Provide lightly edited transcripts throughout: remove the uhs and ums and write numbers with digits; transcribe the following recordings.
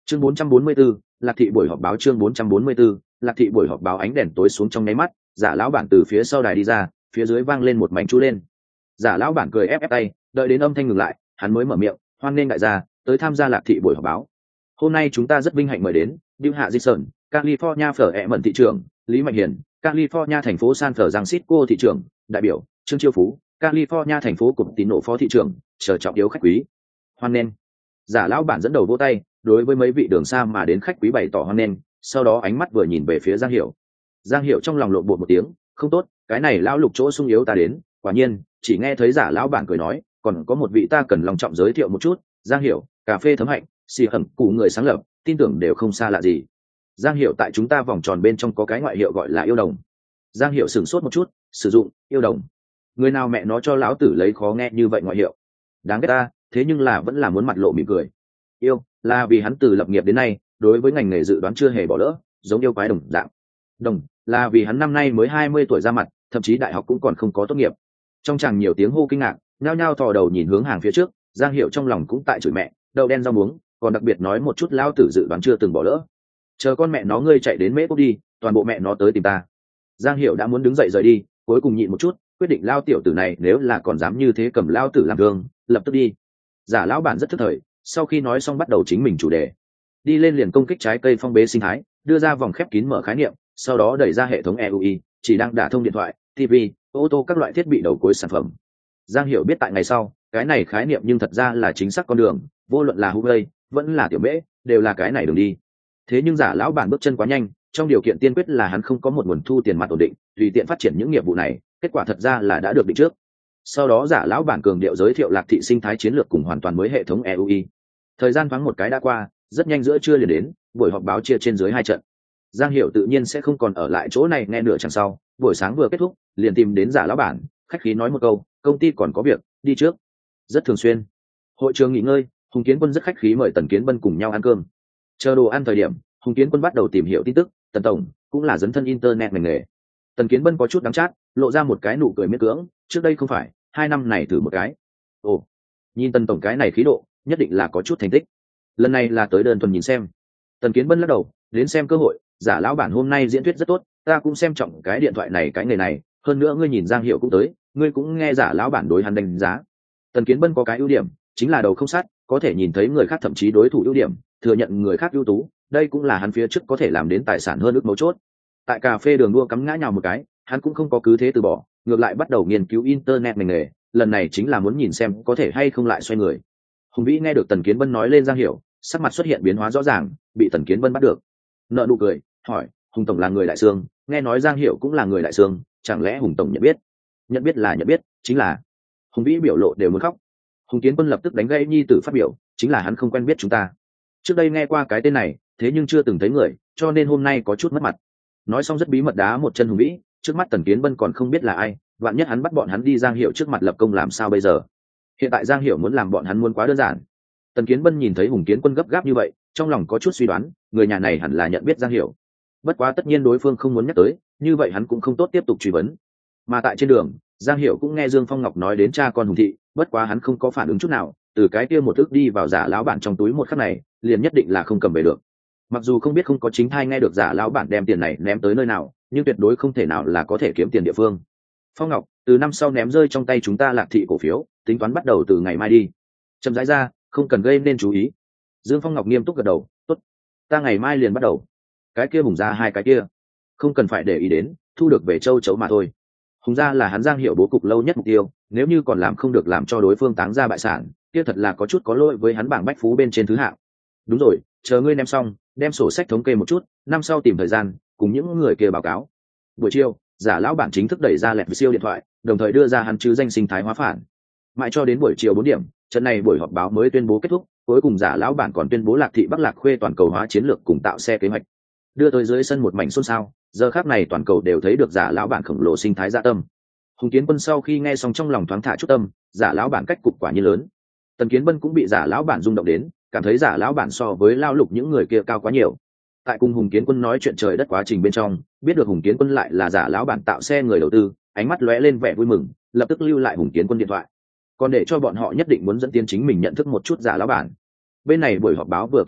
Chương 444, Lạc thị buổi họp báo. Chương 444, Lạc thị buổi họp báo. Ánh đèn tối xuống trong nháy mắt, Giả lão bản từ phía sau đài đi ra, phía dưới vang lên một mảnh chú lên. Giả lão bản cười ép ép tay, đợi đến âm thanh ngừng lại, hắn mới mở miệng, hoan nghênh đại gia tới tham gia Lạc thị buổi họp báo. Hôm nay chúng ta rất vinh hạnh mời đến Bill Hạ Di Sơn, California phở ẹ mẩn thị trưởng, Lý Mạnh Hiền, California thành phố San Francisco thị trưởng, đại biểu Trương Chiêu Phú, California thành phố Cụm Tín Nổ phó thị trưởng, chờ trọng yếu khách quý. Hoan nghênh. Giả lão bản dẫn đầu vỗ tay, đối với mấy vị đường xa mà đến khách quý bày tỏ hoan nghênh, sau đó ánh mắt vừa nhìn về phía Giang Hiểu. Giang Hiểu trong lòng lộn bột một tiếng, không tốt, cái này lão lục chỗ sung yếu ta đến. Quả nhiên, chỉ nghe thấy Giả lão bản cười nói, còn có một vị ta cần lòng trọng giới thiệu một chút. Giang Hiểu, cà phê thấm hạnh, xì hẩm cụ người sáng lập, tin tưởng đều không xa lạ gì. Giang Hiểu tại chúng ta vòng tròn bên trong có cái ngoại hiệu gọi là yêu đồng. Giang Hiểu sửng sốt một chút, sử dụng yêu đồng, người nào mẹ nó cho lão tử lấy khó nghe như vậy ngoại hiệu, đáng ghét ta, thế nhưng là vẫn là muốn mặt lộ mỉm cười. Yêu là vì hắn từ lập nghiệp đến nay đối với ngành nghề dự đoán chưa hề bỏ lỡ, giống yêu quái đồng dạng. Đồng là vì hắn năm nay mới 20 tuổi ra mặt, thậm chí đại học cũng còn không có tốt nghiệp. Trong chàng nhiều tiếng hô kinh ngạc, nhao nhao thò đầu nhìn hướng hàng phía trước. Giang Hiểu trong lòng cũng tại chửi mẹ, đậu đen rau muống, còn đặc biệt nói một chút lão tử dự đoán chưa từng bỏ lỡ. Chờ con mẹ nó ngươi chạy đến mễ cốc đi, toàn bộ mẹ nó tới tìm ta. Giang Hiểu đã muốn đứng dậy rời đi, cuối cùng nhịn một chút, quyết định lao tiểu tử này nếu là còn dám như thế cầm lao tử làm thương, lập tức đi. Giả lão bản rất thức thời, sau khi nói xong bắt đầu chính mình chủ đề, đi lên liền công kích trái cây phong bế sinh thái, đưa ra vòng khép kín mở khái niệm, sau đó đẩy ra hệ thống EUI, chỉ đang đả thông điện thoại, TV, ô tô các loại thiết bị đầu cuối sản phẩm. Giang Hiểu biết tại ngày sau, cái này khái niệm nhưng thật ra là chính xác con đường, vô luận là Huawei, vẫn là tiểu mễ, đều là cái này đường đi. Thế nhưng Giả lão bản bước chân quá nhanh, trong điều kiện tiên quyết là hắn không có một nguồn thu tiền mặt ổn định, tùy tiện phát triển những nghiệp vụ này, kết quả thật ra là đã được định trước. Sau đó Giả lão bản cường điệu giới thiệu Lạc thị sinh thái chiến lược cùng hoàn toàn mới hệ thống EUI. Thời gian thoáng một cái đã qua, rất nhanh giữa trưa liền đến, buổi họp báo chia trên dưới 2 trận. Giang Hiểu tự nhiên sẽ không còn ở lại chỗ này nghe nửa chừng sau, buổi sáng vừa kết thúc, liền tìm đến Giả lão bản, khách khí nói một câu, công ty còn có việc, đi trước. Rất thường xuyên. Hội trường nghỉ ngơi, Hùng Kiến Quân rất khách khí mời Tần Kiến Bân cùng nhau ăn cơm. Chờ đồ ăn thời điểm, Hùng Kiến Quân bắt đầu tìm hiểu tin tức, Tần tổng cũng là dấn thân internet ngành nghề. Tần Kiến Bân có chút đắng chát, lộ ra một cái nụ cười miễn cưỡng, trước đây không phải 2 năm này thử một cái. Ồ, nhìn Tần tổng cái này khí độ, nhất định là có chút thành tích. Lần này là tới đơn thuần nhìn xem. Tần Kiến Bân lắc đầu, đến xem cơ hội. Giả lão bản hôm nay diễn thuyết rất tốt, ta cũng xem trọng cái điện thoại này cái nghề này, hơn nữa ngươi nhìn Giang Hiểu cũng tới, ngươi cũng nghe Giả lão bản đối hắn đánh giá. Tần Kiến Bân có cái ưu điểm, chính là đầu không sát, có thể nhìn thấy người khác thậm chí đối thủ ưu điểm, thừa nhận người khác ưu tú, đây cũng là hắn phía trước có thể làm đến tài sản hơn ước mấu chốt. Tại cà phê đường đua cắm ngã nhào một cái, hắn cũng không có cứ thế từ bỏ, ngược lại bắt đầu nghiên cứu internet ngành nghề, lần này chính là muốn nhìn xem có thể hay không lại xoay người. Hùng Vĩ nghe được Tần Kiến Bân nói lên Giang Hiểu, sắc mặt xuất hiện biến hóa rõ ràng, bị Tần Kiến Bân bắt được, nợ nụ cười, hỏi, Hùng tổng là người Đại Sương, nghe nói Giang Hiểu cũng là người Đại Sương, chẳng lẽ Hùng tổng nhận biết? Nhận biết là nhận biết, chính là. Hùng Vĩ biểu lộ đều muốn khóc. Hùng Kiến Quân lập tức đánh gãy nhi tử phát biểu, chính là hắn không quen biết chúng ta. Trước đây nghe qua cái tên này, thế nhưng chưa từng thấy người, cho nên hôm nay có chút mất mặt. Nói xong rất bí mật đá một chân Hùng Vĩ, trước mắt Tần Kiến Bân còn không biết là ai, vạn nhất hắn bắt bọn hắn đi Giang Hiểu trước mặt lập công làm sao bây giờ? Hiện tại Giang Hiểu muốn làm bọn hắn muốn quá đơn giản. Tần Kiến Bân nhìn thấy Hùng Kiến Quân gấp gáp như vậy, trong lòng có chút suy đoán, người nhà này hẳn là nhận biết Giang Hiểu. Bất quá tất nhiên đối phương không muốn nhắc tới, như vậy hắn cũng không tốt tiếp tục truy vấn. Mà tại trên đường, Giang Hiểu cũng nghe Dương Phong Ngọc nói đến cha con Hùng thị, bất quá hắn không có phản ứng chút nào, từ cái kia một ức đi vào Giả lão bản trong túi một khắc này, liền nhất định là không cầm về được. Mặc dù không biết không có chính thai nghe được Giả lão bản đem tiền này ném tới nơi nào, nhưng tuyệt đối không thể nào là có thể kiếm tiền địa phương. Phong Ngọc, từ năm sau ném rơi trong tay chúng ta Lạc thị cổ phiếu, tính toán bắt đầu từ ngày mai đi. Chậm rãi ra, không cần gây nên chú ý. Dương Phong Ngọc nghiêm túc gật đầu, tốt, ta ngày mai liền bắt đầu. Cái kia Hùng gia 2 cái kia, không cần phải để ý đến, thu được về châu chấu mà thôi. Hùng gia là hắn Giang Hiểu bố cục lâu nhất mục tiêu, nếu như còn làm không được làm cho đối phương táng ra bại sản, kia thật là có chút có lỗi với hắn bảng bách phú bên trên thứ hạng. Đúng rồi, chờ ngươi ném xong, đem sổ sách thống kê một chút, năm sau tìm thời gian cùng những người kia báo cáo. Buổi chiều, Giả lão bản chính thức đẩy ra lẹt siêu điện thoại, đồng thời đưa ra hắn chứ danh sinh thái hóa phản. Mãi cho đến buổi chiều 4 điểm, trận này buổi họp báo mới tuyên bố kết thúc, cuối cùng Giả lão bản còn tuyên bố Lạc thị Bắc Lạc Khuê toàn cầu hóa chiến lược cùng tạo xe kế hoạch. Đưa tới dưới sân một mảnh xôn xao, giờ khắc này toàn cầu đều thấy được Giả lão bản khổng lồ sinh thái dạ tâm. Hùng Kiến Quân sau khi nghe xong trong lòng thoáng thả chút tâm, Giả lão bản cách cục quả nhiên lớn. Tần Kiến Bân cũng bị Giả lão bản rung động đến, cảm thấy Giả lão bản so với Lao Lục những người kia cao quá nhiều. Tại cùng Hùng Kiến Quân nói chuyện trời đất quá trình bên trong, biết được Hùng Kiến Quân lại là Giả lão bản tạo xe người đầu tư, ánh mắt lóe lên vẻ vui mừng, lập tức lưu lại Hùng Kiến Quân điện thoại. Còn để cho bọn họ nhất định muốn dẫn tiến chính mình nhận thức một chút Giả lão bản. Bên này buổi họp báo vừa kết thúc,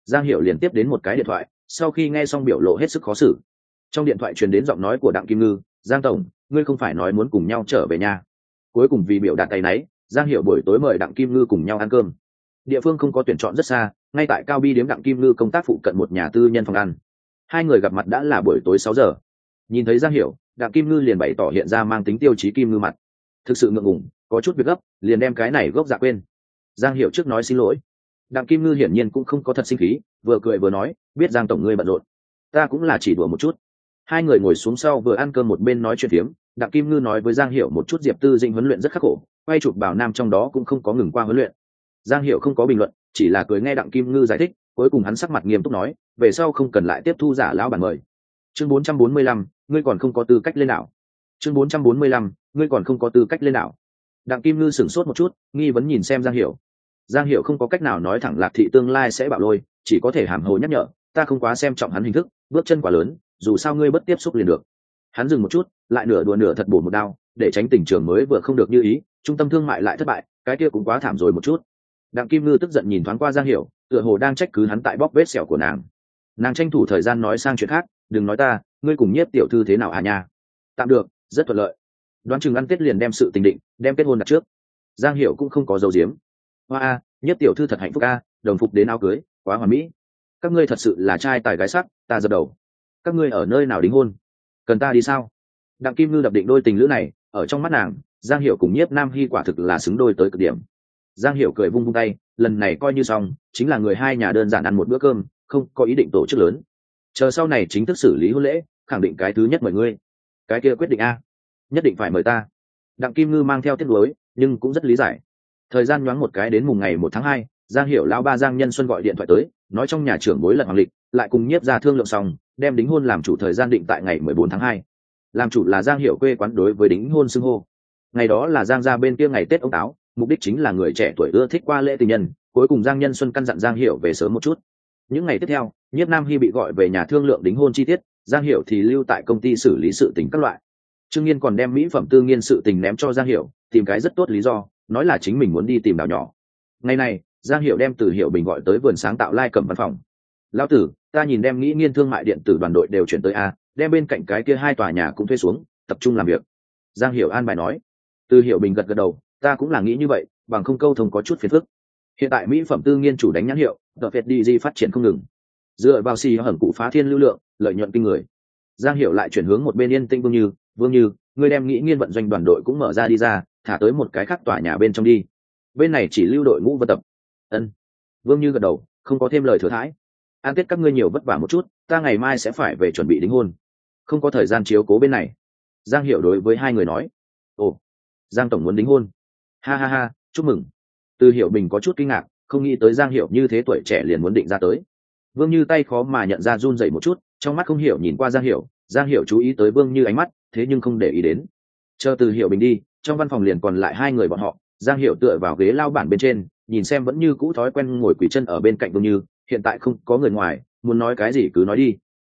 Giang Hiểu liền tiếp đến một cái điện thoại, sau khi nghe xong biểu lộ hết sức khó xử. Trong điện thoại truyền đến giọng nói của Đặng Kim Ngư: Giang tổng, ngươi không phải nói muốn cùng nhau trở về nhà? Cuối cùng vì biểu đạt tay náy, Giang Hiểu buổi tối mời Đặng Kim Ngư cùng nhau ăn cơm. Địa phương không có tuyển chọn rất xa, ngay tại Cao Bi điếm Đặng Kim Ngư công tác phụ cận một nhà tư nhân phòng ăn. Hai người gặp mặt đã là buổi tối 6 giờ. Nhìn thấy Giang Hiểu, Đặng Kim Ngư liền bày tỏ hiện ra mang tính tiêu chí Kim Ngư mặt. Thực sự ngượng ngùng, có chút việc gấp, liền đem cái này gốc dạ quên. Giang Hiểu trước nói xin lỗi. Đặng Kim Ngư hiển nhiên cũng không có thật sinh khí, vừa cười vừa nói, biết Giang tổng ngươi bận rộn, ta cũng là chỉ đùa một chút. Hai người ngồi xuống sau vừa ăn cơm một bên nói chuyện phiếm. Đặng Kim Ngư nói với Giang Hiểu một chút Diệp Tư Dĩnh huấn luyện rất khắc khổ, quay chụp Bảo Nam trong đó cũng không có ngừng qua huấn luyện. Giang Hiểu không có bình luận, chỉ là cười nghe Đặng Kim Ngư giải thích, cuối cùng hắn sắc mặt nghiêm túc nói, về sau không cần lại tiếp thu giả lão bản mời. Chương 445, ngươi còn không có tư cách lên đảo. Chương 445, ngươi còn không có tư cách lên đảo. Đặng Kim Ngư sửng sốt một chút, nghi vấn nhìn xem Giang Hiểu. Giang Hiểu không có cách nào nói thẳng Lạc Thị tương lai sẽ bạo lôi, chỉ có thể hàm hồ nhắc nhở, ta không quá xem trọng hắn hình thức, bước chân quá lớn, dù sao ngươi bất tiếp xúc liền được. Hắn dừng một chút, lại nửa đùa nửa thật bổ một đao, để tránh tình trường mới vừa không được như ý, trung tâm thương mại lại thất bại, cái kia cũng quá thảm rồi một chút. Đặng Kim Ngư tức giận nhìn thoáng qua Giang Hiểu, tựa hồ đang trách cứ hắn tại bóp vết sẹo của nàng. Nàng tranh thủ thời gian nói sang chuyện khác, đừng nói ta, ngươi cùng Nhiếp tiểu thư thế nào à nha? Tạm được, rất thuận lợi. Đoán chừng ăn Tết liền đem sự tình định, đem kết hôn đặt trước. Giang Hiểu cũng không có dấu diếm. Hoa a, Nhiếp tiểu thư thật hạnh phúc a, đồng phục đến áo cưới, quá hoàn mỹ. Các ngươi thật sự là trai tài gái sắc, ta dập đầu. Các ngươi ở nơi nào đính hôn? Cần ta đi sao? Đặng Kim Ngư đập định đôi tình lữ này, ở trong mắt nàng, Giang Hiểu cùng Nhiếp Nam Hy quả thực là xứng đôi tới cực điểm. Giang Hiểu cười vung vung tay, lần này coi như xong, chính là người hai nhà đơn giản ăn một bữa cơm, không có ý định tổ chức lớn. Chờ sau này chính thức xử lý hôn lễ, khẳng định cái thứ nhất mời ngươi. Cái kia quyết định a, nhất định phải mời ta. Đặng Kim Ngư mang theo tiếc nuối, nhưng cũng rất lý giải. Thời gian nhoáng một cái đến mùng ngày 1 tháng 2, Giang Hiểu lão ba Giang Nhân Xuân gọi điện thoại tới, nói trong nhà trưởng bối lật hoàng lịch, lại cùng Nhiếp gia thương lượng xong, đem đính hôn làm chủ thời gian định tại ngày 14 tháng 2. Làm chủ là Giang Hiểu quê quán đối với đính hôn xưng hô. Ngày đó là Giang gia bên kia ngày Tết ông táo, mục đích chính là người trẻ tuổi ưa thích qua lễ tình nhân, cuối cùng Giang Nhân Xuân căn dặn Giang Hiểu về sớm một chút. Những ngày tiếp theo, Nhiếp Nam Hy bị gọi về nhà thương lượng đính hôn chi tiết, Giang Hiểu thì lưu tại công ty xử lý sự tình các loại. Trương Nghiên còn đem mỹ phẩm tư nghiên sự tình ném cho Giang Hiểu, tìm cái rất tốt lý do, nói là chính mình muốn đi tìm đảo nhỏ. Ngày này, Giang Hiểu đem Từ Hiểu Bình gọi tới vườn sáng tạo Lai Cẩm văn phòng. Lão tử, ta nhìn đem nghĩ nghiên thương mại điện tử đoàn đội đều chuyển tới a, đem bên cạnh cái kia 2 tòa nhà cũng thuê xuống, tập trung làm việc. Giang Hiểu an bài nói. Từ Hiểu Bình gật gật đầu, ta cũng là nghĩ như vậy, bằng không câu thông có chút phiền phức. Hiện tại mỹ phẩm tư nghiên chủ đánh nhãn hiệu, The Việt DG phát triển không ngừng. Dựa vào xì hởm cụ phá thiên lưu lượng, lợi nhuận kinh người. Giang Hiểu lại chuyển hướng một bên Yên Tinh Vương Như, ngươi đem nghĩ nghiên vận doanh đoàn đội cũng mở ra đi ra, thả tới một cái khác tòa nhà bên trong đi. Bên này chỉ lưu đội ngũ vận tập. Ân. Vương Như gật đầu, không có thêm lời thừa thãi. An Tết các ngươi nhiều vất vả một chút, ta ngày mai sẽ phải về chuẩn bị đính hôn, không có thời gian chiếu cố bên này. Giang Hiểu đối với hai người nói. Ồ, Giang tổng muốn đính hôn? Ha ha ha, chúc mừng. Từ Hiểu Bình có chút kinh ngạc, không nghĩ tới Giang Hiểu như thế tuổi trẻ liền muốn định ra tới. Vương Như tay khó mà nhận ra run rẩy một chút, trong mắt không hiểu nhìn qua Giang Hiểu. Giang Hiểu chú ý tới Vương Như ánh mắt, thế nhưng không để ý đến. Chờ Từ Hiểu Bình đi, trong văn phòng liền còn lại hai người bọn họ. Giang Hiểu tựa vào ghế lao bản bên trên, nhìn xem vẫn như cũ thói quen ngồi quỳ chân ở bên cạnh Vương Như. Hiện tại không có người ngoài, muốn nói cái gì cứ nói đi.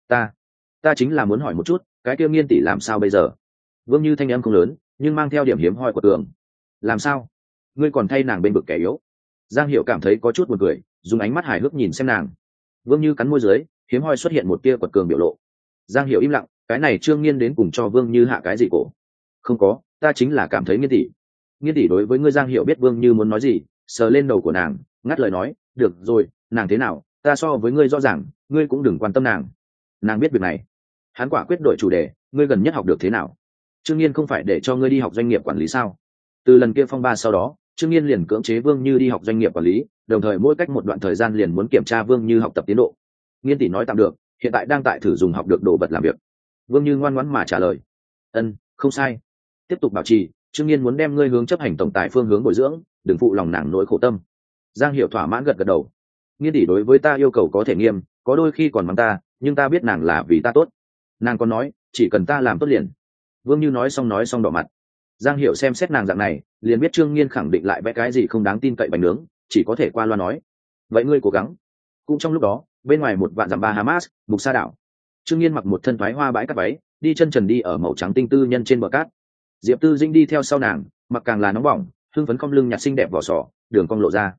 Ta chính là muốn hỏi một chút, cái kia Nghiên tỷ làm sao bây giờ? Vương Như thanh âm không lớn, nhưng mang theo điểm hiếm hoi của tường. Làm sao? Ngươi còn thay nàng bên bực kẻ yếu? Giang Hiểu cảm thấy có chút buồn cười, dùng ánh mắt hài hước nhìn xem nàng. Vương Như cắn môi dưới, hiếm hoi xuất hiện một tia quật cường biểu lộ. Giang Hiểu im lặng, cái này Trương Nghiên đến cùng cho Vương Như hạ cái gì cổ? Không có, ta chính là cảm thấy Nghiên tỷ đối với ngươi. Giang Hiểu biết Vương Như muốn nói gì, sờ lên đầu của nàng, ngắt lời nói, được rồi, nàng thế nào, ta so với ngươi rõ ràng, ngươi cũng đừng quan tâm nàng. Nàng biết việc này. Hắn quả quyết đổi chủ đề, ngươi gần nhất học được thế nào? Trương Nghiên không phải để cho ngươi đi học doanh nghiệp quản lý sao? Từ lần kia phong ba sau đó, Trương Nghiên liền cưỡng chế Vương Như đi học doanh nghiệp quản lý, đồng thời mỗi cách một đoạn thời gian liền muốn kiểm tra Vương Như học tập tiến độ. Nghiên tỷ nói tạm được, hiện tại đang tại thử dùng học được đồ vật làm việc. Vương Như ngoan ngoãn mà trả lời. Ân, không sai. Tiếp tục bảo trì, Trương Nghiên muốn đem ngươi hướng chấp hành tổng tài phương hướng bồi dưỡng, đừng phụ lòng nàng nỗi khổ tâm. Giang Hiểu thỏa mãn gật gật đầu. Nghiên tỷ đối với ta yêu cầu có thể nghiêm, có đôi khi còn mắng ta, nhưng ta biết nàng là vì ta tốt. Nàng còn nói, chỉ cần ta làm tốt liền. Vương Như nói xong đỏ mặt. Giang Hiểu xem xét nàng dạng này, liền biết Trương Nghiên khẳng định lại vẽ cái gì không đáng tin cậy bánh nướng, chỉ có thể qua loa nói. Vậy ngươi cố gắng. Cũng trong lúc đó, bên ngoài một vạn dặm Bahamas, Mục Sa đảo. Trương Nghiên mặc một thân thoái hoa bãi cát váy, đi chân trần đi ở màu trắng tinh tư nhân trên bờ cát. Diệp Tư Dĩnh đi theo sau nàng, mặc càng là nóng bỏng, hưng phấn cong lưng nhặt xinh đẹp vỏ sò, đường cong lộ ra.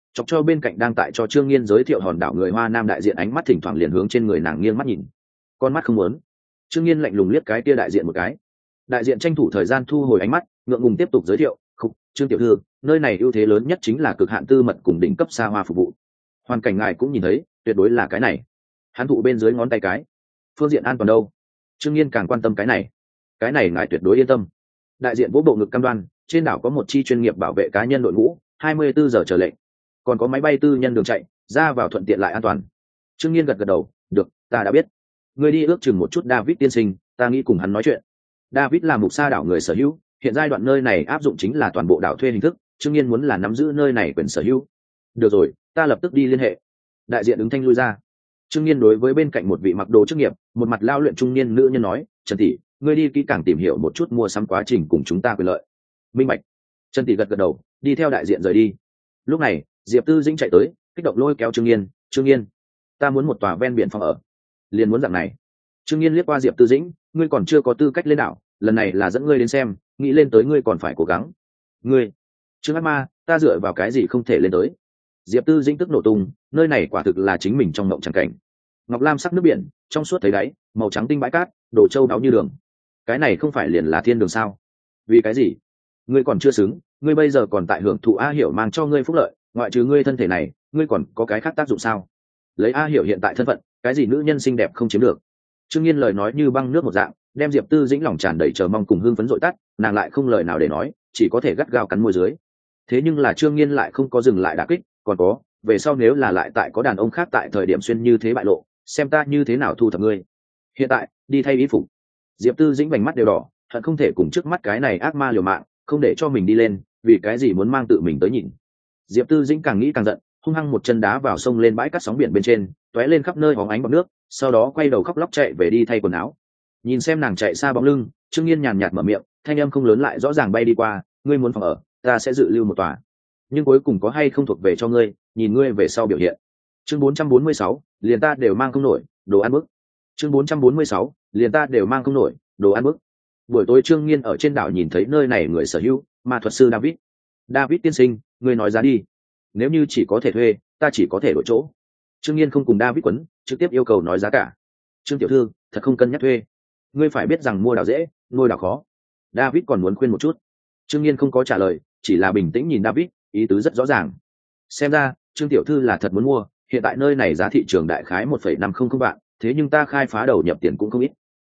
chọc cho bên cạnh đang tại cho Trương Nghiên giới thiệu hòn đảo người Hoa Nam đại diện ánh mắt thỉnh thoảng liền hướng trên người nàng nghiêng mắt nhìn. Con mắt không muốn. Trương Nghiên lạnh lùng liếc cái kia đại diện một cái. Đại diện tranh thủ thời gian thu hồi ánh mắt, ngượng ngùng tiếp tục giới thiệu, "Khục, Trương tiểu thư, nơi này ưu thế lớn nhất chính là cực hạn tư mật cùng đỉnh cấp xa hoa phục vụ. Hoàn cảnh ngài cũng nhìn thấy, tuyệt đối là cái này." Hắn thụ bên dưới ngón tay cái. "Phương diện an toàn đâu?" Trương Nghiên càng quan tâm cái này. "Cái này ngài tuyệt đối yên tâm." Đại diện vỗ bộ ngực cam đoan, trên đảo có một chi chuyên nghiệp bảo vệ cá nhân đội ngũ, 24 giờ chờ lệnh. Còn có máy bay tư nhân đường chạy, ra vào thuận tiện lại an toàn. Trương Nghiên gật gật đầu, "Được, ta đã biết. Ngươi đi ước chừng một chút David tiên sinh, ta nghĩ cùng hắn nói chuyện." David là mục sa đảo người sở hữu, hiện giai đoạn nơi này áp dụng chính là toàn bộ đảo thuê hình thức, Trương Nghiên muốn là nắm giữ nơi này quyền sở hữu. "Được rồi, ta lập tức đi liên hệ." Đại diện ứng thanh lui ra. Trương Nghiên đối với bên cạnh một vị mặc đồ chức nghiệp, một mặt lao luyện trung niên nữ nhân nói, "Trần tỷ, ngươi đi kỹ càng tìm hiểu một chút mua sắm quá trình cùng chúng ta quyền lợi." "Minh bạch." Trần tỷ gật gật đầu, đi theo đại diện rời đi. Lúc này, Diệp Tư Dĩnh chạy tới, kích động lôi kéo Trương Nghiên, "Trương Nghiên, ta muốn một tòa ven biển phòng ở." "Liền muốn dạng này." Trương Nghiên liếc qua Diệp Tư Dĩnh, "Ngươi còn chưa có tư cách lên đảo, lần này là dẫn ngươi đến xem, nghĩ lên tới ngươi còn phải cố gắng." "Ngươi?" "Trương Ác Ma, ta dựa vào cái gì không thể lên tới?" Diệp Tư Dĩnh tức nổ tung, nơi này quả thực là chính mình trong mộng trắng cảnh. Ngọc lam sắc nước biển, trong suốt thấy đáy, màu trắng tinh bãi cát, đổ châu đáo như đường. Cái này không phải liền là thiên đường sao? Vì cái gì? Ngươi còn chưa xứng, ngươi bây giờ còn tại hưởng thụ A Hiểu mang cho ngươi phúc lợi, ngoại trừ ngươi thân thể này, ngươi còn có cái khác tác dụng sao? Lấy A Hiểu hiện tại thân phận, cái gì nữ nhân xinh đẹp không chiếm được? Trương Nghiên lời nói như băng nước một dạng, đem Diệp Tư Dĩnh lòng tràn đầy chờ mong cùng hưng phấn dội tắt, nàng lại không lời nào để nói, chỉ có thể gắt gao cắn môi dưới. Thế nhưng là Trương Nghiên lại không có dừng lại đả kích, còn có, về sau nếu là lại tại có đàn ông khác tại thời điểm xuyên như thế bại lộ, xem ta như thế nào thu thập ngươi. Hiện tại, đi thay y phục. Diệp Tư Dĩnh vành mắt đều đỏ, hận không thể cùng trước mắt cái này ác ma liều mạng, không để cho mình đi lên, vì cái gì muốn mang tự mình tới nhìn. Diệp Tư Dĩnh càng nghĩ càng giận, hung hăng một chân đá vào sông lên bãi cát sóng biển bên trên, tóe lên khắp nơi hóng ánh bọt nước, sau đó quay đầu khóc lóc chạy về đi thay quần áo. Nhìn xem nàng chạy xa bóng lưng, Trương Nghiên nhàn nhạt mở miệng, thanh âm không lớn lại rõ ràng bay đi qua, "Ngươi muốn phòng ở, ta sẽ dự lưu một tòa, nhưng cuối cùng có hay không thuộc về cho ngươi, nhìn ngươi về sau biểu hiện." Chương 446, liền ta đều mang không nổi, đồ ăn bức. Chương 446, liền ta đều mang không nổi, đồ ăn bức. Buổi tối Trương Nghiên ở trên đảo nhìn thấy nơi này người sở hữu, ma thuật sư David. "David tiên sinh, ngươi nói giá đi. Nếu như chỉ có thể thuê, ta chỉ có thể đổi chỗ." Trương Nghiên không cùng David quấn, trực tiếp yêu cầu nói giá cả. "Trương tiểu thư, thật không cân nhắc thuê. Ngươi phải biết rằng mua đảo dễ, nuôi đảo khó." David còn muốn khuyên một chút. Trương Nghiên không có trả lời, chỉ là bình tĩnh nhìn David, ý tứ rất rõ ràng. Xem ra, Trương tiểu thư là thật muốn mua, hiện tại nơi này giá thị trường đại khái 1,500 vạn, thế nhưng ta khai phá đầu nhập tiền cũng không ít.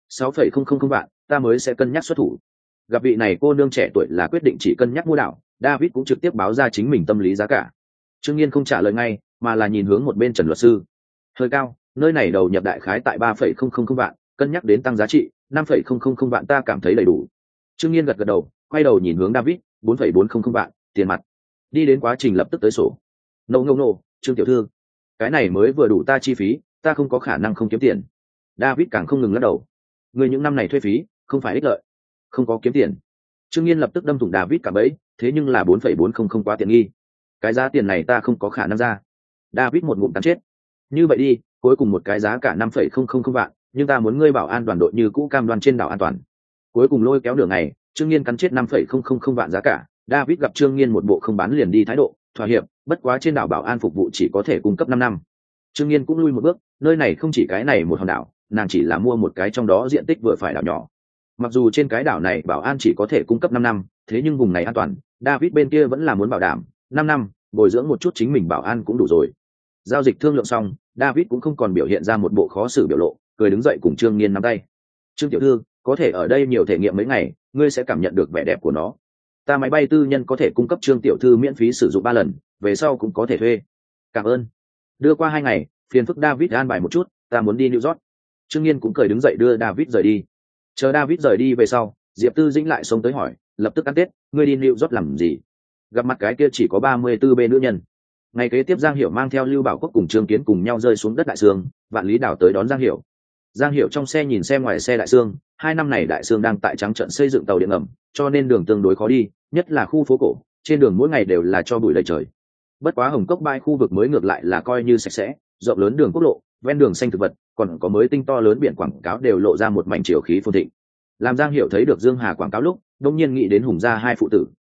6,000 vạn, ta mới sẽ cân nhắc xuất thủ. Gặp vị này cô nương trẻ tuổi là quyết định chỉ cân nhắc mua đảo, David cũng trực tiếp báo ra chính mình tâm lý giá cả. Trương Nghiên không trả lời ngay, mà là nhìn hướng một bên Trần luật sư. "Hơi cao, nơi này đầu nhập đại khái tại 3,000 vạn, cân nhắc đến tăng giá trị, 5,000 vạn ta cảm thấy đầy đủ." Trương Nghiên gật gật đầu, quay đầu nhìn hướng David, 4,400 vạn, tiền mặt. Đi đến quá trình lập tức tới sổ. "No, Trương tiểu thư, cái này mới vừa đủ ta chi phí, ta không có khả năng không kiếm tiền." David càng không ngừng lắc đầu. "Người những năm này thuê phí, không phải ích lợi, không có kiếm tiền." Trương Nghiên lập tức đâm thủng David cả bẫy, "Thế nhưng là 4,400 quá tiện nghi. Cái giá tiền này ta không có khả năng ra." David một ngụm cắn chết. "Như vậy đi, cuối cùng một cái giá cả 5,000 vạn, nhưng ta muốn ngươi bảo an đoàn đội như cũ cam đoan trên đảo an toàn." Cuối cùng lôi kéo đường này, Trương Nghiên cắn chết 5,000 vạn giá cả. David gặp Trương Nghiên một bộ không bán liền đi thái độ, thỏa hiệp, bất quá trên đảo bảo an phục vụ chỉ có thể cung cấp 5 năm. Trương Nghiên cũng lui một bước, nơi này không chỉ cái này một hòn đảo, nàng chỉ là mua một cái trong đó diện tích vừa phải đảo nhỏ. Mặc dù trên cái đảo này bảo an chỉ có thể cung cấp 5 năm, thế nhưng vùng này an toàn, David bên kia vẫn là muốn bảo đảm 5 năm, bồi dưỡng một chút chính mình bảo an cũng đủ rồi. Giao dịch thương lượng xong, David cũng không còn biểu hiện ra một bộ khó xử biểu lộ, cười đứng dậy cùng Trương Nghiên nắm tay. "Trương tiểu thư, có thể ở đây nhiều thể nghiệm mấy ngày, ngươi sẽ cảm nhận được vẻ đẹp của nó. Ta máy bay tư nhân có thể cung cấp Trương tiểu thư miễn phí sử dụng 3 lần, về sau cũng có thể thuê." "Cảm ơn." Đưa qua 2 ngày, phiền phức David an bài một chút, ta muốn đi New York. Trương Nghiên cũng cười đứng dậy đưa David rời đi. Chờ David rời đi về sau, Diệp Tư Dĩnh lại xông tới hỏi, "Lập tức ăn Tết, ngươi đi New York làm gì?" Gặp mặt cái kia chỉ có 34 bên nữ nhân. Ngày kế tiếp Giang Hiểu mang theo Lưu Bảo Quốc cùng Trương Kiến cùng nhau rơi xuống đất Đại Sương, Vạn Lý Đảo tới đón Giang Hiểu. Giang Hiểu trong xe nhìn xem ngoài xe Đại Sương, 2 năm này Đại Sương đang tại trắng trận xây dựng tàu điện ngầm, cho nên đường tương đối khó đi, nhất là khu phố cổ, trên đường mỗi ngày đều là cho bụi đầy trời. Bất quá Hồng Cốc bãi khu vực mới ngược lại là coi như sạch sẽ, rộng lớn đường quốc lộ, ven đường xanh thực vật, còn có mới tinh to lớn biển quảng cáo đều lộ ra một mảnh chiều khí phồn thịnh. Làm Giang Hiểu thấy được Dương Hà quảng cáo lúc, đột nhiên nghĩ đến Hùng gia hai phụ tử,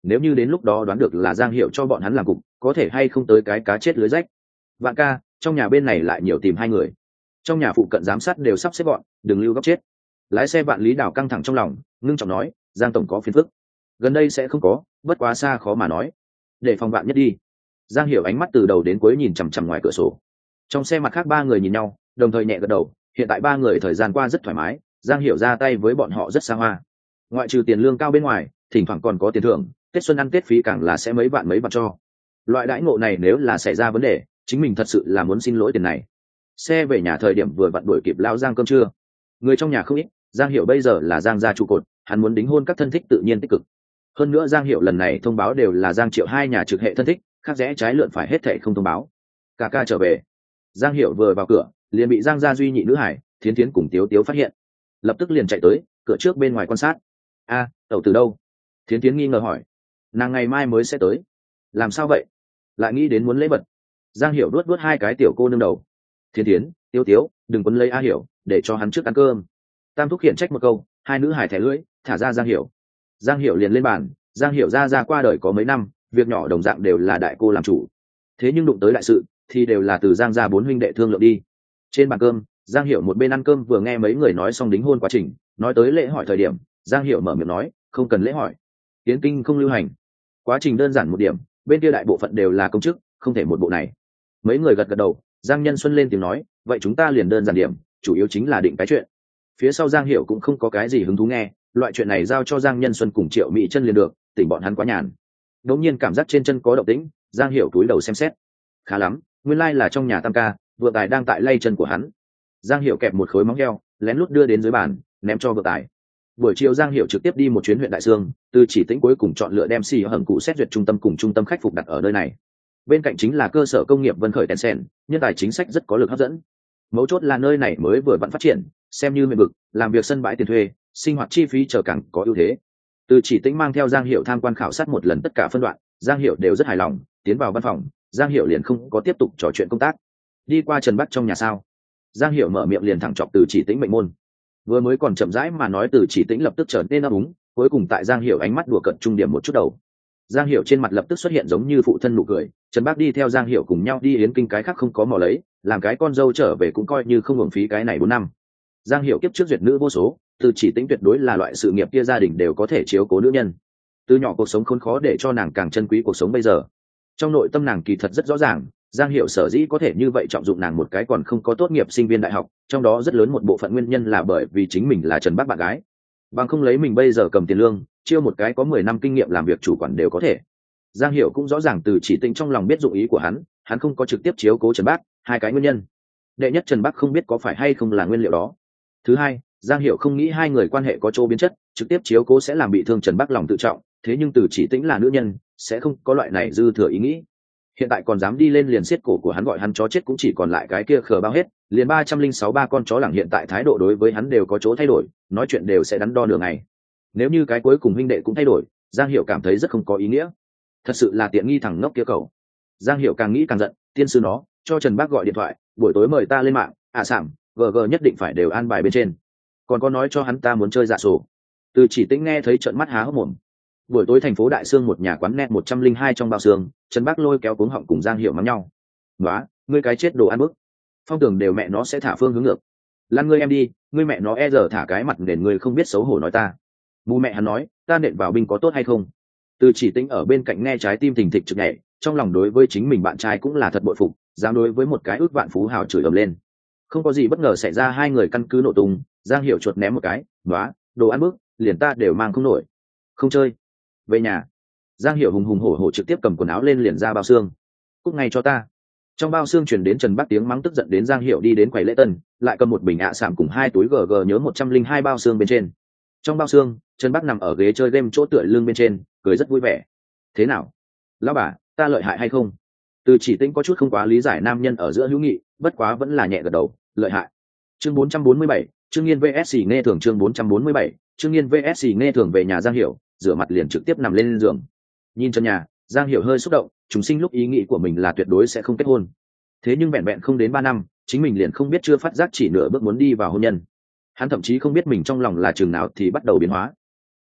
nếu như đến lúc đó đoán được là Giang Hiểu cho bọn hắn làm cục, có thể hay không tới cái cá chết lưới rách. Vạn ca, trong nhà bên này lại nhiều tìm hai người, trong nhà phụ cận giám sát đều sắp xếp gọn, đừng lưu góc chết. Lái xe Vạn Lý Đào căng thẳng trong lòng, ngưng trọng nói, Giang tổng có phiền phức. Gần đây sẽ không có, bất quá xa khó mà nói, để phòng bạn nhất đi. Giang Hiểu ánh mắt từ đầu đến cuối nhìn chằm chằm ngoài cửa sổ. Trong xe mặt khác ba người nhìn nhau, đồng thời nhẹ gật đầu. Hiện tại ba người thời gian qua rất thoải mái, Giang Hiểu ra tay với bọn họ rất xa hoa. Ngoại trừ tiền lương cao bên ngoài, thỉnh thoảng còn có tiền thưởng, Tết xuân ăn Tết phí càng là sẽ mấy vạn cho. Loại đãi ngộ này nếu là xảy ra vấn đề, chính mình thật sự là muốn xin lỗi tiền này. Xe về nhà thời điểm vừa vặn đuổi kịp lão Giang cơm trưa. Người trong nhà không ít, Giang Hiểu bây giờ là Giang gia trụ cột, hắn muốn đính hôn các thân thích tự nhiên tích cực. Hơn nữa Giang Hiểu lần này thông báo đều là Giang Triệu hai nhà trực hệ thân thích, khác rẽ trái lượn phải hết thảy không thông báo. Cả ca trở về. Giang Hiểu vừa vào cửa, liền bị Giang gia duy nhị nữ hải, Thiến Thiến cùng Tiếu Tiếu phát hiện. Lập tức liền chạy tới, cửa trước bên ngoài quan sát. A, tẩu từ đâu? Thiến Thiến nghi ngờ hỏi. Nàng ngày mai mới sẽ tới. Làm sao vậy? Lại nghĩ đến muốn lễ vật. Giang Hiểu đuốt hai cái tiểu cô nương đầu. Thiến Thiến, Tiếu Tiếu, đừng quấn lấy A Hiểu, để cho hắn trước ăn cơm. Tam thúc khiển trách một câu, hai nữ hải thẻ lưỡi, thả ra Giang Hiểu. Giang Hiểu liền lên bàn. Giang Hiểu ra qua đời có mấy năm, việc nhỏ đồng dạng đều là đại cô làm chủ. Thế nhưng đụng tới đại sự thì đều là từ Giang gia bốn huynh đệ thương lượng đi. Trên bàn cơm, Giang Hiểu một bên ăn cơm vừa nghe mấy người nói xong đính hôn quá trình, nói tới lễ hỏi thời điểm, Giang Hiểu mở miệng nói, không cần lễ hỏi, tiến kinh không lưu hành, quá trình đơn giản một điểm, bên kia đại bộ phận đều là công chức, không thể một bộ này. Mấy người gật đầu. Giang Nhân Xuân lên tiếng nói, vậy chúng ta liền đơn giản điểm, chủ yếu chính là định cái chuyện. Phía sau Giang Hiểu cũng không có cái gì hứng thú nghe, loại chuyện này giao cho Giang Nhân Xuân cùng Triệu Mỹ Chân liền được, tỉnh bọn hắn quá nhàn. Đột nhiên cảm giác trên chân có động tĩnh, Giang Hiểu cúi đầu xem xét. Khá lắm, nguyên lai là trong nhà Tam ca, Vượng Tài đang tại lay chân của hắn. Giang Hiểu kẹp một khối móng heo, lén lút đưa đến dưới bàn, ném cho Vượng Tài. Buổi chiều Giang Hiểu trực tiếp đi một chuyến huyện Đại Sương, từ chỉ tĩnh cuối cùng chọn lựa đem xì hầm cụ xét duyệt trung tâm cùng trung tâm khách phục đặt ở nơi này. Bên cạnh chính là cơ sở công nghiệp Vân Khởi Tencent, nhân tài chính sách rất có lực hấp dẫn. Mấu chốt là nơi này mới vừa vặn phát triển, xem như miền vực, làm việc sân bãi tiền thuê, sinh hoạt chi phí chờ càng có ưu thế. Từ chỉ tĩnh mang theo Giang Hiểu tham quan khảo sát một lần tất cả phân đoạn, Giang Hiểu đều rất hài lòng. Tiến vào văn phòng, Giang Hiểu liền không có tiếp tục trò chuyện công tác. Đi qua Trần Bắc trong nhà sao? Giang Hiểu mở miệng liền thẳng chọc từ chỉ tĩnh mệnh môn. Vừa mới còn chậm rãi mà nói, từ chỉ tĩnh lập tức trở nên ấp úng, cuối cùng tại Giang Hiểu ánh mắt đùa cợt trung điểm một chút đầu. Giang Hiểu trên mặt lập tức xuất hiện giống như phụ thân nụ cười. Trần Bắc đi theo Giang Hiểu cùng nhau đi yến kinh, cái khác không có mò lấy, làm cái con dâu trở về cũng coi như không hưởng phí cái này 4 năm. Giang Hiểu kiếp trước duyệt nữ vô số, từ chỉ tĩnh tuyệt đối là loại sự nghiệp kia gia đình đều có thể chiếu cố nữ nhân. Từ nhỏ cuộc sống khốn khó để cho nàng càng trân quý cuộc sống bây giờ. Trong nội tâm nàng kỳ thật rất rõ ràng, Giang Hiểu sở dĩ có thể như vậy trọng dụng nàng một cái còn không có tốt nghiệp sinh viên đại học, trong đó rất lớn một bộ phận nguyên nhân là bởi vì chính mình là Trần Bắc bạn gái. Bằng không lấy mình bây giờ cầm tiền lương, chiêu một cái có 10 năm kinh nghiệm làm việc chủ quản đều có thể. Giang Hiểu cũng rõ ràng từ chỉ tĩnh trong lòng biết dụng ý của hắn không có trực tiếp chiếu cố Trần Bắc, hai cái nguyên nhân. Đệ nhất, Trần Bắc không biết có phải hay không là nguyên liệu đó. Thứ hai, Giang Hiểu không nghĩ hai người quan hệ có chỗ biến chất, trực tiếp chiếu cố sẽ làm bị thương Trần Bắc lòng tự trọng, thế nhưng từ chỉ tĩnh là nữ nhân, sẽ không có loại này dư thừa ý nghĩ. Hiện tại còn dám đi lên liền siết cổ của hắn, gọi hắn chó chết cũng chỉ còn lại cái kia khờ bao hết, liền 306 ba con chó lẳng hiện tại thái độ đối với hắn đều có chỗ thay đổi, nói chuyện đều sẽ đắn đo nửa ngày. Nếu như cái cuối cùng huynh đệ cũng thay đổi, Giang Hiểu cảm thấy rất không có ý nghĩa. Thật sự là tiện nghi thằng ngốc kia cậu. Giang Hiểu càng nghĩ càng giận, tiên sư nó, cho Trần Bắc gọi điện thoại, buổi tối mời ta lên mạng, sảm, GG nhất định phải đều an bài bên trên. Còn có nói cho hắn ta muốn chơi dạ sổ. Từ chỉ tĩnh nghe thấy trợn mắt há hốc mồm. Buổi tối thành phố Đại Sương một nhà quán net 102 trong bao xương, Trần Bắc lôi kéo cuống họng cùng Giang Hiểu mắng nhau. "Nóa, ngươi cái chết đồ ăn bức. Phong tưởng đều mẹ nó sẽ thả phương hướng ngược. Lăn ngươi em đi, ngươi mẹ nó giờ thả cái mặt nền ngươi không biết xấu hổ nói ta." Mù mẹ hắn nói, ta nện vào binh có tốt hay không? Từ chỉ tĩnh ở bên cạnh nghe trái tim thình thịch trực nhảy, trong lòng đối với chính mình bạn trai cũng là thật bội phục, dám đối với một cái ước vạn phú hào chửi ầm lên. Không có gì bất ngờ xảy ra, hai người căn cứ nổ tung, Giang Hiểu chuột ném một cái, "Nóa, đồ ăn bức, liền ta đều mang không nổi. Không chơi." Về nhà, Giang Hiểu hùng hùng hổ hổ trực tiếp cầm quần áo lên liền ra bao xương. "Cút ngay cho ta." Trong bao xương truyền đến Trần Bắc tiếng mắng tức giận, đến Giang Hiểu đi đến quầy lễ tân, lại cầm một bình sảm cùng 2 túi GG nhớ 102 bao xương bên trên. Trong bao xương, Trần Bắc nằm ở ghế chơi game chỗ tựa lưng bên trên, cười rất vui vẻ. "Thế nào, lão bà, ta lợi hại hay không?" Từ chỉ tĩnh có chút không quá lý giải nam nhân ở giữa hữu nghị, bất quá vẫn là nhẹ gật đầu, "Lợi hại." Chương 447, Trương Nghiên VS nghe thường. Chương 447, Trương Nghiên VS nghe thường. Về nhà Giang Hiểu, rửa mặt liền trực tiếp nằm lên giường. Nhìn chân nhà, Giang Hiểu hơi xúc động, chúng sinh lúc ý nghĩ của mình là tuyệt đối sẽ không kết hôn. Thế nhưng vẹn vẹn không đến 3 năm, chính mình liền không biết chưa phát giác chỉ nửa bước muốn đi vào hôn nhân. Hắn thậm chí không biết mình trong lòng là chừng nào thì bắt đầu biến hóa.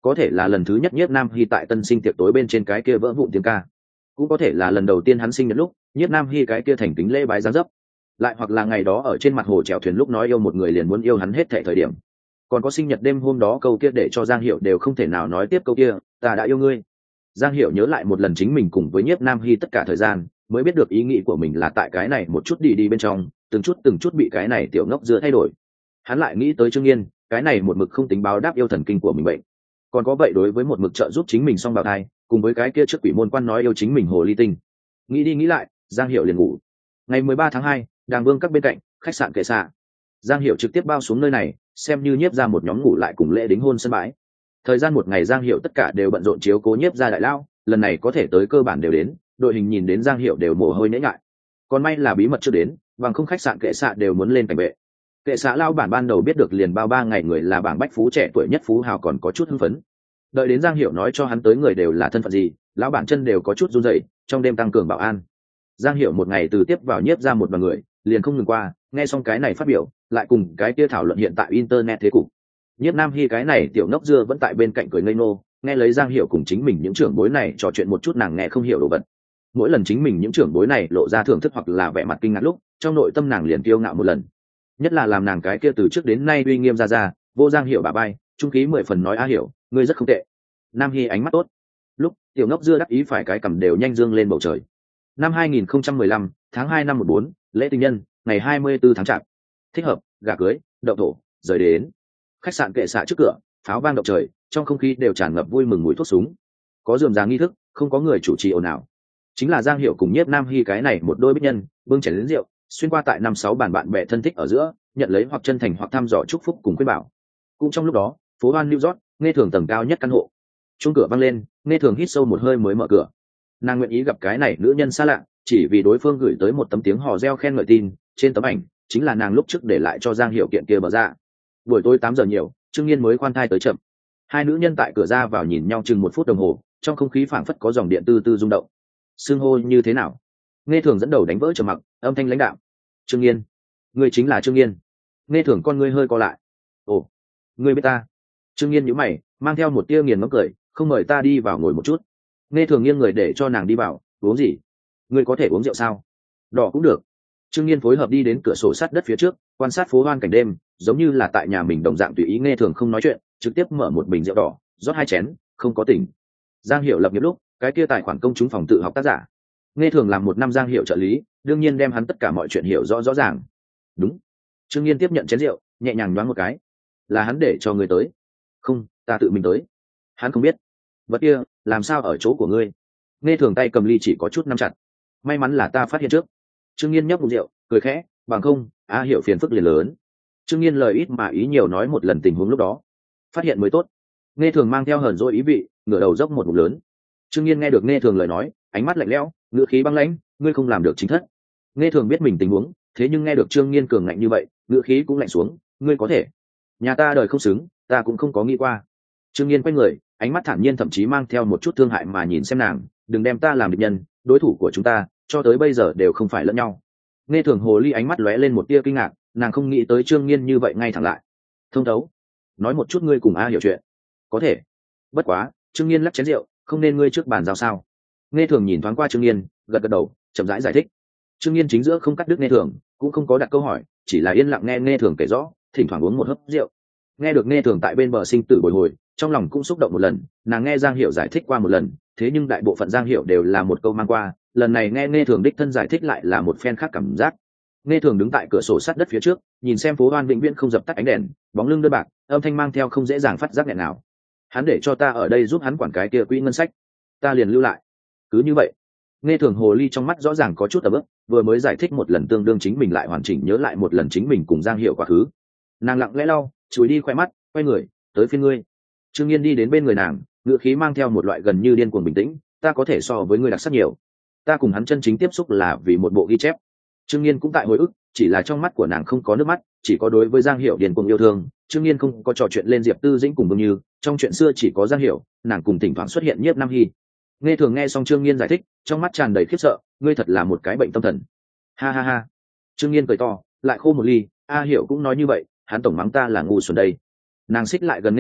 có thể là lần thứ nhất nhiếp nam hy tại tân sinh tiệc tối bên trên cái kia vỡ vụn tiếng ca, cũng có thể là lần đầu tiên hắn sinh nhật lúc nhiếp nam hy cái kia thành kính lễ bái giáng dấp, lại hoặc là ngày đó ở trên mặt hồ chèo thuyền lúc nói yêu một người liền muốn yêu hắn hết thệ thời điểm, còn có sinh nhật đêm hôm đó câu kia để cho Giang Hiểu đều không thể nào nói tiếp câu kia ta đã yêu ngươi. Giang Hiểu nhớ lại một lần chính mình cùng với nhiếp nam hy tất cả thời gian, mới biết được ý nghĩ của mình là tại cái này một chút đi bên trong, từng chút bị cái này tiểu ngốc dưa thay đổi. Hắn lại nghĩ tới Trương Nghiên, cái này một mực không tính báo đáp yêu thần kinh của mình bệnh, còn có vậy đối với một mực trợ giúp chính mình song bào thai, cùng với cái kia trước quỷ môn quan nói yêu chính mình hồ ly tinh. Nghĩ đi nghĩ lại, Giang Hiểu liền ngủ. Ngày 13 tháng 2, Đàng Vương các bên cạnh khách sạn Kệ Xạ, Giang Hiểu trực tiếp bao xuống nơi này, xem như nhiếp ra một nhóm ngủ lại cùng lễ đính hôn sân bãi. Thời gian một ngày Giang Hiểu tất cả đều bận rộn chiếu cố nhiếp ra đại lao, lần này có thể tới cơ bản đều đến, đội hình nhìn đến Giang Hiểu đều mồ hôi nhễ ngại. Còn may là bí mật chưa đến, bằng không khách sạn Kệ Xạ đều muốn lên cảnh vệ. Kệ Xạ lao bản ban đầu biết được liền bao 3 ngày người là bảng bách phú trẻ tuổi nhất phú hào còn có chút hưng phấn. Đợi đến Giang Hiểu nói cho hắn tới người đều là thân phận gì, lão bản chân đều có chút run rẩy, trong đêm tăng cường bảo an. Giang Hiểu một ngày từ tiếp vào nhiếp ra một đoàn người, liền không ngừng qua, nghe xong cái này phát biểu, lại cùng cái kia thảo luận hiện tại internet thế cục. Nhiếp Nam Hi cái này tiểu nốc dưa vẫn tại bên cạnh cười ngây ngô, nghe lấy Giang Hiểu cùng chính mình những trưởng bối này trò chuyện một chút nàng nghe không hiểu đồ vật. Mỗi lần chính mình những trưởng bối này lộ ra thưởng thức hoặc là vẻ mặt kinh ngạc lúc, trong nội tâm nàng liền kiêu ngạo một lần. Nhất là làm nàng cái kia từ trước đến nay uy nghiêm ra, vô Giang Hiểu bà bay, trung khí 10 phần nói a Hiểu, ngươi rất không tệ. Nam Hi ánh mắt tốt. Lúc tiểu nốc dưa đắc ý phải cái cầm đều nhanh dương lên bầu trời. Năm 2015, tháng 2 năm 14, lễ tình nhân, ngày 24 tháng Chạp. Thích hợp, gà cưới, đậu thổ, rời đến. Khách sạn Kệ Xạ trước cửa, pháo vang động trời, trong không khí đều tràn ngập vui mừng mùi thuốc súng. Có rườm rà nghi thức, không có người chủ trì ồn ào. Chính là Giang Hiểu cùng nhiếp Nam Hi cái này một đôi bích nhân, bưng chén lớn rượu, xuyên qua tại 5-6 bàn bạn bè thân thích ở giữa, nhận lấy hoặc chân thành hoặc thăm dò chúc phúc cùng khuyên bảo. Cũng trong lúc đó, phố Hoan New York, nghe thường tầng cao nhất căn hộ. Chuông cửa vang lên, nghe thường hít sâu một hơi mới mở cửa. Nàng nguyện ý gặp cái này nữ nhân xa lạ, chỉ vì đối phương gửi tới một tấm tiếng hò reo khen ngợi tin, trên tấm ảnh chính là nàng lúc trước để lại cho Giang Hiểu kiện kia bờ ra. Buổi tối 8 giờ nhiều, Trương Nghiên mới khoan thai tới chậm. Hai nữ nhân tại cửa ra vào nhìn nhau chừng 1 phút đồng hồ, trong không khí phảng phất có dòng điện tư tư rung động. Xưng hô như thế nào? Nghe thường dẫn đầu đánh vỡ trầm mặc, âm thanh lãnh đạm. Trương Nghiên, ngươi chính là Trương Nghiên. Nghe thường con ngươi hơi co lại. Ồ, ngươi biết ta? Trương Nghiên nhíu mày, mang theo một tia nghiền ngẫm cười, không mời ta đi vào ngồi một chút. Nghe thường nghiêng người để cho nàng đi vào. Uống gì? Ngươi có thể uống rượu sao? Đỏ cũng được. Trương Nghiên phối hợp đi đến cửa sổ sát đất phía trước, quan sát phố hoan cảnh đêm, giống như là tại nhà mình đồng dạng tùy ý. Nghe thường không nói chuyện, trực tiếp mở một bình rượu đỏ, rót 2 chén, không có tỉnh. Giang Hiểu lập nghiệp lúc, cái kia tài khoản công chúng phòng tự học tác giả. Nghe thường làm 1 năm Giang Hiểu trợ lý, đương nhiên đem hắn tất cả mọi chuyện hiểu rõ rõ ràng. Đúng. Trương Nghiên tiếp nhận chén rượu, nhẹ nhàng nhoáng một cái. Là hắn để cho người tới? Không, ta tự mình tới. Hắn không biết. Vật kia, làm sao ở chỗ của ngươi? Nghe thường tay cầm ly chỉ có chút nắm chặt. May mắn là ta phát hiện trước. Trương Nghiên nhấp một rượu, cười khẽ, bằng không, a Hiểu phiền phức liền lớn. Trương Nghiên lời ít mà ý nhiều nói một lần tình huống lúc đó. Phát hiện mới tốt. Nghe thường mang theo hờn dỗi ý vị, ngửa đầu dốc một ngụm lớn. Trương Nghiên nghe được nghe thường lời nói, ánh mắt lạnh lẽo, ngữ khí băng lãnh, ngươi không làm được chính thất. Nghe thường biết mình tình huống, thế nhưng nghe được Trương Nghiên cường ngạnh như vậy, ngữ khí cũng lạnh xuống, ngươi có thể. Nhà ta đời không xứng, ta cũng không có nghĩ qua. Trương Nghiên quay người, ánh mắt thản nhiên thậm chí mang theo một chút thương hại mà nhìn xem nàng, đừng đem ta làm địch nhân, đối thủ của chúng ta cho tới bây giờ đều không phải lẫn nhau. Nghe thường hồ ly ánh mắt lóe lên một tia kinh ngạc, nàng không nghĩ tới Trương Nghiên như vậy ngay thẳng lại. Thông thấu, nói một chút ngươi cùng a Hiểu chuyện. Có thể. Bất quá, Trương Nghiên lắc chén rượu, không nên ngươi trước bàn giao sao? Nghe thường nhìn thoáng qua Trương Nghiên, gật gật đầu, chậm rãi giải thích. Trương Nghiên chính giữa không cắt đứt nghe thường, cũng không có đặt câu hỏi, chỉ là yên lặng nghe nghe thường kể rõ, thỉnh thoảng uống một hớp rượu. Nghe được nghe thường tại bên bờ sinh tử bồi hồi, trong lòng cũng xúc động một lần. Nàng nghe Giang Hiểu giải thích qua một lần, thế nhưng đại bộ phận Giang Hiểu đều là một câu mang qua, lần này nghe nghe thường đích thân giải thích lại là một phen khác cảm giác. Nghe thường đứng tại cửa sổ sát đất phía trước, nhìn xem phố hoan vĩnh viễn không dập tắt ánh đèn, bóng lưng đơn bạc, âm thanh mang theo không dễ dàng phát giác nghẹn nào. Hắn để cho ta ở đây giúp hắn quản cái kia quỹ ngân sách, ta liền lưu lại. Cứ như vậy. Nghe thường hồ ly trong mắt rõ ràng có chút ấm ức, vừa mới giải thích một lần tương đương chính mình lại hoàn chỉnh nhớ lại một lần chính mình cùng Giang Hiểu quá khứ. Nàng lặng lẽ lau chùi đi khoe mắt, quay người, tới phiên ngươi. Trương Nghiên đi đến bên người nàng, ngựa khí mang theo một loại gần như điên cuồng bình tĩnh, ta có thể so với ngươi đặc sắc nhiều. Ta cùng hắn chân chính tiếp xúc là vì một bộ ghi chép. Trương Nghiên cũng tại hồi ức, chỉ là trong mắt của nàng không có nước mắt, chỉ có đối với Giang Hiểu điên cuồng yêu thương. Trương Nghiên không có trò chuyện lên Diệp Tư Dĩnh cùng Vương Như, trong chuyện xưa chỉ có Giang Hiểu, nàng cùng thỉnh thoảng xuất hiện Nhiếp Nam Hi. Nghe thường nghe xong Trương Nghiên giải thích, trong mắt tràn đầy khiếp sợ, ngươi thật là một cái bệnh tâm thần. Ha ha ha. Trương Nghiên cười to, lại khô một ly, a Hiểu cũng nói như vậy, hắn tổng mắng ta là ngu xuẩn đây. Nàng xích lại gần nghe thường,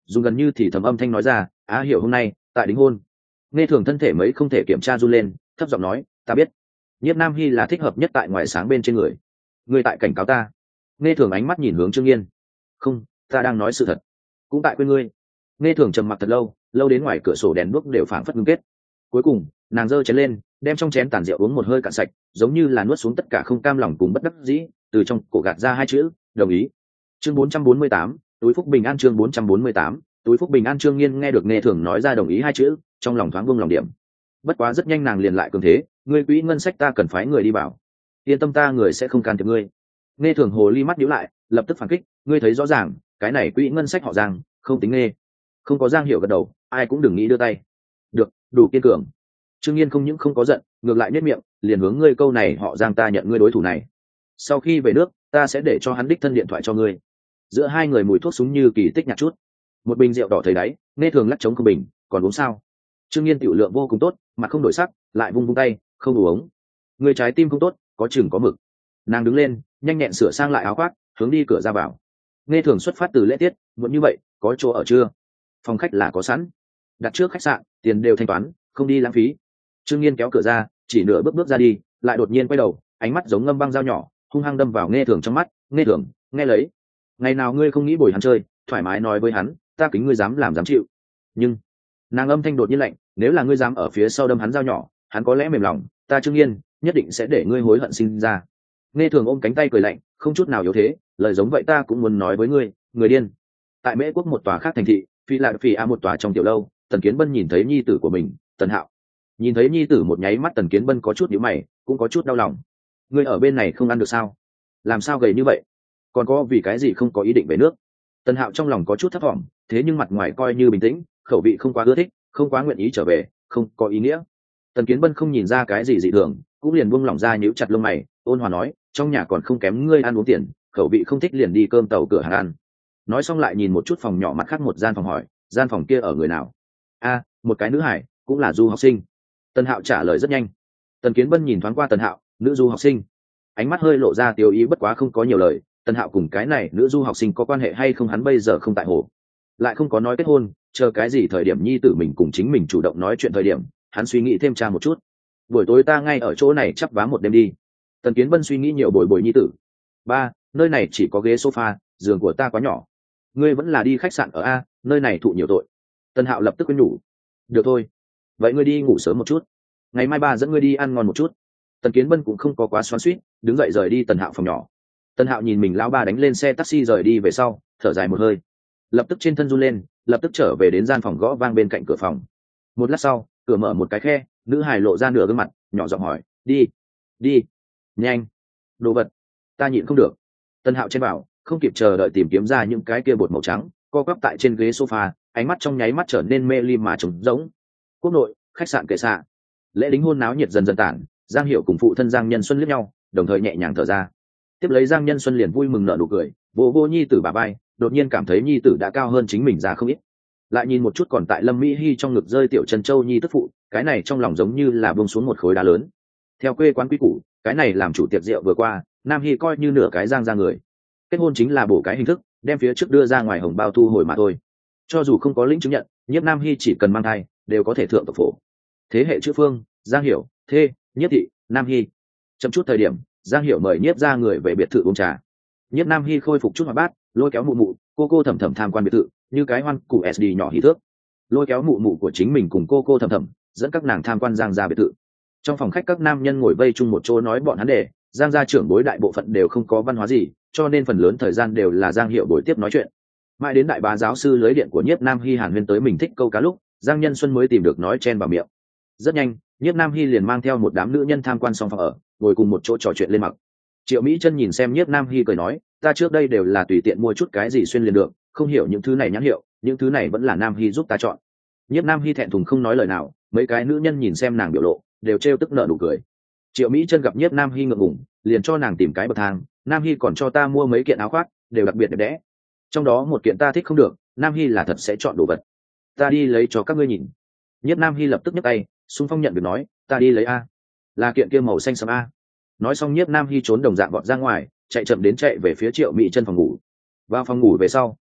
dùng gần như thì thầm âm thanh nói ra, á hiểu hôm nay tại đính hôn. Nghe thường thân thể mấy không thể kiểm tra run lên, thấp giọng nói, ta biết Nhiếp Nam Hy là thích hợp nhất tại ngoài sáng bên trên người. Ngươi tại cảnh cáo ta? Nghe thường ánh mắt nhìn hướng Trương Nghiên. Không, ta đang nói sự thật. Cũng tại quên ngươi. Nghe thường trầm mặc thật lâu, lâu đến ngoài cửa sổ đèn đuốc đều phảng phất ngưng kết. Cuối cùng nàng giơ chén lên, đem trong chén tàn rượu uống một hơi cạn sạch, giống như là nuốt xuống tất cả không cam lòng cùng bất đắc dĩ, từ trong cổ gạt ra hai chữ, đồng ý. Chương 448, túi phúc bình an. Chương 448, túi phúc bình an. Trương Nghiên nghe được Nghe thường nói ra đồng ý hai chữ, trong lòng thoáng buông lòng điểm. Bất quá rất nhanh nàng liền lại cường thế, ngươi quỹ ngân sách ta cần phái người đi bảo, yên tâm ta người sẽ không can thiệp ngươi. Nghe thường hồ ly mắt nhíu lại, lập tức phản kích, ngươi thấy rõ ràng cái này quỹ ngân sách họ Giang không tính Nghe. Không có Giang Hiểu gật đầu, ai cũng đừng nghĩ đưa tay. Được, đủ kiên cường. Trương Nghiên không những không có giận, ngược lại nhếch miệng, liền hướng ngươi câu này họ Giang ta nhận ngươi đối thủ này. Sau khi về nước ta sẽ để cho hắn đích thân điện thoại cho ngươi. Giữa hai người mùi thuốc súng như kỳ tích nhạt chút. Một bình rượu đỏ thấy đáy, Nghe thường lắc chống không bình, còn uống sao? Trương Nghiên tiểu lượng vô cùng tốt, mặt không đổi sắc, lại vung vung tay, không đủ uống. Người trái tim không tốt, có chừng có mực. Nàng đứng lên, nhanh nhẹn sửa sang lại áo khoác, hướng đi cửa ra vào. Nghe thường xuất phát từ lễ tiết, muộn như vậy, có chỗ ở chưa? Phòng khách là có sẵn, đặt trước khách sạn, tiền đều thanh toán, không đi lãng phí. Trương Nghiên kéo cửa ra, chỉ nửa bước ra đi, lại đột nhiên quay đầu, ánh mắt giống ngâm băng dao nhỏ, hung hăng đâm vào Nghe thường trong mắt. Nghe thường, nghe lấy, ngày nào ngươi không nghĩ bồi hắn chơi, thoải mái nói với hắn, ta kính ngươi dám làm dám chịu. Nhưng nàng âm thanh đột nhiên lạnh, nếu là ngươi dám ở phía sau đâm hắn dao nhỏ, hắn có lẽ mềm lòng, ta Trương Nghiên nhất định sẽ để ngươi hối hận sinh ra. Nghe thường ôm cánh tay cười lạnh, không chút nào yếu thế, lời giống vậy ta cũng muốn nói với ngươi, người điên. Tại Mễ Quốc một tòa khác thành thị, phi lại phi a một tòa trong tiểu lâu, Tần Kiến Bân nhìn thấy nhi tử của mình, Tần Hạo. Nhìn thấy nhi tử một nháy mắt, Tần Kiến Bân có chút nhíu mày, cũng có chút đau lòng. Ngươi ở bên này không ăn được sao? Làm sao gầy như vậy? Còn có vì cái gì không có ý định về nước? Tần Hạo trong lòng có chút thất vọng, thế nhưng mặt ngoài coi như bình tĩnh, khẩu vị không quá ưa thích, không quá nguyện ý trở về, không có ý nghĩa. Tần Kiến Bân không nhìn ra cái gì dị thường, cũng liền buông lỏng ra nhíu chặt lông mày, ôn hòa nói, trong nhà còn không kém ngươi ăn uống tiền, khẩu vị không thích liền đi cơm tàu cửa hàng ăn. Nói xong lại nhìn một chút phòng nhỏ mặt khác một gian phòng hỏi, gian phòng kia ở người nào? A, một cái nữ hải, cũng là du học sinh. Tần Hạo trả lời rất nhanh. Tần Kiến Bân nhìn thoáng qua Tần Hạo, nữ du học sinh, ánh mắt hơi lộ ra tiêu ý, bất quá không có nhiều lời. Tần Hạo cùng cái này nữ du học sinh có quan hệ hay không hắn bây giờ không tại hồ, lại không có nói kết hôn, chờ cái gì thời điểm nhi tử mình cùng chính mình chủ động nói chuyện thời điểm, hắn suy nghĩ thêm tra một chút. Buổi tối ta ngay ở chỗ này chắp vá một đêm đi. Tần Kiến Bân suy nghĩ nhiều, bồi bồi nhi tử. Ba, nơi này chỉ có ghế sofa, giường của ta quá nhỏ. Ngươi vẫn là đi khách sạn ở a, nơi này thụ nhiều tội. Tần Hạo lập tức quên nhủ. Được thôi, vậy ngươi đi ngủ sớm một chút, ngày mai ba dẫn ngươi đi ăn ngon một chút. Tần Kiến Bân cũng không có quá xoắn xuýt, đứng dậy rời đi Tần Hạo phòng nhỏ. Tần Hạo nhìn mình lão ba đánh lên xe taxi rời đi về sau, thở dài một hơi, lập tức trên thân run lên, lập tức trở về đến gian phòng gõ vang bên cạnh cửa phòng. Một lát sau, cửa mở một cái khe, nữ hài lộ ra nửa gương mặt, nhỏ giọng hỏi, đi đi nhanh, đồ vật ta nhịn không được. Tần Hạo chen vào, không kịp chờ đợi tìm kiếm ra những cái kia bột màu trắng, co quắp tại trên ghế sofa, ánh mắt trong nháy mắt trở nên mê ly mà trống rỗng. Quốc nội, khách sạn kệ xạ, lễ đính hôn náo nhiệt dần dần tản. Giang Hiểu cùng phụ thân Giang Nhân Xuân liếc nhau, đồng thời nhẹ nhàng thở ra. Tiếp lấy Giang Nhân Xuân liền vui mừng nở nụ cười, vô vô nhi tử bà bay, đột nhiên cảm thấy nhi tử đã cao hơn chính mình ra không ít. Lại nhìn một chút còn tại Lâm Mỹ Hi trong ngực rơi tiểu Trần Châu nhi tức phụ, cái này trong lòng giống như là buông xuống một khối đá lớn. Theo quê quán quy củ, cái này làm chủ tiệc rượu vừa qua, Nam Hi coi như nửa cái Giang ra người. Kết hôn chính là bổ cái hình thức, đem phía trước đưa ra ngoài hồng bao thu hồi mà thôi. Cho dù không có lĩnh chứng nhận, Nhiếp Nam Hi chỉ cần mang thai, đều có thể thượng tộc phổ. Thế hệ chữ Phương, Giang Hiểu, Thê, Nhiếp thị, Nam Hi. Chậm chút thời điểm, Giang Hiểu mời Nhiếp ra người về biệt thự uống trà. Nhiếp Nam Hi khôi phục chút hoạt bát, lôi kéo mụ mụ, cô thầm thầm tham quan biệt thự, như cái hoan cụ SD nhỏ hí thước. Lôi kéo mụ mụ của chính mình cùng cô thầm thầm, dẫn các nàng tham quan Giang gia biệt thự. Trong phòng khách các nam nhân ngồi vây chung một chỗ nói bọn hắn để, Giang gia trưởng bối đại bộ phận đều không có văn hóa gì, cho nên phần lớn thời gian đều là Giang Hiểu buổi tiếp nói chuyện. Mãi đến đại bá giáo sư lưới điện của Nhiếp Nam Hi hàn huyên tới mình thích câu cá lúc, Giang Nhân Xuân mới tìm được nói chen vào miệng. Rất nhanh, Nhiếp Nam Hi liền mang theo một đám nữ nhân tham quan xong phòng ở, ngồi cùng một chỗ trò chuyện lên mặc. Triệu Mỹ Chân nhìn xem Nhiếp Nam Hi cười nói, ta trước đây đều là tùy tiện mua chút cái gì xuyên liền được, không hiểu những thứ này nhãn hiệu, những thứ này vẫn là Nam Hi giúp ta chọn. Nhiếp Nam Hi thẹn thùng không nói lời nào, mấy cái nữ nhân nhìn xem nàng biểu lộ, đều trêu tức nở nụ cười. Triệu Mỹ Chân gặp Nhiếp Nam Hi ngượng ngùng, liền cho nàng tìm cái bậc thang, Nam Hi còn cho ta mua mấy kiện áo khoác, đều đặc biệt đẹp đẽ. Trong đó một kiện ta thích không được, Nam Hi là thật sẽ chọn đồ vật. Ta đi lấy cho các ngươi nhìn. Nhiếp Nam Hi lập tức nhấc tay, xung phong nhận việc nói, ta đi lấy a. Là kiện kia màu xanh sẫm a. Nói xong Nhiếp Nam Hi trốn đồng dạng vọt ra ngoài, chạy chậm đến chạy về phía Triệu Mỹ Chân phòng ngủ. Vào phòng ngủ về sau,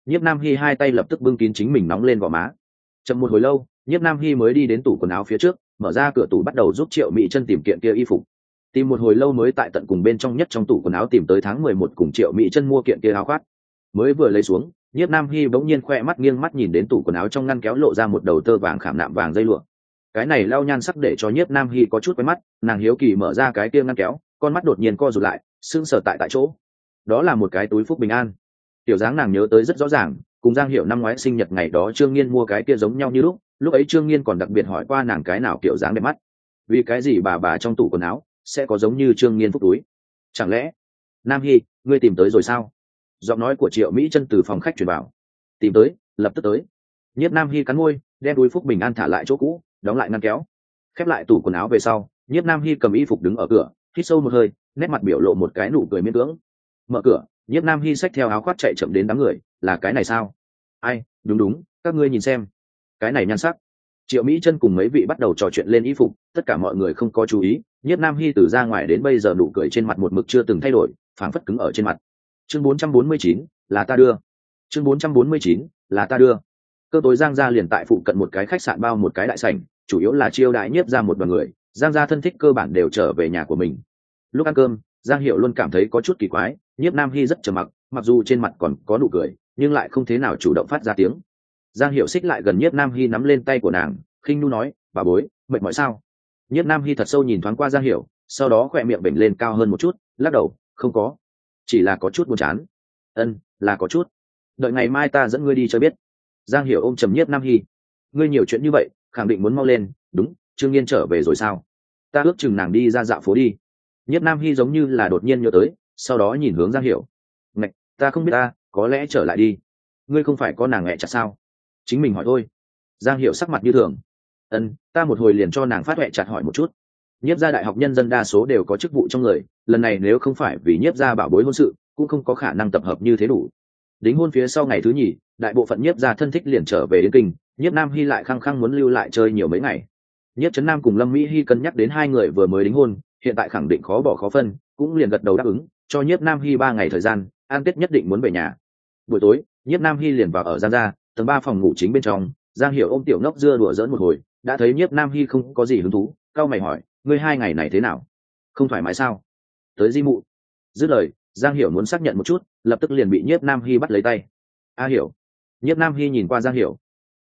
nhiếp nam hy hai tay lập tức bưng kín chính mình nóng lên gò má. Chậm một hồi lâu, nhiếp nam hy mới đi đến tủ quần áo phía trước, mở ra cửa tủ bắt đầu giúp Triệu Mỹ Chân tìm kiện kia y phục. Tìm một hồi lâu mới tại tận cùng bên trong nhất trong tủ quần áo tìm tới tháng 11 cùng Triệu Mỹ Chân mua kiện kia áo khoác. Mới vừa lấy xuống, nhiếp nam hy bỗng nhiên khoe mắt nghiêng mắt nhìn đến tủ quần áo trong ngăn kéo lộ ra một đầu tơ vàng khảm nạm vàng dây lụa. Cái này lao nhan sắc để cho nhiếp nam hy có chút quen mắt, nàng hiếu kỳ mở ra cái kia ngăn kéo, con mắt đột nhiên co rụt lại, sững sờ tại chỗ. Đó là một cái túi phúc bình an. Tiểu dáng nàng nhớ tới rất rõ ràng, cùng Giang Hiểu năm ngoái sinh nhật ngày đó Trương Nghiên mua cái kia giống nhau như lúc ấy Trương Nghiên còn đặc biệt hỏi qua nàng cái nào kiểu dáng đẹp mắt. Vì cái gì bà trong tủ quần áo sẽ có giống như Trương Nghiên phúc túi? Chẳng lẽ Nam Hy, ngươi tìm tới rồi sao? Giọng nói của Triệu Mỹ Chân từ phòng khách truyền vào. Tìm tới, lập tức tới. Nhiếp Nam Hy cắn môi, đem túi phúc bình an thả lại chỗ cũ, đóng lại ngăn kéo, khép lại tủ quần áo về sau. Nhiếp Nam Hy cầm y phục đứng ở cửa, hít sâu một hơi, nét mặt biểu lộ một cái nụ cười miễn cưỡng. Mở cửa, Nhiếp Nam Hy xách theo áo khoác chạy chậm đến đám người. Là cái này sao? Ai, đúng, các ngươi nhìn xem, cái này nhan sắc. Triệu Mỹ Chân cùng mấy vị bắt đầu trò chuyện lên y phục, tất cả mọi người không có chú ý. Nhiếp Nam Hy từ ra ngoài đến bây giờ nụ cười trên mặt một mực chưa từng thay đổi, phảng phất cứng ở trên mặt. Chương 449, là ta đưa. Chương 449, là ta đưa. Cơ tối Giang gia liền tại phụ cận một cái khách sạn bao một cái đại sảnh, chủ yếu là chiêu đãi Nhiếp gia một đoàn người. Giang gia thân thích cơ bản đều trở về nhà của mình. Lúc ăn cơm, Giang Hiểu luôn cảm thấy có chút kỳ quái, Nhiếp Nam Hy rất trầm mặc, mặc dù trên mặt còn có nụ cười, nhưng lại không thế nào chủ động phát ra tiếng. Giang Hiểu xích lại gần Nhiếp Nam Hy nắm lên tay của nàng, khinh nu nói, bà bối, mệt mỏi sao? Nhiếp Nam Hy thật sâu nhìn thoáng qua Giang Hiểu, sau đó khỏe miệng bệnh lên cao hơn một chút, lắc đầu, không có, chỉ là có chút buồn chán. Là có chút. Đợi ngày mai ta dẫn ngươi đi chơi biết. Giang Hiểu ôm chầm Nhiếp Nam Hy, ngươi nhiều chuyện như vậy, khẳng định muốn mau lên. Đúng, Trương Nghiên trở về rồi sao? Ta ước chừng nàng đi ra dạo phố đi. Nhiếp Nam Hy giống như là đột nhiên nhớ tới, sau đó nhìn hướng Giang Hiểu. Ngạch, ta không biết ta, có lẽ trở lại đi. Ngươi không phải có nàng mẹ chặt sao? Chính mình hỏi thôi. Giang Hiểu sắc mặt như thường. Ta một hồi liền cho nàng phát huệ chặt hỏi một chút. Nhiếp gia đại học nhân dân đa số đều có chức vụ trong người, lần này nếu không phải vì Nhiếp gia bảo bối hôn sự, cũng không có khả năng tập hợp như thế đủ. Đính hôn phía sau ngày thứ nhì, đại bộ phận Nhiếp gia thân thích liền trở về đến kinh, Nhiếp Nam Hy lại khăng khăng muốn lưu lại chơi nhiều mấy ngày. Nhiếp Trấn Nam cùng Lâm Mỹ Hy cân nhắc đến hai người vừa mới đính hôn, hiện tại khẳng định khó bỏ khó phân, cũng liền gật đầu đáp ứng, cho Nhiếp Nam Hy 3 ngày thời gian, an tết nhất định muốn về nhà. Buổi tối, Nhiếp Nam Hy liền vào ở Giang gia, tầng 3 phòng ngủ chính bên trong. Giang Hiểu ôm tiểu ngốc dưa đùa giỡn một hồi, đã thấy Nhiếp Nam Hy không có gì hứng thú, cau mày hỏi, ngươi 2 ngày này thế nào? Không thoải mái sao? Tới di mụ. Dứt lời, Giang Hiểu muốn xác nhận một chút, lập tức liền bị Nhiếp Nam Hy bắt lấy tay. A Hiểu. Nhiếp Nam Hy nhìn qua Giang Hiểu.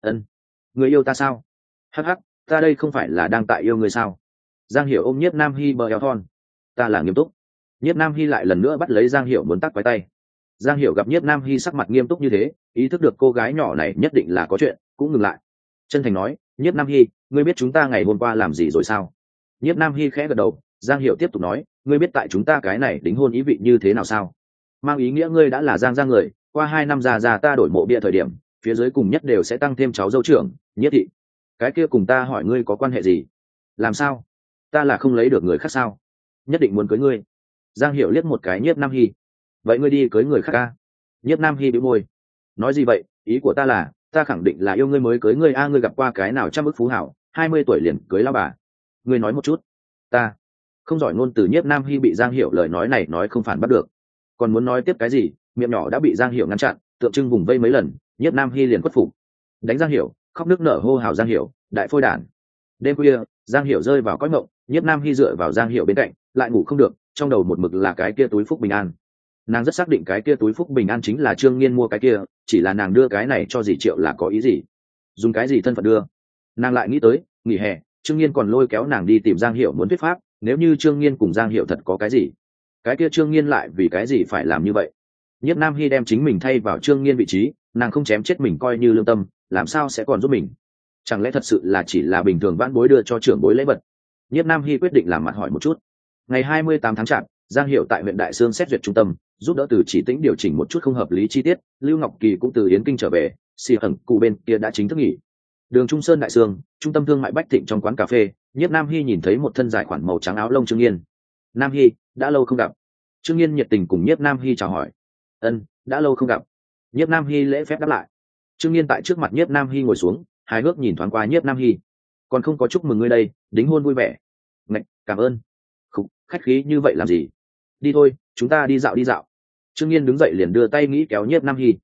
Ngươi yêu ta sao? Hắc hắc, ta đây không phải là đang tại yêu ngươi sao? Giang Hiểu ôm Nhiếp Nam Hy bờ eo thon. Ta là nghiêm túc. Nhiếp Nam Hy lại lần nữa bắt lấy Giang Hiểu muốn tắc quái tay. Giang Hiểu gặp Nhiếp Nam Hy sắc mặt nghiêm túc như thế, ý thức được cô gái nhỏ này nhất định là có chuyện, cũng ngừng lại. Chân thành nói, Nhiếp Nam Hy, ngươi biết chúng ta ngày hôm qua làm gì rồi sao? Nhiếp Nam Hy khẽ gật đầu. Giang Hiểu tiếp tục nói, ngươi biết tại chúng ta cái này đính hôn ý vị như thế nào sao? Mang ý nghĩa ngươi đã là Giang gia người, qua 2 năm già ta đổi mộ bia thời điểm, phía dưới cùng nhất đều sẽ tăng thêm cháu dâu trưởng, Nhiếp thị. Cái kia cùng ta hỏi ngươi có quan hệ gì? Làm sao? Ta là không lấy được người khác sao? Nhất định muốn cưới ngươi. Giang Hiểu liếc một cái Nhiếp Nam Hy. Vậy ngươi đi cưới người khác a? Nhiếp Nam Hy bĩu môi. Nói gì vậy, ý của ta là, ta khẳng định là yêu ngươi mới cưới ngươi a, ngươi gặp qua cái nào trăm ức phú hảo, 20 tuổi liền cưới lao bà. Ngươi nói một chút. Ta không giỏi ngôn từ. Nhiếp Nam Hy bị Giang Hiểu lời nói này nói không phản bắt được, còn muốn nói tiếp cái gì, miệng nhỏ đã bị Giang Hiểu ngăn chặn, tượng trưng vùng vây mấy lần, Nhiếp Nam Hy liền khuất phục, đánh Giang Hiểu, khóc nước nở hô hào Giang Hiểu, đại phôi đản. Đêm khuya, Giang Hiểu rơi vào cõi mộng, Nhiếp Nam Hy dựa vào Giang Hiểu bên cạnh, lại ngủ không được, trong đầu một mực là cái kia túi phúc bình an. Nàng rất xác định cái kia túi phúc bình an chính là Trương Nghiên mua cái kia, chỉ là nàng đưa cái này cho dì Triệu là có ý gì, dùng cái gì thân phận đưa. Nàng lại nghĩ tới, nghỉ hè, Trương Nghiên còn lôi kéo nàng đi tìm Giang Hiểu muốn thuyết pháp, nếu như Trương Nghiên cùng Giang Hiểu thật có cái gì, cái kia Trương Nghiên lại vì cái gì phải làm như vậy? Nhiếp Nam Hy đem chính mình thay vào Trương Nghiên vị trí, nàng không chém chết mình coi như lương tâm, làm sao sẽ còn giúp mình? Chẳng lẽ thật sự là chỉ là bình thường vãn bối đưa cho trưởng bối lễ vật? Nhiếp Nam Hy quyết định làm mặt hỏi một chút. Ngày 28 tháng Chạp, Giang Hiểu tại huyện Đại Sương xét duyệt trung tâm, giúp đỡ Từ Chỉ Tĩnh điều chỉnh một chút không hợp lý chi tiết, Lưu Ngọc Kỳ cũng từ Yến Kinh trở về, xì ẩn cụ bên kia đã chính thức nghỉ. Đường Trung Sơn Đại Sương, trung tâm thương mại Bách Thịnh trong quán cà phê, Nhiếp Nam Hy nhìn thấy một thân dài khoản màu trắng áo lông Trương Nghiên. Nam Hy, đã lâu không gặp. Trương Nghiên nhiệt tình cùng Nhiếp Nam Hy chào hỏi. Đã lâu không gặp. Nhiếp Nam Hy lễ phép đáp lại. Trương Nghiên tại trước mặt Nhiếp Nam Hy ngồi xuống, hài hước nhìn thoáng qua Nhiếp Nam Hy. Còn không có chúc mừng ngươi đây, đính hôn vui vẻ. Ngạch, cảm ơn. Khục, khách khí như vậy làm gì? Đi thôi, chúng ta đi dạo đi dạo. Trương Nghiên đứng dậy liền đưa tay nghĩ kéo Nhiếp Nam Hy.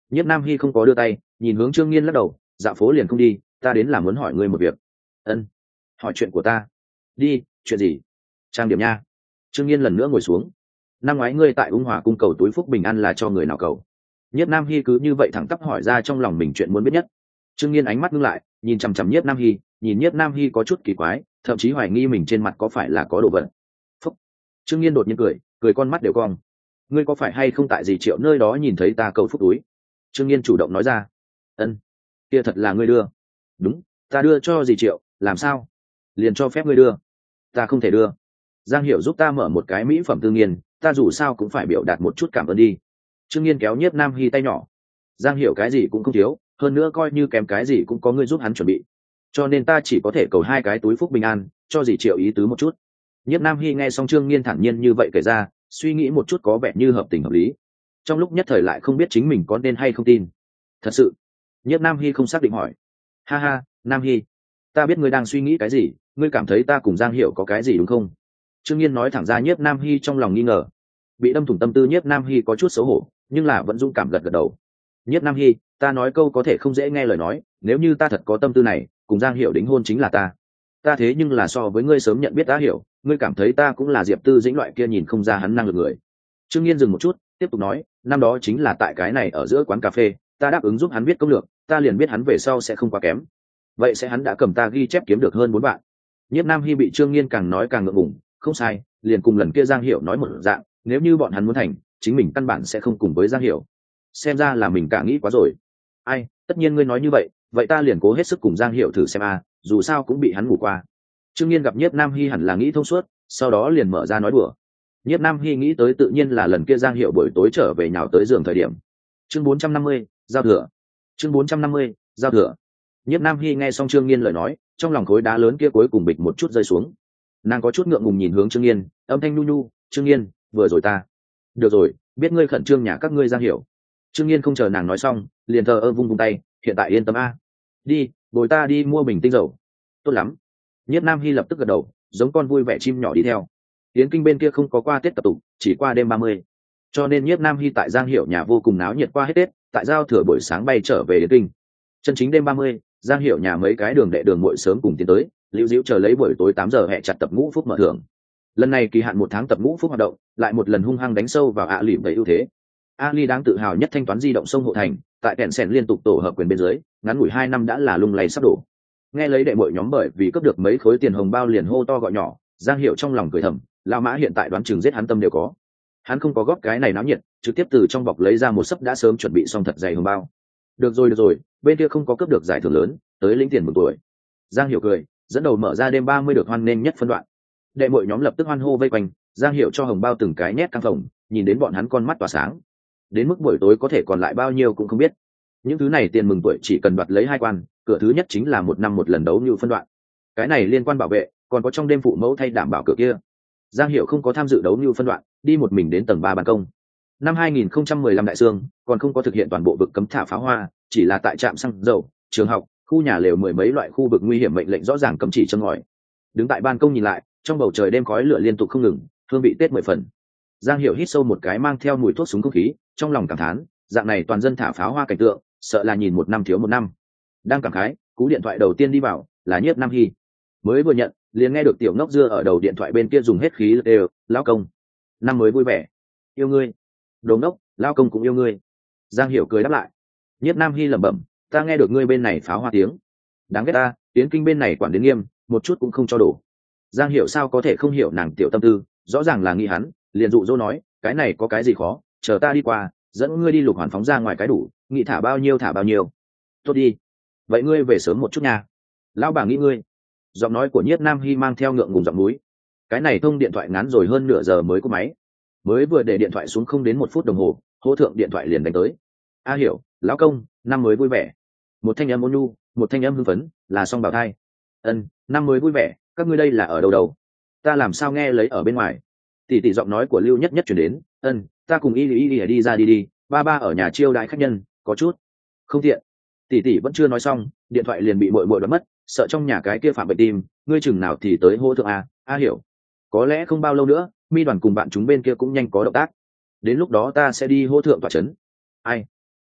Nhiếp Nam Hy không có đưa tay, nhìn hướng Trương Nghiên lắc đầu, dạo phố liền không đi, ta đến là muốn hỏi ngươi một việc. Ân, hỏi chuyện của ta. Đi, chuyện gì? Trang điểm nha. Trương Nghiên lần nữa ngồi xuống. Năm ngoái ngươi tại Ung Hòa cung cầu túi phúc bình an là cho người nào cầu? Nhiếp Nam Hy cứ như vậy thẳng tắp hỏi ra trong lòng mình chuyện muốn biết nhất. Trương Nghiên ánh mắt ngưng lại, nhìn chằm chằm Nhiếp Nam Hy, nhìn Nhiếp Nam Hy có chút kỳ quái, thậm chí hoài nghi mình trên mặt có phải là có đồ vật. Phúc. Trương Nghiên đột nhiên cười, cười con mắt đều cong. Ngươi có phải hay không tại gì Triệu nơi đó nhìn thấy ta cầu phúc túi? Trương Nghiên chủ động nói ra. Ân, kia thật là ngươi đưa? Đúng, ta đưa cho dì Triệu, làm sao? Liền cho phép ngươi đưa. Ta không thể đưa. Giang Hiểu giúp ta mở một cái mỹ phẩm tư nghiên, ta dù sao cũng phải biểu đạt một chút cảm ơn đi. Trương Nghiên kéo Nhiếp Nam Hy tay nhỏ. Giang Hiểu cái gì cũng không thiếu, hơn nữa coi như kém cái gì cũng có ngươi giúp hắn chuẩn bị, cho nên ta chỉ có thể cầu 2 cái túi phúc bình an, cho dì Triệu ý tứ một chút. Nhiếp Nam Hy nghe xong Trương Nghiên thản nhiên như vậy kể ra, suy nghĩ một chút có vẻ như hợp tình hợp lý, trong lúc nhất thời lại không biết chính mình có nên hay không tin. Thật sự? Nhiếp Nam Hy không xác định hỏi. Ha ha, Nam Hy, ta biết ngươi đang suy nghĩ cái gì, ngươi cảm thấy ta cùng Giang Hiểu có cái gì đúng không? Trương Nghiên nói thẳng ra Nhiếp Nam Hy trong lòng nghi ngờ. Bị đâm thủng tâm tư Nhiếp Nam Hy có chút xấu hổ, nhưng là vẫn dũng cảm gật gật đầu. Nhiếp Nam Hy, ta nói câu có thể không dễ nghe lời nói, nếu như ta thật có tâm tư này, cùng Giang Hiểu đính hôn chính là ta. Ta thế nhưng là so với ngươi sớm nhận biết đã hiểu, ngươi cảm thấy ta cũng là Diệp Tư Dĩnh loại kia nhìn không ra hắn năng lực người. Trương Nghiên dừng một chút, tiếp tục nói, năm đó chính là tại cái này ở giữa quán cà phê, ta đáp ứng giúp hắn viết công lược, ta liền biết hắn về sau sẽ không quá kém. Vậy sẽ hắn đã cầm ta ghi chép kiếm được hơn 4 vạn. Nhiếp Nam Hy bị Trương Nghiên càng nói càng ngượng ngùng, không sai, liền cùng lần kia Giang Hiểu nói một dạng, nếu như bọn hắn muốn thành, chính mình căn bản sẽ không cùng với Giang Hiểu. Xem ra là mình cả nghĩ quá rồi. Ai, tất nhiên ngươi nói như vậy, vậy ta liền cố hết sức cùng Giang Hiểu thử xem a, dù sao cũng bị hắn ngủ qua. Trương Nghiên gặp Nhiếp Nam Hy hẳn là nghĩ thông suốt, sau đó liền mở ra nói đùa. Nhiếp Nam Hy nghĩ tới tự nhiên là lần kia Giang Hiểu buổi tối trở về nhào tới giường thời điểm. Chương 450, giao thừa. Chương 450, giao thừa. Nhiếp Nam Hy nghe xong Trương Nghiên lời nói, trong lòng khối đá lớn kia cuối cùng bịch một chút rơi xuống. Nàng có chút ngượng ngùng nhìn hướng Trương Nghiên, âm thanh nhu nhu, "Trương Nghiên, vừa rồi ta." "Được rồi, biết ngươi khẩn trương nhà các ngươi Giang Hiểu." Trương Nghiên không chờ nàng nói xong, liền thờ ơ vung vung tay, "Hiện tại yên tâm a. Đi, bồi ta đi mua bình tinh dầu." "Tốt lắm." Nhiếp Nam Hy lập tức gật đầu, giống con vui vẻ chim nhỏ đi theo. Yến Kinh bên kia không có qua Tết tập tụ, chỉ qua đêm 30. Cho nên Nhiếp Nam Hy tại Giang Hiểu nhà vô cùng náo nhiệt qua hết Tết, tại giao thừa buổi sáng bay trở về Yến Kinh. Chân chính đêm 30, Giang Hiểu nhà mấy cái đường đệ đường muội sớm cùng tiến tới, Liễu Diễu chờ lấy buổi tối 8 giờ hẹn chặt tập ngũ phúc mở thưởng. Lần này kỳ hạn 1 tháng tập ngũ phúc hoạt động, lại một lần hung hăng đánh sâu vào ạ lỉ về ưu thế. Ali đang tự hào nhất thanh toán di động sông hộ thành, tại kẹn sèn liên tục tổ hợp quyền bên dưới, ngắn ngủi 2 năm đã là lung lay sắp đổ. Nghe lấy đệ muội nhóm bởi vì cướp được mấy khối tiền hồng bao liền hô to gọi nhỏ, Giang Hiểu trong lòng cười thầm, lão mã hiện tại đoán chừng giết hắn tâm đều có. Hắn không có góp cái này náo nhiệt, trực tiếp từ trong bọc lấy ra một sấp đã sớm chuẩn bị xong thật dày hồng bao. Được rồi, bên kia không có cướp được giải thưởng lớn, tới lĩnh tiền mừng tuổi. Giang Hiểu cười, dẫn đầu mở ra đêm 30 được hoan nghênh nhất phân đoạn. Đệ muội nhóm lập tức hoan hô vây quanh, Giang Hiểu cho hồng bao từng cái nhét căng phòng, nhìn đến bọn hắn con mắt tỏa sáng. Đến mức buổi tối có thể còn lại bao nhiêu cũng không biết. Những thứ này tiền mừng tuổi chỉ cần đoạt lấy 2 quan, cửa thứ nhất chính là 1 năm một lần đấu như phân đoạn. Cái này liên quan bảo vệ, còn có trong đêm phụ mẫu thay đảm bảo cửa kia. Giang Hiểu không có tham dự đấu như phân đoạn, đi một mình đến tầng 3 ban công. Năm 2015 đại sương, còn không có thực hiện toàn bộ vực cấm thả pháo hoa, chỉ là tại trạm xăng dầu, trường học, khu nhà lều 10 mấy loại khu vực nguy hiểm mệnh lệnh rõ ràng cấm chỉ châm ngòi. Đứng tại ban công nhìn lại, trong bầu trời đêm khói lửa liên tục không ngừng, hương vị Tết 10 phần. Giang Hiểu hít sâu một cái mang theo mùi thuốc súng không khí, trong lòng cảm thán, dạng này toàn dân thả pháo hoa cảnh tượng, sợ là nhìn 1 năm thiếu 1 năm. Đang cảm khái, cú điện thoại đầu tiên đi vào, là Nhiếp Nam Hy. Mới vừa nhận, liền nghe được tiểu ngốc dưa ở đầu điện thoại bên kia dùng hết khí đều, "Lão công, năm mới vui vẻ." "Yêu ngươi." "Đồ ngốc, lão công cũng yêu ngươi." Giang Hiểu cười đáp lại. Nhiếp Nam Hy lẩm bẩm, "Ta nghe được ngươi bên này pháo hoa tiếng. Đáng ghét ta, Yến Kinh bên này quản đến nghiêm, một chút cũng không cho đổ." Giang Hiểu sao có thể không hiểu nàng tiểu tâm tư, rõ ràng là nghĩ hắn, liền dụ dỗ nói, "Cái này có cái gì khó, chờ ta đi qua, dẫn ngươi đi Lục Hoàn phóng ra ngoài cái đủ, nghĩ thả bao nhiêu thả bao nhiêu." "Tốt đi. Vậy ngươi về sớm một chút nha." "Lão bà nghĩ ngươi." Giọng nói của Nhiếp Nam Hy mang theo ngượng ngùng giọng núi. Cái này thông điện thoại ngắn rồi hơn nửa giờ mới có máy. Mới vừa để điện thoại xuống không đến 1 phút đồng hồ, hô thượng điện thoại liền đánh tới. "A Hiểu, lão công, năm mới vui vẻ." Một thanh âm ôn nhu, một thanh âm hưng phấn, là Song Bảo Thai. "Ân, năm mới vui vẻ, các ngươi đây là ở đâu đâu? Ta làm sao nghe lấy ở bên ngoài?" Tỷ tỷ giọng nói của Lưu Nhất Nhất truyền đến. "Ân, ta cùng y đi ra đi, ba ba ở nhà chiêu đãi khách nhân, có chút không tiện." Tỷ tỷ vẫn chưa nói xong, điện thoại liền bị muội muội đoạt mất, sợ trong nhà cái kia phạm bệnh tim, "Ngươi chừng nào thì tới hô thượng a?" "A Hiểu, có lẽ không bao lâu nữa, Mi Đoàn cùng bạn chúng bên kia cũng nhanh có động tác, đến lúc đó ta sẽ đi hô thượng tòa trấn." "Ai?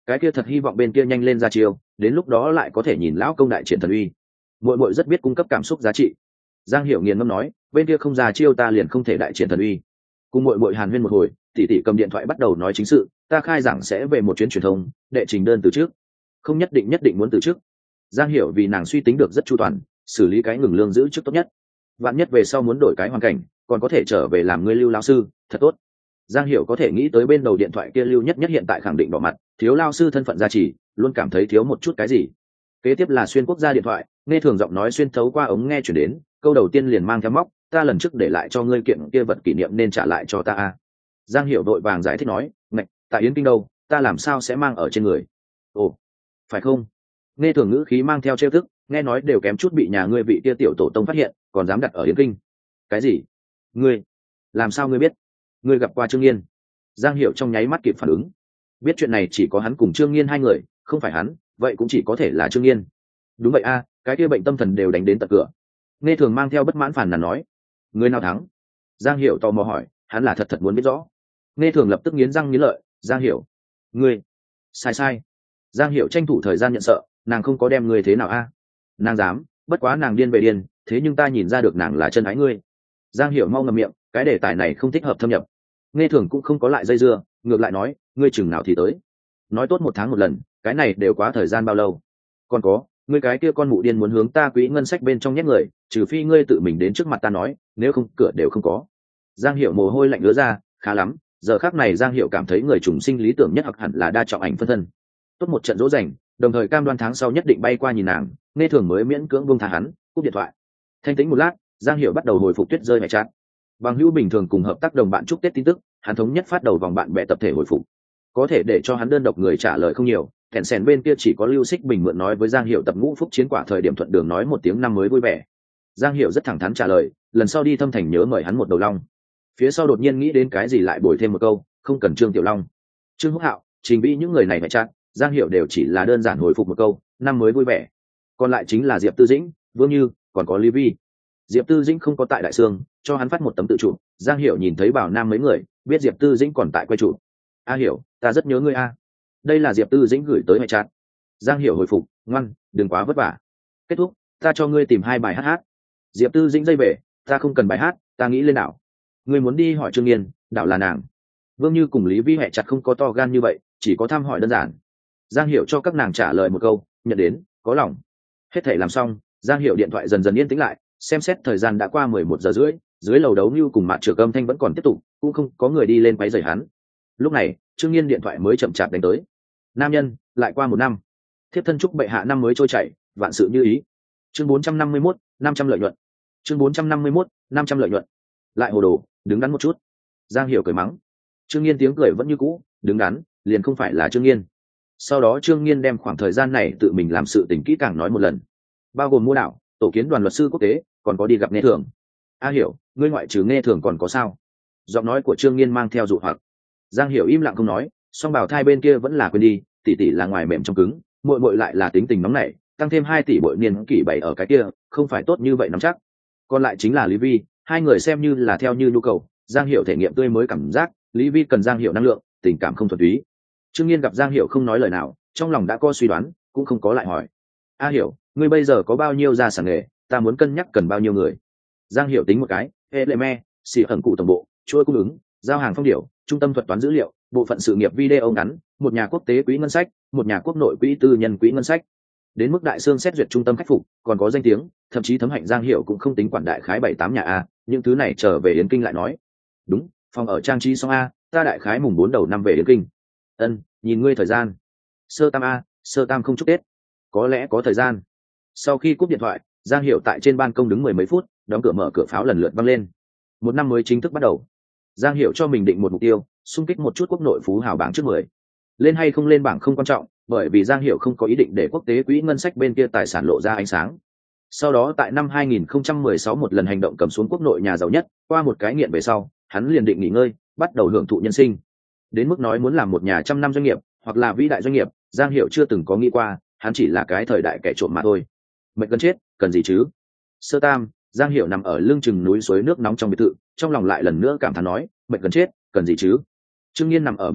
cái kia thật hy vọng bên kia nhanh lên ra chiêu, đến lúc đó lại có thể nhìn lão công đại triển thần uy. Muội muội rất biết cung cấp cảm xúc giá trị. Giang Hiểu nghiền ngẫm nói, bên kia không ra chiêu ta liền không thể đại triển thần uy. Cùng muội muội hàn huyên một hồi, tỷ tỷ cầm điện thoại bắt đầu nói chính sự, ta khai giảng sẽ về một chuyến truyền thông, đệ trình đơn từ trước. Không nhất định muốn từ trước. Giang Hiểu vì nàng suy tính được rất chu toàn, xử lý cái ngừng lương giữ trước tốt nhất. Vạn nhất về sau muốn đổi cái hoàn cảnh, còn có thể trở về làm người Lưu lão sư, thật tốt. Giang Hiểu có thể nghĩ tới bên đầu điện thoại kia Lưu Nhất Nhất hiện tại khẳng định bỏ mặt, thiếu lao sư thân phận gia trì, luôn cảm thấy thiếu một chút cái gì. Kế tiếp là xuyên quốc gia điện thoại, nghe thường giọng nói xuyên thấu qua ống nghe chuyển đến, câu đầu tiên liền mang theo móc, ta lần trước để lại cho ngươi kiện kia vật kỷ niệm nên trả lại cho ta a. Giang Hiểu đội vàng giải thích nói, ngạch, tại Yến Kinh đâu, ta làm sao sẽ mang ở trên người? Ồ, phải không? Nghe thường ngữ khí mang theo trêu tức, nghe nói đều kém chút bị nhà ngươi vị kia tiểu tổ tông phát hiện, còn dám đặt ở Yến Kinh. Cái gì? Ngươi? Làm sao ngươi biết? Ngươi gặp qua Trương Nghiên? Giang Hiểu trong nháy mắt kịp phản ứng, biết chuyện này chỉ có hắn cùng Trương Nghiên hai người, không phải hắn, vậy cũng chỉ có thể là Trương Nghiên. Đúng vậy a, cái kia bệnh tâm thần đều đánh đến tận cửa. Nghe thường mang theo bất mãn phàn nàn nói, người nào thắng? Giang Hiểu tò mò hỏi, hắn là thật muốn biết rõ. Nghe thường lập tức nghiến răng nghiến lợi, Giang Hiểu, ngươi sai. Giang Hiểu tranh thủ thời gian nhận sợ, nàng không có đem ngươi thế nào a? Nàng dám, bất quá nàng điên về điên, thế nhưng ta nhìn ra được nàng là chân ái ngươi. Giang Hiểu mau ngậm miệng, cái đề tài này không thích hợp thâm nhập. Nghe thường cũng không có lại dây dưa, ngược lại nói, ngươi chừng nào thì tới? Nói tốt 1 tháng 1 lần, cái này đều quá thời gian bao lâu? Còn có, ngươi cái kia con mụ điên muốn hướng ta quỹ ngân sách bên trong nhét người, trừ phi ngươi tự mình đến trước mặt ta nói, nếu không cửa đều không có. Giang Hiểu mồ hôi lạnh ứa ra, khá lắm, giờ khắc này Giang Hiểu cảm thấy người trùng sinh lý tưởng nhất hoặc hẳn là đa trọng ảnh phân thân. Tốt một trận dỗ dành, đồng thời cam đoan tháng sau nhất định bay qua nhìn nàng, nghe thường mới miễn cưỡng buông tha hắn, cúp điện thoại. Thanh tĩnh một lát, Giang Hiểu bắt đầu hồi phục tuyết rơi mẹ chat. Bằng hữu bình thường cùng hợp tác đồng bạn chúc Tết tin tức, hắn thống nhất phát đầu vòng bạn bè tập thể hồi phục. Có thể để cho hắn đơn độc người trả lời không nhiều, kèn sèn bên kia chỉ có Lưu Xích Bình mượn nói với Giang Hiểu tập ngũ phúc chiến quả thời điểm thuận đường nói một tiếng năm mới vui vẻ. Giang Hiểu rất thẳng thắn trả lời, lần sau đi Thâm Thành nhớ mời hắn một đầu long. Phía sau đột nhiên nghĩ đến cái gì lại bồi thêm một câu, không cần Trương Tiểu Long. Trương Húc Hạo, Trình Vĩ những người này mẹ chat, Giang Hiểu đều chỉ là đơn giản hồi phục một câu, năm mới vui vẻ. Còn lại chính là Diệp Tư Dĩnh, Vương Như, còn có Lý Vi. Diệp Tư Dĩnh không có tại Đại Sương, cho hắn phát một tấm tự chụp. Giang Hiểu nhìn thấy Bảo Nam mấy người, biết Diệp Tư Dĩnh còn tại quay chụp. A Hiểu, ta rất nhớ ngươi a. Đây là Diệp Tư Dĩnh gửi tới mẹ chat. Giang Hiểu hồi phục, ngoan, đừng quá vất vả. Kết thúc, ta cho ngươi tìm 2 bài hát. Diệp Tư Dĩnh dây về, ta không cần bài hát, ta nghĩ lên đảo. Ngươi muốn đi hỏi Trương Nghiên, đảo là nàng. Vương Như cùng Lý Vi mẹ chặt không có to gan như vậy, chỉ có thăm hỏi đơn giản. Giang Hiểu cho các nàng trả lời một câu, nhận đến, có lòng. Hết thể làm xong, Giang Hiểu điện thoại dần dần yên tĩnh lại, xem xét thời gian đã qua 11 giờ rưỡi, dưới lầu đấu như cùng Mạn Trược Âm thanh vẫn còn tiếp tục, cũng không có người đi lên quấy rầy hắn. Lúc này, Trương Nghiên điện thoại mới chậm chạp đánh tới. Nam nhân, lại qua 1 năm. Thiếp thân chúc bệ hạ năm mới trôi chảy, vạn sự như ý. Chương 451, 500 lợi nhuận. Chương 451, 500 lợi nhuận. Lại hồ đồ, đứng đắn một chút. Giang Hiểu cười mắng. Trương Nghiên tiếng cười vẫn như cũ, đứng đắn, liền không phải là Trương Nghiên. Sau đó Trương Nghiên đem khoảng thời gian này tự mình làm sự tình kỹ càng nói một lần, bao gồm mua đảo, tổ kiến đoàn luật sư quốc tế, còn có đi gặp Nghe Thường. A Hiểu, ngươi ngoại trừ Nghe Thường còn có sao? Giọng nói của Trương Nghiên mang theo dụ hoặc. Giang Hiểu im lặng không nói, song bảo thai bên kia vẫn là quên đi, tỷ tỷ là ngoài mềm trong cứng, muội muội lại là tính tình nóng nảy, tăng thêm 2 tỷ bội niên kỷ 7 ở cái kia, không phải tốt như vậy nắm chắc. Còn lại chính là Lý Vi, hai người xem như là theo như nhu cầu. Giang Hiểu thể nghiệm tươi mới cảm giác, Lý Vi cần Giang Hiểu năng lượng, tình cảm không thuần túy. Trương Nghiên gặp Giang Hiểu không nói lời nào, trong lòng đã có suy đoán, cũng không có lại hỏi. A Hiểu, ngươi bây giờ có bao nhiêu gia sản nghề, ta muốn cân nhắc cần bao nhiêu người. Giang Hiểu tính một cái, Eleme, xỉ ẩn cụ tổng bộ, chuỗi cung ứng, giao hàng phong điểu, trung tâm thuật toán dữ liệu, bộ phận sự nghiệp video ngắn, một nhà quốc tế quỹ ngân sách, một nhà quốc nội quỹ tư nhân quỹ ngân sách. Đến mức Đại Sương xét duyệt trung tâm khách phục, còn có danh tiếng, thậm chí Thấm Hạnh Giang Hiểu cũng không tính quản đại khái 7-8 nhà a, những thứ này trở về Yến Kinh lại nói. Đúng, phòng ở trang trí xong a, ta đại khái mùng 4 đầu năm về Yến Kinh. Ân, nhìn ngươi thời gian. Sơ tam a, sơ tam không chúc Tết. Có lẽ có thời gian. Sau khi cúp điện thoại, Giang Hiểu tại trên ban công đứng 10 mấy phút, đóng cửa mở cửa pháo lần lượt vang lên. Một năm mới chính thức bắt đầu. Giang Hiểu cho mình định một mục tiêu, xung kích một chút quốc nội phú hào bảng trước 10. Lên hay không lên bảng không quan trọng, bởi vì Giang Hiểu không có ý định để quốc tế quỹ ngân sách bên kia tài sản lộ ra ánh sáng. Sau đó tại năm 2016 một lần hành động cầm xuống quốc nội nhà giàu nhất, qua một cái nghiện về sau, hắn liền định nghỉ ngơi, bắt đầu hưởng thụ nhân sinh. Đến mức nói muốn làm một nhà trăm năm doanh nghiệp, hoặc là vĩ đại doanh nghiệp, Giang Hiểu chưa từng có nghĩ qua, hắn chỉ là cái thời đại kẻ trộm mà thôi. Mệt gần chết, cần gì chứ? Sơ tam, Giang Hiểu nằm ở lưng chừng núi suối nước nóng trong biệt thự, trong lòng lại lần nữa cảm thán nói, mệt gần chết, cần gì chứ? Trương Nghiên nằm ở bên cạnh,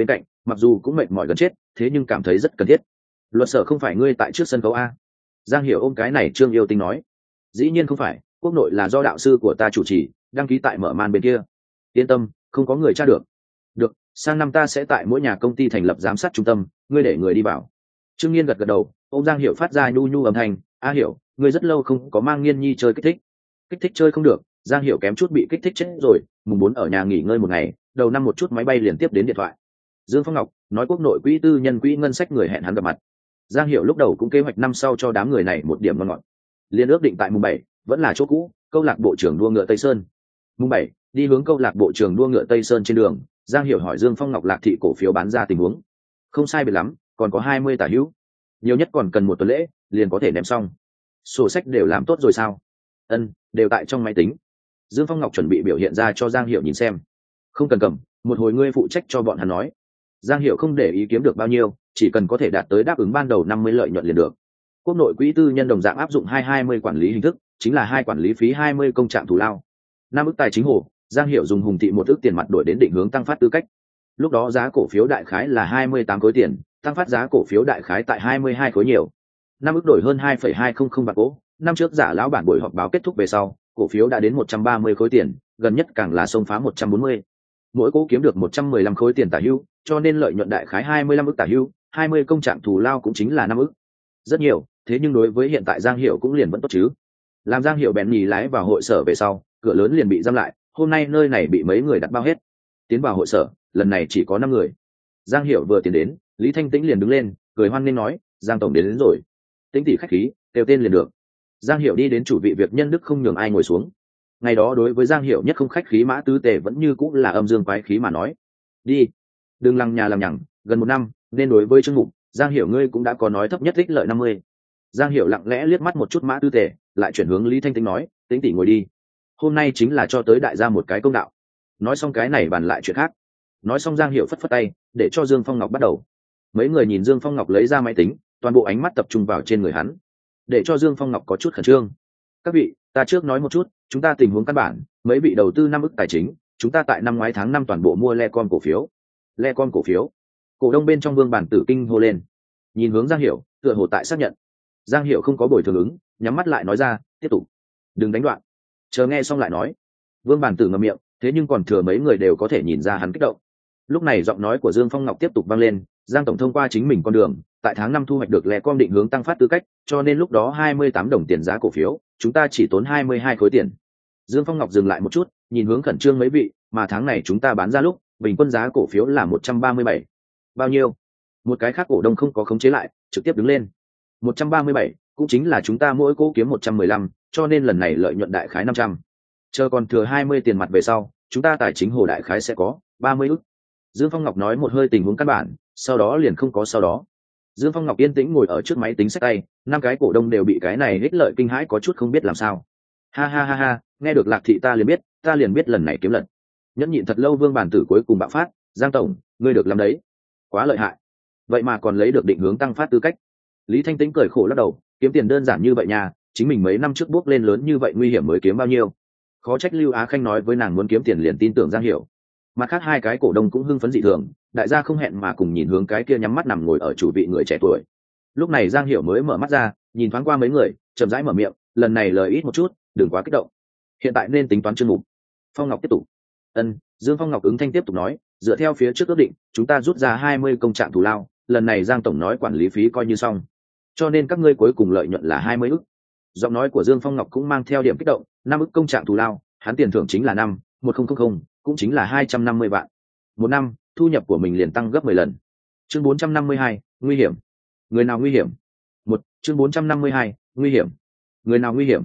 mặc dù cũng mệt mỏi gần chết thế nhưng cảm thấy rất cần thiết. Luật sở không phải ngươi tại trước sân khấu a? Giang Hiểu ôm cái này Trương Yêu Tinh nói. Dĩ nhiên không phải, quốc nội là do đạo sư của ta chủ trì, đăng ký tại mở màn bên kia. Yên tâm, không có người tra được. Được, sang năm ta sẽ tại mỗi nhà công ty thành lập giám sát trung tâm, ngươi để người đi vào. Trương Nghiên gật gật đầu, ông Giang Hiểu phát ra nhu nhu âm thanh, a Hiểu, ngươi rất lâu không có mang Nghiên Nhi chơi kích thích. Kích thích chơi không được, Giang Hiểu kém chút bị kích thích chết rồi, mùng 4 ở nhà nghỉ ngơi một ngày, đầu năm một chút máy bay liền tiếp đến điện thoại. Dương Phong Ngọc nói quốc nội quỹ tư nhân quỹ ngân sách người hẹn hắn gặp mặt. Giang Hiểu lúc đầu cũng kế hoạch năm sau cho đám người này một điểm ngon ngọt. Liên ước định tại mùng 7, vẫn là chỗ cũ, câu lạc bộ trưởng đua ngựa Tây Sơn. Mùng 7, đi hướng câu lạc bộ trưởng đua ngựa Tây Sơn trên đường, Giang Hiểu hỏi Dương Phong Ngọc Lạc thị cổ phiếu bán ra tình huống. Không sai biệt lắm, còn có 20 tả hữu. Nhiều nhất còn cần một tuần lễ, liền có thể ném xong. Sổ sách đều làm tốt rồi sao? Ân, đều tại trong máy tính. Dương Phong Ngọc chuẩn bị biểu hiện ra cho Giang Hiểu nhìn xem. Không cần cầm, một hồi ngươi phụ trách cho bọn hắn nói. Giang Hiểu không để ý kiếm được bao nhiêu, chỉ cần có thể đạt tới đáp ứng ban đầu 50 lợi nhuận liền được. Quốc nội quỹ tư nhân đồng dạng áp dụng 220 quản lý hình thức, chính là 2 quản lý phí 20 công trạng thù lao. 5 ức tài chính hồ, Giang Hiểu dùng hùng thị 1 ức tiền mặt đổi đến định hướng tăng phát tư cách. Lúc đó giá cổ phiếu đại khái là 28 khối tiền, tăng phát giá cổ phiếu đại khái tại 22 khối nhiều. 5 ức đổi hơn 2,200 bạc cổ. Năm trước giả lão bản buổi họp báo kết thúc về sau, cổ phiếu đã đến 130 khối tiền, gần nhất càng là xông phá 140. Mỗi cổ kiếm được 115 khối tiền tả hữu, cho nên lợi nhuận đại khái 25 ức tả hữu, 20 công trạng thù lao cũng chính là 5 ức. Rất nhiều, thế nhưng đối với hiện tại Giang Hiểu cũng liền vẫn tốt chứ. Làm Giang Hiểu bèn nhì lái vào hội sở về sau, cửa lớn liền bị giam lại, hôm nay nơi này bị mấy người đặt bao hết. Tiến vào hội sở, lần này chỉ có 5 người. Giang Hiểu vừa tiến đến, Lý Thanh Tĩnh liền đứng lên, cười hoan nghênh nói, Giang tổng đến rồi. Tĩnh tỷ khách khí, kêu tên liền được. Giang Hiểu đi đến chủ vị việc nhân đức không nhường ai ngồi xuống. Ngày đó đối với Giang Hiểu nhất không khách khí Mã Tứ Tề vẫn như cũng là âm dương quái khí mà nói. Đi, đừng lằng nhà làm nhằng, gần 1 năm, nên đối với Trương Mục, Giang Hiểu ngươi cũng đã có nói thấp nhất ích lợi 50. Giang Hiểu lặng lẽ liếc mắt một chút Mã Tư Tề, lại chuyển hướng Lý Thanh Tĩnh nói, Tĩnh tỷ ngồi đi. Hôm nay chính là cho tới đại gia một cái công đạo. Nói xong cái này bàn lại chuyện khác. Nói xong Giang Hiểu phất phất tay, để cho Dương Phong Ngọc bắt đầu. Mấy người nhìn Dương Phong Ngọc lấy ra máy tính, toàn bộ ánh mắt tập trung vào trên người hắn, để cho Dương Phong Ngọc có chút khẩn trương. Các vị, ta trước nói một chút, chúng ta tình huống căn bản, mấy vị đầu tư 5 ức tài chính, chúng ta tại năm ngoái tháng 5 toàn bộ mua Lecom cổ phiếu. Lecom cổ phiếu. Cổ đông bên trong Vương Bản Tử kinh hô lên. Nhìn hướng Giang Hiểu, tựa hồ tại xác nhận. Giang Hiểu không có bồi thường ứng, nhắm mắt lại nói ra, tiếp tục. Đừng đánh đoạn. Chờ nghe xong lại nói. Vương Bản Tử ngậm miệng, thế nhưng còn thừa mấy người đều có thể nhìn ra hắn kích động. Lúc này giọng nói của Dương Phong Ngọc tiếp tục vang lên, Giang tổng thông qua chính mình con đường, tại tháng 5 thu hoạch được Lecom định hướng tăng phát tư cách, cho nên lúc đó 28 đồng tiền giá cổ phiếu, chúng ta chỉ tốn 22 khối tiền. Dương Phong Ngọc dừng lại một chút, nhìn hướng khẩn trương mấy vị, mà tháng này chúng ta bán ra lúc, bình quân giá cổ phiếu là 137. Bao nhiêu? Một cái khác cổ đông không có khống chế lại, trực tiếp đứng lên. 137, cũng chính là chúng ta mỗi cổ kiếm 115, cho nên lần này lợi nhuận đại khái 500. Chờ còn thừa 20 tiền mặt về sau, chúng ta tài chính hồ đại khái sẽ có 30 ức. Dương Phong Ngọc nói một hơi tình huống căn bản, sau đó liền không có sau đó. Dương Phong Ngọc yên tĩnh ngồi ở trước máy tính xách tay, 5 cái cổ đông đều bị cái này ích lợi kinh hãi có chút không biết làm sao. Ha ha ha ha, nghe được Lạc thị ta liền biết lần này kiếm lần. Nhẫn nhịn thật lâu Vương Bản Tử cuối cùng bạo phát, Giang tổng, ngươi được làm đấy, quá lợi hại. Vậy mà còn lấy được định hướng tăng phát tư cách. Lý Thanh Tĩnh cười khổ lắc đầu, kiếm tiền đơn giản như vậy nha, chính mình mấy năm trước bước lên lớn như vậy nguy hiểm mới kiếm bao nhiêu. Khó trách Lưu Á Khanh nói với nàng muốn kiếm tiền liền tin tưởng Giang Hiểu. Mặt khác 2 cái cổ đông cũng hưng phấn dị thường, đại gia không hẹn mà cùng nhìn hướng cái kia nhắm mắt nằm ngồi ở chủ vị người trẻ tuổi. Lúc này Giang Hiểu mới mở mắt ra, nhìn thoáng qua mấy người, chậm rãi mở miệng, lần này lời ít một chút, đừng quá kích động. Hiện tại nên tính toán chương mục. Phong Ngọc tiếp tục. Dương Phong Ngọc ứng thanh tiếp tục nói, dựa theo phía trước ước định, chúng ta rút ra 20 công trạng thù lao, lần này Giang tổng nói quản lý phí coi như xong, cho nên các ngươi cuối cùng lợi nhuận là 20 ức. Giọng nói của Dương Phong Ngọc cũng mang theo điểm kích động, 5 ức công trạng thù lao, hắn tiền thưởng chính là 51000, cũng chính là 250 vạn. Một năm, thu nhập của mình liền tăng gấp 10 lần. Chương 452, nguy hiểm. Người nào nguy hiểm? Chương 452, nguy hiểm. Người nào nguy hiểm?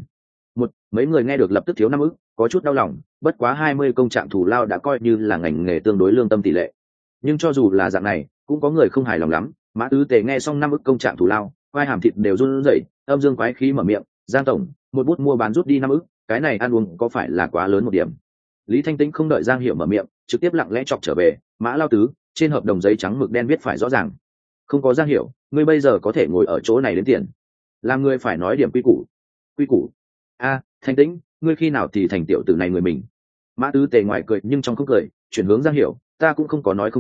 Mấy người nghe được lập tức thiếu 5 ức, có chút đau lòng, bất quá 20 công trạng thù lao đã coi như là ngành nghề tương đối lương tâm tỷ lệ. Nhưng cho dù là dạng này, cũng có người không hài lòng lắm. Mã Tứ Tề nghe xong 5 ức công trạng thù lao, vai hàm thịt đều run rẩy, âm dương quái khí mở miệng, Giang tổng, một bút mua bán rút đi 5 ức, cái này ăn uống có phải là quá lớn một điểm? Lý Thanh Tĩnh không đợi Giang Hiểu mở miệng, trực tiếp lặng lẽ chọc trở về, Mã Lao Tứ, trên hợp đồng giấy trắng mực đen viết phải rõ ràng. Không có Giang Hiểu, ngươi bây giờ có thể ngồi ở chỗ này đến tiền. Làm ngươi phải nói điểm quy củ. Quy củ? Thanh Tĩnh, ngươi khi nào thì thành tiểu tử này người mình? Mã Tứ Tề ngoài cười nhưng trong không cười, chuyển hướng Giang Hiểu, ta cũng không có nói không cho,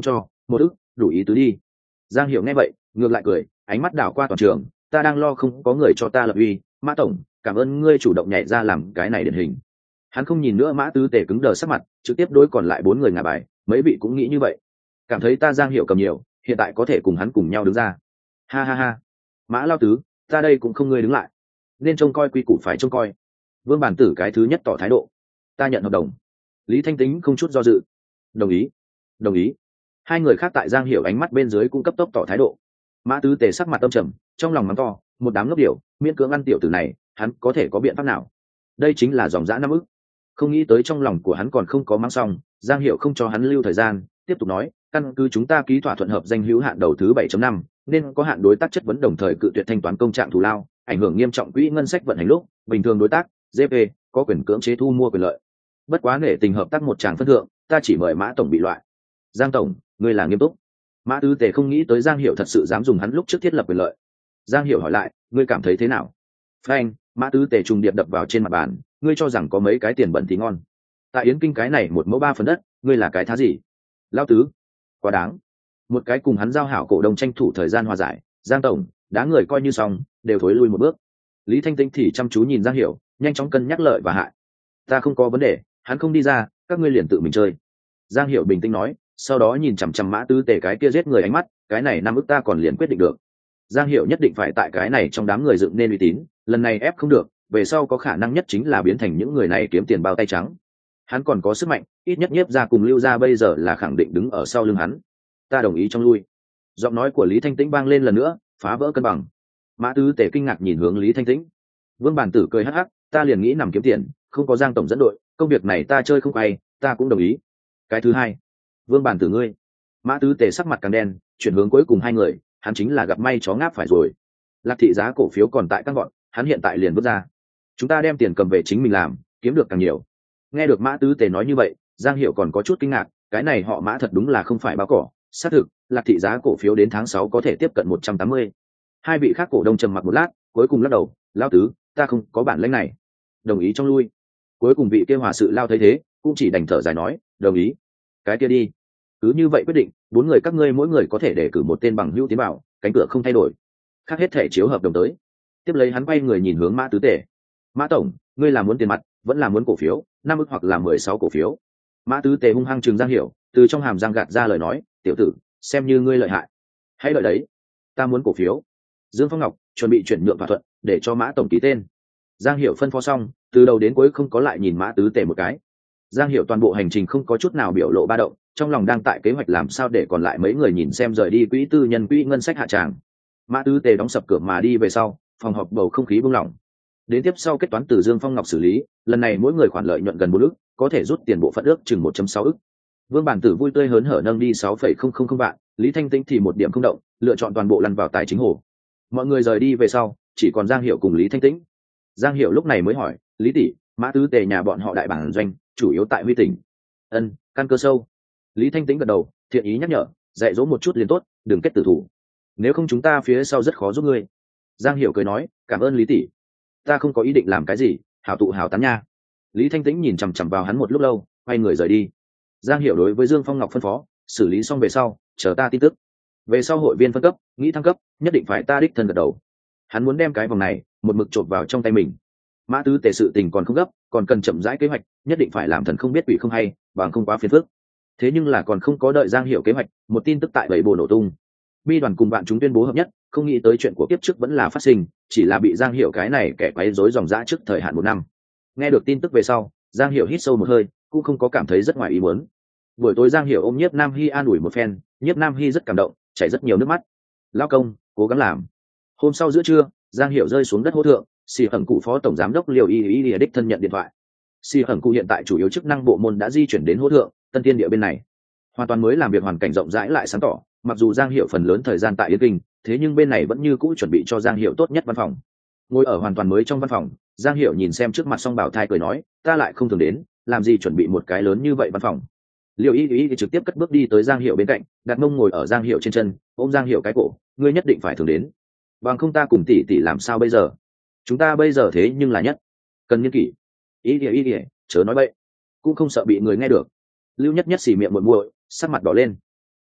1 ức đủ ý tứ đi. Giang Hiểu nghe vậy ngược lại cười, ánh mắt đảo qua toàn trường, ta đang lo không có người cho ta lập uy. Mã tổng, cảm ơn ngươi chủ động nhảy ra làm cái này điển hình. Hắn không nhìn nữa Mã Tư Tề cứng đờ sắc mặt, trực tiếp đối còn lại 4 người ngả bài, mấy vị cũng nghĩ như vậy, cảm thấy ta Giang Hiểu cầm nhiều, hiện tại có thể cùng hắn cùng nhau đứng ra. Ha ha ha, Mã lao tứ, ta đây cũng không ngươi đứng lại, nên trông coi quy củ phải trông coi. Vương Bản Tử cái thứ nhất tỏ thái độ, ta nhận hợp đồng. Lý Thanh Tính không chút do dự, đồng ý, đồng ý. Hai người khác tại Giang Hiểu ánh mắt bên dưới cũng cấp tốc tỏ thái độ. Mã Tư Tề sắc mặt âm trầm, trong lòng mắng to, một đám ngốc điểu, miễn cưỡng ăn tiểu tử này, hắn có thể có biện pháp nào? Đây chính là dòng dã 5 ức. Không nghĩ tới trong lòng của hắn còn không có mang xong, Giang Hiểu không cho hắn lưu thời gian, tiếp tục nói, căn cứ chúng ta ký thỏa thuận hợp danh hữu hạn đầu thứ 7.5, nên có hạn đối tác chất vấn đồng thời cự tuyệt thanh toán công trạng thù lao, ảnh hưởng nghiêm trọng quỹ ngân sách vận hành lúc, bình thường đối tác, GP, có quyền cưỡng chế thu mua quyền lợi. Bất quá nể tình hợp tác một tràng phân thượng, ta chỉ mời Mã tổng bị loại. Giang tổng, ngươi là nghiêm túc. Mã Tư Tề không nghĩ tới Giang Hiểu thật sự dám dùng hắn lúc trước thiết lập quyền lợi. Giang Hiểu hỏi lại, ngươi cảm thấy thế nào? Phanh, Mã Tư Tề trùng điệp đập vào trên mặt bàn, ngươi cho rằng có mấy cái tiền bẩn thì ngon. Tại Yến Kinh cái này 1 mẫu 3 phần đất, ngươi là cái thá gì? Lão tứ, quá đáng. Một cái cùng hắn giao hảo cổ đông tranh thủ thời gian hòa giải, Giang tổng, đá người coi như xong, đều thối lui một bước. Lý Thanh Tĩnh thì chăm chú nhìn Giang Hiểu, nhanh chóng cân nhắc lợi và hại. Ta không có vấn đề, hắn không đi ra, các ngươi liền tự mình chơi. Giang Hiểu bình tĩnh nói, sau đó nhìn chằm chằm Mã Tư Tề cái kia giết người ánh mắt, cái này 5 ức ta còn liền quyết định được. Giang Hiểu nhất định phải tại cái này trong đám người dựng nên uy tín, lần này ép không được, về sau có khả năng nhất chính là biến thành những người này kiếm tiền bao tay trắng. Hắn còn có sức mạnh, ít nhất Nhiếp gia cùng Lưu gia bây giờ là khẳng định đứng ở sau lưng hắn. Ta đồng ý trong lui. Giọng nói của Lý Thanh Tĩnh vang lên lần nữa, phá vỡ cân bằng. Mã Tư Tề kinh ngạc nhìn hướng Lý Thanh Tĩnh. Vương Bản Tử cười hắc hắc, ta liền nghĩ nằm kiếm tiền, không có Giang tổng dẫn đội, công việc này ta chơi không quay, ta cũng đồng ý. Cái thứ hai, Vương Bản Tử ngươi. Mã Tư Tề sắc mặt càng đen, chuyển hướng cuối cùng hai người, hắn chính là gặp may chó ngáp phải rồi. Lạc thị giá cổ phiếu còn tại các gọn, hắn hiện tại liền bước ra. Chúng ta đem tiền cầm về chính mình làm, kiếm được càng nhiều. Nghe được Mã Tư Tề nói như vậy, Giang Hiểu còn có chút kinh ngạc, cái này họ Mã thật đúng là không phải báo cỏ. Xác thực, Lạc thị giá cổ phiếu đến tháng 6 có thể tiếp cận 180. Hai vị khác cổ đông trầm mặc một lát, cuối cùng lắc đầu, lão tứ, ta không có bản lĩnh này. Đồng ý trong lui. Cuối cùng vị kia hòa sự lao thấy thế, cũng chỉ đành thở dài nói, đồng ý. Cái kia đi. Cứ như vậy quyết định, 4 người các ngươi mỗi người có thể đề cử một tên bằng hữu tiến vào, cánh cửa không thay đổi. Khác hết thể chiếu hợp đồng tới. Tiếp lấy hắn quay người nhìn hướng Mã Tứ Tề. Mã tổng, ngươi là muốn tiền mặt, vẫn là muốn cổ phiếu, 5 ức hoặc là 16 cổ phiếu. Mã Tứ Tề hung hăng trừng Giang Hiểu, từ trong hàm răng gạt ra lời nói, tiểu tử, xem như ngươi lợi hại. Hãy đợi đấy, ta muốn cổ phiếu. Dương Phong Ngọc chuẩn bị chuyển nhượng thỏa thuận, để cho Mã tổng ký tên. Giang Hiểu phân phó xong, từ đầu đến cuối không có lại nhìn Mã Tứ Tề một cái. Giang Hiểu toàn bộ hành trình không có chút nào biểu lộ ba động, trong lòng đang tại kế hoạch làm sao để còn lại mấy người nhìn xem rời đi quỹ tư nhân quỹ ngân sách hạ tràng. Mã Tứ Tề đóng sập cửa mà đi về sau, phòng họp bầu không khí buông lỏng. Đến tiếp sau kết toán từ Dương Phong Ngọc xử lý, lần này mỗi người khoản lợi nhuận gần 4 ức, có thể rút tiền bộ phận ước chừng 1.6 ức. Vương Bản Tử vui tươi hớn hở nâng đi 6,000 vạn, Lý Thanh Tĩnh thì một điểm không động, lựa chọn toàn bộ lăn vào tài chính hồ. Mọi người rời đi về sau, chỉ còn Giang Hiểu cùng Lý Thanh Tĩnh. Giang Hiểu lúc này mới hỏi, Lý tỷ, Mã Tứ Tề nhà bọn họ đại bản doanh, chủ yếu tại Huy tỉnh. Ân, căn cơ sâu. Lý Thanh Tĩnh gật đầu, thiện ý nhắc nhở, dạy dỗ một chút liền tốt, đừng kết tử thủ. Nếu không chúng ta phía sau rất khó giúp ngươi. Giang Hiểu cười nói, cảm ơn Lý tỷ. Ta không có ý định làm cái gì, hảo tụ hảo tán nha. Lý Thanh Tĩnh nhìn chằm chằm vào hắn một lúc lâu, quay người rời đi. Giang Hiểu đối với Dương Phong Ngọc phân phó, xử lý xong về sau, chờ ta tin tức. Về sau hội viên phân cấp, nghĩ thăng cấp, nhất định phải ta đích thân gật đầu. Hắn muốn đem cái vòng này một mực chộp vào trong tay mình. Mã Tứ Tề sự tình còn không gấp, còn cần chậm rãi kế hoạch, nhất định phải làm thần không biết quỷ không hay, bằng không quá phiền phức. Thế nhưng là còn không có đợi Giang Hiểu kế hoạch, một tin tức tại bảy bộ nổ tung. Bi đoàn cùng bạn chúng tuyên bố hợp nhất, không nghĩ tới chuyện của kiếp trước vẫn là phát sinh, chỉ là bị Giang Hiểu cái này kẻ quấy rối dòng dã trước thời hạn 1 năm. Nghe được tin tức về sau, Giang Hiểu hít sâu một hơi, cũng không có cảm thấy rất ngoài ý muốn. Buổi tối Giang Hiểu ôm Nhiếp Nam Hi an ủi một phen, Nhiếp Nam Hi rất cảm động, chảy rất nhiều nước mắt. Lão công, cố gắng làm. Hôm sau giữa trưa, Giang Hiểu rơi xuống đất hỗ thượng, Xì Hẩn Cụ phó tổng giám đốc Liều Y đích thân nhận điện thoại. Xì Hẩn Cụ hiện tại chủ yếu chức năng bộ môn đã di chuyển đến hỗ thượng, Tân Tiên địa bên này. Hoàn toàn mới làm việc hoàn cảnh rộng rãi lại sáng tỏ, mặc dù Giang Hiểu phần lớn thời gian tại Yên Kinh, thế nhưng bên này vẫn như cũ chuẩn bị cho Giang Hiểu tốt nhất văn phòng. Ngồi ở hoàn toàn mới trong văn phòng, Giang Hiểu nhìn xem trước mặt Song Bảo Thai cười nói, ta lại không thường đến, làm gì chuẩn bị một cái lớn như vậy văn phòng. Liều Y thì trực tiếp cất bước đi tới Giang Hiểu bên cạnh, đặt mông ngồi ở Giang Hiểu trên chân, ôm Giang Hiểu cái cổ, ngươi nhất định phải thường đến. Bằng không ta cùng tỷ tỷ làm sao bây giờ? Chúng ta bây giờ thế nhưng là nhất cần nghiên kỷ. Y chớ nói bậy, cũng không sợ bị người nghe được. Lưu Nhất Nhất xì miệng muội muội, sắc mặt đỏ lên.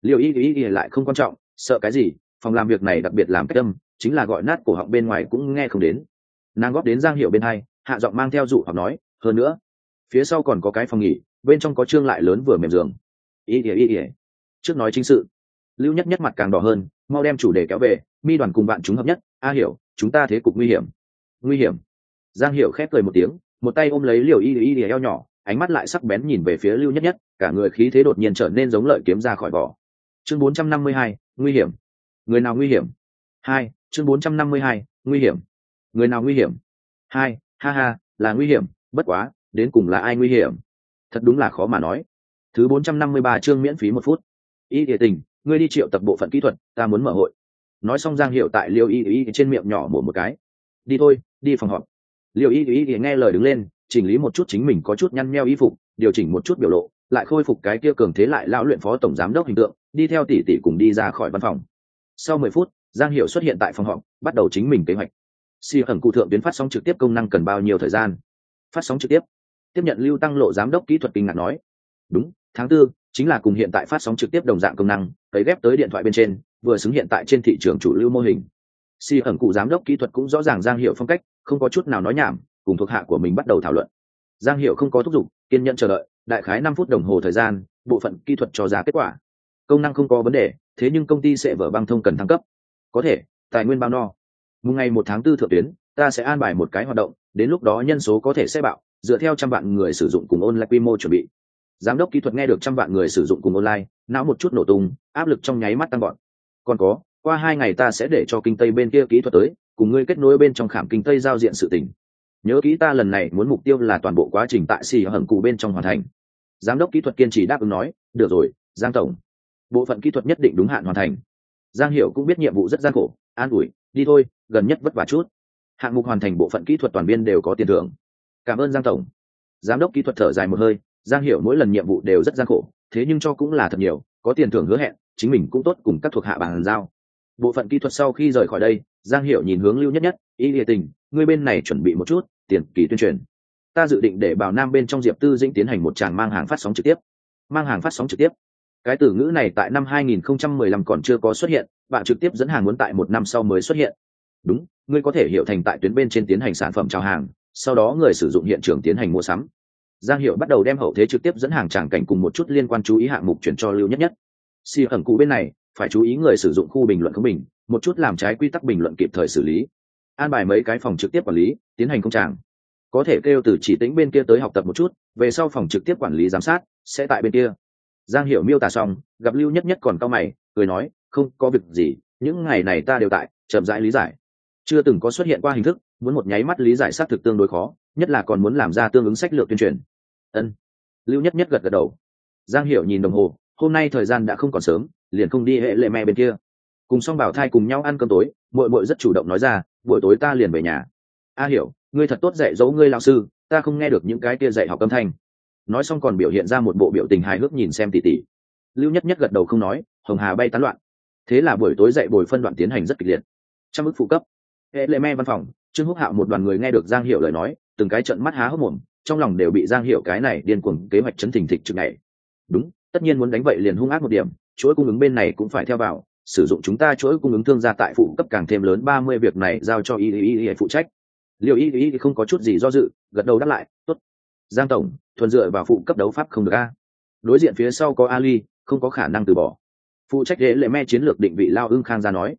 Liêu y lại không quan trọng, sợ cái gì, phòng làm việc này đặc biệt làm cách âm, chính là gọi nát cổ họng bên ngoài cũng nghe không đến. Nàng góp đến Giang Hiểu bên hai, hạ giọng mang theo dụ hoặc nói, hơn nữa phía sau còn có cái phòng nghỉ, bên trong có trương lại lớn vừa mềm giường. Y trước nói chính sự. Lưu Nhất Nhất mặt càng đỏ hơn, mau đem chủ đề kéo về, mi đoàn cùng bạn chúng hợp nhất, Hiểu, chúng ta thế cục nguy hiểm. Nguy hiểm? Giang Hiểu khép cười một tiếng, một tay ôm lấy Liêu y eo nhỏ, ánh mắt lại sắc bén nhìn về phía Lưu Nhất Nhất, cả người khí thế đột nhiên trở nên giống lợi kiếm ra khỏi vỏ. Chương 452, nguy hiểm. Người nào nguy hiểm? 2, chương 452, nguy hiểm. Người nào nguy hiểm? 2, ha ha, là nguy hiểm, bất quá, đến cùng là ai nguy hiểm? Thật đúng là khó mà nói. Thứ 453 chương miễn phí 1 phút. Y Địa Tình, ngươi đi triệu tập bộ phận kỹ thuật, ta muốn mở hội. Nói xong Giang Hiểu tại Liêu y trên miệng nhỏ mổ một cái. Đi thôi, đi phòng họp. Liêu y nghe lời đứng lên, chỉnh lý một chút chính mình có chút nhăn nheo y phục, điều chỉnh một chút biểu lộ, lại khôi phục cái kia cường thế lại lão luyện phó tổng giám đốc hình tượng, đi theo tỷ tỷ cùng đi ra khỏi văn phòng. Sau 10 phút, Giang Hiểu xuất hiện tại phòng họp, bắt đầu chính mình kế hoạch. Ẩn cụ thượng tuyến phát sóng trực tiếp công năng cần bao nhiêu thời gian? Phát sóng trực tiếp. Tiếp nhận Lưu Tăng Lộ giám đốc kỹ thuật kinh ngạc nói. Đúng, tháng 4, chính là cùng hiện tại phát sóng trực tiếp đồng dạng công năng, cấy ghép tới điện thoại bên trên, vừa xứng hiện tại trên thị trường chủ lưu mô hình. Ẩn cụ giám đốc kỹ thuật cũng rõ ràng Giang Hiểu phong cách, không có chút nào nói nhảm, cùng thuộc hạ của mình bắt đầu thảo luận. Giang Hiểu không có thúc giục, kiên nhẫn chờ đợi, đại khái 5 phút đồng hồ thời gian, bộ phận kỹ thuật cho ra kết quả. Công năng không có vấn đề, thế nhưng công ty sẽ vở băng thông cần thăng cấp. Có thể, tài nguyên bao no. Mùng ngày 1 tháng 4 thượng tuyến, ta sẽ an bài một cái hoạt động, đến lúc đó nhân số có thể sẽ bạo, dựa theo 100 vạn người sử dụng cùng online quy mô chuẩn bị. Giám đốc kỹ thuật nghe được 100 vạn người sử dụng cùng online, não một chút nổ tung, áp lực trong nháy mắt tăng gọn. Còn có, qua 2 ngày ta sẽ để cho kinh tây bên kia kỹ thuật tới, cùng ngươi kết nối bên trong khảm kinh tây giao diện sự tình. Nhớ kỹ ta lần này muốn mục tiêu là toàn bộ quá trình tại hầm cụ bên trong hoàn thành. Giám đốc kỹ thuật kiên trì đáp ứng nói, được rồi, Giang tổng. Bộ phận kỹ thuật nhất định đúng hạn hoàn thành. Giang Hiểu cũng biết nhiệm vụ rất gian khổ, an ủi, đi thôi, gần nhất vất vả chút. Hạng mục hoàn thành bộ phận kỹ thuật toàn viên đều có tiền thưởng. Cảm ơn Giang tổng. Giám đốc kỹ thuật thở dài một hơi, Giang Hiểu mỗi lần nhiệm vụ đều rất gian khổ, thế nhưng cho cũng là thật nhiều, có tiền thưởng hứa hẹn, chính mình cũng tốt cùng các thuộc hạ bàn giao. Bộ phận kỹ thuật sau khi rời khỏi đây, Giang Hiểu nhìn hướng Lưu Nhất Nhất, Y Địa Tình, ngươi bên này chuẩn bị một chút tiền kỳ tuyên truyền. Ta dự định để Bảo Nam bên trong Diệp Tư Dĩnh tiến hành một tràng mang hàng phát sóng trực tiếp. Mang hàng phát sóng trực tiếp. Cái từ ngữ này tại năm 2015 còn chưa có xuất hiện, bạn trực tiếp dẫn hàng muốn tại 1 năm sau mới xuất hiện. Đúng, ngươi có thể hiểu thành tại tuyến bên trên tiến hành sản phẩm chào hàng, sau đó người sử dụng hiện trường tiến hành mua sắm. Giang Hiểu bắt đầu đem hậu thế trực tiếp dẫn hàng tràng cảnh cùng một chút liên quan chú ý hạng mục chuyển cho Lưu Nhất Nhất. Ẩn cụ bên này phải chú ý người sử dụng khu bình luận không bình, một chút làm trái quy tắc bình luận kịp thời xử lý. An bài mấy cái phòng trực tiếp quản lý, tiến hành công tràng. Có thể kêu từ chỉ tĩnh bên kia tới học tập một chút, về sau phòng trực tiếp quản lý giám sát sẽ tại bên kia. Giang Hiểu miêu tả xong, gặp Lưu Nhất Nhất còn cau mày, cười nói, không có việc gì, những ngày này ta đều tại, chậm rãi lý giải. Chưa từng có xuất hiện qua hình thức, muốn một nháy mắt lý giải xác thực tương đối khó, nhất là còn muốn làm ra tương ứng sách lược tuyên truyền. Ân. Lưu Nhất Nhất gật gật đầu. Giang Hiểu nhìn đồng hồ, hôm nay thời gian đã không còn sớm, liền không đi hệ lệ mẹ bên kia. Cùng Song Bảo Thai cùng nhau ăn cơm tối, muội muội rất chủ động nói ra, buổi tối ta liền về nhà. Hiểu, ngươi thật tốt dạy dỗ ngươi lão sư, ta không nghe được những cái kia dạy học âm thanh. Nói xong còn biểu hiện ra một bộ biểu tình hài hước nhìn xem tỷ tỷ. Lưu Nhất Nhất gật đầu không nói, hồng hà bay tán loạn. Thế là buổi tối dạy bồi phân đoạn tiến hành rất kịch liệt. Trăm ức phụ cấp. Hệ lệ mẹ văn phòng, Trương Húc Hạo một đoàn người nghe được Giang Hiểu lời nói, từng cái trợn mắt há hốc mồm, trong lòng đều bị Giang Hiểu cái này điên cuồng kế hoạch chấn thình thịch trực này. Đúng, tất nhiên muốn đánh vậy liền hung ác một điểm, chuỗi cung ứng bên này cũng phải theo vào, sử dụng chúng ta chuỗi cung ứng thương gia tại phụ cấp càng thêm lớn 30 việc này giao cho y phụ trách. Liêu y không có chút gì do dự, gật đầu đáp lại, tốt. Giang tổng, thuần dựa vào phụ cấp đấu pháp không được a. Đối diện phía sau có Ali, không có khả năng từ bỏ. Phụ trách hệ lệ me chiến lược định vị Lao Ưng Khang ra nói,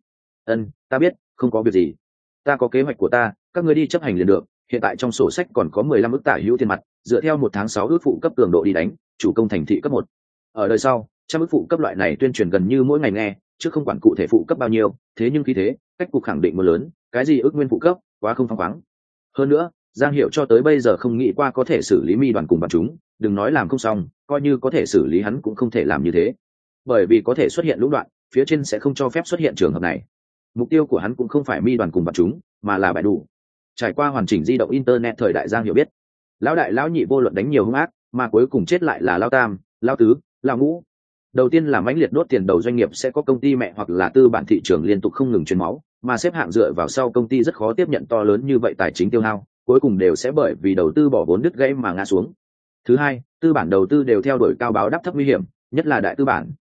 ta biết, không có việc gì. Ta có kế hoạch của ta, các ngươi đi chấp hành liền được. Hiện tại trong sổ sách còn có 15 ức tả hữu tiền mặt, dựa theo 1 tháng 6 ước phụ cấp cường độ đi đánh, chủ công thành thị cấp 1. Ở đời sau, 100 ức phụ cấp loại này tuyên truyền gần như mỗi ngày nghe, chứ không quản cụ thể phụ cấp bao nhiêu, thế nhưng khi thế, cách cục khẳng định một lớn, cái gì ước nguyên phụ cấp, quá không phăng khoáng. Hơn nữa, Giang Hiểu cho tới bây giờ không nghĩ qua có thể xử lý mi đoàn cùng bọn chúng, đừng nói làm không xong, coi như có thể xử lý hắn cũng không thể làm như thế. Bởi vì có thể xuất hiện lũ đoạn, phía trên sẽ không cho phép xuất hiện trường hợp này. Mục tiêu của hắn cũng không phải mi đoàn cùng bọn chúng, mà là bại đủ. Trải qua hoàn chỉnh di động internet thời đại Giang Hiểu biết, lão đại lão nhị vô luận đánh nhiều hung ác, mà cuối cùng chết lại là lão tam, lão tứ, lão ngũ. Đầu tiên là mãnh liệt đốt tiền đầu doanh nghiệp sẽ có công ty mẹ hoặc là tư bản thị trường liên tục không ngừng truyền máu, mà xếp hạng dựa vào sau công ty rất khó tiếp nhận to lớn như vậy tài chính tiêu hao, cuối cùng đều sẽ bởi vì đầu tư bỏ vốn đứt gãy mà ngã xuống. Thứ hai, tư bản đầu tư đều theo đuổi cao báo đáp thấp nguy hiểm, nhất là đại tư bản,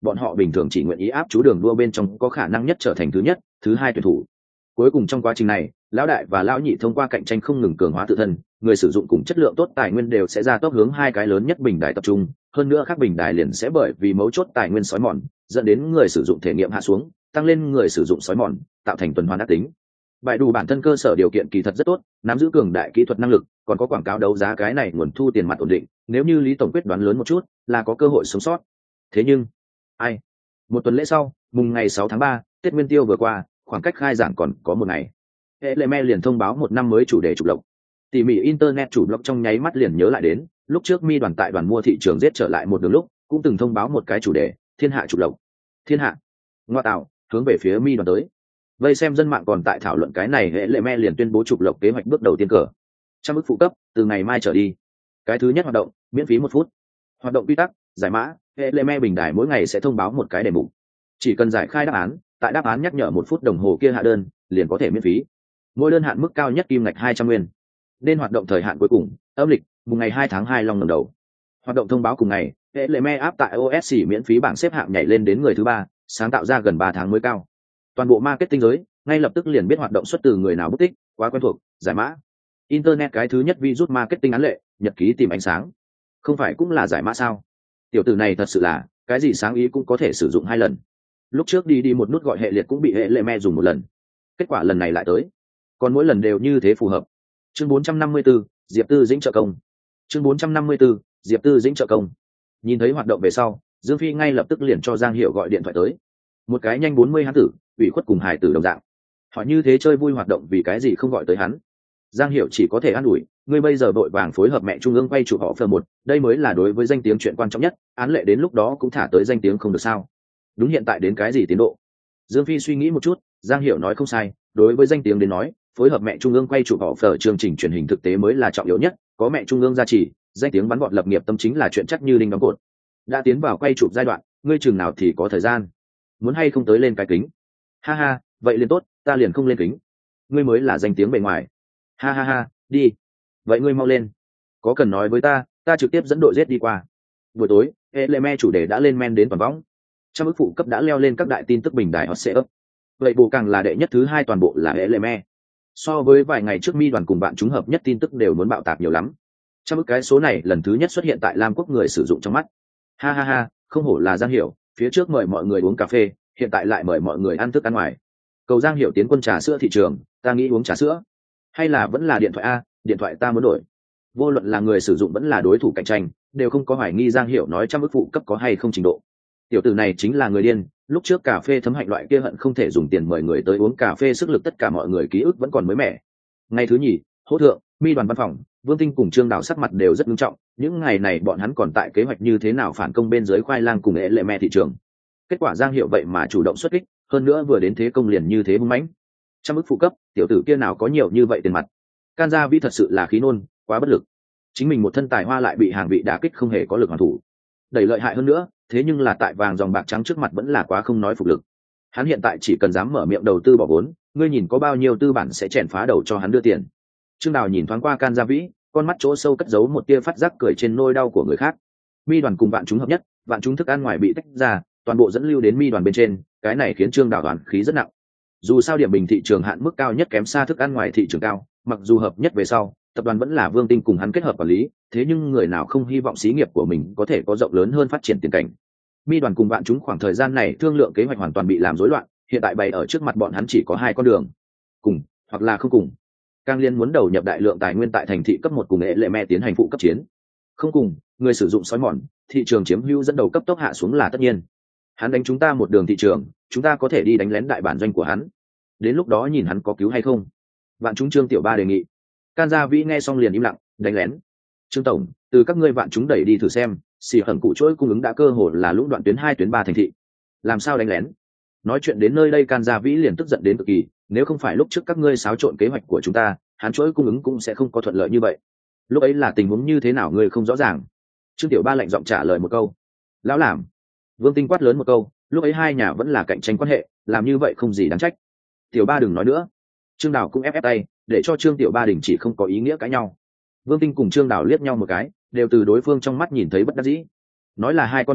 bọn họ bình thường chỉ nguyện ý áp chú đường đua bên trong có khả năng nhất trở thành thứ nhất thứ hai tuyển thủ. Cuối cùng trong quá trình này, lão đại và lão nhị thông qua cạnh tranh không ngừng cường hóa tự thân, người sử dụng cùng chất lượng tốt tài nguyên đều sẽ ra tốc hướng hai cái lớn nhất bình đài tập trung, hơn nữa các bình đài liền sẽ bởi vì mấu chốt tài nguyên sói mòn, dẫn đến người sử dụng thể nghiệm hạ xuống, tăng lên người sử dụng sói mòn, tạo thành tuần hoàn ác tính. Bại đủ bản thân cơ sở điều kiện kỳ thật rất tốt, nắm giữ cường đại kỹ thuật năng lực, còn có quảng cáo đấu giá cái này nguồn thu tiền mặt ổn định, nếu như Lý tổng quyết đoán lớn một chút, là có cơ hội sống sót. Thế nhưng, ai? Một tuần lễ sau, mùng ngày 6 tháng 3, Tết Nguyên Tiêu vừa qua, khoảng cách khai giảng còn có một ngày. Eleme liền thông báo một năm mới chủ đề trục lộc. Tỉ mỉ internet chủ blog trong nháy mắt liền nhớ lại đến, lúc trước mi đoàn tại đoàn mua thị trường giết trở lại một đường lúc, cũng từng thông báo một cái chủ đề, thiên hạ trục lộc. Thiên hạ. Ngoa tạo, hướng về phía mi đoàn tới. Vây xem dân mạng còn tại thảo luận cái này, Eleme liền tuyên bố trục lộc kế hoạch bước đầu tiên cờ. Trăm ức phụ cấp, từ ngày mai trở đi. Cái thứ nhất hoạt động, miễn phí 1 phút. Hoạt động quy tắc, giải mã, Eleme bình đài mỗi ngày sẽ thông báo một cái đề mục. Chỉ cần giải khai đáp án, tại đáp án nhắc nhở 1 phút đồng hồ kia hạ đơn, liền có thể miễn phí. Mỗi đơn hạn mức cao nhất kim ngạch 200 nguyên. Nên hoạt động thời hạn cuối cùng, âm lịch, mùng ngày 2 tháng 2 long ngẩng đầu. Hoạt động thông báo cùng ngày, Eleme app tại OSC miễn phí bảng xếp hạng nhảy lên đến người thứ 3, sáng tạo ra gần 3 tháng mới cao. Toàn bộ marketing giới, ngay lập tức liền biết hoạt động xuất từ người nào bút tích, quá quen thuộc, giải mã. Internet cái thứ nhất virus marketing án lệ, nhật ký tìm ánh sáng. Không phải cũng là giải mã sao? Tiểu tử này thật sự là, cái gì sáng ý cũng có thể sử dụng 2 lần. Lúc trước đi một nút gọi hệ liệt cũng bị Eleme dùng 1 lần. Kết quả lần này lại tới. Còn mỗi lần đều như thế phù hợp. Chương 454, Diệp Tư Dĩnh trợ công. Chương 454, Diệp Tư Dĩnh trợ công. Nhìn thấy hoạt động về sau, Dương Phi ngay lập tức liền cho Giang Hiểu gọi điện thoại tới. Một cái nhanh 40 hán tử, ủy khuất cùng hài tử đồng dạng. Họ như thế chơi vui hoạt động vì cái gì không gọi tới hắn? Giang Hiểu chỉ có thể an ủi, ngươi bây giờ vội vàng phối hợp mẹ trung ương quay chụp họ phờ một, đây mới là đối với danh tiếng chuyện quan trọng nhất, án lệ đến lúc đó cũng thả tới danh tiếng không được sao? Đúng hiện tại đến cái gì tiến độ? Dương Phi suy nghĩ một chút, Giang Hiểu nói không sai, đối với danh tiếng đến nói, phối hợp mẹ trung ương quay chụp họ phở chương trình truyền hình thực tế mới là trọng yếu nhất, có mẹ trung ương gia trì, danh tiếng bắn gọn lập nghiệp tâm chính là chuyện chắc như đinh đóng cột. Đã tiến vào quay chụp giai đoạn, ngươi chừng nào thì có thời gian? Muốn hay không tới lên cái kính? Ha ha, vậy liền tốt, ta liền không lên kính. Ngươi mới là danh tiếng bề ngoài. Ha ha ha, đi. Vậy ngươi mau lên. Có cần nói với ta trực tiếp dẫn đội giết đi qua. Buổi tối, Eleme chủ đề đã lên men đến toàn võng. Trăm ức phụ cấp đã leo lên các đại tin tức bình đài hot search. Vậy bộ càng là đệ nhất thứ 2 toàn bộ là Eleme. So với vài ngày trước mi đoàn cùng bạn chúng hợp nhất tin tức đều muốn bạo tạc nhiều lắm. Trăm ức cái số này lần thứ nhất xuất hiện tại Lam Quốc người sử dụng trong mắt. Ha ha ha, không hổ là Giang Hiểu, phía trước mời mọi người uống cà phê, hiện tại lại mời mọi người ăn thức ăn ngoài. Cầu Giang Hiểu tiến quân trà sữa thị trường, ta nghĩ uống trà sữa. Hay là vẫn là điện thoại a, điện thoại ta muốn đổi. Vô luận là người sử dụng vẫn là đối thủ cạnh tranh, đều không có hoài nghi Giang Hiểu nói trăm ức phụ cấp có hay không trình độ. Tiểu tử này chính là người điên, lúc trước cà phê thấm hạnh loại kia hận không thể dùng tiền mời người tới uống cà phê sức lực tất cả mọi người ký ức vẫn còn mới mẻ. Ngày thứ nhì, hỗ thượng, mi đoàn văn phòng, Vương Tinh cùng Trương Đào sắc mặt đều rất nghiêm trọng, những ngày này bọn hắn còn tại kế hoạch như thế nào phản công bên dưới khoai lang cùng Eleme thị trường. Kết quả Giang Hiểu vậy mà chủ động xuất kích, hơn nữa vừa đến thế công liền như thế hung mãnh. Trăm ức phụ cấp, tiểu tử kia nào có nhiều như vậy tiền mặt. Can Gia Vĩ thật sự là khí nôn, quá bất lực. Chính mình một thân tài hoa lại bị hàng vị đả kích không hề có lực hoàn thủ. Đẩy lợi hại hơn nữa, thế nhưng là tại vàng dòng bạc trắng trước mặt vẫn là quá không nói phục lực. Hắn hiện tại chỉ cần dám mở miệng đầu tư bỏ vốn, ngươi nhìn có bao nhiêu tư bản sẽ chèn phá đầu cho hắn đưa tiền. Trương Đào nhìn thoáng qua Can Gia Vĩ, con mắt chỗ sâu cất giấu một tia phát giác cười trên nôi đau của người khác. Mi đoàn cùng bạn chúng hợp nhất, bạn chúng thức ăn ngoài bị tách ra, toàn bộ dẫn lưu đến mi đoàn bên trên, cái này khiến Trương Đào đoàn khí rất nặng. Dù sao điểm bình thị trường hạn mức cao nhất kém xa thức ăn ngoài thị trường cao, mặc dù hợp nhất về sau, tập đoàn vẫn là Vương Tinh cùng hắn kết hợp quản lý, thế nhưng người nào không hy vọng xí nghiệp của mình có thể có rộng lớn hơn phát triển tiền cảnh. Mi đoàn cùng bạn chúng khoảng thời gian này thương lượng kế hoạch hoàn toàn bị làm rối loạn, hiện tại bày ở trước mặt bọn hắn chỉ có 2 con đường, cùng hoặc là không cùng. Cang Liên muốn đầu nhập đại lượng tài nguyên tại thành thị cấp 1 cùng Eleme tiến hành phụ cấp chiến. Không cùng, người sử dụng sói mòn, thị trường chiếm hữu dẫn đầu cấp tốc hạ xuống là tất nhiên. Hắn đánh chúng ta một đường thị trường, chúng ta có thể đi đánh lén đại bản doanh của hắn. Đến lúc đó nhìn hắn có cứu hay không. Vạn chúng Trương Tiểu Ba đề nghị. Can Gia Vĩ nghe xong liền im lặng, đánh lén. Trương tổng, từ các ngươi vạn chúng đẩy đi thử xem, xì hẩn cụ chuỗi cung ứng đã cơ hồ là lũng đoạn tuyến 2 tuyến 3 thành thị. Làm sao đánh lén? Nói chuyện đến nơi đây Can Gia Vĩ liền tức giận đến cực kỳ, nếu không phải lúc trước các ngươi xáo trộn kế hoạch của chúng ta, hắn chuỗi cung ứng cũng sẽ không có thuận lợi như vậy. Lúc ấy là tình huống như thế nào ngươi không rõ ràng. Trương Tiểu Ba lạnh giọng trả lời một câu. Lão làm. Vương Tinh quát lớn một câu, lúc ấy 2 nhà vẫn là cạnh tranh quan hệ, làm như vậy không gì đáng trách. Tiểu Ba đừng nói nữa. Trương Đào cũng ép tay, để cho Trương Tiểu Ba đình chỉ không có ý nghĩa cãi nhau. Vương Tinh cùng Trương Đào liếc nhau một cái, đều từ đối phương trong mắt nhìn thấy bất đắc dĩ. Nói là 2 con đường,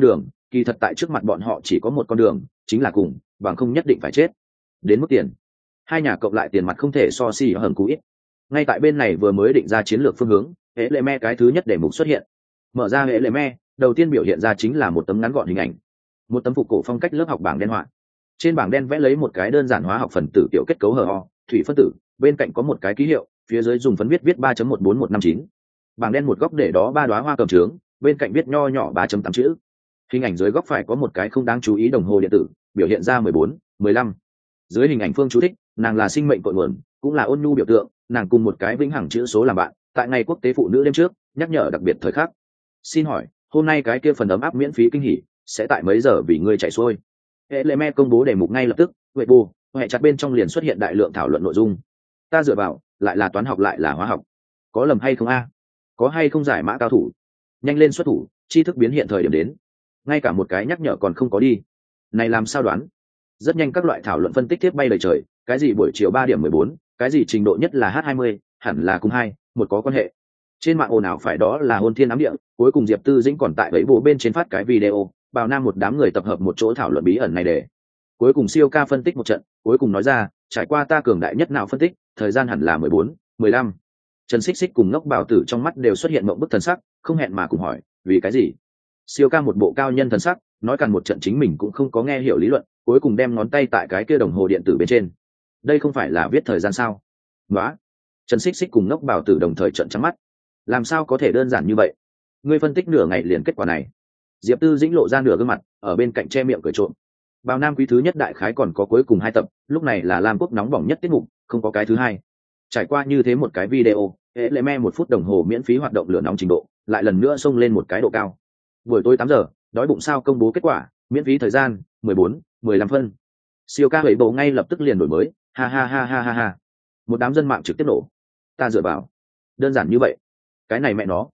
kỳ thật tại trước mặt bọn họ chỉ có một con đường, chính là cùng, bằng không nhất định phải chết. Đến mức tiền, hai nhà cộng lại tiền mặt không thể so xì hởn cú ít. Ngay tại bên này vừa mới định ra chiến lược phương hướng, hệ lệ me cái thứ nhất để mục xuất hiện. Mở ra hệ lệ me, đầu tiên biểu hiện ra chính là một tấm ngắn gọn hình ảnh, một tấm phục cổ phong cách lớp học bảng đen họa. Trên bảng đen vẽ lấy một cái đơn giản hóa học phần tử kiểu kết cấu HO, thủy phân tử, bên cạnh có một cái ký hiệu, phía dưới dùng phấn viết 3.14159. Bảng đen một góc để đó ba đóa hoa cầm trướng, bên cạnh viết nho nhỏ 3.8 chữ. Hình ảnh dưới góc phải có một cái không đáng chú ý đồng hồ điện tử, biểu hiện ra 14, 15. Dưới hình ảnh phương chú thích, nàng là sinh mệnh cội nguồn, cũng là ôn nhu biểu tượng, nàng cùng một cái vĩnh hằng chữ số làm bạn, tại ngày quốc tế phụ nữ đêm trước, nhắc nhở đặc biệt thời khắc. Xin hỏi, hôm nay cái kia phần ấm áp miễn phí kinh hỉ sẽ tại mấy giờ vì ngươi chạy xuôi? Hệ lệ me công bố đề mục ngay lập tức, Weibo, hệ chặt bên trong liền xuất hiện đại lượng thảo luận nội dung. Ta dựa vào, lại là toán học lại là hóa học, có lầm hay không a? Có hay không giải mã cao thủ? Nhanh lên xuất thủ, tri thức biến hiện thời điểm đến. Ngay cả một cái nhắc nhở còn không có đi, này làm sao đoán? Rất nhanh các loại thảo luận phân tích tiếp bay lời trời, cái gì buổi chiều 3:14, cái gì trình độ nhất là H20, hẳn là cùng hai một có quan hệ. Trên mạng ồn ào phải đó là hôn thiên ám địa, cuối cùng Diệp Tư Dĩnh còn tại với bộ bên trên phát cái video, bào nam một đám người tập hợp một chỗ thảo luận bí ẩn này để. Cuối cùng siêu ca phân tích một trận, cuối cùng nói ra, trải qua ta cường đại nhất nào phân tích, thời gian hẳn là 14, 15. Trần Xích Xích cùng Ngốc Bảo Tử trong mắt đều xuất hiện mộng bức thần sắc, không hẹn mà cùng hỏi, vì cái gì? Siêu ca một bộ cao nhân thần sắc, nói cần một trận chính mình cũng không có nghe hiểu lý luận, cuối cùng đem ngón tay tại cái kia đồng hồ điện tử bên trên. Đây không phải là viết thời gian sao? Nóa. Trần Xích Xích cùng Ngốc Bảo Tử đồng thời trợn trắng mắt. Làm sao có thể đơn giản như vậy? Ngươi phân tích nửa ngày liền kết quả này. Diệp Tư Dĩnh lộ ra nửa gương mặt, ở bên cạnh che miệng cười trộm. Bào Nam quý thứ nhất đại khái còn có cuối cùng 2 tập, lúc này là Lam Quốc nóng bỏng nhất tiết mục, không có cái thứ hai. Trải qua như thế một cái video, hệ lệ me 1 phút đồng hồ miễn phí hoạt động lửa nóng trình độ, lại lần nữa xông lên một cái độ cao. Buổi tối 8 giờ, đói bụng sao công bố kết quả, miễn phí thời gian 14, 15 phân. Siêu ca hủy bộ ngay lập tức liền đổi mới, ha ha ha ha ha ha. Một đám dân mạng trực tiếp nổ. Ta dựa vào. Đơn giản như vậy. Cái này mẹ nó.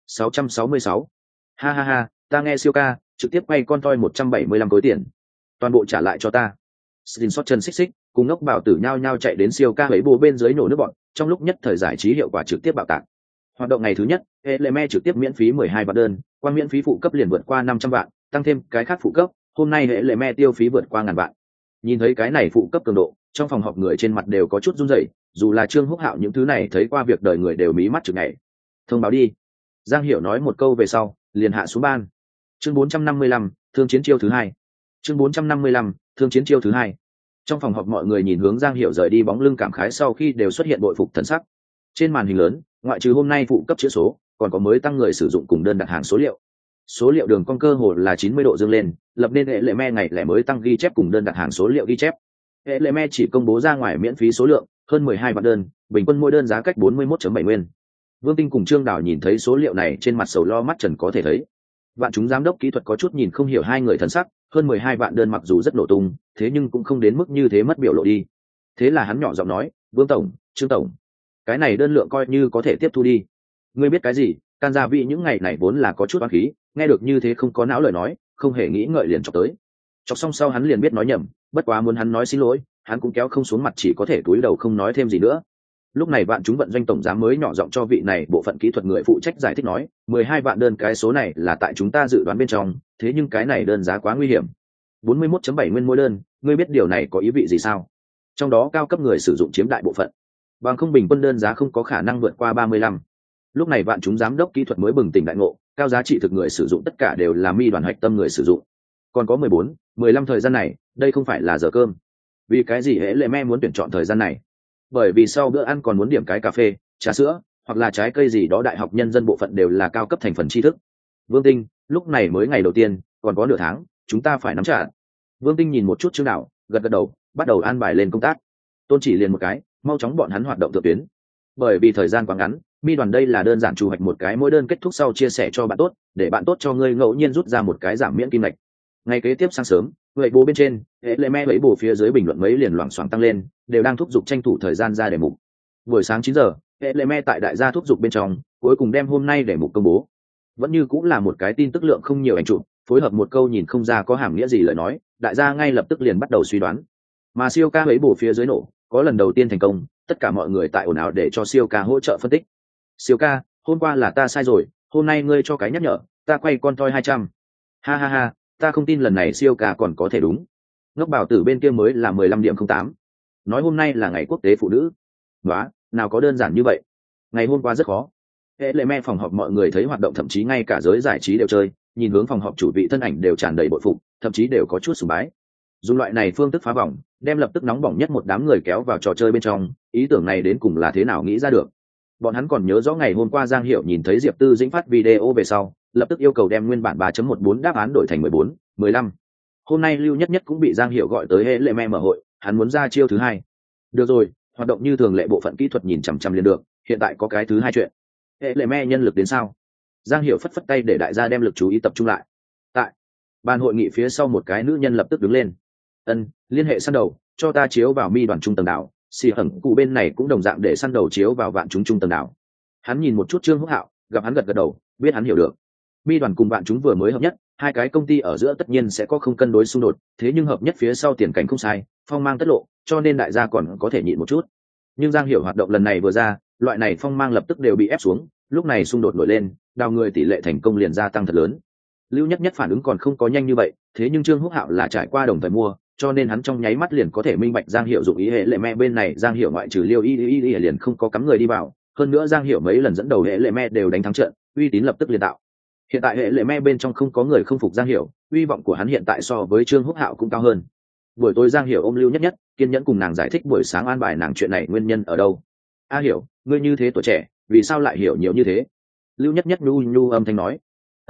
666. Ha ha ha, ta nghe siêu ca, trực tiếp quay con toi 175 khối tiền. Toàn bộ trả lại cho ta. Screenshot Trần Xích Xích, cùng Ngốc Bảo Tử nhao nhao chạy đến siêu ca hủy bộ bên dưới nổ nước bọn, trong lúc nhất thời giải trí hiệu quả trực tiếp bạo tạc. Hoạt động ngày thứ nhất, Eleme trực tiếp miễn phí 12 vạn đơn, qua miễn phí phụ cấp liền vượt qua 500 vạn, tăng thêm cái khác phụ cấp, hôm nay Eleme tiêu phí vượt qua 1000 vạn. Nhìn thấy cái này phụ cấp cường độ, trong phòng họp người trên mặt đều có chút run rẩy, dù là Trương Húc Hạo những thứ này thấy qua việc đời người đều mí mắt chực nhảy. Thông báo đi. Giang Hiểu nói một câu về sau, liền hạ xuống ban. Chương 455, thương chiến chiêu thứ hai. Chương 455, thương chiến chiêu thứ hai. Trong phòng họp mọi người nhìn hướng Giang Hiểu rời đi bóng lưng cảm khái sau khi đều xuất hiện bội phục thần sắc. Trên màn hình lớn, ngoại trừ hôm nay phụ cấp chữ số, còn có mới tăng người sử dụng cùng đơn đặt hàng số liệu. Số liệu đường cong cơ hồ là 90 độ dương lên, lập nên hệ lệ me ngày lẻ mới tăng ghi chép cùng đơn đặt hàng số liệu ghi chép. Hệ lệ me chỉ công bố ra ngoài miễn phí số lượng, hơn 12 vạn đơn, bình quân mỗi đơn giá cách 41.7 nguyên. Vương Tinh cùng Trương Đào nhìn thấy số liệu này trên mặt sầu lo mắt trần có thể thấy. Vạn chúng giám đốc kỹ thuật có chút nhìn không hiểu hai người thần sắc, hơn 12 vạn đơn mặc dù rất nổ tung, thế nhưng cũng không đến mức như thế mất biểu lộ đi. Thế là hắn nhỏ giọng nói, Vương tổng, Trương tổng, cái này đơn lượng coi như có thể tiếp thu đi. Ngươi biết cái gì, can gia vị những ngày này vốn là có chút oán khí, nghe được như thế không có não lời nói, không hề nghĩ ngợi liền chọc tới. Chọc xong sau hắn liền biết nói nhầm, bất quá muốn hắn nói xin lỗi, hắn cũng kéo không xuống mặt chỉ có thể cúi đầu không nói thêm gì nữa. Lúc này Vạn chúng vận doanh tổng giám mới nhỏ giọng cho vị này bộ phận kỹ thuật người phụ trách giải thích nói, 12 vạn đơn cái số này là tại chúng ta dự đoán bên trong, thế nhưng cái này đơn giá quá nguy hiểm. 41.7 nguyên mỗi đơn, ngươi biết điều này có ý vị gì sao? Trong đó cao cấp người sử dụng chiếm đại bộ phận. Bằng không bình quân đơn giá không có khả năng vượt qua 35. Lúc này Vạn chúng giám đốc kỹ thuật mới bừng tỉnh đại ngộ, cao giá trị thực người sử dụng tất cả đều là mi đoàn hạch tâm người sử dụng. Còn có 14, 15 thời gian này, đây không phải là giờ cơm. Vì cái gì hễ lệ me muốn tuyển chọn thời gian này? Bởi vì sau bữa ăn còn muốn điểm cái cà phê, trà sữa, hoặc là trái cây gì đó, đại học nhân dân bộ phận đều là cao cấp thành phần tri thức. Vương Tinh, lúc này mới ngày đầu tiên, còn có nửa tháng, chúng ta phải nắm trả. Vương Tinh nhìn một chút Trương Đạo, gật gật đầu, bắt đầu an bài lên công tác. Tôn chỉ liền một cái, mau chóng bọn hắn hoạt động thượng tuyến. Bởi vì thời gian quá ngắn, mi đoàn đây là đơn giản chủ hoạch một cái mỗi đơn kết thúc sau chia sẻ cho bạn tốt, để bạn tốt cho ngươi ngẫu nhiên rút ra một cái giảm miễn kim lệch. Ngày kế tiếp sáng sớm, vậy bố bên trên, hệ lệ me lấy bổ phía dưới bình luận mấy liền loảng xoảng tăng lên, đều đang thúc giục tranh thủ thời gian ra đề mục. Buổi sáng 9 giờ, hệ lệ me tại đại gia thúc giục bên trong, cuối cùng đem hôm nay đề mục công bố. Vẫn như cũng là một cái tin tức lượng không nhiều ảnh chụp, phối hợp một câu nhìn không ra có hàm nghĩa gì lời nói, đại gia ngay lập tức liền bắt đầu suy đoán. Mà siêu ca lấy bổ phía dưới nổ, có lần đầu tiên thành công, tất cả mọi người tại ồn ào để cho siêu ca hỗ trợ phân tích. Siêu ca, hôm qua là ta sai rồi, hôm nay ngươi cho cái nhắc nhở, ta quay con toi 200. Ha ha ha, ta không tin lần này siêu ca còn có thể đúng. Ngốc bảo tử bên kia mới là 15.08. Nói hôm nay là ngày quốc tế phụ nữ. Đó, nào có đơn giản như vậy. Ngày hôm qua rất khó. Hệ lệ me phòng họp mọi người thấy hoạt động, thậm chí ngay cả giới giải trí đều chơi, nhìn hướng phòng họp chủ vị thân ảnh đều tràn đầy bội phục, thậm chí đều có chút sùng bái. Dùng loại này phương thức phá vòng, đem lập tức nóng bỏng nhất một đám người kéo vào trò chơi bên trong, ý tưởng này đến cùng là thế nào nghĩ ra được. Bọn hắn còn nhớ rõ ngày hôm qua Giang Hiểu nhìn thấy Diệp Tư Dĩnh phát video về sau, lập tức yêu cầu đem nguyên bản 3.14 đáp án đổi thành 14, 15. Hôm nay Lưu Nhất Nhất cũng bị Giang Hiểu gọi tới hệ lệ me mở hội, hắn muốn ra chiêu thứ hai. Được rồi, hoạt động như thường lệ bộ phận kỹ thuật nhìn chằm chằm liền được, hiện tại có cái thứ hai chuyện. Hệ lệ me nhân lực đến sao? Giang Hiểu phất phất tay để đại gia đem lực chú ý tập trung lại. Tại bàn hội nghị phía sau một cái nữ nhân lập tức đứng lên. Liên hệ săn đầu, cho ta chiếu vào mi đoàn trung tầng đảo, xì hẩn cụ bên này cũng đồng dạng để săn đầu chiếu vào vạn chúng trung tầng đảo. Hắn nhìn một chút Trương Húc Hạo, gặp hắn gật gật đầu, biết hắn hiểu được. Mi đoàn cùng vạn chúng vừa mới hợp nhất, hai cái công ty ở giữa tất nhiên sẽ có không cân đối xung đột, thế nhưng hợp nhất phía sau tiền cảnh không sai, phong mang tất lộ, cho nên đại gia còn có thể nhịn một chút. Nhưng Giang Hiểu hoạt động lần này vừa ra, loại này phong mang lập tức đều bị ép xuống, lúc này xung đột nổi lên, đào người tỷ lệ thành công liền gia tăng thật lớn. Lưu Nhất Nhất phản ứng còn không có nhanh như vậy, thế nhưng Trương Húc Hạo là trải qua đồng thời mua, cho nên hắn trong nháy mắt liền có thể minh bạch Giang Hiểu dụng ý. Hệ lệ me bên này Giang Hiểu ngoại trừ Liêu Y liền không có cắm người đi vào, hơn nữa Giang Hiểu mấy lần dẫn đầu hệ lệ me đều đánh thắng trận, uy tín lập tức liền tạo. Hiện tại hệ lệ me bên trong không có người không phục Giang Hiểu, uy vọng của hắn hiện tại so với Trương Húc Hạo cũng cao hơn. Buổi tối Giang Hiểu ôm Lưu Nhất Nhất, kiên nhẫn cùng nàng giải thích buổi sáng an bài nàng chuyện này nguyên nhân ở đâu. A Hiểu, ngươi như thế tuổi trẻ, vì sao lại hiểu nhiều như thế? Lưu Nhất Nhất nhu nhu âm thanh nói.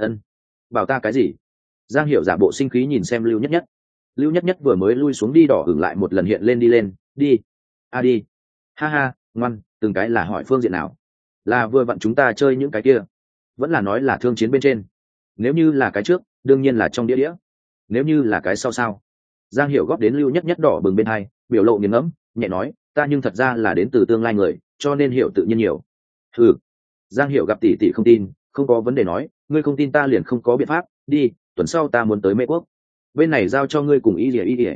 Bảo ta cái gì? Giang Hiểu giả bộ sinh khí nhìn xem Lưu Nhất Nhất. Lưu Nhất Nhất vừa mới lui xuống đi đỏ hưởng lại một lần hiện lên đi đi, ha ha, ngoan, từng cái là hỏi phương diện nào? Là vừa vặn chúng ta chơi những cái kia, vẫn là nói là thương chiến bên trên? Nếu như là cái trước, đương nhiên là trong đĩa, nếu như là cái sau sao? Giang Hiểu góp đến Lưu Nhất Nhất đỏ bừng bên hai, biểu lộ nghiền ngẫm, nhẹ nói, ta nhưng thật ra là đến từ tương lai người, cho nên hiểu tự nhiên nhiều. Giang Hiểu gặp tỷ tỷ không tin, không có vấn đề nói, ngươi không tin ta liền không có biện pháp, đi, tuần sau ta muốn tới Mễ Quốc, bên này giao cho ngươi cùng ý ỉa.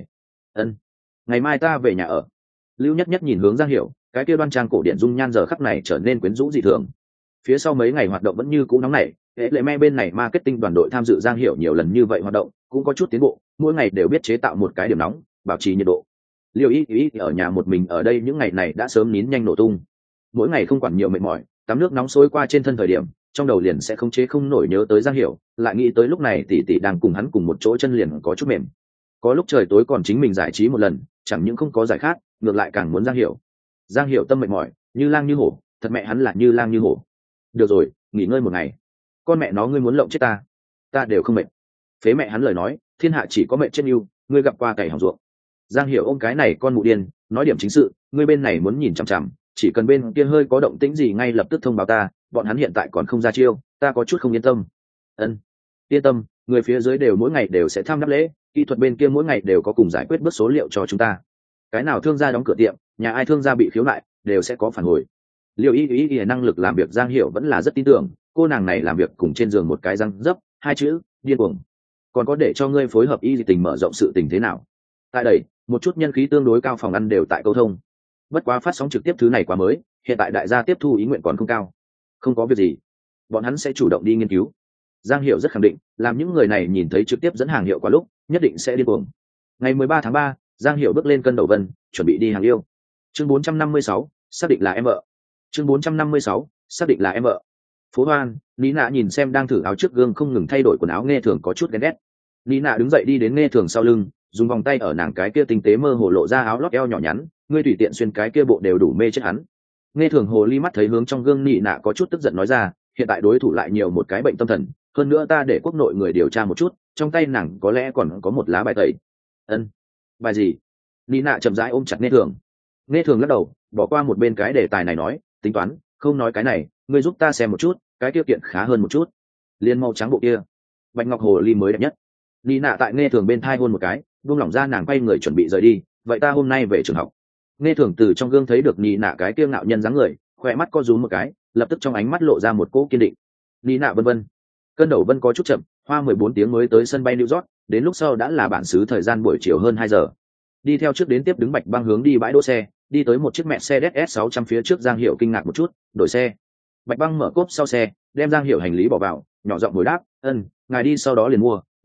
Ngày mai ta về nhà ở. Lưu Nhất Nhất nhìn hướng Giang Hiểu, cái kia đoan trang cổ điển dung nhan giờ khắc này trở nên quyến rũ dị thường. Phía sau mấy ngày hoạt động vẫn như cũ nóng nảy, hệ lệ me bên này marketing đoàn đội tham dự Giang Hiểu nhiều lần như vậy hoạt động cũng có chút tiến bộ, mỗi ngày đều biết chế tạo một cái điểm nóng, bảo trì nhiệt độ. Liêu ý ở nhà một mình ở đây những ngày này đã sớm nín nhanh nổ tung, mỗi ngày không quản nhiều mệt mỏi, tắm nước nóng sôi qua trên thân thời điểm, trong đầu liền sẽ không chế không nổi nhớ tới Giang Hiểu, lại nghĩ tới lúc này tỷ tỷ đang cùng hắn cùng một chỗ, chân liền có chút mềm. Có lúc trời tối còn chính mình giải trí một lần, chẳng những không có giải khát, ngược lại càng muốn Giang Hiểu. Giang Hiểu tâm mệt mỏi, như lang như hổ, thật mẹ hắn là như lang như hổ. Được rồi, nghỉ ngơi một ngày. Con mẹ nó ngươi muốn lộng chết ta đều không mệt. Phế mẹ hắn lời nói, thiên hạ chỉ có mệt chết yêu, ngươi gặp qua cày hỏng ruộng. Giang Hiểu ôm cái này con mụ điên, nói điểm chính sự, ngươi bên này muốn nhìn chằm chằm, chỉ cần bên kia hơi có động tĩnh gì ngay lập tức thông báo ta, bọn hắn hiện tại còn không ra chiêu, ta có chút không yên tâm. Yên tâm, người phía dưới đều mỗi ngày đều sẽ tham đáp lễ, kỹ thuật bên kia mỗi ngày đều có cùng giải quyết bước số liệu cho chúng ta. Cái nào thương gia đóng cửa tiệm, nhà ai thương gia bị khiếu nại, đều sẽ có phản hồi. Liệu ý năng lực làm việc Giang Hiểu vẫn là rất tin tưởng, cô nàng này làm việc cùng trên giường một cái răng dấp, hai chữ điên cuồng. Còn có để cho ngươi phối hợp y tình mở rộng sự tình thế nào? Tại đây, một chút nhân khí tương đối cao phòng ăn đều tại câu thông. Bất quá phát sóng trực tiếp thứ này quá mới, hiện tại đại gia tiếp thu ý nguyện còn không cao. Không có việc gì, bọn hắn sẽ chủ động đi nghiên cứu. Giang Hiểu rất khẳng định, làm những người này nhìn thấy trực tiếp dẫn hàng hiệu quả lúc, nhất định sẽ điên cuồng. Ngày 13 tháng 3, Giang Hiểu bước lên cân đầu vân, chuẩn bị đi hàng yêu. Chương 456, xác định là em vợ. Chương 456, xác định là em vợ. Phố Hoan, Nina nhìn xem đang thử áo trước gương không ngừng thay đổi quần áo Nghe Thường có chút ghen ghét. Nina đứng dậy đi đến Nghe Thường sau lưng, dùng vòng tay ở nàng cái kia tinh tế mơ hồ lộ ra áo lót eo nhỏ nhắn, ngươi tùy tiện xuyên cái kia bộ đều đủ mê chết hắn. Nghe Thường hồ ly mắt thấy hướng trong gương Nina có chút tức giận nói ra, hiện tại đối thủ lại nhiều một cái bệnh tâm thần, hơn nữa ta để quốc nội người điều tra một chút, trong tay nàng có lẽ còn có một lá bài tẩy. Bài gì? Nina chậm rãi ôm chặt Nghe Thường. Nghe Thường lắc đầu, bỏ qua một bên cái đề tài này nói, tính toán, không nói cái này, ngươi giúp ta xem một chút, cái kia kiện khá hơn một chút. Liên màu trắng bộ kia, bạch ngọc hồ ly mới đẹp nhất. Nina tại Nghe Thường bên thai hôn một cái, buông lỏng ra, nàng quay người chuẩn bị rời đi, vậy ta hôm nay về trường học. Nghe Thường từ trong gương thấy được Nina cái kia ngạo nhân dáng người, khỏe mắt co rúm một cái, lập tức trong ánh mắt lộ ra một cỗ kiên định. Nina vân vân. Cơn đầu vân có chút chậm, hoa 14 tiếng mới tới sân bay New York, đến lúc sau đã là bản xứ thời gian buổi chiều hơn 2 giờ. Đi theo trước đến tiếp đứng Bạch Băng hướng đi bãi đỗ xe, đi tới một chiếc Mercedes S600 phía trước. Giang Hiểu kinh ngạc một chút, đổi xe. Bạch Băng mở cốp sau xe, đem Giang Hiểu hành lý bỏ vào, nhỏ giọng hồi đáp, ngài đi sau đó liền mua,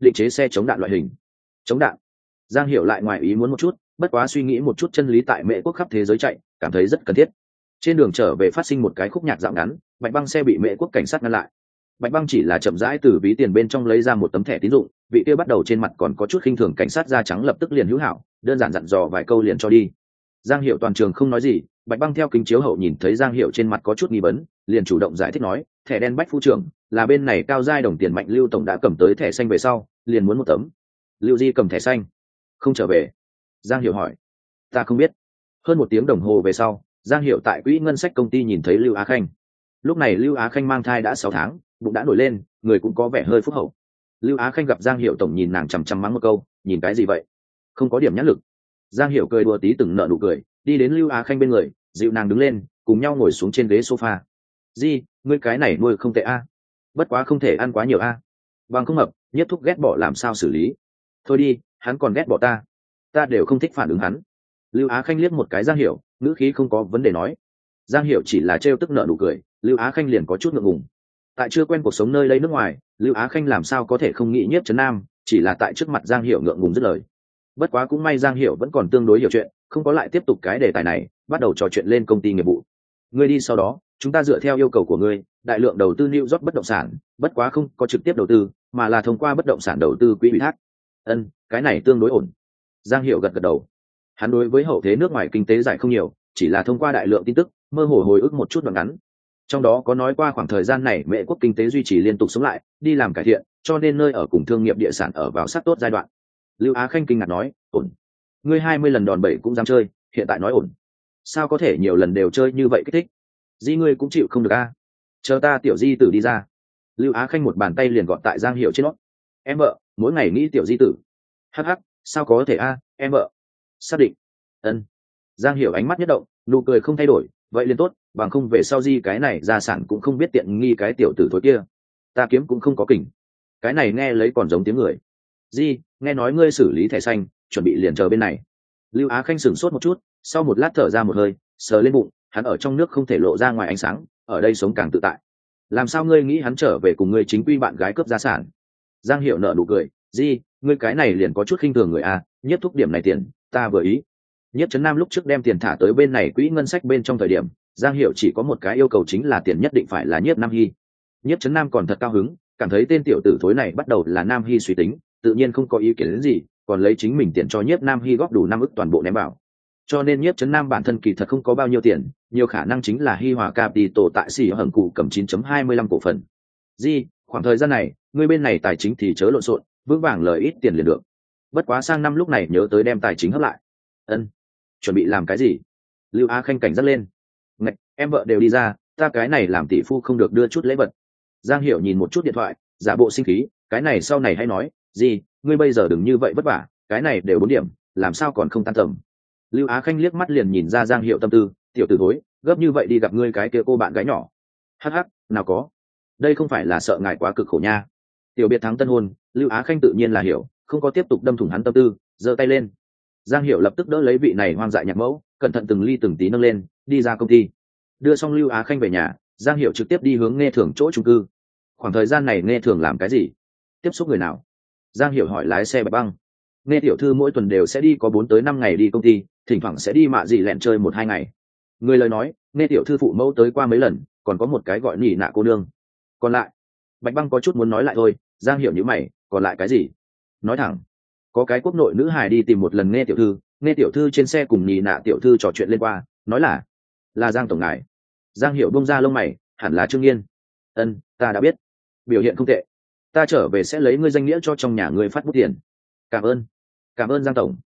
định chế xe chống đạn loại hình. Chống đạn? Giang Hiểu lại ngoài ý muốn một chút, bất quá suy nghĩ một chút chân lý tại Mễ quốc khắp thế giới chạy, cảm thấy rất cần thiết. Trên đường trở về phát sinh một cái khúc nhạc dạo ngắn, Bạch Băng xe bị Mễ quốc cảnh sát ngăn lại. Bạch Băng chỉ là chậm rãi từ ví tiền bên trong lấy ra một tấm thẻ tín dụng, vị kia bắt đầu trên mặt còn có chút khinh thường cảnh sát da trắng lập tức liền hữu hảo, đơn giản dặn dò vài câu liền cho đi. Giang Hiểu toàn trường không nói gì, Bạch Băng theo kính chiếu hậu nhìn thấy Giang Hiểu trên mặt có chút nghi vấn, liền chủ động giải thích nói, thẻ đen Bách phu trưởng, là bên này cao giai đồng tiền mạnh Lưu tổng đã cầm tới thẻ xanh về sau, liền muốn một tấm. Lưu Di cầm thẻ xanh, không trở về. Giang Hiểu hỏi, ta không biết. Hơn một tiếng đồng hồ về sau, Giang Hiểu tại quỹ ngân sách công ty nhìn thấy Lưu Á Khanh. Lúc này Lưu Á Khanh mang thai đã 6 tháng, bụng đã nổi lên, người cũng có vẻ hơi phúc hậu. Lưu Á Khanh gặp Giang Hiểu tổng nhìn nàng chằm chằm mắng một câu, nhìn cái gì vậy? Không có điểm nhãn lực. Giang Hiểu cười đùa tí từng nợ nụ cười, đi đến Lưu Á Khanh bên người, dịu nàng đứng lên, cùng nhau ngồi xuống trên ghế sofa. Di, ngươi cái này nuôi không tệ a, bất quá không thể ăn quá nhiều a. Bằng không hợp, Nhất Thúc ghét bỏ làm sao xử lý? Thôi đi, hắn còn ghét bỏ ta đều không thích phản ứng hắn. Lưu Á Khanh liếc một cái Giang Hiểu, ngữ khí không có vấn đề nói. Giang Hiểu chỉ là trêu tức nợ nụ cười, Lưu Á Khanh liền có chút ngượng ngùng. Tại chưa quen cuộc sống nơi đây nước ngoài, Lưu Á Khanh làm sao có thể không nghĩ Nhiếp Trấn Nam, chỉ là tại trước mặt Giang Hiểu ngượng ngùng dứt lời. Bất quá cũng may Giang Hiểu vẫn còn tương đối hiểu chuyện, không có lại tiếp tục cái đề tài này, bắt đầu trò chuyện lên công ty nghiệp vụ. Ngươi đi sau đó, chúng ta dựa theo yêu cầu của ngươi, đại lượng đầu tư New York bất động sản, bất quá không có trực tiếp đầu tư, mà là thông qua bất động sản đầu tư quỹ ủy thác. Cái này tương đối ổn. Giang Hiểu gật gật đầu. Hắn đối với hậu thế nước ngoài kinh tế giải không nhiều, chỉ là thông qua đại lượng tin tức, mơ hồ hồi ức một chút đoạn ngắn. Trong đó có nói qua khoảng thời gian này Mễ quốc kinh tế duy trì liên tục sống lại, đi làm cải thiện, cho nên nơi ở cùng thương nghiệp địa sản ở vào sát tốt giai đoạn. Lưu Á Khanh kinh ngạc nói, ổn? Ngươi 20 lần đòn bẩy cũng dám chơi, hiện tại nói ổn? Sao có thể nhiều lần đều chơi như vậy kích thích? Di ngươi cũng chịu không được a? Chờ ta tiểu di tử đi ra. Lưu Á Khanh một bàn tay liền gọn tại Giang Hiểu trên nót. Em vợ, mỗi ngày nghĩ tiểu di tử. Hắc hắc, sao có thể a, em vợ. Xác định. Giang Hiểu ánh mắt nhất động, nụ cười không thay đổi, vậy liền tốt, bằng không về sau Di cái này gia sản cũng không biết tiện nghi cái tiểu tử thối kia. Ta kiếm cũng không có kỉnh. Cái này nghe lấy còn giống tiếng người. Di, nghe nói ngươi xử lý thẻ xanh, chuẩn bị liền chờ bên này. Lưu Á Khanh sửng sốt một chút, sau một lát thở ra một hơi, sờ lên bụng, hắn ở trong nước không thể lộ ra ngoài ánh sáng, ở đây sống càng tự tại. Làm sao ngươi nghĩ hắn trở về cùng ngươi chính quy bạn gái cướp gia sản? Giang Hiểu nở nụ cười, Di, ngươi cái này liền có chút khinh thường người a, Nhất Thúc điểm này tiền, ta vừa ý. Nhiếp Trấn Nam lúc trước đem tiền thả tới bên này quỹ ngân sách bên trong thời điểm, Giang Hiểu chỉ có một cái yêu cầu chính là tiền nhất định phải là Nhiếp Nam Hy. Nhiếp Trấn Nam còn thật cao hứng, cảm thấy tên tiểu tử thối này bắt đầu là Nam Hy suy tính, tự nhiên không có ý kiến đến gì, còn lấy chính mình tiền cho Nhiếp Nam Hy góp đủ 5 ức toàn bộ ném vào. Cho nên Nhiếp Trấn Nam bản thân kỳ thật không có bao nhiêu tiền, nhiều khả năng chính là Hy Hòa Capital tại xỉ hởng cụ cầm 9.25 cổ phần. Di, khoảng thời gian này, ngươi bên này tài chính thì chớ lộn xộn, vững vàng lời ít tiền liền được. Bất quá sang năm lúc này nhớ tới đem tài chính hấp lại. Chuẩn bị làm cái gì? Lưu Á Khanh cảnh giác lên. Ngạch, em vợ đều đi ra, ta cái này làm tỷ phu không được đưa chút lễ vật. Giang Hiểu nhìn một chút điện thoại, giả bộ sinh khí, cái này sau này hay nói, gì, ngươi bây giờ đừng như vậy vất vả, cái này đều 4 điểm, làm sao còn không tan tầm. Lưu Á Khanh liếc mắt liền nhìn ra Giang Hiểu tâm tư, tiểu tử thối, gấp như vậy đi gặp ngươi cái kia cô bạn gái nhỏ. Hắc hắc, nào có. Đây không phải là sợ ngài quá cực khổ nha. Tiểu biệt thắng tân hôn, Lưu Á Khanh tự nhiên là hiểu, không có tiếp tục đâm thủng hắn tâm tư, giơ tay lên. Giang Hiểu lập tức đỡ lấy vị này hoang dại nhạc mẫu, cẩn thận từng ly từng tí nâng lên, đi ra công ty. Đưa xong Lưu Á Khanh về nhà, Giang Hiểu trực tiếp đi hướng Nghe Thường chỗ chung cư. Khoảng thời gian này Nghe Thường làm cái gì? Tiếp xúc người nào? Giang Hiểu hỏi lái xe Bạch Băng. Nghe tiểu thư mỗi tuần đều sẽ đi có 4 tới 5 ngày đi công ty, thỉnh thoảng sẽ đi mạ gì lẹn chơi 1-2 ngày. Người lời nói, Nghe tiểu thư phụ mẫu tới qua mấy lần, còn có một cái gọi nhỉ nạ cô nương. Còn lại, Bạch Băng có chút muốn nói lại thôi, Giang Hiểu nhíu mày, còn lại cái gì? Nói thẳng. Có cái quốc nội nữ hài đi tìm một lần Nghe tiểu thư trên xe cùng nhì nạ tiểu thư trò chuyện lên qua, nói là Giang tổng ngài. Giang Hiểu bông ra lông mày, hẳn là Trương Nghiên. Ta đã biết, biểu hiện không tệ, ta trở về sẽ lấy ngươi danh nghĩa cho trong nhà ngươi phát bút tiền. Cảm ơn Giang tổng.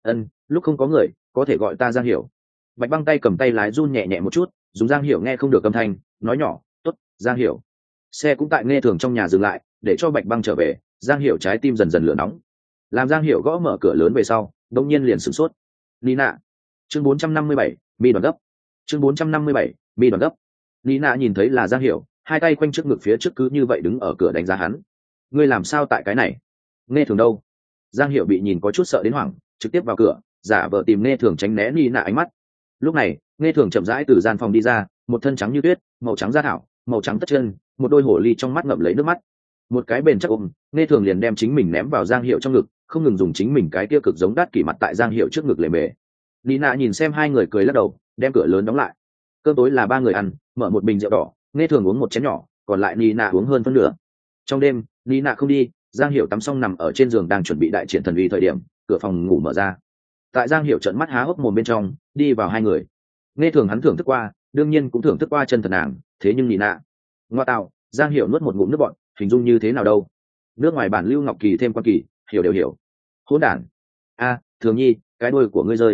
Lúc không có người, có thể gọi ta Giang Hiểu. Bạch Băng tay cầm tay lái run nhẹ nhẹ một chút, dùng Giang Hiểu nghe không được âm thanh, nói nhỏ, tốt, Giang Hiểu. Xe cũng tại Nghe Thường trong nhà dừng lại, để cho Bạch Băng trở về. Giang Hiểu trái tim dần dần lửa nóng. Làm Giang Hiểu gõ mở cửa lớn về sau, đông nhiên liền sửng sốt. Nina. Chương 457, mi đoàn gấp. Chương 457, mi đoàn gấp. Nina nhìn thấy là Giang Hiểu, hai tay quanh trước ngực phía trước cứ như vậy đứng ở cửa đánh giá hắn. Ngươi làm sao tại cái này? Nghe Thường đâu? Giang Hiểu bị nhìn có chút sợ đến hoảng, trực tiếp vào cửa, giả vờ tìm Nghe Thường tránh né Nina ánh mắt. Lúc này, Nghe Thường chậm rãi từ gian phòng đi ra, một thân trắng như tuyết, màu trắng da thảo, màu trắng tất chân, một đôi hổ ly trong mắt ngậm lấy nước mắt. một cái bền chắc ôm, nghe thường liền đem chính mình ném vào Giang Hiệu trong ngực, không ngừng dùng chính mình cái kia cực giống đát kỷ mặt tại Giang Hiệu trước ngực lề mề. Nina nhìn xem hai người cười lắc đầu, đem cửa lớn đóng lại. Cơm tối là ba người ăn, mở một bình rượu đỏ, nghe thường uống một chén nhỏ, còn lại Nina uống hơn phân nửa. Trong đêm, Nina không đi, Giang Hiệu tắm xong nằm ở trên giường đang chuẩn bị đại triển thần uy thời điểm, cửa phòng ngủ mở ra. Tại Giang Hiệu trợn mắt há hốc mồm bên trong, đi vào hai người. Nghe thường hắn thưởng thức qua, đương nhiên cũng thưởng thức qua chân thật nàng, thế nhưng Nina, ngoa tạo, Giang Hiệu nuốt một ngụm nước bọt, hình dung như thế nào đâu? Nước ngoài bản Lưu Ngọc Kỳ thêm quan kỳ, hiểu đều hiểu. Hỗn đản. A, Thường Nhi, cái đuôi của ngươi rơi.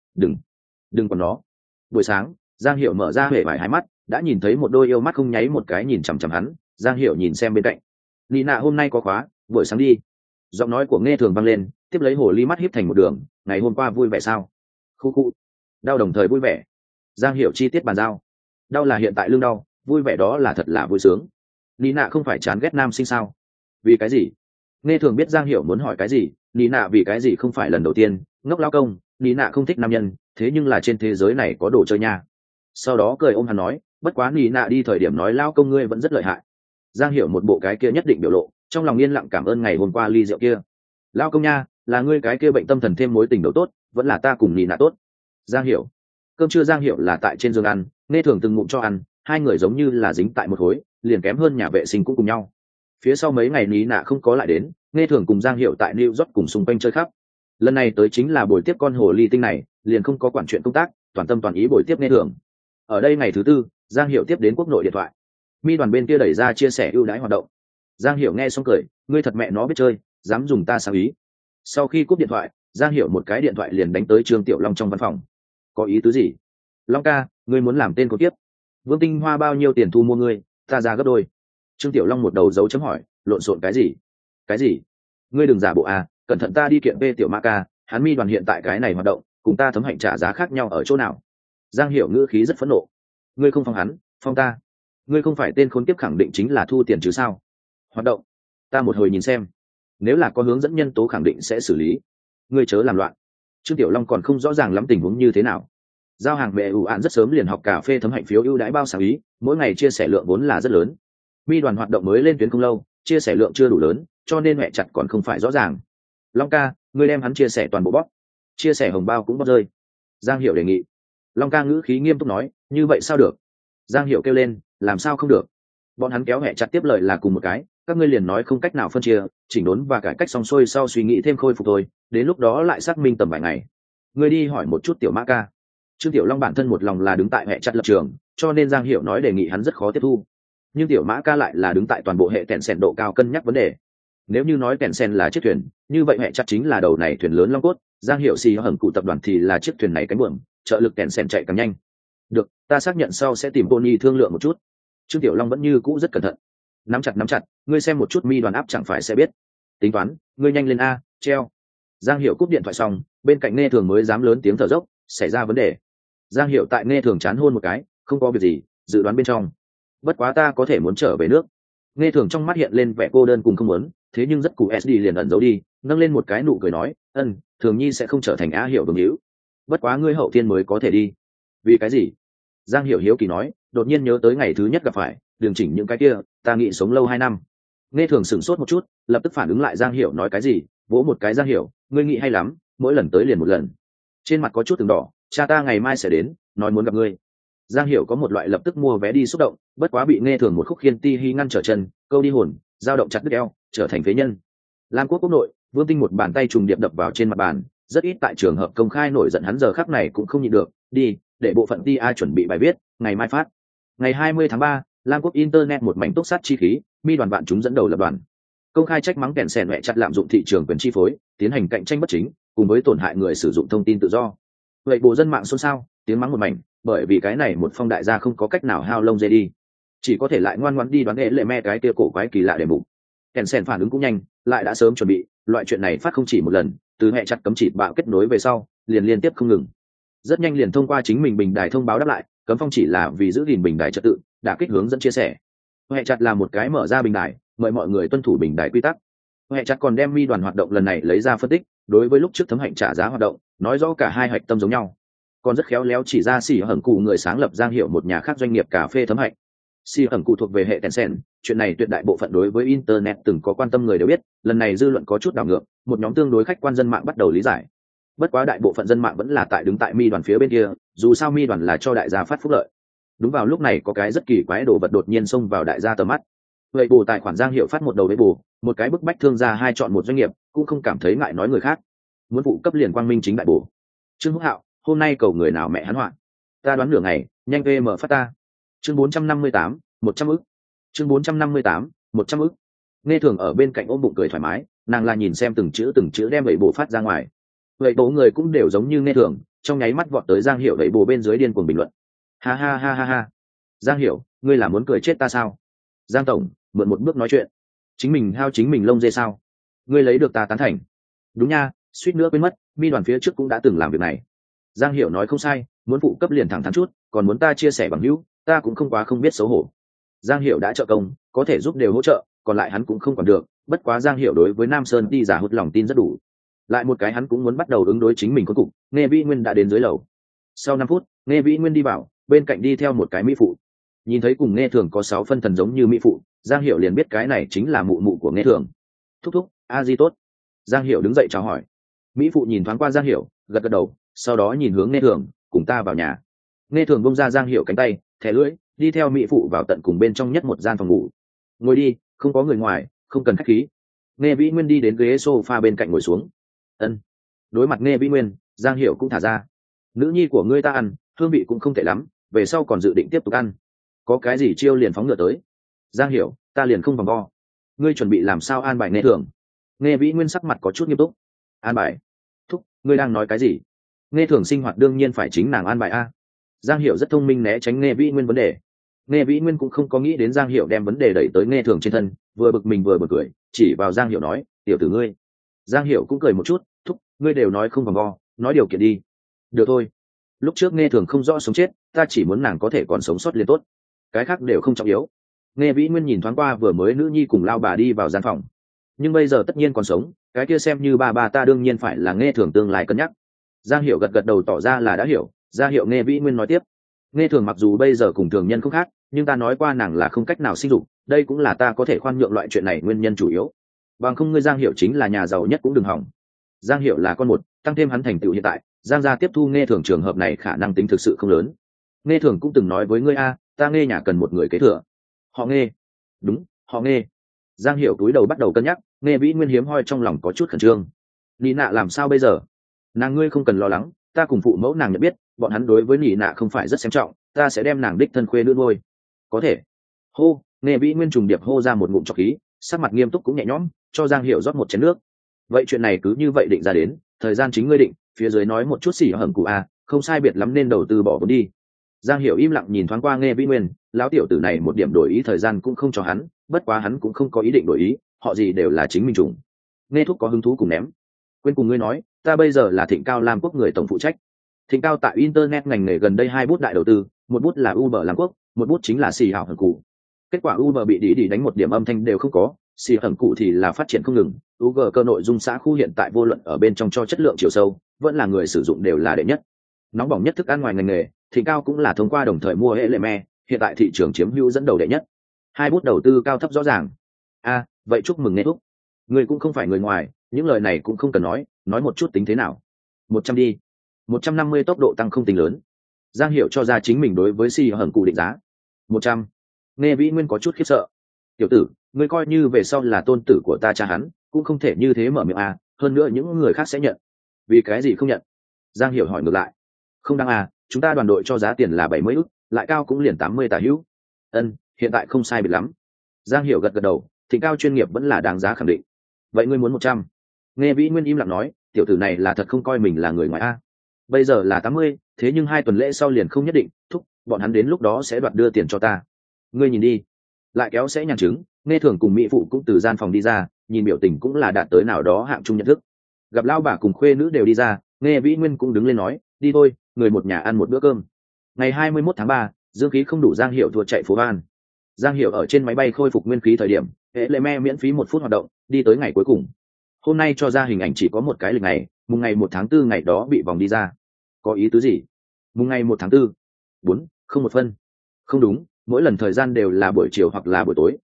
Đừng còn nó. Buổi sáng, Giang Hiệu mở ra huệ vải hai mắt, đã nhìn thấy một đôi yêu mắt không nháy một cái nhìn chằm chằm hắn. Giang Hiệu nhìn xem bên cạnh. Nina hôm nay có khóa, buổi sáng đi. Giọng nói của Nghe thường vang lên, tiếp lấy hồ ly mắt híp thành một đường. Ngày hôm qua vui vẻ sao? Khu khu. Đau đồng thời vui vẻ. Giang Hiệu chi tiết bàn giao. Đau là hiện tại lưng đau, vui vẻ đó là thật là vui sướng. Nina không phải chán ghét nam sinh sao? Vì cái gì? Nghe thường biết Giang Hiểu muốn hỏi cái gì. Nina vì cái gì không phải lần đầu tiên? Ngốc lao công, Nina không thích nam nhân, thế nhưng là trên thế giới này có đồ chơi nha. Sau đó cười ôm hắn nói, bất quá Nina đi thời điểm nói lao công ngươi vẫn rất lợi hại. Giang Hiểu một bộ cái kia nhất định biểu lộ, trong lòng yên lặng cảm ơn ngày hôm qua ly rượu kia. Lao công nha, là ngươi cái kia bệnh tâm thần thêm mối tình đầu tốt, vẫn là ta cùng Nina tốt. Giang Hiểu. Cơm trưa Giang Hiểu là tại trên giường ăn, Nghe thường từng ngụm cho ăn, hai người giống như là dính tại một khối, liền kém hơn nhà vệ sinh cũng cùng nhau. Phía sau mấy ngày Nina không có lại đến, Nghe thường cùng Giang Hiệu tại New York cùng xung quanh chơi khắp. Lần này tới chính là buổi tiếp con hồ ly tinh này, liền không có quản chuyện công tác, toàn tâm toàn ý buổi tiếp Nghe thường. Ở đây ngày thứ tư, Giang Hiệu tiếp đến quốc nội điện thoại. Mi đoàn bên kia đẩy ra chia sẻ ưu đãi hoạt động. Giang Hiệu nghe xong cười, ngươi thật mẹ nó biết chơi, dám dùng ta sao ý. Sau khi cúp điện thoại, Giang Hiệu một cái điện thoại liền đánh tới Trương Tiểu Long trong văn phòng. Có ý tứ gì? Long ca, ngươi muốn làm tên có tiếp. Vương Tinh Hoa bao nhiêu tiền thu mua ngươi, ta ra gấp đôi. Trương Tiểu Long một đầu dấu chấm hỏi, lộn xộn cái gì? Cái gì? Ngươi đừng giả bộ à, cẩn thận ta đi kiện về Tiểu Ma Ca, hắn Mi đoàn hiện tại cái này hoạt động, cùng ta Thấm Hạnh trả giá khác nhau ở chỗ nào? Giang Hiểu ngữ khí rất phẫn nộ. Ngươi không phong hắn, phong ta. Ngươi không phải tên khốn kiếp khẳng định chính là thu tiền chứ sao? Hoạt động, ta một hồi nhìn xem. Nếu là có hướng dẫn nhân tố khẳng định sẽ xử lý. Ngươi chớ làm loạn. Trương Tiểu Long còn không rõ ràng lắm tình huống như thế nào. Giao hàng mẹ ủ ạn rất sớm liền học cà phê Thấm Hạnh phiếu ưu đãi bao sáng ý, mỗi ngày chia sẻ lượng vốn là rất lớn. Mi đoàn hoạt động mới lên tuyến không lâu, chia sẻ lượng chưa đủ lớn, cho nên mẹ chặt còn không phải rõ ràng. Long ca, ngươi đem hắn chia sẻ toàn bộ bóp, chia sẻ hồng bao cũng bóp rơi. Giang Hiểu đề nghị. Long ca ngữ khí nghiêm túc nói, như vậy sao được? Giang Hiểu kêu lên, làm sao không được? Bọn hắn kéo mẹ chặt tiếp lời là cùng một cái, các ngươi liền nói không cách nào phân chia, chỉnh đốn và cải cách xong xuôi sau suy nghĩ thêm khôi phục thôi, đến lúc đó lại xác minh tầm vài ngày. Ngươi đi hỏi một chút Tiểu Mã ca. Trương Tiểu Long bản thân một lòng là đứng tại mẹ chặt lập trường, cho nên Giang Hiểu nói đề nghị hắn rất khó tiếp thu. Nhưng Tiểu Mã ca lại là đứng tại toàn bộ hệ kèn sen độ cao cân nhắc vấn đề. Nếu như nói kèn sen là chiếc thuyền, như vậy mẹ chặt chính là đầu này thuyền lớn long cốt, Giang Hiểu xì hởng cụ tập đoàn thì là chiếc thuyền này cánh buồm, trợ lực kèn sen chạy càng nhanh. Được, ta xác nhận sau sẽ tìm Tony thương lượng một chút. Trương Tiểu Long vẫn như cũ rất cẩn thận. Nắm chặt, ngươi xem một chút Mi đoàn áp chẳng phải sẽ biết. Tính toán, ngươi nhanh lên a, treo. Giang Hiểu cúp điện thoại xong, bên cạnh Nghe thường mới dám lớn tiếng thở dốc, xảy ra vấn đề. Giang Hiểu tại Nghe thường chán hôn một cái, không có việc gì, dự đoán bên trong. Bất quá ta có thể muốn trở về nước. Nghe thường trong mắt hiện lên vẻ cô đơn cùng không muốn, thế nhưng rất cù SD liền ẩn giấu đi, nâng lên một cái nụ cười nói, thường nhi sẽ không trở thành Á Hiểu đồng hữu. Bất quá ngươi hậu thiên mới có thể đi. Vì cái gì? Giang Hiểu hiếu kỳ nói, đột nhiên nhớ tới ngày thứ nhất gặp phải, đường chỉnh những cái kia, ta nghĩ sống lâu 2 năm. Nghe thường sửng sốt một chút, lập tức phản ứng lại Giang Hiểu nói cái gì, vỗ một cái Giang Hiểu, ngươi nghĩ hay lắm, mỗi lần tới liền một lần. Trên mặt có chút từng đỏ, cha ta ngày mai sẽ đến, nói muốn gặp ngươi. Giang Hiểu có một loại lập tức mua vé đi xúc động, bất quá bị Nghe thường một khúc khiên ti hi ngăn trở chân, câu đi hồn, dao động chặt đứt eo, trở thành phế nhân. Lam Quốc quốc nội, Vương Tinh một bàn tay trùng điệp đập vào trên mặt bàn, rất ít tại trường hợp công khai nổi giận hắn giờ khắc này cũng không nhịn được, đi, để bộ phận TA chuẩn bị bài viết, ngày mai phát. Ngày 20 tháng 3, Lam Quốc internet một mảnh túc sát chi khí, Mi đoàn bạn chúng dẫn đầu lập đoàn. Công khai trách mắng kèn sèn mẹ chặt lạm dụng thị trường quyền chi phối, tiến hành cạnh tranh bất chính, cùng với tổn hại người sử dụng thông tin tự do. Vậy bộ dân mạng xôn xao, tiếng mắng một mảnh, bởi vì cái này một phong đại gia không có cách nào hao lông dê đi, chỉ có thể lại ngoan ngoãn đi đoán nghệ lệ me cái kia cổ quái kỳ lạ để mục. Kèn sèn phản ứng cũng nhanh, lại đã sớm chuẩn bị, loại chuyện này phát không chỉ một lần, từ mẹ chặt cấm chỉ bạo kết nối về sau, liền liên tiếp không ngừng. Rất nhanh liền thông qua chính mình bình đài thông báo đáp lại, cấm phong chỉ là vì giữ gìn bình đài trật tự, đã kích hướng dẫn chia sẻ. Mẹ chặt là một cái mở ra bình đài, mời mọi người tuân thủ bình đài quy tắc. Mẹ chặt còn đem Mi đoàn hoạt động lần này lấy ra phân tích, đối với lúc trước Thấm Hạnh trả giá hoạt động, nói rõ cả hai hạch tâm giống nhau. Còn rất khéo léo chỉ ra xỉ hởng cụ người sáng lập Giang Hiệu một nhà khác doanh nghiệp cà phê Thấm Hạnh. Xỉ hởng cụ thuộc về hệ Tencent, chuyện này tuyệt đại bộ phận đối với internet từng có quan tâm người đều biết, lần này dư luận có chút đảo ngược, một nhóm tương đối khách quan dân mạng bắt đầu lý giải. Bất quá đại bộ phận dân mạng vẫn là tại đứng tại mi đoàn phía bên kia, dù sao mi đoàn là cho đại gia phát phúc lợi. Đúng vào lúc này có cái rất kỳ quái đồ vật đột nhiên xông vào đại gia tầm mắt. Vậy bù tài khoản Giang Hiệu phát một đầu với bù, một cái bức bách thương gia hai chọn một doanh nghiệp, cũng không cảm thấy ngại nói người khác. Muốn vụ cấp liền quang minh chính đại bù. Trương Húc Hạo, hôm nay cầu người nào mẹ hắn hoạn. Ta đoán nửa ngày, nhanh VM phát ta. Chương 458, 100 ức. Chương 458, 100 ức. Nghe thường ở bên cạnh ôm bụng cười thoải mái, nàng là nhìn xem từng chữ đem vậy bù phát ra ngoài. Vậy bố người cũng đều giống như nghe thường, trong nháy mắt vọt tới Giang Hiểu vậy bù bên dưới điên cuồng bình luận. Ha ha ha ha ha. Giang Hiểu, ngươi là muốn cười chết ta sao? Giang tổng, mượn một bước nói chuyện. Chính mình hao chính mình lông dê sao? Ngươi lấy được ta tán thành. Đúng nha, suýt nữa quên mất, mi đoàn phía trước cũng đã từng làm việc này. Giang Hiểu nói không sai, muốn phụ cấp liền thẳng thắn chút, còn muốn ta chia sẻ bằng hữu, ta cũng không quá không biết xấu hổ. Giang Hiểu đã trợ công, có thể giúp đều hỗ trợ, còn lại hắn cũng không còn được, bất quá Giang Hiểu đối với Nam Sơn đi giả hút lòng tin rất đủ. Lại một cái hắn cũng muốn bắt đầu ứng đối chính mình cuối cùng, Nghe Vĩ Nguyên đã đến dưới lầu. Sau 5 phút, Nghe Vĩ Nguyên đi vào, bên cạnh đi theo một cái mỹ phụ. Nhìn thấy cùng Nghe Thường có 6 phân thần giống như mỹ phụ, Giang Hiểu liền biết cái này chính là mụ mụ của Nghe Thường. Thúc thúc, a di tốt. Giang Hiểu đứng dậy chào hỏi. Mỹ phụ nhìn thoáng qua Giang Hiểu, gật gật đầu, sau đó nhìn hướng Nghe Thường, cùng ta vào nhà. Nghe Thường bông ra Giang Hiểu cánh tay, thẻ lưỡi, đi theo mỹ phụ vào tận cùng bên trong nhất một gian phòng ngủ. Ngồi đi, không có người ngoài, không cần khách khí. Nghe Vĩ Nguyên đi đến ghế sofa bên cạnh ngồi xuống. Ân. Đối mặt Nghe Vĩ Nguyên, Giang Hiểu cũng thả ra. Nữ nhi của ngươi ta ăn, hương vị cũng không tệ lắm, về sau còn dự định tiếp tục ăn. Có cái gì chiêu liền phóng ngựa tới. Giang Hiểu, ta liền không vòng vo. Ngươi chuẩn bị làm sao an bài Nghe Thường? Nghe Vĩ Nguyên sắc mặt có chút nghiêm túc. An bài? Thúc, ngươi đang nói cái gì? Nghe Thường sinh hoạt đương nhiên phải chính nàng an bài a. Giang Hiểu rất thông minh né tránh Nghe Vĩ Nguyên vấn đề. Nghe Vĩ Nguyên cũng không có nghĩ đến Giang Hiểu đem vấn đề đẩy tới Nghe Thường trên thân, vừa bực mình vừa bực cười, chỉ vào Giang Hiểu nói, tiểu tử ngươi. Giang Hiểu cũng cười một chút, thúc, ngươi đều nói không vòng vo, nói điều kiện đi. Được thôi. Lúc trước Nghe Thường không rõ sống chết, ta chỉ muốn nàng có thể còn sống sót liền tốt, cái khác đều không trọng yếu. Nghe Vĩ Nguyên nhìn thoáng qua vừa mới nữ nhi cùng lao bà đi vào gian phòng, nhưng bây giờ tất nhiên còn sống, cái kia xem như ba ta đương nhiên phải là Nghe Thường tương lai cân nhắc. Giang Hiểu gật gật đầu tỏ ra là đã hiểu, ra hiệu Nghe Vĩ Nguyên nói tiếp. Nghe Thường mặc dù bây giờ cùng thường nhân không khác, nhưng ta nói qua nàng là không cách nào sinh dục, đây cũng là ta có thể khoan nhượng loại chuyện này nguyên nhân chủ yếu. Bằng không ngươi Giang Hiểu chính là nhà giàu nhất cũng đừng hỏng. Giang Hiểu là con một, tăng thêm hắn thành tựu hiện tại, Giang gia tiếp thu Nghe Thường trường hợp này khả năng tính thực sự không lớn. Nghe Thường cũng từng nói với ngươi a, ta Nghe nhà cần một người kế thừa. Họ Nghe. Đúng, họ Nghe. Giang Hiểu cúi đầu bắt đầu cân nhắc, Nghe Vĩ Nguyên hiếm hoi trong lòng có chút khẩn trương. Nị nạ làm sao bây giờ? Nàng ngươi không cần lo lắng, ta cùng phụ mẫu nàng nhận biết, bọn hắn đối với Nị nạ không phải rất xem trọng, ta sẽ đem nàng đích thân khuê nữ nuôi. Có thể. Hô, Nghe Vĩ Nguyên trùng điệp hô ra một ngụm trọc khí, sắc mặt nghiêm túc cũng nhẹ nhõm, cho Giang Hiểu rót một chén nước. Vậy chuyện này cứ như vậy định ra đến, thời gian chính ngươi định, phía dưới nói một chút xỉ hởm cụ a, không sai biệt lắm nên đầu tư bỏ vốn đi. Giang Hiểu im lặng nhìn thoáng qua Nghe Vĩ Nguyên, lão tiểu tử này một điểm đổi ý thời gian cũng không cho hắn, bất quá hắn cũng không có ý định đổi ý, họ gì đều là chính mình trùng. Nghe thúc có hứng thú cùng ném. Quên cùng ngươi nói, ta bây giờ là Thịnh Cao Lam Quốc người tổng phụ trách. Thịnh Cao tại internet ngành nghề gần đây 2 bút đại đầu tư, một bút là Uber Lam Quốc, một bút chính là xì hảo hởm cụ. Kết quả Uber bị đi đánh một điểm âm thanh đều không có, xì hởm cụ thì là phát triển không ngừng. Uber cơ nội dung xã khu hiện tại vô luận ở bên trong cho chất lượng chiều sâu, vẫn là người sử dụng đều là đệ nhất. Nóng bỏng nhất thức ăn ngoài ngành nghề, Thịnh Cao cũng là thông qua đồng thời mua hệ lệ me, hiện tại thị trường chiếm hữu dẫn đầu đệ nhất. 2 bút đầu tư cao thấp rõ ràng. A, vậy chúc mừng Nghe thúc. Người cũng không phải người ngoài, những lời này cũng không cần nói một chút tính thế nào. 100 đi. 150 tốc độ tăng không tính lớn. Giang Hiểu cho ra chính mình đối với xì hởm cụ định giá. 100. Nghe Vĩ Nguyên có chút khiếp sợ. Tiểu tử, ngươi coi như về sau là tôn tử của ta cha hắn, cũng không thể như thế mở miệng à, hơn nữa những người khác sẽ nhận. Vì cái gì không nhận? Giang Hiểu hỏi ngược lại. Không đăng à, chúng ta đoàn đội cho giá tiền là 70 ức, lại cao cũng liền 80 tả hữu. Ân, hiện tại không sai biệt lắm. Giang Hiểu gật gật đầu, Thịnh Cao chuyên nghiệp vẫn là đáng giá khẳng định. Vậy ngươi muốn 100? Nghe Vĩ Nguyên im lặng nói, tiểu tử này là thật không coi mình là người ngoài a. Bây giờ là 80, thế nhưng 2 tuần lễ sau liền không nhất định, thúc, bọn hắn đến lúc đó sẽ đoạt đưa tiền cho ta. Ngươi nhìn đi. Lại kéo sẽ nhàn chứng, Nghe Thường cùng mỹ phụ cũng từ gian phòng đi ra, nhìn biểu tình cũng là đạt tới nào đó hạng trung nhận thức. Gặp lão bà cùng khuê nữ đều đi ra, Nghe Vĩ Nguyên cũng đứng lên nói, đi thôi, người một nhà ăn một bữa cơm. Ngày 21 tháng 3, dương khí không đủ Giang Hiểu thua chạy phố van. Giang Hiểu ở trên máy bay khôi phục nguyên khí thời điểm, hệ lệ me miễn phí 1 phút hoạt động, đi tới ngày cuối cùng. Hôm nay cho ra hình ảnh chỉ có một cái lịch ngày, mùng ngày 1 tháng 4 ngày đó bị vòng đi ra. Có ý tứ gì? Mùng ngày 1 tháng 4. 4, không một phân. Không đúng, mỗi lần thời gian đều là buổi chiều hoặc là buổi tối,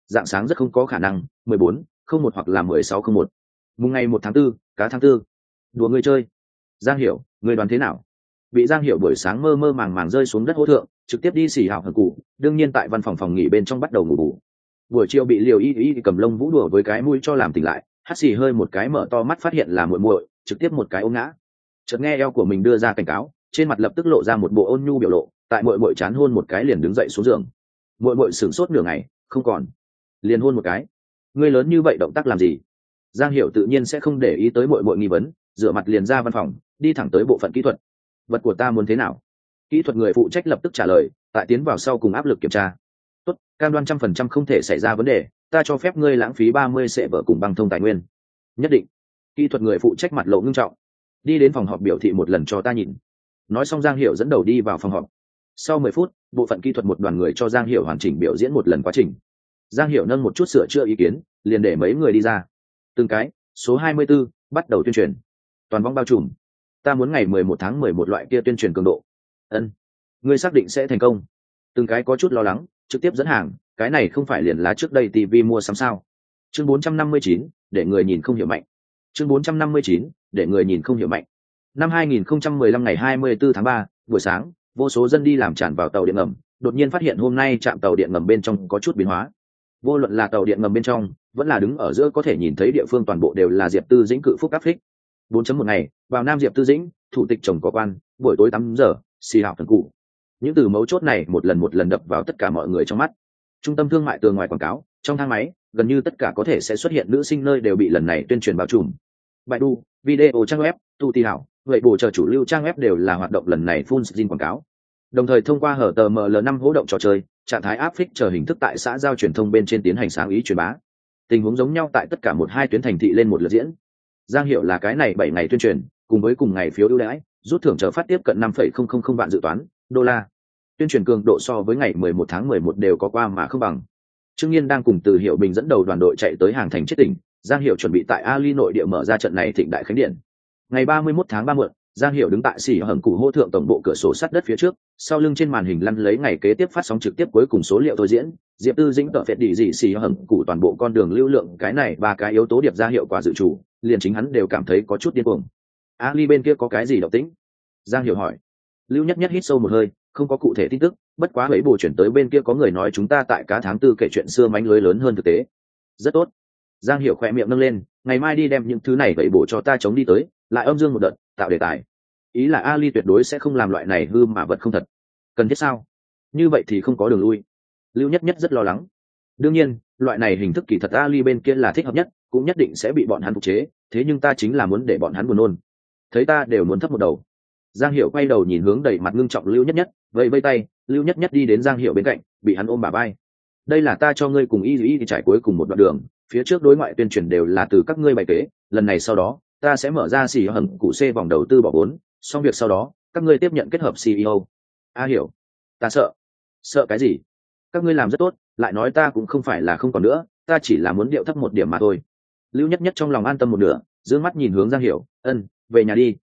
dạng sáng rất không có khả năng, 14:01 hoặc là 16:01. Mùng ngày 1 tháng 4, cá tháng 4. Đùa ngươi chơi. Giang Hiểu, ngươi đoán thế nào? Bị Giang Hiểu buổi sáng mơ mơ màng màng rơi xuống đất hố thượng, trực tiếp đi xỉ hào hận cụ, đương nhiên tại văn phòng nghỉ bên trong bắt đầu ngủ bù. Buổi chiều bị Liều Y cầm lông vũ đùa với cái mũi cho làm tỉnh lại, hắt xì hơi một cái mở to mắt phát hiện là muội muội, trực tiếp một cái ôm ngã. Chợt nghe eo của mình đưa ra cảnh cáo, trên mặt lập tức lộ ra một bộ ôn nhu biểu lộ, tại muội muội chán hôn một cái liền đứng dậy xuống giường. Muội muội sửng sốt nửa ngày, không còn, liền hôn một cái. Ngươi lớn như vậy động tác làm gì? Giang Hiểu tự nhiên sẽ không để ý tới muội muội nghi vấn, rửa mặt liền ra văn phòng, đi thẳng tới bộ phận kỹ thuật. Vật của ta muốn thế nào? Kỹ thuật người phụ trách lập tức trả lời, tại tiến vào sau cùng áp lực kiểm tra. Tốt, cam đoan 100% không thể xảy ra vấn đề, ta cho phép ngươi lãng phí 30 sệ vở cùng băng thông tài nguyên. Nhất định. Kỹ thuật người phụ trách mặt lộ ngưng trọng, đi đến phòng họp biểu thị một lần cho ta nhìn. Nói xong Giang Hiểu dẫn đầu đi vào phòng họp. Sau 10 phút, bộ phận kỹ thuật một đoàn người cho Giang Hiểu hoàn chỉnh biểu diễn một lần quá trình. Giang Hiểu nâng một chút sửa chữa ý kiến, liền để mấy người đi ra. Từng cái, số 24, bắt đầu tuyên truyền. Toàn vong bao trùm. Ta muốn ngày 11 tháng 11 loại kia tuyên truyền cường độ. Ân, ngươi xác định sẽ thành công? Từng cái có chút lo lắng, trực tiếp dẫn hàng, cái này không phải liền là trước đây TV mua sắm sao? Chương 459, để người nhìn không hiểu mạnh. Chương 459, để người nhìn không hiểu mạnh. Năm 2015 ngày 24 tháng 3, buổi sáng, vô số dân đi làm tràn vào tàu điện ngầm, đột nhiên phát hiện hôm nay trạm tàu điện ngầm bên trong có chút biến hóa. Vô luận là tàu điện ngầm bên trong, vẫn là đứng ở giữa có thể nhìn thấy địa phương toàn bộ đều là Diệp Tư Dĩnh cự phúc áp phích. 4.1 ngày, vào Nam Diệp Tư Dĩnh, thủ tịch chồng có quan, buổi tối 8 giờ, xì hào thần cụ. Những từ mấu chốt này một lần đập vào tất cả mọi người trong mắt. Trung tâm thương mại tường ngoài quảng cáo, trong thang máy, gần như tất cả có thể sẽ xuất hiện nữ sinh nơi đều bị lần này tuyên truyền bao trùm. Baidu, video trang web, tu tì hảo, vậy bổ chờ chủ lưu trang web đều là hoạt động lần này full screen quảng cáo. Đồng thời thông qua hở tờ ML5 hỗ động trò chơi, trạng thái áp phích chờ hình thức tại xã giao truyền thông bên trên tiến hành sáng ý truyền bá. Tình huống giống nhau tại tất cả 1-2 tuyến thành thị lên một lượt diễn. Giang Hiểu là cái này 7 ngày tuyên truyền, cùng với cùng ngày phiếu ưu đãi, rút thưởng chờ phát tiếp cận 5,000 vạn dự toán đô la. Tuyên truyền cường độ so với ngày 11 tháng 11 đều có qua mà không bằng. Trương Nghiên đang cùng Từ Hiểu Bình dẫn đầu đoàn đội chạy tới hàng thành chết tỉnh, Giang Hiểu chuẩn bị tại Ali nội địa mở ra trận này thịnh đại khánh điện. Ngày 31 tháng 3 muộn, Giang Hiểu đứng tại xỉ hầm cụ hô thượng tổng bộ cửa sổ sắt đất phía trước, sau lưng trên màn hình lăn lấy ngày kế tiếp phát sóng trực tiếp cuối cùng số liệu thôi diễn, Diệp Tư Dĩnh tợ phệt đi gì xỉ hầm cụ toàn bộ con đường lưu lượng, cái này ba cái yếu tố điệp ra hiệu quả dự chủ, liền chính hắn đều cảm thấy có chút điên cuồng. Ali bên kia có cái gì động tĩnh? Giang Hiểu hỏi. Lưu Nhất Nhất hít sâu một hơi, không có cụ thể tin tức, bất quá ấy bổ chuyển tới bên kia có người nói chúng ta tại cá tháng 4 kể chuyện xưa mánh lưới lớn hơn thực tế. Rất tốt. Giang Hiểu khỏe miệng nâng lên, ngày mai đi đem những thứ này vậy bổ cho ta chống đi tới, lại âm dương một đợt, tạo đề tài. Ý là Ali tuyệt đối sẽ không làm loại này hư mà vật không thật. Cần thiết sao? Như vậy thì không có đường lui. Lưu Nhất Nhất rất lo lắng. Đương nhiên, loại này hình thức kỳ thật Ali bên kia là thích hợp nhất, cũng nhất định sẽ bị bọn hắn phục chế, thế nhưng ta chính là muốn để bọn hắn buồn nôn. Thấy ta đều muốn thấp một đầu. Giang Hiểu quay đầu nhìn hướng đầy mặt ngưng trọng Lưu Nhất Nhất, vẫy vẫy tay, Lưu Nhất Nhất đi đến Giang Hiểu bên cạnh, bị hắn ôm bả vai. Đây là ta cho ngươi cùng y trải cuối cùng một đoạn đường, phía trước đối ngoại tuyên truyền đều là từ các ngươi bày kế, lần này sau đó, ta sẽ mở ra xỉ hầm cụ C vòng đầu tư bỏ vốn, xong việc sau đó, các ngươi tiếp nhận kết hợp CEO. Hiểu. Ta sợ. Sợ cái gì? Các ngươi làm rất tốt, lại nói ta cũng không phải là không còn nữa, ta chỉ là muốn điệu thấp một điểm mà thôi. Lưu Nhất Nhất trong lòng an tâm một nửa, dương mắt nhìn hướng Giang Hiểu, về nhà đi.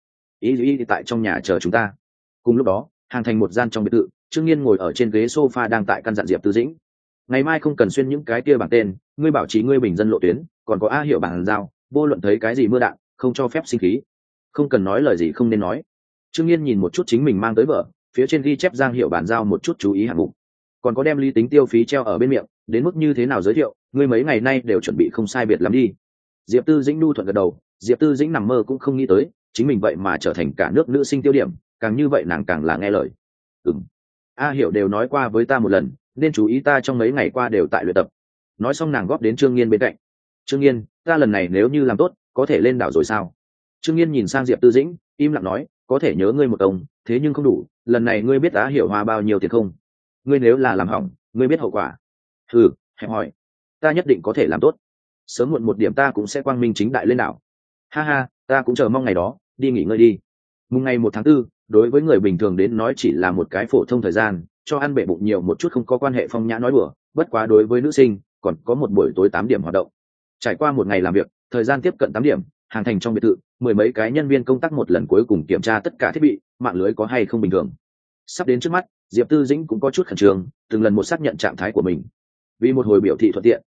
Y tại trong nhà chờ chúng ta. Cùng lúc đó, hàng thành một gian trong biệt thự, Trương Nghiên ngồi ở trên ghế sofa đang tại căn dặn Diệp Tư Dĩnh. Ngày mai không cần xuyên những cái kia bảng tên, ngươi bảo trì ngươi bình dân lộ tuyến, còn có Hiểu bảng giao, vô luận thấy cái gì mưa đạn, không cho phép sinh khí. Không cần nói lời gì không nên nói. Trương Nghiên nhìn một chút chính mình mang tới vợ, phía trên ghi chép Giang Hiểu bản giao một chút chú ý hạng mục. Còn có đem lý tính tiêu phí treo ở bên miệng, đến mức như thế nào giới thiệu, ngươi mấy ngày nay đều chuẩn bị không sai biệt lắm đi. Diệp Tư Dĩnh nhu thuận gật đầu, Diệp Tư Dĩnh nằm mơ cũng không nghĩ tới, chính mình vậy mà trở thành cả nước nữ sinh tiêu điểm, càng như vậy nàng càng là nghe lời. Hiểu đều nói qua với ta một lần, nên chú ý ta trong mấy ngày qua đều tại luyện tập. Nói xong nàng góp đến Trương Nghiên bên cạnh. Trương Nghiên, ta lần này nếu như làm tốt, có thể lên đảo rồi sao? Trương Nghiên nhìn sang Diệp Tư Dĩnh, im lặng nói, có thể nhớ ngươi một công, thế nhưng không đủ, lần này ngươi biết Hiểu hoa bao nhiêu tiền không? Ngươi nếu là làm hỏng, ngươi biết hậu quả. Hẹp hỏi. Ta nhất định có thể làm tốt. Sớm muộn một điểm ta cũng sẽ quang minh chính đại lên đảo. Ha ha, ta cũng chờ mong ngày đó, đi nghỉ ngơi đi. Mùng ngày 1 tháng 4, đối với người bình thường đến nói chỉ là một cái phổ thông thời gian, cho ăn bể bụng nhiều một chút không có quan hệ phong nhã nói bừa, bất quá đối với nữ sinh, còn có một buổi tối 8 điểm hoạt động. Trải qua một ngày làm việc, thời gian tiếp cận 8 điểm, hàng thành trong biệt thự, mười mấy cái nhân viên công tác một lần cuối cùng kiểm tra tất cả thiết bị, mạng lưới có hay không bình thường. Sắp đến trước mắt, Diệp Tư Dĩnh cũng có chút khẩn trương, từng lần một xác nhận trạng thái của mình. Vì một hồi biểu thị thuận tiện,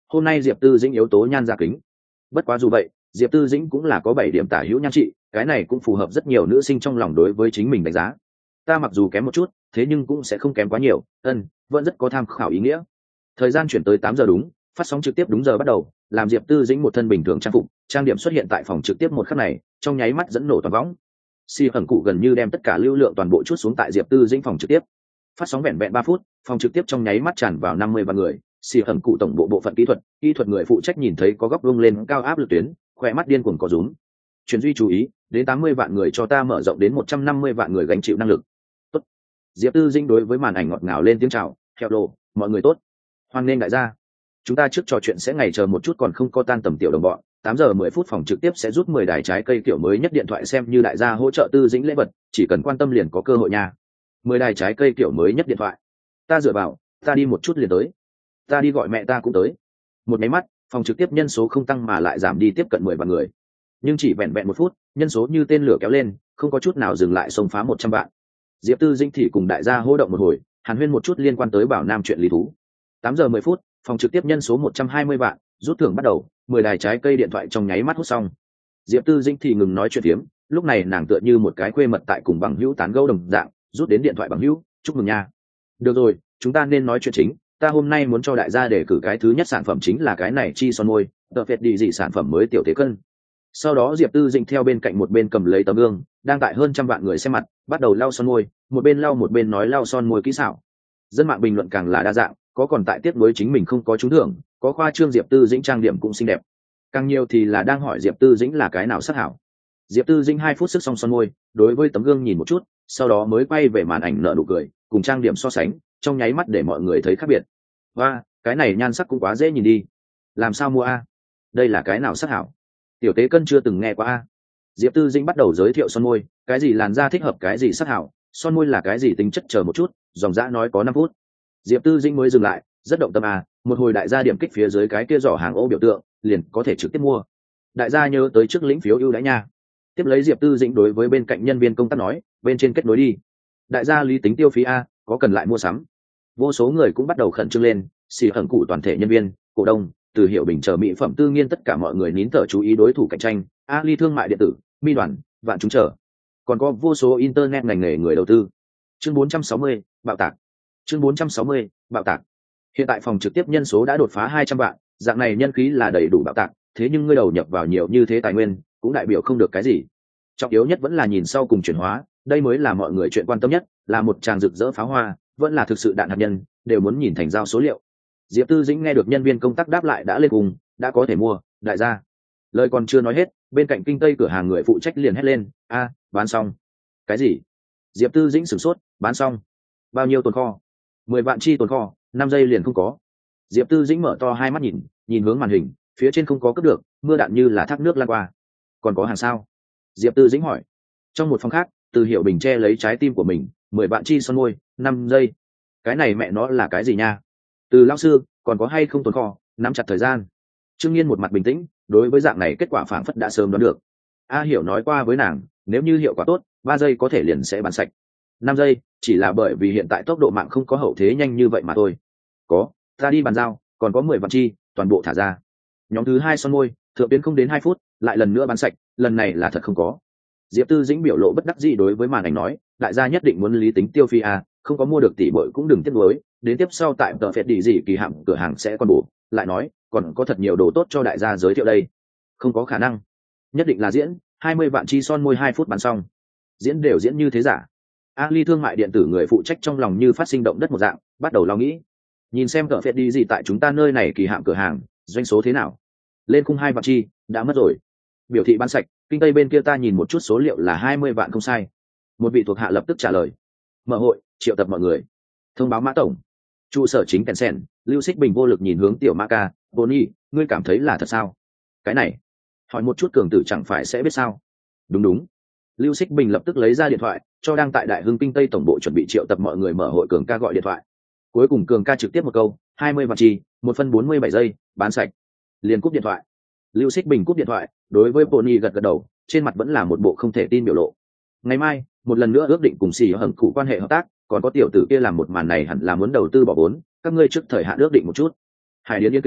hôm nay Diệp Tư Dĩnh yếu tố nhan ra kính. Bất quá dù vậy, Diệp Tư Dĩnh cũng là có 7 điểm tả hữu nhan trị, cái này cũng phù hợp rất nhiều nữ sinh trong lòng đối với chính mình đánh giá. Ta mặc dù kém một chút, thế nhưng cũng sẽ không kém quá nhiều, vẫn rất có tham khảo ý nghĩa. Thời gian chuyển tới 8 giờ đúng, phát sóng trực tiếp đúng giờ bắt đầu, làm Diệp Tư Dĩnh một thân bình thường trang phục, trang điểm xuất hiện tại phòng trực tiếp một khắc này, trong nháy mắt dẫn nổ toàn võng. Ẩn cụ gần như đem tất cả lưu lượng toàn bộ chút xuống tại Diệp Tư Dĩnh phòng trực tiếp. Phát sóng vẹn vẹn 3 phút, phòng trực tiếp trong nháy mắt tràn vào 50 vạn người. Ẩn cụ tổng bộ phận kỹ thuật người phụ trách nhìn thấy có góc vuông lên cao áp lực tuyến, khỏe mắt điên cuồng có rúm. Chuyển duy chú ý, đến 80 vạn người cho ta mở rộng đến 150 vạn người gánh chịu năng lực. Tốt. Diệp Tư Dĩnh đối với màn ảnh ngọt ngào lên tiếng chào, "Hello, mọi người tốt. Hoan nghênh đại gia. Chúng ta trước trò chuyện sẽ ngày chờ một chút còn không có tan tầm tiểu đồng bọn, 8 giờ 10 phút phòng trực tiếp sẽ rút 10 đài trái cây kiểu mới nhất điện thoại xem như đại gia hỗ trợ Tư Dĩnh lễ vật, chỉ cần quan tâm liền có cơ hội nha. 10 đài trái cây kiểu mới nhất điện thoại. Ta dựa vào, ta đi một chút liền tới. Ta đi gọi mẹ ta cũng tới." Một máy mắt, phòng trực tiếp nhân số không tăng mà lại giảm đi tiếp cận 10 vạn người. Nhưng chỉ vẹn vẹn 1 phút, nhân số như tên lửa kéo lên, không có chút nào dừng lại xông phá 100 vạn. Diệp Tư Dĩnh thì cùng đại gia hô động một hồi, hàn huyên một chút liên quan tới Bảo Nam chuyện lý thú. 8 giờ 10 phút, phòng trực tiếp nhân số 120 vạn, rút thưởng bắt đầu, 10 đài trái cây điện thoại trong nháy mắt hút xong. Diệp Tư Dĩnh thì ngừng nói chuyện phiếm, lúc này nàng tựa như một cái khuê mật tại cùng bằng hữu tán gẫu đồng dạng, rút đến điện thoại bằng hữu, "Chúc mừng nha. Được rồi, chúng ta nên nói chuyện chính, ta hôm nay muốn cho đại gia đề cử cái thứ nhất sản phẩm chính là cái này chi son môi, tợ phệt đi dị sản phẩm mới tiểu thế cân." Sau đó Diệp Tư Dĩnh theo bên cạnh một bên cầm lấy tấm gương, đang tại hơn trăm vạn người xem mặt, bắt đầu lau son môi, một bên lau một bên nói lau son môi kỹ xảo. Dân mạng bình luận càng là đa dạng, có còn tại tiếc nuối chính mình không có trúng thưởng, có khoa trương Diệp Tư Dĩnh trang điểm cũng xinh đẹp, càng nhiều thì là đang hỏi Diệp Tư Dĩnh là cái nào sắc hảo. Diệp Tư Dĩnh 2 phút sức xong son môi, đối với tấm gương nhìn một chút, sau đó mới quay về màn ảnh nở nụ cười, cùng trang điểm so sánh, trong nháy mắt để mọi người thấy khác biệt. Và cái này nhan sắc cũng quá dễ nhìn đi, làm sao mua a? Đây là cái nào sắc hảo? Tiểu tế cân chưa từng nghe qua a. Diệp Tư Dĩnh bắt đầu giới thiệu son môi, cái gì làn da thích hợp cái gì sắc hảo, son môi là cái gì tính chất, chờ một chút, dòng dã nói có 5 phút. Diệp Tư Dĩnh mới dừng lại, rất động tâm à, một hồi đại gia điểm kích phía dưới cái kia giỏ hàng ô biểu tượng, liền có thể trực tiếp mua. Đại gia nhớ tới trước lĩnh phiếu ưu đãi nha. Tiếp lấy Diệp Tư Dĩnh đối với bên cạnh nhân viên công tác nói, bên trên kết nối đi. Đại gia lý tính tiêu phí a, có cần lại mua sắm. Vô số người cũng bắt đầu khẩn trương lên, Ẩn cụ toàn thể nhân viên, cổ đông, từ Hiệu Bình chờ mỹ phẩm tư nghiên tất cả mọi người nín thở chú ý đối thủ cạnh tranh, Ali thương mại điện tử, Mi đoàn, vạn chúng chờ. Còn có vô số internet ngành nghề người đầu tư. Chương 460, bạo tạc. Chương 460, bạo tạc. Hiện tại phòng trực tiếp nhân số đã đột phá 200 vạn, dạng này nhân khí là đầy đủ bạo tạc, thế nhưng ngươi đầu nhập vào nhiều như thế tài nguyên, cũng đại biểu không được cái gì. Trọng yếu nhất vẫn là nhìn sau cùng chuyển hóa, đây mới là mọi người chuyện quan tâm nhất, là một tràng rực rỡ pháo hoa, vẫn là thực sự đạn hạt nhân, đều muốn nhìn thành giao số liệu. Diệp Tư Dĩnh nghe được nhân viên công tác đáp lại đã lên cùng, đã có thể mua, đại gia. Lời còn chưa nói hết, bên cạnh kinh tây cửa hàng người phụ trách liền hét lên, "A, bán xong." Cái gì? Diệp Tư Dĩnh sửng sốt, bán xong? Bao nhiêu tồn kho? 10 vạn chi tồn kho, 5 giây liền không có. Diệp Tư Dĩnh mở to hai mắt nhìn hướng màn hình, phía trên không có cướp được, mưa đạn như là thác nước lan qua. Còn có hàng sao? Diệp Tư Dĩnh hỏi. Trong một phòng khác, Từ Hiểu Bình che lấy trái tim của mình, 10 vạn chi son môi, 5 giây. Cái này mẹ nó là cái gì nha? Từ lão sư, còn có hay không tồn kho, nắm chặt thời gian. Trương Nghiên một mặt bình tĩnh, đối với dạng này kết quả phảng phất đã sớm đoán được. A Hiểu nói qua với nàng, nếu như hiệu quả tốt, 3 giây có thể liền sẽ bán sạch. 5 giây, chỉ là bởi vì hiện tại tốc độ mạng không có hậu thế nhanh như vậy mà thôi. Có, ta đi bàn giao, còn có 10 vạn chi, toàn bộ thả ra. Nhóm thứ 2 son môi, thượng tuyến không đến 2 phút, lại lần nữa bán sạch, lần này là thật không có. Diệp Tư Dĩnh biểu lộ bất đắc dĩ đối với màn ảnh nói, đại gia nhất định muốn lý tính tiêu phi à, không có mua được tỷ bội cũng đừng tiếc nuối, đến tiếp sau tại tờ phệt đi gì kỳ hạn cửa hàng sẽ còn bổ, lại nói, còn có thật nhiều đồ tốt cho đại gia giới thiệu đây. Không có khả năng, nhất định là diễn, 20 vạn chi son môi 2 phút bán xong. Diễn đều diễn như thế giả. Ali thương mại điện tử người phụ trách trong lòng như phát sinh động đất một dạng, bắt đầu lo nghĩ. Nhìn xem tờ phệt đi gì tại chúng ta nơi này kỳ hạn cửa hàng, doanh số thế nào? Lên khung 2 vạn chi, đã mất rồi. Biểu thị bán sạch, kinh tây bên kia ta nhìn một chút số liệu là 20 vạn không sai. Một vị thuộc hạ lập tức trả lời. Mở hội, triệu tập mọi người. Thông báo Mã tổng. Trụ sở chính Tencent, Lưu Xích Bình vô lực nhìn hướng tiểu Maka, Bonnie, ngươi cảm thấy là thật sao? Cái này, hỏi một chút cường tử chẳng phải sẽ biết sao? Đúng đúng. Lưu Xích Bình lập tức lấy ra điện thoại, cho đang tại Đại Hưng Kinh Tây tổng bộ chuẩn bị triệu tập mọi người mở hội cường ca gọi điện thoại. Cuối cùng cường ca trực tiếp một câu, 20 vạn chi, 1 phân 47 giây, bán sạch. Liền cúp điện thoại. Lưu Xích Bình cúp điện thoại, đối với Bonnie gật gật đầu, trên mặt vẫn là một bộ không thể tin biểu lộ. Ngày mai, một lần nữa ước định cùng xì hởng cụ quan hệ hợp tác, còn có tiểu tử kia làm một màn này hẳn là muốn đầu tư bỏ vốn, các ngươi trước thời hạn ước định một chút. Hải Điền Yên Kinh,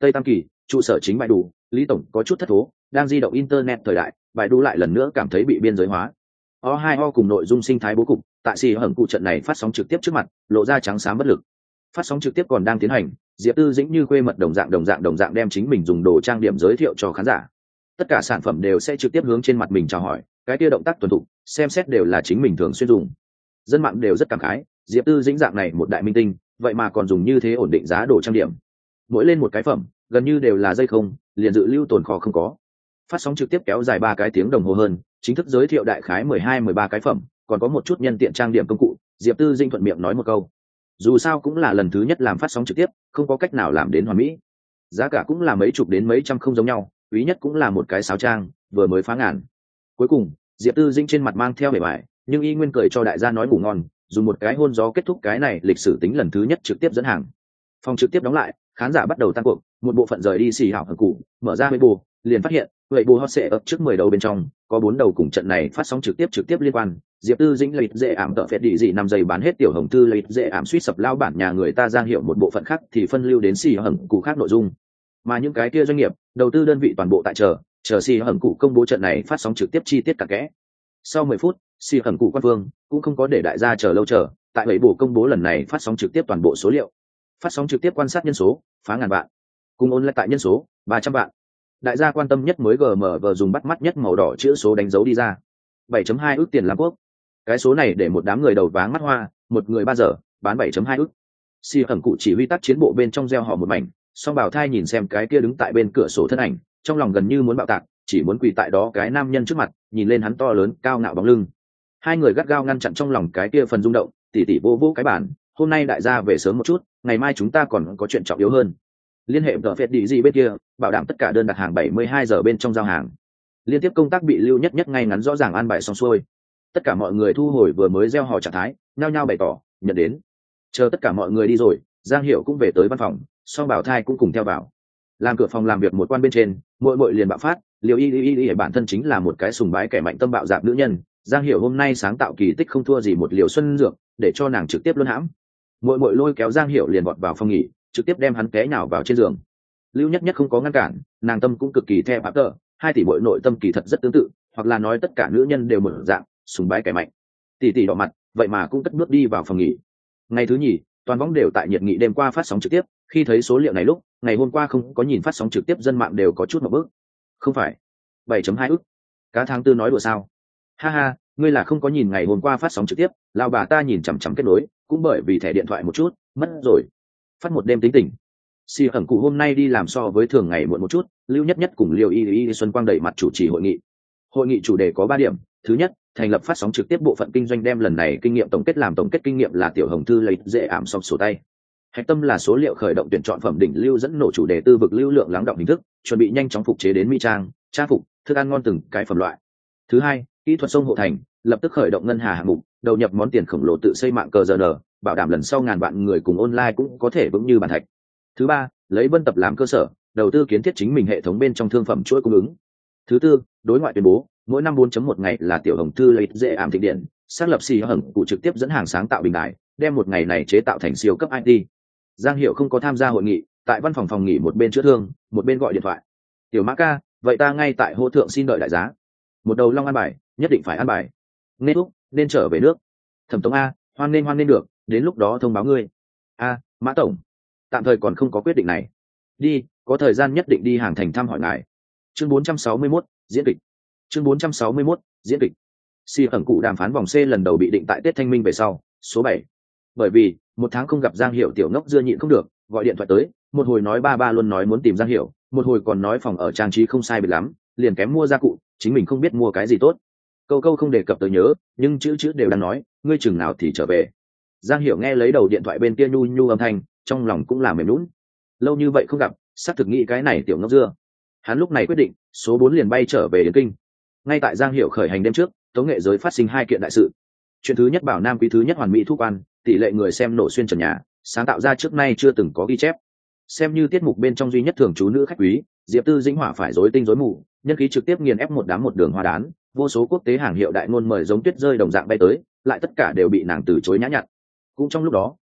Tây Tam Kỳ, trụ sở chính Baidu, Lý tổng có chút thất thố, đang di động internet thời đại, Baidu lại lần nữa cảm thấy bị biên giới hóa. O2O cùng nội dung sinh thái bố cục, tại xì hởng cụ trận này phát sóng trực tiếp trước mặt, lộ ra trắng xám bất lực. Phát sóng trực tiếp còn đang tiến hành, Diệp Tư Dĩnh như quê mật đồng dạng đem chính mình dùng đồ trang điểm giới thiệu cho khán giả. Tất cả sản phẩm đều sẽ trực tiếp hướng trên mặt mình chào hỏi, cái kia động tác tuần thục, xem xét đều là chính mình thường xuyên dùng. Dân mạng đều rất cảm khái, Diệp Tư Dĩnh dạng này một đại minh tinh, vậy mà còn dùng như thế ổn định giá đồ trang điểm. Mỗi lên một cái phẩm, gần như đều là dây không, liền dự lưu tồn kho không có. Phát sóng trực tiếp kéo dài 3 cái tiếng đồng hồ hơn, chính thức giới thiệu đại khái 12-13 cái phẩm, còn có một chút nhân tiện trang điểm công cụ. Diệp Tư Dĩnh thuận miệng nói một câu, dù sao cũng là lần thứ nhất làm phát sóng trực tiếp, không có cách nào làm đến hoàn mỹ. Giá cả cũng là mấy chục đến mấy trăm không giống nhau, quý nhất cũng là một cái sáo trang, vừa mới phá ngàn. Cuối cùng, Diệp Tư Dĩnh trên mặt mang theo vẻ bại, nhưng y nguyên cười cho đại gia nói ngủ ngon, dùng một cái hôn gió kết thúc cái này lịch sử tính lần thứ nhất trực tiếp dẫn hàng. Phòng trực tiếp đóng lại, khán giả bắt đầu tan cuộc, một bộ phận rời đi xì hảo hở cụ, mở ra Weibo, liền phát hiện, Weibo hot sẽ ập trước 10 đầu bên trong, có 4 đầu cùng trận này phát sóng trực tiếp liên quan. Diệp Tư Dĩnh lấy dễ ảm tợ phết đi gì 5 giây bán hết tiểu hồng thư lấy dễ ảm suýt sập lao bản nhà người ta Giang Hiểu một bộ phận khác thì phân lưu đến xì hởng cụ khác nội dung. Mà những cái kia doanh nghiệp, đầu tư đơn vị toàn bộ tại chờ xì hởng cụ công bố trận này phát sóng trực tiếp chi tiết cặn kẽ. Sau 10 phút, xì hởng cụ quan phương cũng không có để đại gia chờ lâu tại Weibo công bố lần này phát sóng trực tiếp toàn bộ số liệu. Phát sóng trực tiếp quan sát nhân số phá ngàn vạn, cùng ôn lại tại nhân số 300 vạn. Đại gia quan tâm nhất mới GMV dùng bắt mắt nhất màu đỏ chữ số đánh dấu đi ra 7.2 ức tiền Lam Quốc. Cái số này để một đám người đầu váng mắt hoa, một người 3 giờ bán 7.2 ức. Si ẩn cụ chỉ huy tác chiến bộ bên trong gieo họ một mảnh, song bảo thai nhìn xem cái kia đứng tại bên cửa sổ thân ảnh, trong lòng gần như muốn bạo tạc, chỉ muốn quỳ tại đó cái nam nhân trước mặt, nhìn lên hắn to lớn cao ngạo bóng lưng. Hai người gắt gao ngăn chặn trong lòng cái kia phần rung động, tỉ vô vô cái bản, hôm nay đại gia về sớm một chút, ngày mai chúng ta còn có chuyện trọng yếu hơn. Liên hệ với Phết đi gì bên kia, bảo đảm tất cả đơn đặt hàng 72 giờ bên trong giao hàng. Liên tiếp công tác bị lưu nhất ngay ngắn rõ ràng an bài xong xuôi. Tất cả mọi người thu hồi vừa mới gieo hò trạng thái, nhao nhao bày tỏ nhận đến. Chờ tất cả mọi người đi rồi, Giang Hiểu cũng về tới văn phòng, song bảo thai cũng cùng theo vào. Làm cửa phòng làm việc một quan bên trên, muội liền bạo phát, Liêu Y bản thân chính là một cái sùng bái kẻ mạnh tâm bạo dạn nữ nhân. Giang Hiểu hôm nay sáng tạo kỳ tích không thua gì một liều xuân dược, để cho nàng trực tiếp luân hãm. Muội lôi kéo Giang Hiểu liền vọt vào phòng nghỉ, trực tiếp đem hắn té nhào vào trên giường. Lưu Nhất không có ngăn cản, nàng tâm cũng cực kỳ theo bạc tờ, hai tỷ muội nội tâm kỳ thật rất tương tự, hoặc là nói tất cả nữ nhân đều một dạng, sùng bái kẻ mạnh. Tỷ đỏ mặt, vậy mà cũng cất bước đi vào phòng nghỉ. Ngày thứ nhì, toàn võng đều tại nhiệt nghị đêm qua phát sóng trực tiếp, khi thấy số liệu này lúc, ngày hôm qua không có nhìn phát sóng trực tiếp dân mạng đều có chút một bước. Không phải, 7.2 ức. Cá tháng tư nói đùa sao? Ha ha, ngươi là không có nhìn ngày hôm qua phát sóng trực tiếp, lão bà ta nhìn chằm chằm kết nối, cũng bởi vì thẻ điện thoại một chút, mất rồi. Phát một đêm tính tỉnh. Si ẩn cụ hôm nay đi làm so với thường ngày muộn một chút, Lưu Nhất cùng Liêu Y Xuân Quang đẩy mặt chủ trì hội nghị. Hội nghị chủ đề có 3 điểm, thứ nhất, thành lập phát sóng trực tiếp bộ phận kinh doanh đem lần này kinh nghiệm tổng kết kinh nghiệm là tiểu hồng thư lấy dễ ảm xong sổ tay. Hạch tâm là số liệu khởi động tuyển chọn phẩm đỉnh lưu dẫn nổ chủ đề tư vực lưu lượng lắng động hình thức, chuẩn bị nhanh chóng phục chế đến mỹ trang phục, thức ăn ngon từng cái phẩm loại. Thứ hai, kỹ thuật sông hộ thành, lập tức khởi động ngân hà hạng mục, đầu nhập món tiền khổng lồ tự xây mạng cờ giờ, bảo đảm lần sau ngàn vạn người cùng online cũng có thể vững như bàn thạch. Thứ ba, lấy Vân Tập làm cơ sở, đầu tư kiến thiết chính mình hệ thống bên trong thương phẩm chuỗi cung ứng. Thứ tư, đối ngoại tuyên bố, mỗi năm 4.1 ngày là tiểu hồng thư lấy dễ ảm thịnh điện, xác lập xì hởng cụ trực tiếp dẫn hàng sáng tạo bình đại, đem một ngày này chế tạo thành siêu cấp IT. Giang Hiểu không có tham gia hội nghị, tại văn phòng phòng nghỉ một bên chữa thương, một bên gọi điện thoại. Tiểu Mã ca, vậy ta ngay tại hô thượng xin đợi đại giá. Một đầu long ăn bài, nhất định phải ăn bài. Nên thúc, nên trở về nước. Thẩm Tống a, hoan nên được, đến lúc đó thông báo ngươi. A, Mã tổng, tạm thời còn không có quyết định này. Đi, có thời gian nhất định đi hàng thành thăm hỏi ngài. Chương 461, diễn kịch. Chương 461, diễn kịch. Si ẩn cụ đàm phán vòng C lần đầu bị định tại Tết Thanh Minh về sau, số 7. Bởi vì, 1 tháng không gặp Giang Hiểu tiểu ngốc dưa nhịn không được, gọi điện thoại tới, một hồi nói ba luôn nói muốn tìm Giang Hiểu, một hồi còn nói phòng ở trang trí không sai biệt lắm, liền kém mua gia cụ, chính mình không biết mua cái gì tốt. Câu không đề cập tới nhớ, nhưng chữ đều đang nói, ngươi chừng nào thì trở về. Giang Hiểu nghe lấy đầu điện thoại bên kia nhu âm thanh, trong lòng cũng là mềm nhũn. Lâu như vậy không gặp, xác thực nghĩ cái này tiểu ngốc dưa. Hắn lúc này quyết định, số 4 liền bay trở về Yến Kinh. Ngay tại Giang Hiểu khởi hành đêm trước, tống nghệ giới phát sinh 2 kiện đại sự. Chuyện thứ nhất, Bảo Nam quý thứ nhất hoàn mỹ thu quan, tỷ lệ người xem nổ xuyên trần nhà, sáng tạo ra trước nay chưa từng có ghi chép. Xem như tiết mục bên trong duy nhất thường trú nữ khách quý, Diệp Tư Dĩnh hỏa phải rối tinh rối mù, nhân khí trực tiếp nghiền ép một đám một đường hoa đán, vô số quốc tế hàng hiệu đại ngôn mời giống tuyết rơi đồng dạng bay tới, lại tất cả đều bị nàng từ chối nhã nhặn. Cũng trong lúc đó,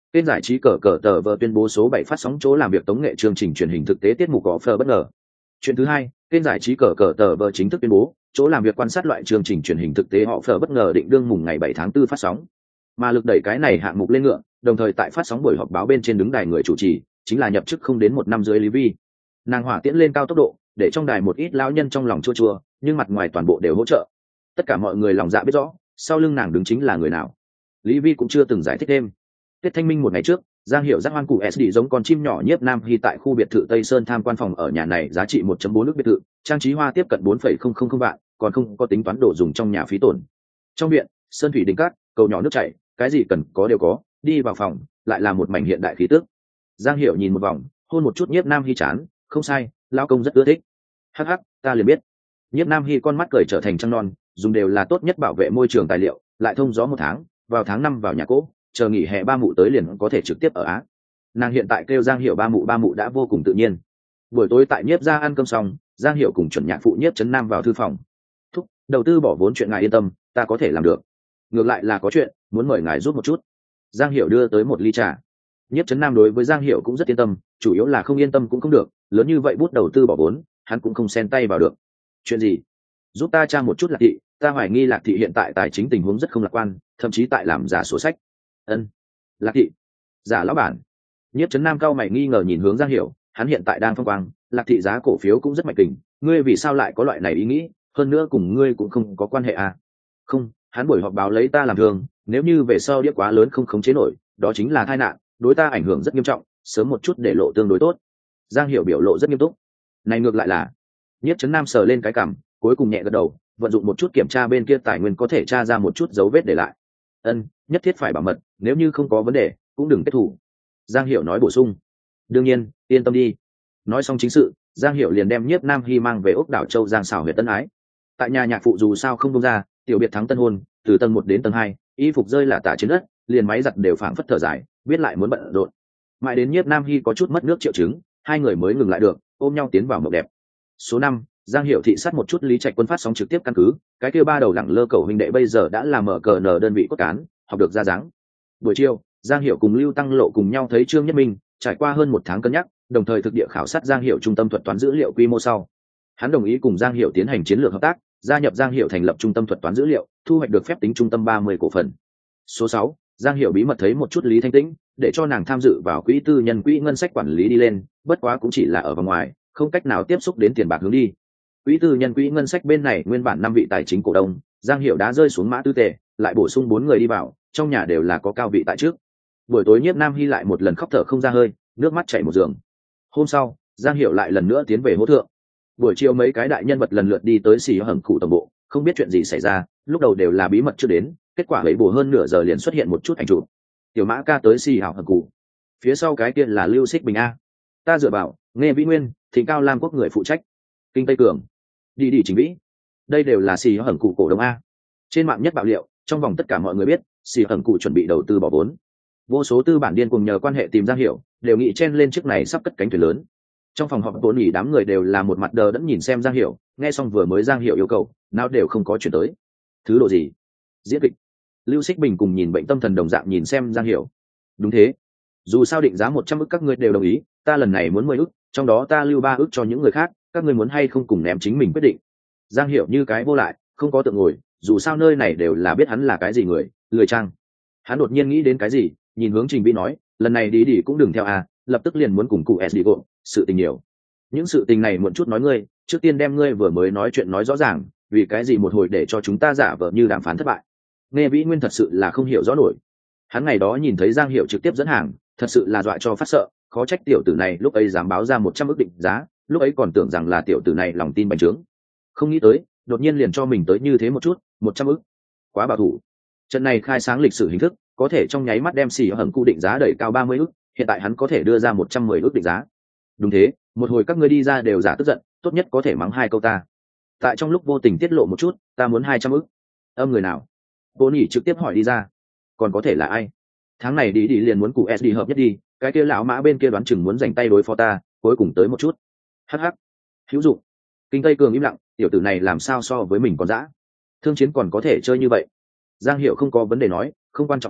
Kênh giải trí cờ cờ tờ vờ tuyên bố số 7 phát sóng chỗ làm việc tống nghệ chương trình truyền hình thực tế tiết mục có phờ bất ngờ. Chuyện thứ hai, kênh giải trí cờ cờ tờ vờ chính thức tuyên bố chỗ làm việc quan sát loại chương trình truyền hình thực tế họ phờ bất ngờ định đương mùng ngày 7 tháng 4 phát sóng. Mà lực đẩy cái này hạng mục lên ngựa, đồng thời tại phát sóng buổi họp báo bên trên đứng đài người chủ trì, chính là nhập chức không đến 1 năm dưới Lý Vi. Nàng hỏa tiễn lên cao tốc độ, để trong đài một ít lão nhân trong lòng chua chua, nhưng mặt ngoài toàn bộ đều hỗ trợ. Tất cả mọi người lòng dạ biết rõ, sau lưng nàng đứng chính là người nào. Lý Vi cũng chưa từng giải thích thêm. Tết Thanh Minh một ngày trước, Giang Hiểu dắt hoan cụ SD giống con chim nhỏ nhiếp nam hy tại khu biệt thự Tây Sơn tham quan phòng ở nhà này giá trị 1.4 nước biệt thự, trang trí hoa tiếp cận 4,000 vạn, còn không có tính toán đồ dùng trong nhà phí tổn. Trong viện, sơn thủy đình cát, cầu nhỏ nước chảy, cái gì cần có đều có, đi vào phòng, lại là một mảnh hiện đại khí tức. Giang Hiểu nhìn một vòng, hôn một chút nhiếp nam hy chán, không sai, lão công rất ưa thích. Hắc hắc, ta liền biết. Nhiếp nam hy con mắt cười trở thành trăng non, dùng đều là tốt nhất bảo vệ môi trường tài liệu, lại thông gió 1 tháng, vào tháng 5 vào nhà cỗ, chờ nghỉ hè ba mụ tới liền có thể trực tiếp ở Á. Nàng hiện tại kêu Giang Hiểu ba mụ đã vô cùng tự nhiên. Buổi tối tại nhiếp ra ăn cơm xong, Giang Hiểu cùng chuẩn nhạc phụ nhiếp trấn nam vào thư phòng. Thúc, đầu tư bỏ vốn chuyện ngài yên tâm, ta có thể làm được. Ngược lại là có chuyện, muốn mời ngài giúp một chút. Giang Hiểu đưa tới một ly trà. Nhiếp trấn nam đối với Giang Hiểu cũng rất yên tâm, chủ yếu là không yên tâm cũng không được, lớn như vậy bút đầu tư bỏ vốn, hắn cũng không xen tay vào được. Chuyện gì? Giúp ta tra một chút Lạc Thị, ta hoài nghi Lạc Thị hiện tại tài chính tình huống rất không lạc quan, thậm chí tại làm giả sổ sách. Ân. Lạc Thị, giả lão bản. Nhiếp trấn nam cao mày nghi ngờ nhìn hướng Giang Hiểu, hắn hiện tại đang phong quang, Lạc Thị giá cổ phiếu cũng rất mạnh kình, ngươi vì sao lại có loại này ý nghĩ, hơn nữa cùng ngươi cũng không có quan hệ à? Không, hắn buổi họp báo lấy ta làm thường, nếu như về sau đĩa quá lớn không khống chế nổi, đó chính là tai nạn, đối ta ảnh hưởng rất nghiêm trọng, sớm một chút để lộ tương đối tốt. Giang Hiểu biểu lộ rất nghiêm túc. Này ngược lại là, Nhiếp trấn nam sờ lên cái cằm, cuối cùng nhẹ gật đầu, vận dụng một chút kiểm tra bên kia tài nguyên có thể tra ra một chút dấu vết để lại. Ân, nhất thiết phải bảo mật, nếu như không có vấn đề cũng đừng kết thủ. Giang Hiểu nói bổ sung. Đương nhiên, yên tâm đi. Nói xong chính sự, Giang Hiểu liền đem nhiếp nam hy mang về ốc đảo châu Giang xảo huyện Tân Ái. Tại nhà nhạc phụ dù sao không công ra, tiểu biệt thắng tân hôn, từ tầng 1 đến tầng 2, y phục rơi là tả trên đất, liền máy giặt đều phảng phất thở dài, biết lại muốn bận rộn. Mãi đến nhiếp nam hy có chút mất nước triệu chứng, hai người mới ngừng lại được, ôm nhau tiến vào mộng đẹp. Số 5, Giang Hiểu thị sát một chút Lý Trạch Quân phát sóng trực tiếp căn cứ, cái kia ba đầu lẳng lơ cầu huynh đệ bây giờ đã làm mở cờ nở đơn vị cốt cán, học được ra dáng. Buổi chiều, Giang Hiểu cùng Lưu Tăng Lộ cùng nhau thấy Trương Nhất Minh, trải qua hơn 1 tháng cân nhắc, đồng thời thực địa khảo sát Giang Hiểu trung tâm thuật toán dữ liệu quy mô sau. Hắn đồng ý cùng Giang Hiểu tiến hành chiến lược hợp tác, gia nhập Giang Hiểu thành lập trung tâm thuật toán dữ liệu, thu hoạch được phép tính trung tâm 30 cổ phần. Số 6, Giang Hiểu bí mật thấy một chút Lý Thanh Tĩnh, để cho nàng tham dự vào quỹ tư nhân quỹ ngân sách quản lý đi lên, bất quá cũng chỉ là ở vòng ngoài, không cách nào tiếp xúc đến tiền bạc hướng đi. Quỹ tư nhân quỹ ngân sách bên này nguyên bản 5 vị tài chính cổ đông, Giang Hiểu đã rơi xuống mã tư tề, lại bổ sung 4 người đi vào, trong nhà đều là có cao vị tại trước. Buổi tối nhiếp nam hy lại một lần khóc thở không ra hơi, nước mắt chảy một giường. Hôm sau, Giang Hiểu lại lần nữa tiến về hỗ thượng. Buổi chiều mấy cái đại nhân vật lần lượt đi tới xì hởng cụ tổng bộ, không biết chuyện gì xảy ra, lúc đầu đều là bí mật chưa đến, kết quả ấy bù hơn nửa giờ liền xuất hiện một chút ảnh chụp. Tiểu Mã ca tới xì hởng cụ, phía sau cái kia là Lưu Xích Bình a. Ta dựa vào, Nghe Vĩ Nguyên, Thịnh Cao Lam Quốc người phụ trách, Kinh Tây Cường, đi Chính Vĩ, đây đều là xì hởng cụ cổ đông a. Trên mạng nhất bạo liệu, trong vòng tất cả mọi người biết, xì hởng cụ chuẩn bị đầu tư bỏ vốn. Vô số tư bản điên cùng nhờ quan hệ tìm Giang Hiểu, đều nghĩ chen lên chiếc này sắp cất cánh thuyền lớn. Trong phòng họp vốn nghỉ đám người đều là một mặt đờ đẫn nhìn xem Giang Hiểu, nghe xong vừa mới Giang Hiểu yêu cầu, nào đều không có chuyển tới. Thứ độ gì? Diễn kịch. Lưu Xích Bình cùng nhìn bệnh tâm thần đồng dạng nhìn xem Giang Hiểu. Đúng thế. Dù sao định giá 100 ức các ngươi đều đồng ý, ta lần này muốn 10 ức, trong đó ta lưu 3 ức cho những người khác, các ngươi muốn hay không cùng ném chính mình quyết định. Giang Hiểu như cái vô lại, không có tượng ngồi, dù sao nơi này đều là biết hắn là cái gì người, lười trang. Hắn đột nhiên nghĩ đến cái gì, nhìn hướng Trình Vĩ nói, lần này đi cũng đừng theo à, lập tức liền muốn cùng cụ SD gộp, sự tình nhiều. Những sự tình này muộn chút nói ngươi, trước tiên đem ngươi vừa mới nói chuyện nói rõ ràng, vì cái gì một hồi để cho chúng ta giả vờ như đàm phán thất bại. Nghe Vĩ Nguyên thật sự là không hiểu rõ nổi. Hắn ngày đó nhìn thấy Giang Hiểu trực tiếp dẫn hàng, thật sự là dọa cho phát sợ, khó trách tiểu tử này lúc ấy dám báo ra 100 ức định giá, lúc ấy còn tưởng rằng là tiểu tử này lòng tin bành trướng. Không nghĩ tới, đột nhiên liền cho mình tới như thế một chút, 100 ức. Quá bảo thủ. Trận này khai sáng lịch sử hình thức, có thể trong nháy mắt đem xì hởng cụ định giá đẩy cao 30 ức, hiện tại hắn có thể đưa ra 110 ức định giá. Đúng thế, một hồi các ngươi đi ra đều giả tức giận, tốt nhất có thể mắng 2 câu ta. Tại trong lúc vô tình tiết lộ một chút, ta muốn 200 ức. Âm người nào? Vô Nhĩ trực tiếp hỏi đi ra. Còn có thể là ai? Tháng này đi liền muốn cụ SD hợp nhất đi, cái kia lão Mã bên kia đoán chừng muốn giành tay đối phó ta, cuối cùng tới một chút. Hắc hắc. Hữu dụng. Kinh Tây Cường im lặng, tiểu tử này làm sao so với mình còn dã. Thương chiến còn có thể chơi như vậy. Giang Hiểu không có vấn đề nói, không quan trọng à,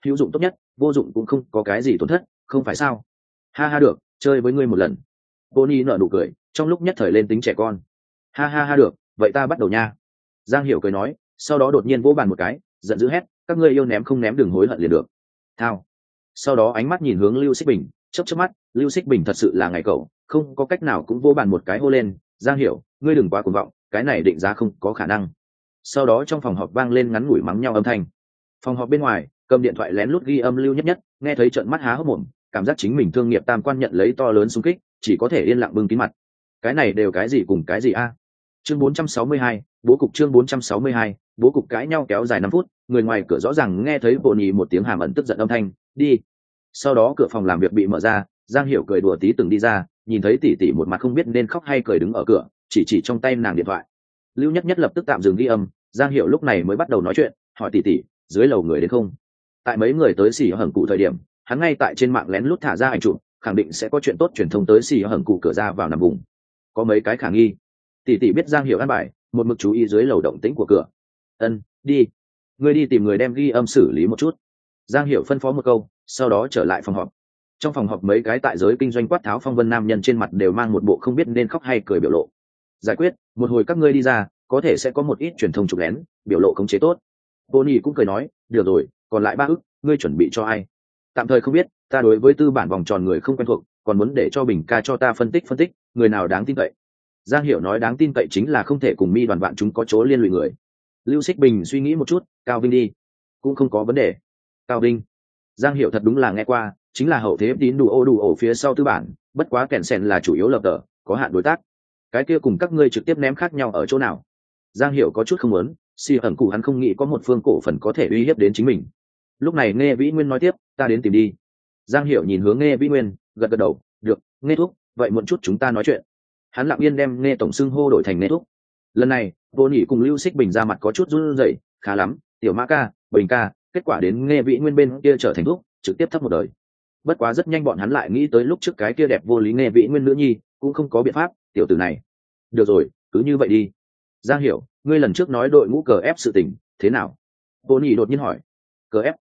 hữu dụng tốt nhất, vô dụng cũng không có cái gì tổn thất, không phải sao? Ha ha được, chơi với ngươi một lần. Bonnie nở nụ cười, trong lúc nhất thời lên tính trẻ con. Ha ha ha được, vậy ta bắt đầu nha. Giang Hiểu cười nói, sau đó đột nhiên vỗ bàn một cái, giận dữ hét, các ngươi yêu ném không ném đừng hối hận liền được. Thao. Sau đó ánh mắt nhìn hướng Lưu Xích Bình, chớp mắt, Lưu Xích Bình thật sự là ngày cậu, không có cách nào cũng vỗ bàn một cái hô lên, Giang Hiểu, ngươi đừng quá cuồng vọng, cái này định giá không có khả năng. Sau đó trong phòng họp vang lên ngắn ngủi mắng nhau âm thanh. Phòng họp bên ngoài, cầm điện thoại lén lút ghi âm Lưu Nhất Nhất, nghe thấy trợn mắt há hốc mồm, cảm giác chính mình thương nghiệp tam quan nhận lấy to lớn xung kích, chỉ có thể yên lặng bưng kín mặt. Cái này đều cái gì cùng cái gì a? Chương 462, bố cục chương 462, bố cục cãi nhau kéo dài 5 phút, người ngoài cửa rõ ràng nghe thấy bộ nhì một tiếng hàm ẩn tức giận âm thanh, đi. Sau đó cửa phòng làm việc bị mở ra, Giang Hiểu cười đùa tí từng đi ra, nhìn thấy tỷ tỷ một mặt không biết nên khóc hay cười đứng ở cửa, chỉ trong tay nàng điện thoại. Lưu Nhất Nhất lập tức tạm dừng ghi âm, Giang Hiểu lúc này mới bắt đầu nói chuyện, hỏi tỷ tỷ, dưới lầu người đến không? Tại mấy người tới xì hởng cụ thời điểm, hắn ngay tại trên mạng lén lút thả ra ảnh chụp, khẳng định sẽ có chuyện tốt truyền thông tới xì hởng cụ cửa ra vào nằm vùng. Có mấy cái khả nghi. Tỷ tỷ biết Giang Hiểu ăn bài, một mực chú ý dưới lầu động tĩnh của cửa. Ân, đi. Ngươi đi tìm người đem ghi âm xử lý một chút. Giang Hiểu phân phó một câu, sau đó trở lại phòng họp. Trong phòng họp mấy cái tại giới kinh doanh quát tháo phong vân nam nhân trên mặt đều mang một bộ không biết nên khóc hay cười biểu lộ. Giải quyết, một hồi các ngươi đi ra, có thể sẽ có một ít truyền thông chụp lén, biểu lộ khống chế tốt. Tony cũng cười nói, được rồi, còn lại 3 ức, ngươi chuẩn bị cho ai? Tạm thời không biết, ta đối với tư bản vòng tròn người không quen thuộc, còn muốn để cho Bình ca cho ta phân tích, người nào đáng tin cậy. Giang Hiểu nói đáng tin cậy chính là không thể cùng mi đoàn bạn chúng có chỗ liên lụy người. Lưu Xích Bình suy nghĩ một chút, Cao Vinh đi, cũng không có vấn đề. Cao Vinh, Giang Hiểu thật đúng là nghe qua, chính là hậu thế tín đủ ổ phía sau tư bản, bất quá kèn sèn là chủ yếu lập tờ, có hạn đối tác. Cái kia cùng các ngươi trực tiếp ném khác nhau ở chỗ nào? Giang Hiểu có chút không muốn, si ẩn cụ hắn không nghĩ có một phương cổ phần có thể uy hiếp đến chính mình. Lúc này Nghe Vĩ Nguyên nói tiếp, ta đến tìm đi. Giang Hiểu nhìn hướng Nghe Vĩ Nguyên, gật gật đầu, được, Nghe thúc, vậy muộn chút chúng ta nói chuyện. Hắn lặng yên đem Nghe tổng xưng hô đổi thành Nghe thúc. Lần này, Vô Nhị cùng Lưu Xích Bình ra mặt có chút run rẩy, khá lắm, tiểu Mã ca, Bình ca, kết quả đến Nghe Vĩ Nguyên bên kia trở thành thúc, trực tiếp thấp một đời. Bất quá rất nhanh bọn hắn lại nghĩ tới lúc trước cái kia đẹp vô lý Nghe Vĩ Nguyên nữ nhi, cũng không có biện pháp, tiểu tử này. Được rồi, cứ như vậy đi. Giang Hiểu, ngươi lần trước nói đội ngũ cờ ép sự tình thế nào? Vô Nhị đột nhiên hỏi. Cờ ép?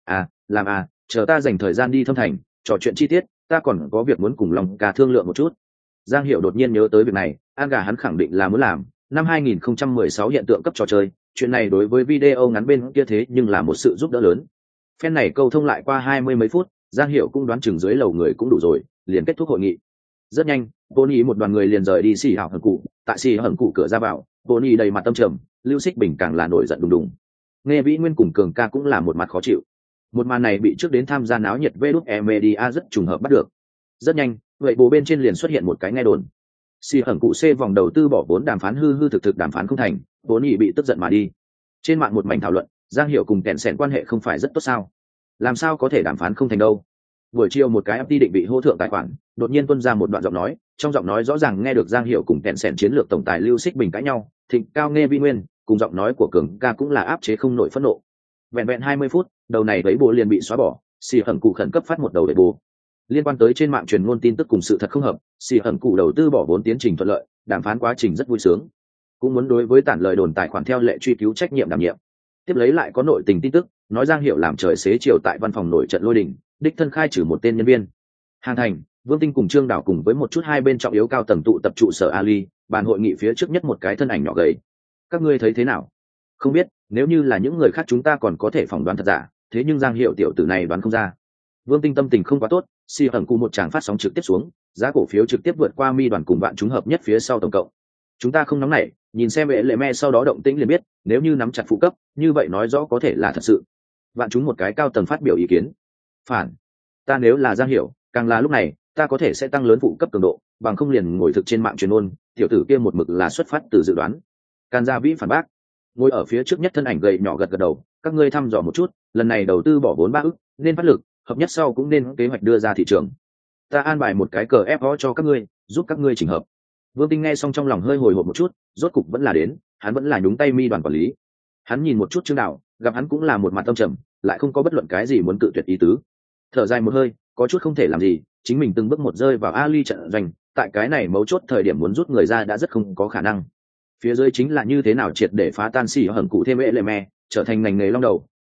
Làm chờ ta dành thời gian đi thâm thành, trò chuyện chi tiết, ta còn có việc muốn cùng lòng ca thương lượng một chút. Giang Hiểu đột nhiên nhớ tới việc này, An gà hắn khẳng định là muốn làm. Năm 2016 hiện tượng cấp trò chơi, chuyện này đối với video ngắn bên kia thế nhưng là một sự giúp đỡ lớn. Phen này câu thông lại qua 20 mấy phút, Giang Hiểu cũng đoán chừng dưới lầu người cũng đủ rồi, liền kết thúc hội nghị. Rất nhanh, Tony một đoàn người liền rời đi xì hảo hận cụ, tại xì hận cụ cửa ra vào, Tony đầy mặt tâm trầm, Lưu Xích Bình càng là nổi giận đùng đùng. Nghe Vĩ Nguyên cùng Cường ca cũng là một mặt khó chịu. Một màn này bị trước đến tham gia náo nhiệt VđE Media rất trùng hợp bắt được. Rất nhanh, vậy bố bên trên liền xuất hiện một cái nghe đồn. Xì hận cụ C vòng đầu tư bỏ vốn đàm phán hư thực đàm phán không thành, Tony bị tức giận mà đi. Trên mạng một mảnh thảo luận, Giang Hiểu cùng kẹn sẻn quan hệ không phải rất tốt sao? Làm sao có thể đàm phán không thành đâu? Buổi chiều một cái FT định vị hô thượng tài khoản, đột nhiên tuôn ra một đoạn giọng nói, trong giọng nói rõ ràng nghe được Giang Hiểu cùng kẹn sẻn chiến lược tổng tài Lưu Xích Bình cãi nhau, Thịnh Cao Nghe Vi Nguyên, cùng giọng nói của Cường ca cũng là áp chế không nổi phẫn nộ. Vẹn 20 phút, đầu này đấy bố liền bị xóa bỏ, xì hận cụ khẩn cấp phát một đầu đấy bố. Liên quan tới trên mạng truyền ngôn tin tức cùng sự thật không hợp, xì hận cụ đầu tư bỏ vốn tiến trình thuận lợi, đàm phán quá trình rất vui sướng. Cũng muốn đối với tản lời đồn tài khoản theo lệ truy cứu trách nhiệm đảm nhiệm. Tiếp lấy lại có nội tình tin tức, nói Giang Hiểu làm trời xế chiều tại văn phòng nổi trận lôi đình, đích thân khai trừ một tên nhân viên. Hàng Thành, Vương Tinh cùng Trương Đảo cùng với một chút hai bên trọng yếu cao tầng tụ tập trụ sở Ali, bàn hội nghị phía trước nhất một cái thân ảnh nhỏ gầy. Các ngươi thấy thế nào? Không biết, nếu như là những người khác chúng ta còn có thể phỏng đoán thật giả, thế nhưng Giang Hiểu tiểu tử này đoán không ra. Vương Tinh tâm tình không quá tốt, si ẩn cụ một tràng phát sóng trực tiếp xuống, giá cổ phiếu trực tiếp vượt qua mi đoàn cùng bạn chúng hợp nhất phía sau tổng cộng. Chúng ta không nóng nảy, nhìn xem vệ lệ me sau đó động tĩnh liền biết, nếu như nắm chặt phụ cấp, như vậy nói rõ có thể là thật sự. Bạn chúng một cái cao tầng phát biểu ý kiến. Phản, ta nếu là Giang Hiểu, càng là lúc này, ta có thể sẽ tăng lớn phụ cấp cường độ, bằng không liền ngồi thực trên mạng truyền ôn, tiểu tử kia một mực là xuất phát từ dự đoán. Càn Gia Vĩ phản bác. Ngồi ở phía trước nhất thân ảnh gầy nhỏ gật gật đầu, các ngươi thăm dò một chút, lần này đầu tư bỏ vốn 3 ức, nên phát lực, hợp nhất sau cũng nên kế hoạch đưa ra thị trường. Ta an bài một cái cờ ép cho các ngươi, giúp các ngươi chỉnh hợp. Vương Tinh nghe xong trong lòng hơi hồi hộp một chút, rốt cục vẫn là đến, hắn vẫn là nhúng tay mi đoàn quản lý. Hắn nhìn một chút Trương Đạo, gặp hắn cũng là một mặt tâm trầm, lại không có bất luận cái gì muốn cự tuyệt ý tứ. Thở dài một hơi, có chút không thể làm gì, chính mình từng bước một rơi vào Ali trận doanh, tại cái này mấu chốt thời điểm muốn rút người ra đã rất không có khả năng. Phía dưới chính là như thế nào triệt để phá tan xỉ hận cụ thêm Eleme, trở thành ngành nghề long đầu,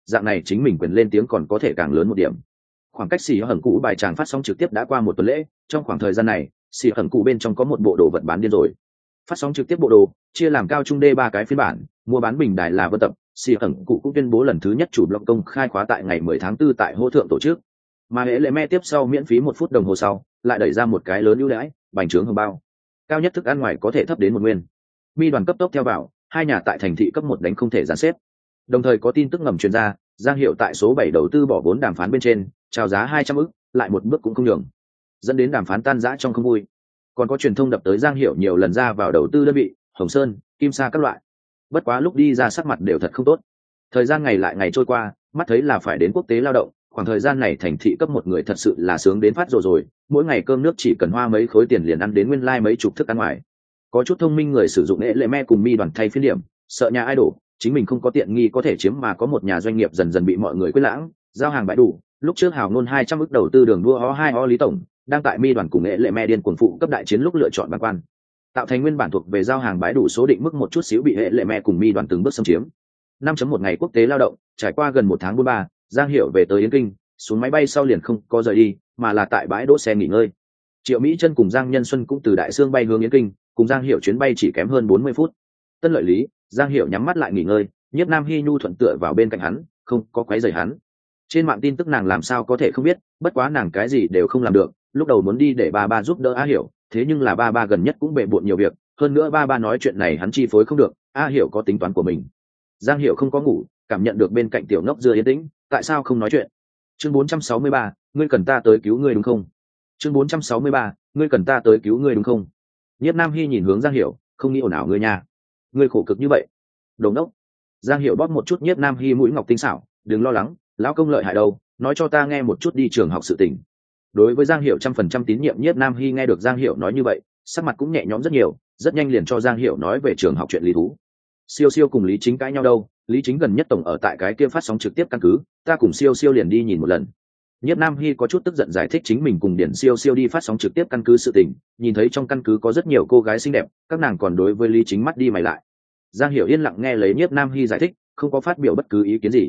dạng này chính mình quyền lên tiếng còn có thể càng lớn một điểm. Khoảng cách xì hởng cụ bài tràng phát sóng trực tiếp đã qua một tuần lễ, trong khoảng thời gian này xì hởng cụ bên trong có một bộ đồ vật bán điên rồi. Phát sóng trực tiếp bộ đồ chia làm cao trung đê 3 cái phiên bản, mua bán bình đài là Vân Tập. Xì hởng cụ cũng tuyên bố lần thứ nhất chủ blog công khai khóa tại ngày 10 tháng 4 tại Hô Thượng tổ chức, mà hệ lệ me tiếp sau miễn phí 1 phút đồng hồ sau lại đẩy ra một cái lớn ưu đãi, bành trướng hồng bao, cao nhất thức ăn ngoài có thể thấp đến 1 nguyên. Mi đoàn cấp tốc theo vào, hai nhà tại thành thị cấp 1 đánh không thể giàn xếp. Đồng thời có tin tức ngầm truyền ra, Giang Hiệu tại số 7 đầu tư bỏ vốn đàm phán bên trên, chào giá 200 ức, lại một bước cũng không nhường, dẫn đến đàm phán tan rã trong không vui. Còn có truyền thông đập tới Giang Hiệu nhiều lần ra vào đầu tư đơn vị, Hồng Sơn, Kim Sa các loại. Bất quá lúc đi ra sắc mặt đều thật không tốt. Thời gian ngày lại ngày trôi qua, mắt thấy là phải đến quốc tế lao động, khoảng thời gian này thành thị cấp 1 người thật sự là sướng đến phát rồi, mỗi ngày cơm nước chỉ cần hoa mấy khối tiền liền ăn đến nguyên lai mấy chục thức ăn ngoài. Có chút thông minh người sử dụng hệ lệ me cùng Mi đoàn thay phiên điểm, sợ nhà idol chính mình không có tiện nghi có thể chiếm mà có một nhà doanh nghiệp dần dần bị mọi người quên lãng, giao hàng bãi đủ. Lúc trước hào ngôn 200 ức đầu tư đường đua O2O Lý tổng đang tại Mi đoàn cùng hệ lệ me điên cuồng phụ cấp đại chiến lúc lựa chọn bản quan, tạo thành nguyên bản thuộc về giao hàng bãi đủ số định mức một chút xíu bị hệ lệ me cùng Mi đoàn từng bước xâm chiếm. 5.1 ngày quốc tế lao động, trải qua gần 1 tháng 43, Giang Hiệu về tới Yến Kinh, xuống máy bay sau liền không có rời đi, mà là tại bãi đỗ xe nghỉ ngơi. Triệu Mỹ Chân cùng Giang Nhân Xuân cũng từ Đại Sương bay hướng Yến Kinh, cùng Giang Hiệu chuyến bay chỉ kém hơn 40 phút. Tân Lợi Lý, Giang Hiệu nhắm mắt lại nghỉ ngơi, Nhiếp Nam Hi nhu thuận tựa vào bên cạnh hắn, không có quấy rầy hắn. Trên mạng tin tức nàng làm sao có thể không biết, bất quá nàng cái gì đều không làm được, lúc đầu muốn đi để ba giúp đỡ A Hiểu, thế nhưng là ba gần nhất cũng bệ bội nhiều việc, hơn nữa ba nói chuyện này hắn chi phối không được, A Hiểu có tính toán của mình. Giang Hiệu không có ngủ, cảm nhận được bên cạnh tiểu ngốc dưa yên tĩnh, tại sao không nói chuyện? Chương 463, ngươi cần ta tới cứu ngươi đúng không? Chương 463, ngươi cần ta tới cứu ngươi đúng không? Nhiếp Nam Hi nhìn hướng Giang Hiểu, không nghĩ ồn ào ngươi nha, ngươi khổ cực như vậy. Đồ ngốc. Giang Hiểu bóp một chút Nhiếp Nam Hi mũi ngọc tinh xảo, đừng lo lắng, lão công lợi hại đâu, nói cho ta nghe một chút đi trường học sự tình. Đối với Giang Hiểu 100% tín nhiệm, Nhiếp Nam Hi nghe được Giang Hiểu nói như vậy, sắc mặt cũng nhẹ nhõm rất nhiều, rất nhanh liền cho Giang Hiểu nói về trường học chuyện lý thú. Siêu Siêu cùng Lý Chính cãi nhau đâu, Lý Chính gần nhất tổng ở tại cái kia phát sóng trực tiếp căn cứ, ta cùng Siêu Siêu liền đi nhìn một lần. Nhiếp Nam Hi có chút tức giận giải thích chính mình cùng Điển Siêu Siêu đi phát sóng trực tiếp căn cứ sự tình, nhìn thấy trong căn cứ có rất nhiều cô gái xinh đẹp, các nàng còn đối với Lý Chính mắt đi mày lại. Giang Hiểu yên lặng nghe lấy Nhiếp Nam Hi giải thích, không có phát biểu bất cứ ý kiến gì.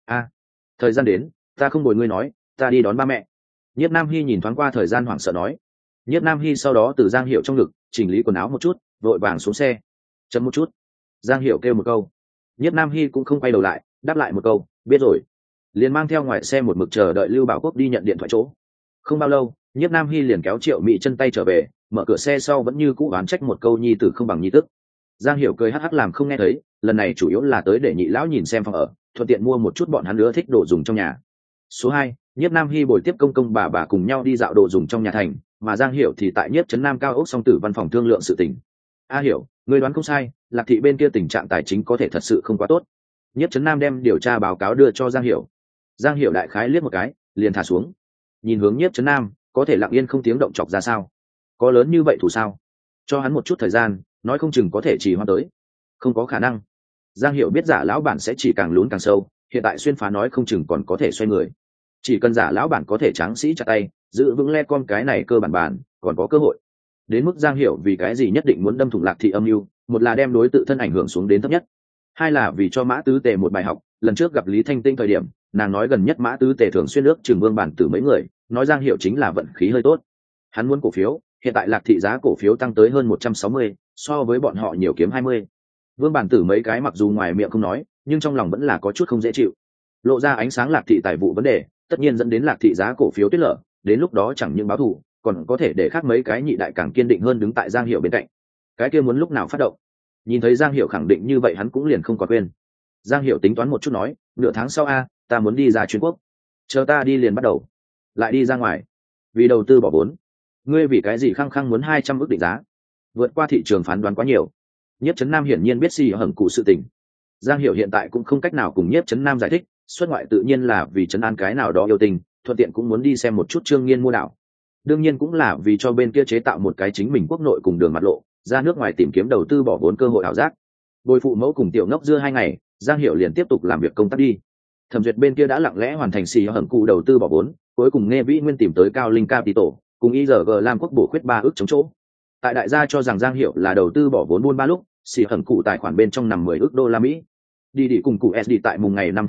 Thời gian đến, ta không bồi ngươi nói, ta đi đón ba mẹ. Nhiếp Nam Hi nhìn thoáng qua thời gian hoảng sợ nói. Nhiếp Nam Hi sau đó từ Giang Hiểu trong ngực chỉnh lý quần áo một chút, vội vàng xuống xe. Chấm một chút. Giang Hiểu kêu một câu. Nhiếp Nam Hi cũng không quay đầu lại, đáp lại một câu, biết rồi. Liền mang theo ngoài xe một mực chờ đợi Lưu Bảo Quốc đi nhận điện thoại chỗ. Không bao lâu, Nhiếp Nam Hi liền kéo Triệu Mỹ chân tay trở về, mở cửa xe sau vẫn như cũ oán trách một câu nhi tử không bằng nhi tức. Giang Hiểu cười hắc hắc làm không nghe thấy, lần này chủ yếu là tới để nhị lão nhìn xem phòng ở, thuận tiện mua một chút bọn hắn nữa thích đồ dùng trong nhà. Số 2, Nhiếp Nam Hi bồi tiếp công bà cùng nhau đi dạo đồ dùng trong nhà thành, mà Giang Hiểu thì tại Nhiếp Trấn Nam cao ốc song tử văn phòng thương lượng sự tình. A Hiểu, ngươi đoán không sai, Lạc thị bên kia tình trạng tài chính có thể thật sự không quá tốt. Nhiếp Trấn Nam đem điều tra báo cáo đưa cho Giang Hiểu. Giang Hiểu đại khái liếc một cái, liền thả xuống. Nhìn hướng Nhiếp Trấn Nam, có thể lặng yên không tiếng động chọc ra sao? Có lớn như vậy thủ sao? Cho hắn một chút thời gian, nói không chừng có thể chỉ hoãn tới. Không có khả năng. Giang Hiểu biết giả lão bản sẽ chỉ càng lún càng sâu, hiện tại xuyên phá nói không chừng còn có thể xoay người. Chỉ cần giả lão bản có thể tráng sĩ chặt tay, giữ vững le con cái này cơ bản còn có cơ hội. Đến mức Giang Hiểu vì cái gì nhất định muốn đâm thủng Lạc thị âm mưu, một là đem đối tự thân ảnh hưởng xuống đến thấp nhất, hai là vì cho Mã Tứ Tề một bài học. Lần trước gặp Lý Thanh Tinh thời điểm, nàng nói gần nhất Mã Tứ Tề thường xuyên nước Trường Vương bản tử mấy người, nói Giang Hiểu chính là vận khí hơi tốt. Hắn muốn cổ phiếu, hiện tại Lạc thị giá cổ phiếu tăng tới hơn 160, so với bọn họ nhiều kiếm 20. Vương bản tử mấy cái mặc dù ngoài miệng không nói, nhưng trong lòng vẫn là có chút không dễ chịu. Lộ ra ánh sáng Lạc thị tài vụ vấn đề, tất nhiên dẫn đến Lạc thị giá cổ phiếu tuyết lở, đến lúc đó chẳng những báo thù, còn có thể để khác mấy cái nhị đại càng kiên định hơn đứng tại Giang Hiểu bên cạnh. Cái kia muốn lúc nào phát động? Nhìn thấy Giang Hiểu khẳng định như vậy, hắn cũng liền không còn quên. Giang Hiểu tính toán một chút nói, nửa tháng sau ta muốn đi ra chuyên quốc, chờ ta đi liền bắt đầu. Lại đi ra ngoài, vì đầu tư bỏ vốn. Ngươi vì cái gì khăng khăng muốn 200 ức định giá? Vượt qua thị trường phán đoán quá nhiều. Nhiếp Trấn Nam hiển nhiên biết si hởng cụ sự tình. Giang Hiểu hiện tại cũng không cách nào cùng Nhiếp Trấn Nam giải thích, xuất ngoại tự nhiên là vì trấn an cái nào đó yêu tình, thuận tiện cũng muốn đi xem một chút Trương Nghiên mua đảo. Đương nhiên cũng là vì cho bên kia chế tạo một cái chính mình quốc nội cùng đường mặt lộ, ra nước ngoài tìm kiếm đầu tư bỏ vốn cơ hội ảo giác. Bồi phụ mẫu cùng tiểu ngốc dưa 2 ngày, Giang Hiểu liền tiếp tục làm việc công tác đi. Thẩm duyệt bên kia đã lặng lẽ hoàn thành xì hởng cụ đầu tư bỏ vốn, cuối cùng nghe Vĩ Nguyên tìm tới Cao Linh Capital, cùng IRG Lam Quốc bổ khuyết 3 ức chống chỗ. Tại đại gia cho rằng Giang Hiểu là đầu tư bỏ vốn buôn ba lúc, xì hởng cụ tài khoản bên trong nằm 10 ức đô la Mỹ. Đi cùng cụ SD tại mùng ngày 5 tháng 5,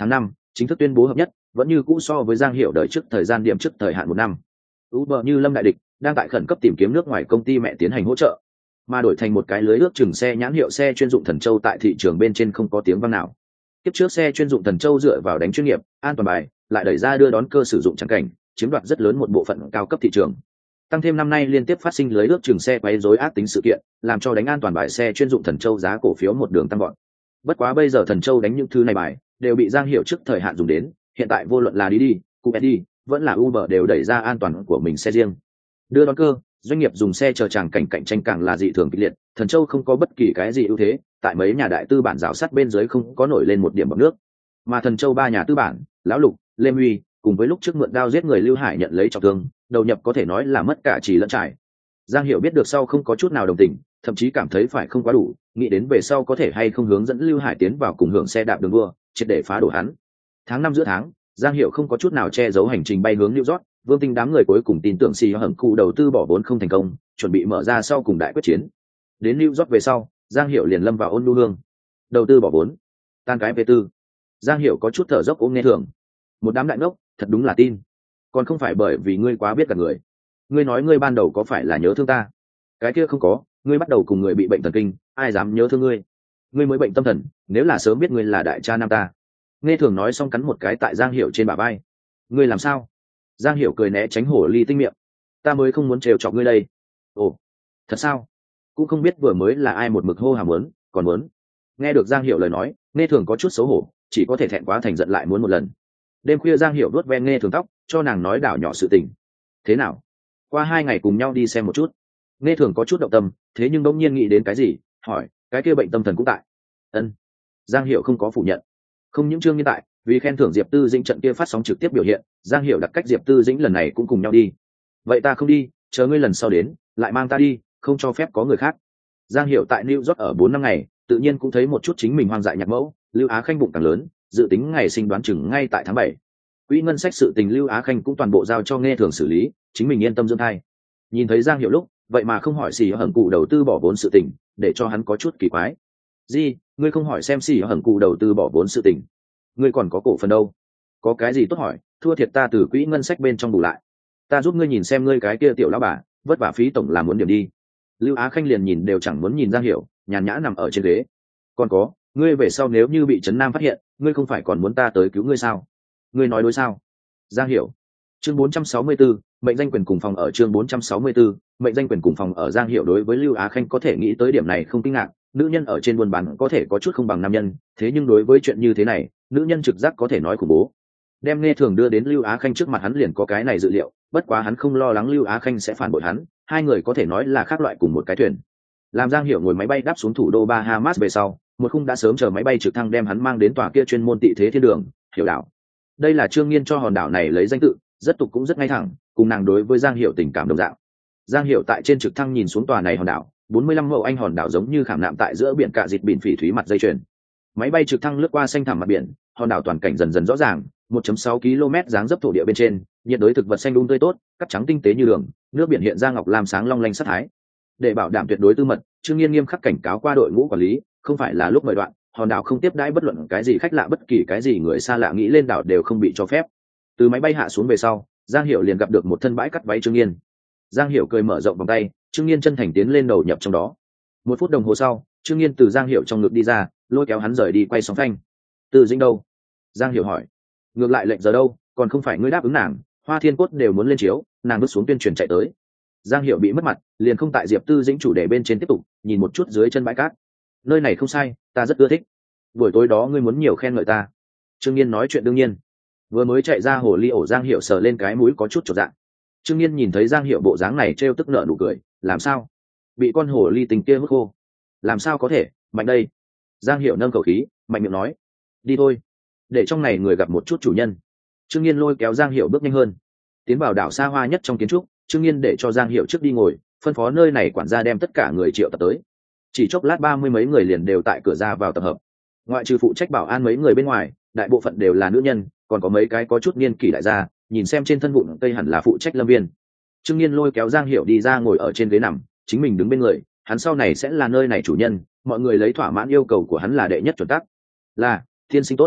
chính thức tuyên bố hợp nhất, vẫn như cũ so với Giang Hiểu đợi trước thời gian điểm trước thời hạn 1 năm. Uber như lâm đại địch, đang tại khẩn cấp tìm kiếm nước ngoài công ty mẹ tiến hành hỗ trợ, mà đổi thành một cái lưới ước chừng xe nhãn hiệu xe chuyên dụng Thần Châu tại thị trường bên trên không có tiếng vang nào. Tiếp trước xe chuyên dụng Thần Châu dựa vào đánh chuyên nghiệp, an toàn bài, lại đẩy ra đưa đón cơ sử dụng trắng cảnh, chiếm đoạt rất lớn một bộ phận cao cấp thị trường. Tăng thêm năm nay liên tiếp phát sinh lưới ước chừng xe quấy rối ác tính sự kiện, làm cho đánh an toàn bài xe chuyên dụng Thần Châu giá cổ phiếu một đường tăng gọn. Bất quá bây giờ Thần Châu đánh những thứ này bài đều bị Giang Hiểu trước thời hạn dùng đến, hiện tại vô luận là Didi, Uber vẫn là Uber đều đẩy ra an toàn của mình xe riêng. Đưa đón cơ, doanh nghiệp dùng xe chờ tràng cảnh cạnh tranh càng là dị thường kịch liệt, Thần Châu không có bất kỳ cái gì ưu thế, tại mấy nhà đại tư bản rào sắt bên dưới không có nổi lên một điểm bọt nước. Mà Thần Châu ba nhà tư bản, Lão Lục, Lê Huy, cùng với lúc trước mượn đao giết người Lưu Hải nhận lấy trọng thương, đầu nhập có thể nói là mất cả trì lẫn trải. Giang Hiểu biết được sau không có chút nào đồng tình, thậm chí cảm thấy phải không quá đủ, nghĩ đến về sau có thể hay không hướng dẫn Lưu Hải tiến vào cùng hưởng xe đạp đường đua, triệt để phá đổ hắn. Tháng 5 giữa tháng, Giang Hiểu không có chút nào che giấu hành trình bay hướng New York, Vương Tinh đám người cuối cùng tin tưởng xì hởng cụ đầu tư bỏ vốn không thành công, chuẩn bị mở ra sau cùng đại quyết chiến. Đến New York về sau, Giang Hiểu liền lâm vào ôn nhu hương. Đầu tư bỏ vốn, tan cái V4. Giang Hiểu có chút thở dốc ôm nghe thường. Một đám đại ngốc, thật đúng là tin. Còn không phải bởi vì ngươi quá biết cả người. Ngươi nói ngươi ban đầu có phải là nhớ thương ta? Cái kia không có, ngươi bắt đầu cùng người bị bệnh thần kinh, ai dám nhớ thương ngươi? Ngươi mới bệnh tâm thần, nếu là sớm biết ngươi là đại cha nam ta. Nghe thường nói xong cắn một cái tại Giang Hiểu trên bả vai. Ngươi làm sao? Giang Hiểu cười né tránh hổ ly tinh miệng. Ta mới không muốn trêu chọc ngươi đây. Ồ, thật sao? Cũng không biết vừa mới là ai một mực hô hào muốn, còn muốn. Nghe được Giang Hiểu lời nói, Nghe thường có chút xấu hổ, chỉ có thể thẹn quá thành giận lại muốn một lần. Đêm khuya Giang Hiểu vuốt ven Nghe thường tóc, cho nàng nói đảo nhỏ sự tình. Thế nào? Qua 2 ngày cùng nhau đi xem một chút. Nghe thường có chút động tâm, thế nhưng bỗng nhiên nghĩ đến cái gì, hỏi, cái kia bệnh tâm thần cũng tại. Ân. Giang Hiểu không có phủ nhận. Không những Trương Nghiên tại, vì khen thưởng Diệp Tư Dĩnh trận kia phát sóng trực tiếp biểu hiện, Giang Hiểu đặt cách Diệp Tư Dĩnh lần này cũng cùng nhau đi. Vậy ta không đi, chờ ngươi lần sau đến, lại mang ta đi, không cho phép có người khác. Giang Hiểu tại New York ở 4 năm ngày, tự nhiên cũng thấy một chút chính mình hoang dại nhạc mẫu, Lưu Á Khanh bụng càng lớn, dự tính ngày sinh đoán chừng ngay tại tháng 7. Quỹ ngân sách sự tình Lưu Á Khanh cũng toàn bộ giao cho Nghe thường xử lý, chính mình yên tâm dưỡng thai. Nhìn thấy Giang Hiểu lúc, vậy mà không hỏi xì hởng cụ đầu tư bỏ vốn sự tình, để cho hắn có chút kỳ quái. Gì, ngươi không hỏi xem xì hởng cụ đầu tư bỏ vốn sự tình? Ngươi còn có cổ phần đâu? Có cái gì tốt hỏi, thua thiệt ta từ quỹ ngân sách bên trong bù lại. Ta giúp ngươi nhìn xem ngươi cái kia tiểu lão bà, vất vả phí tổng là muốn điểm đi. Lưu Á Khanh liền nhìn đều chẳng muốn nhìn Giang Hiểu, nhàn nhã nằm ở trên ghế. Còn có, ngươi về sau nếu như bị Trấn Nam phát hiện, ngươi không phải còn muốn ta tới cứu ngươi sao? Ngươi nói đối sao? Giang Hiểu. Chương 464, mệnh danh quyền cùng phòng ở chương 464, mệnh danh quyền cùng phòng ở Giang Hiểu đối với Lưu Á Khanh có thể nghĩ tới điểm này không kinh ngạc, nữ nhân ở trên buôn bán có thể có chút không bằng nam nhân, thế nhưng đối với chuyện như thế này, nữ nhân trực giác có thể nói khủng bố. Đem Nghe thường đưa đến Lưu Á Khanh trước mặt hắn liền có cái này dự liệu, bất quá hắn không lo lắng Lưu Á Khanh sẽ phản bội hắn, hai người có thể nói là khác loại cùng một cái thuyền. Làm Giang Hiểu ngồi máy bay đáp xuống thủ đô Bahamas về sau, một khung đã sớm chờ máy bay trực thăng đem hắn mang đến tòa kia chuyên môn tị thế thiên đường, Hiểu đảo. Đây là Trương Nghiên cho hòn đảo này lấy danh tự, rất tục cũng rất ngay thẳng, cùng nàng đối với Giang Hiểu tình cảm đồng dạng. Giang Hiểu tại trên trực thăng nhìn xuống tòa này hòn đảo, 45 mẫu anh hòn đảo giống như khảm nạm tại giữa biển cả dịt biển phỉ thúy mặt dây chuyền. Máy bay trực thăng lướt qua xanh thẳm mặt biển, hòn đảo toàn cảnh dần dần rõ ràng, 1.6 km dáng dấp thổ địa bên trên, nhiệt đới thực vật xanh tươi tốt, cắt trắng tinh tế như đường, nước biển hiện ra ngọc lam sáng long lanh sắc thái. Để bảo đảm tuyệt đối tư mật, Trương Nghiên nghiêm khắc cảnh cáo qua đội ngũ quản lý, không phải là lúc mời đoạn, hòn đảo không tiếp đãi bất luận cái gì khách lạ, bất kỳ cái gì người xa lạ nghĩ lên đảo đều không bị cho phép. Từ máy bay hạ xuống về sau, Giang Hiểu liền gặp được một thân bãi cắt váy Trương Nghiên. Giang Hiểu cười mở rộng vòng tay, Trương Nghiên chân thành tiến lên đầu nhập trong đó. 1 phút đồng hồ sau, Trương Nghiên từ Giang Hiểu trong ngực đi ra, lôi kéo hắn rời đi quay sóng phanh. Từ Dĩnh đâu? Giang Hiểu hỏi. Ngược lại lệnh giờ đâu, còn không phải ngươi đáp ứng nàng, Hoa Thiên Cốt đều muốn lên chiếu, nàng bước xuống tuyên truyền chạy tới. Giang Hiểu bị mất mặt, liền không tại Diệp Tư Dĩnh chủ đề bên trên tiếp tục, nhìn một chút dưới chân bãi cát. Nơi này không sai, ta rất ưa thích. Buổi tối đó ngươi muốn nhiều khen ngợi ta. Trương Nghiên nói chuyện đương nhiên. Vừa mới chạy ra hồ ly ổ, Giang Hiểu sờ lên cái mũi có chút chột dạ. Trương Nghiên nhìn thấy Giang Hiểu bộ dáng này trêu tức nở nụ cười, làm sao? Bị con hồ ly tình kia hút khô. Làm sao có thể, mạnh đây. Giang Hiểu nâng khẩu khí, mạnh miệng nói. Đi thôi, để trong này người gặp một chút chủ nhân. Trương Nghiên lôi kéo Giang Hiểu bước nhanh hơn. Tiến vào đảo xa hoa nhất trong kiến trúc, Trương Nghiên để cho Giang Hiểu trước đi ngồi, phân phó nơi này quản gia đem tất cả người triệu tập tới. Chỉ chốc lát 30 mấy người liền đều tại cửa ra vào tập hợp. Ngoại trừ phụ trách bảo an mấy người bên ngoài, đại bộ phận đều là nữ nhân, còn có mấy cái có chút niên kỷ đại gia, nhìn xem trên thân vụn tây hẳn là phụ trách lâm viên. Trương Nghiên lôi kéo Giang Hiểu đi ra ngồi ở trên ghế nằm, chính mình đứng bên người, hắn sau này sẽ là nơi này chủ nhân, mọi người lấy thỏa mãn yêu cầu của hắn là đệ nhất chuẩn tắc. Là thiên sinh tốt.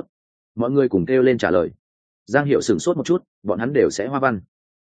Mọi người cùng kêu lên trả lời. Giang Hiểu sửng sốt một chút, bọn hắn đều sẽ hoa văn.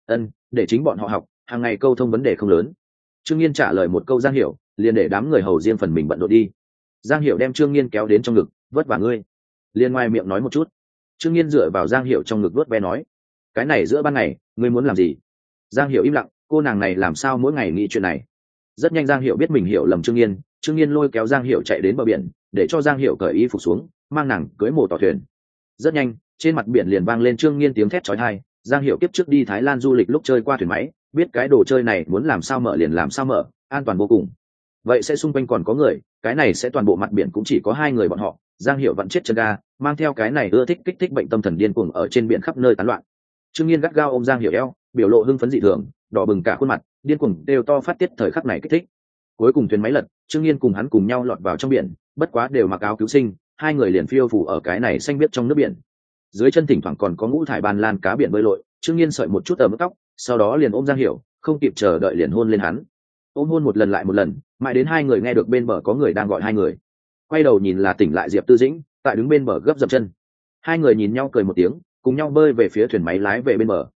Để chính bọn họ học, hàng ngày câu thông vấn đề không lớn. Trương Nghiên trả lời một câu Giang Hiểu, liền để đám người hầu riêng phần mình bận rộn đi. Giang Hiểu đem Trương Nghiên kéo đến trong ngực, vất vả ngươi. Liên ngoài miệng nói một chút. Trương Nghiên dựa vào Giang Hiểu trong ngực vuốt ve nói, cái này giữa ban ngày, ngươi muốn làm gì? Giang Hiểu im lặng, cô nàng này làm sao mỗi ngày nghĩ chuyện này? Rất nhanh Giang Hiểu biết mình hiểu lầm Trương Nghiên, Trương Nghiên lôi kéo Giang Hiểu chạy đến bờ biển, để cho Giang Hiểu cởi y phục xuống, mang nàng cưỡi mổ tỏ thuyền. Rất nhanh, trên mặt biển liền vang lên Trương Nghiên tiếng thét chói tai. Giang Hiểu kiếp trước đi Thái Lan du lịch lúc chơi qua thuyền máy, biết cái đồ chơi này muốn làm sao mở liền làm sao mở, an toàn vô cùng. Vậy sẽ xung quanh còn có người, cái này sẽ toàn bộ mặt biển cũng chỉ có hai người bọn họ. Giang Hiểu vẫn chết chân ga, mang theo cái này ưa thích kích thích bệnh tâm thần điên cuồng ở trên biển khắp nơi tán loạn. Trương Nghiên gắt gao ôm Giang Hiểu eo, biểu lộ hưng phấn dị thường, đỏ bừng cả khuôn mặt, điên cuồng đều to phát tiết thời khắc này kích thích. Cuối cùng thuyền máy lật, Trương Nghiên cùng hắn cùng nhau lọt vào trong biển, bất quá đều mặc áo cứu sinh, hai người liền phiêu phù ở cái này xanh biếc trong nước biển. Dưới chân thỉnh thoảng còn có ngũ thải ban lan cá biển bơi lội. Trương Nghiên sợi một chút ở mức tóc, sau đó liền ôm Giang Hiểu, không kịp chờ đợi liền hôn lên hắn. Ôm hôn một lần lại một lần, mãi đến hai người nghe được bên bờ có người đang gọi hai người. Quay đầu nhìn là tỉnh lại Diệp Tư Dĩnh, tại đứng bên bờ gấp dậm chân. Hai người nhìn nhau cười một tiếng, cùng nhau bơi về phía thuyền máy lái về bên bờ.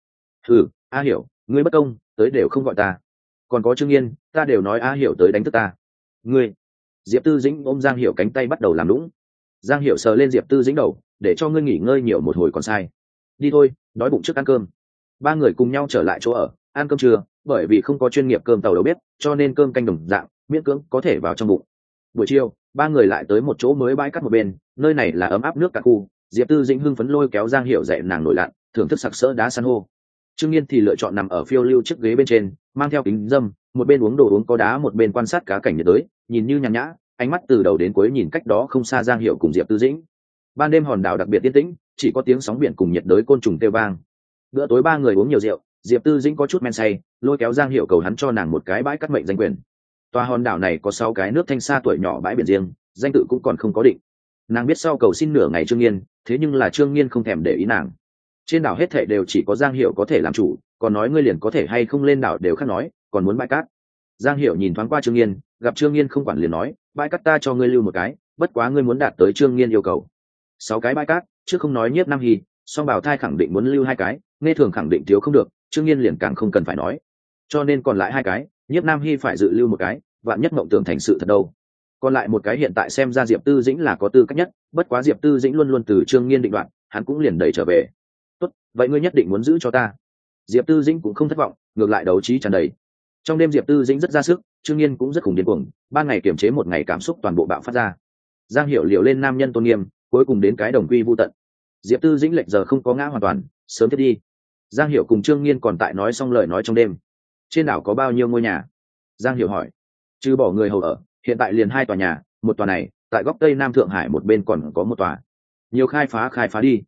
A Hiểu, ngươi bất công, tới đều không gọi ta. Còn có Trương Nghiên, ta đều nói A Hiểu tới đánh thức ta. Ngươi. Diệp Tư Dĩnh ôm Giang Hiểu cánh tay bắt đầu làm lũng. Giang Hiểu sờ lên Diệp Tư Dĩnh đầu, để cho ngươi nghỉ ngơi nhiều một hồi còn sai. Đi thôi, đói bụng trước ăn cơm. Ba người cùng nhau trở lại chỗ ở, ăn cơm trưa, bởi vì không có chuyên nghiệp cơm tàu đầu bếp, cho nên cơm canh đồng dạng, miễn cưỡng có thể vào trong bụng. Buổi chiều, ba người lại tới một chỗ mới bãi cát một bên, nơi này là ấm áp nước cả khu. Diệp Tư Dĩnh hưng phấn lôi kéo Giang Hiểu dậy nàng nổi lặn, thưởng thức sặc sỡ đá san hô. Trương Nghiên thì lựa chọn nằm ở phiêu lưu chiếc ghế bên trên, mang theo kính dâm, một bên uống đồ uống có đá một bên quan sát cá cảnh nhiệt đới, nhìn như nhàn nhã, ánh mắt từ đầu đến cuối nhìn cách đó không xa Giang Hiểu cùng Diệp Tư Dĩnh. Ban đêm hòn đảo đặc biệt yên tĩnh, chỉ có tiếng sóng biển cùng nhiệt đới côn trùng kêu vang. Bữa tối ba người uống nhiều rượu, Diệp Tư Dĩnh có chút men say, lôi kéo Giang Hiểu cầu hắn cho nàng một cái bãi cắt mệnh danh quyền. Tòa hòn đảo này có 6 cái nước thanh xa tuổi nhỏ bãi biển riêng, danh tự cũng còn không có định. Nàng biết sau cầu xin nửa ngày Trương Nghiên, thế nhưng là Trương Nghiên không thèm để ý nàng. Trên đảo hết thảy đều chỉ có Giang Hiểu có thể làm chủ, còn nói ngươi liền có thể hay không lên đảo đều khác nói, còn muốn bãi cát. Giang Hiểu nhìn thoáng qua Trương Nghiên, gặp Trương Nghiên không quản liền nói, bãi cát ta cho ngươi lưu một cái, bất quá ngươi muốn đạt tới Trương Nghiên yêu cầu. 6 cái bãi cát, chứ không nói Nhiếp Nam Hy, song Bảo Thai khẳng định muốn lưu 2 cái, Nghe Thường khẳng định thiếu không được, Trương Nghiên liền càng không cần phải nói. Cho nên còn lại 2 cái, Nhiếp Nam Hy phải dự lưu một cái, vạn nhất mộng tưởng thành sự thật đâu. Còn lại một cái hiện tại xem ra Diệp Tư Dĩnh là có tư cách nhất, bất quá Diệp Tư Dĩnh luôn luôn từ Trương Nghiên định đoạt, hắn cũng liền đẩy trở về. Tốt, vậy ngươi nhất định muốn giữ cho ta. Diệp Tư Dĩnh cũng không thất vọng, ngược lại đấu trí tràn đầy. Trong đêm Diệp Tư Dĩnh rất ra sức, Trương Nghiên cũng rất khủng điên cuồng, ban ngày kiềm chế một ngày cảm xúc toàn bộ bạo phát ra. Giang Hiểu liều lên nam nhân tôn nghiêm, cuối cùng đến cái đồng quy vu tận. Diệp Tư Dĩnh lệch giờ không có ngã hoàn toàn, sớm thiết đi. Giang Hiểu cùng Trương Nghiên còn tại nói xong lời nói trong đêm. Trên đảo có bao nhiêu ngôi nhà? Giang Hiểu hỏi. Trừ bỏ người hầu ở, hiện tại liền 2 tòa nhà, một tòa này tại góc tây nam Thượng Hải một bên còn có một tòa. Nhiều khai phá đi.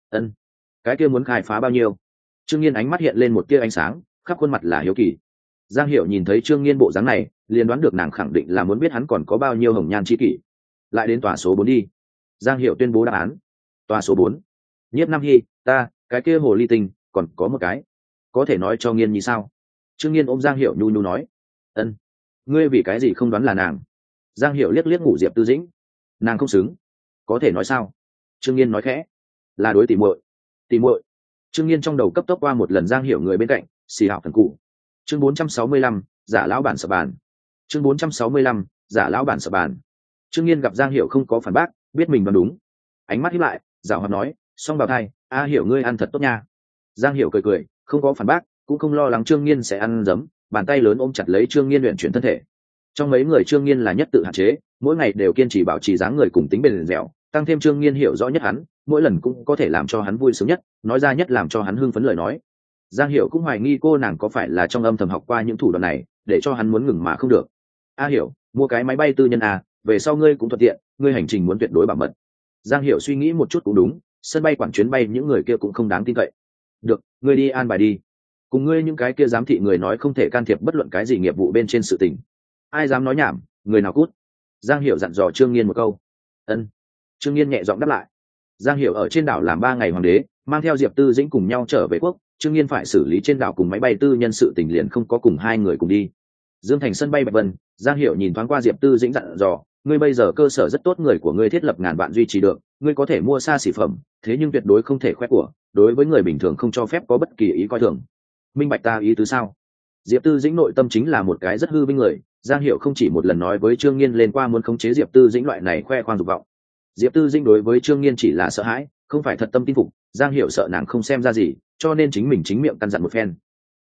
Cái kia muốn khai phá bao nhiêu? Trương Nghiên ánh mắt hiện lên một tia ánh sáng, khắp khuôn mặt là hiếu kỳ. Giang Hiểu nhìn thấy Trương Nghiên bộ dáng này, liền đoán được nàng khẳng định là muốn biết hắn còn có bao nhiêu hồng nhan chi kỷ. Lại đến tòa số 4 đi. Giang Hiểu tuyên bố đáp án. Tòa số 4. Nhiếp Nam Hy, ta, cái kia hồ ly tinh, còn có một cái. Có thể nói cho Nghiên như sao? Trương Nghiên ôm Giang Hiểu nhu nhu nói. Ngươi vì cái gì không đoán là nàng? Giang Hiểu liếc liếc ngủ Diệp Tư Dĩnh. Nàng không xứng. Có thể nói sao? Trương Nghiên nói khẽ. Là đối tỉ muội. Tỉ muội. Trương Nghiên trong đầu cấp tốc qua một lần Giang Hiểu người bên cạnh, xì hào thần cụ. Chương 465, giả lão bản sợ bàn. Chương 465, giả lão bản sợ bàn. Trương Nghiên gặp Giang Hiểu không có phản bác, biết mình đoán đúng. Ánh mắt híp lại, giảo hoạt nói, "Song Bảo Thai, A Hiểu ngươi ăn thật tốt nha." Giang Hiểu cười cười, không có phản bác, cũng không lo lắng Trương Nghiên sẽ ăn dấm, bàn tay lớn ôm chặt lấy Trương Nghiên luyện chuyển thân thể. Trong mấy người Trương Nghiên là nhất tự hạn chế, mỗi ngày đều kiên trì bảo trì dáng người cùng tính bền dẻo, tăng thêm Trương Nghiên hiểu rõ nhất hắn, mỗi lần cũng có thể làm cho hắn vui sướng nhất, nói ra nhất làm cho hắn hưng phấn lời nói. Giang Hiểu cũng hoài nghi cô nàng có phải là trong âm thầm học qua những thủ đoạn này, để cho hắn muốn ngừng mà không được. "A Hiểu, mua cái máy bay tư nhân à, về sau ngươi cũng thuận tiện, ngươi hành trình muốn tuyệt đối bảo mật." Giang Hiểu suy nghĩ một chút cũng đúng, sân bay quản chuyến bay những người kia cũng không đáng tin cậy. "Được, ngươi đi an bài đi. Cùng ngươi những cái kia giám thị người nói không thể can thiệp bất luận cái gì nghiệp vụ bên trên sự tình. Ai dám nói nhảm, người nào cút." Giang Hiểu dặn dò Trương Nghiên một câu. Trương Nghiên nhẹ giọng đáp lại. Giang Hiểu ở trên đảo làm 3 ngày hoàng đế, mang theo Diệp Tư Dĩnh cùng nhau trở về quốc. Trương Nghiên phải xử lý trên đảo cùng máy bay tư nhân sự tình liền không có cùng 2 người cùng đi. Dương Thành sân bay Bạch Vân, Giang Hiểu nhìn thoáng qua Diệp Tư Dĩnh dặn dò, ngươi bây giờ cơ sở rất tốt, người của ngươi thiết lập ngàn vạn duy trì được, ngươi có thể mua xa xỉ phẩm, thế nhưng tuyệt đối không thể khoe của, đối với người bình thường không cho phép có bất kỳ ý coi thường. Minh bạch ta ý tứ sao? Diệp Tư Dĩnh nội tâm chính là một cái rất hư vinh người, Giang Hiểu không chỉ một lần nói với Trương Nghiên lên qua muốn khống chế Diệp Tư Dĩnh loại này khoe khoang dục vọng. Diệp Tư Dĩnh đối với Trương Nghiên chỉ là sợ hãi, không phải thật tâm tin phục, Giang Hiểu sợ nàng không xem ra gì, cho nên chính mình chính miệng căn dặn một phen.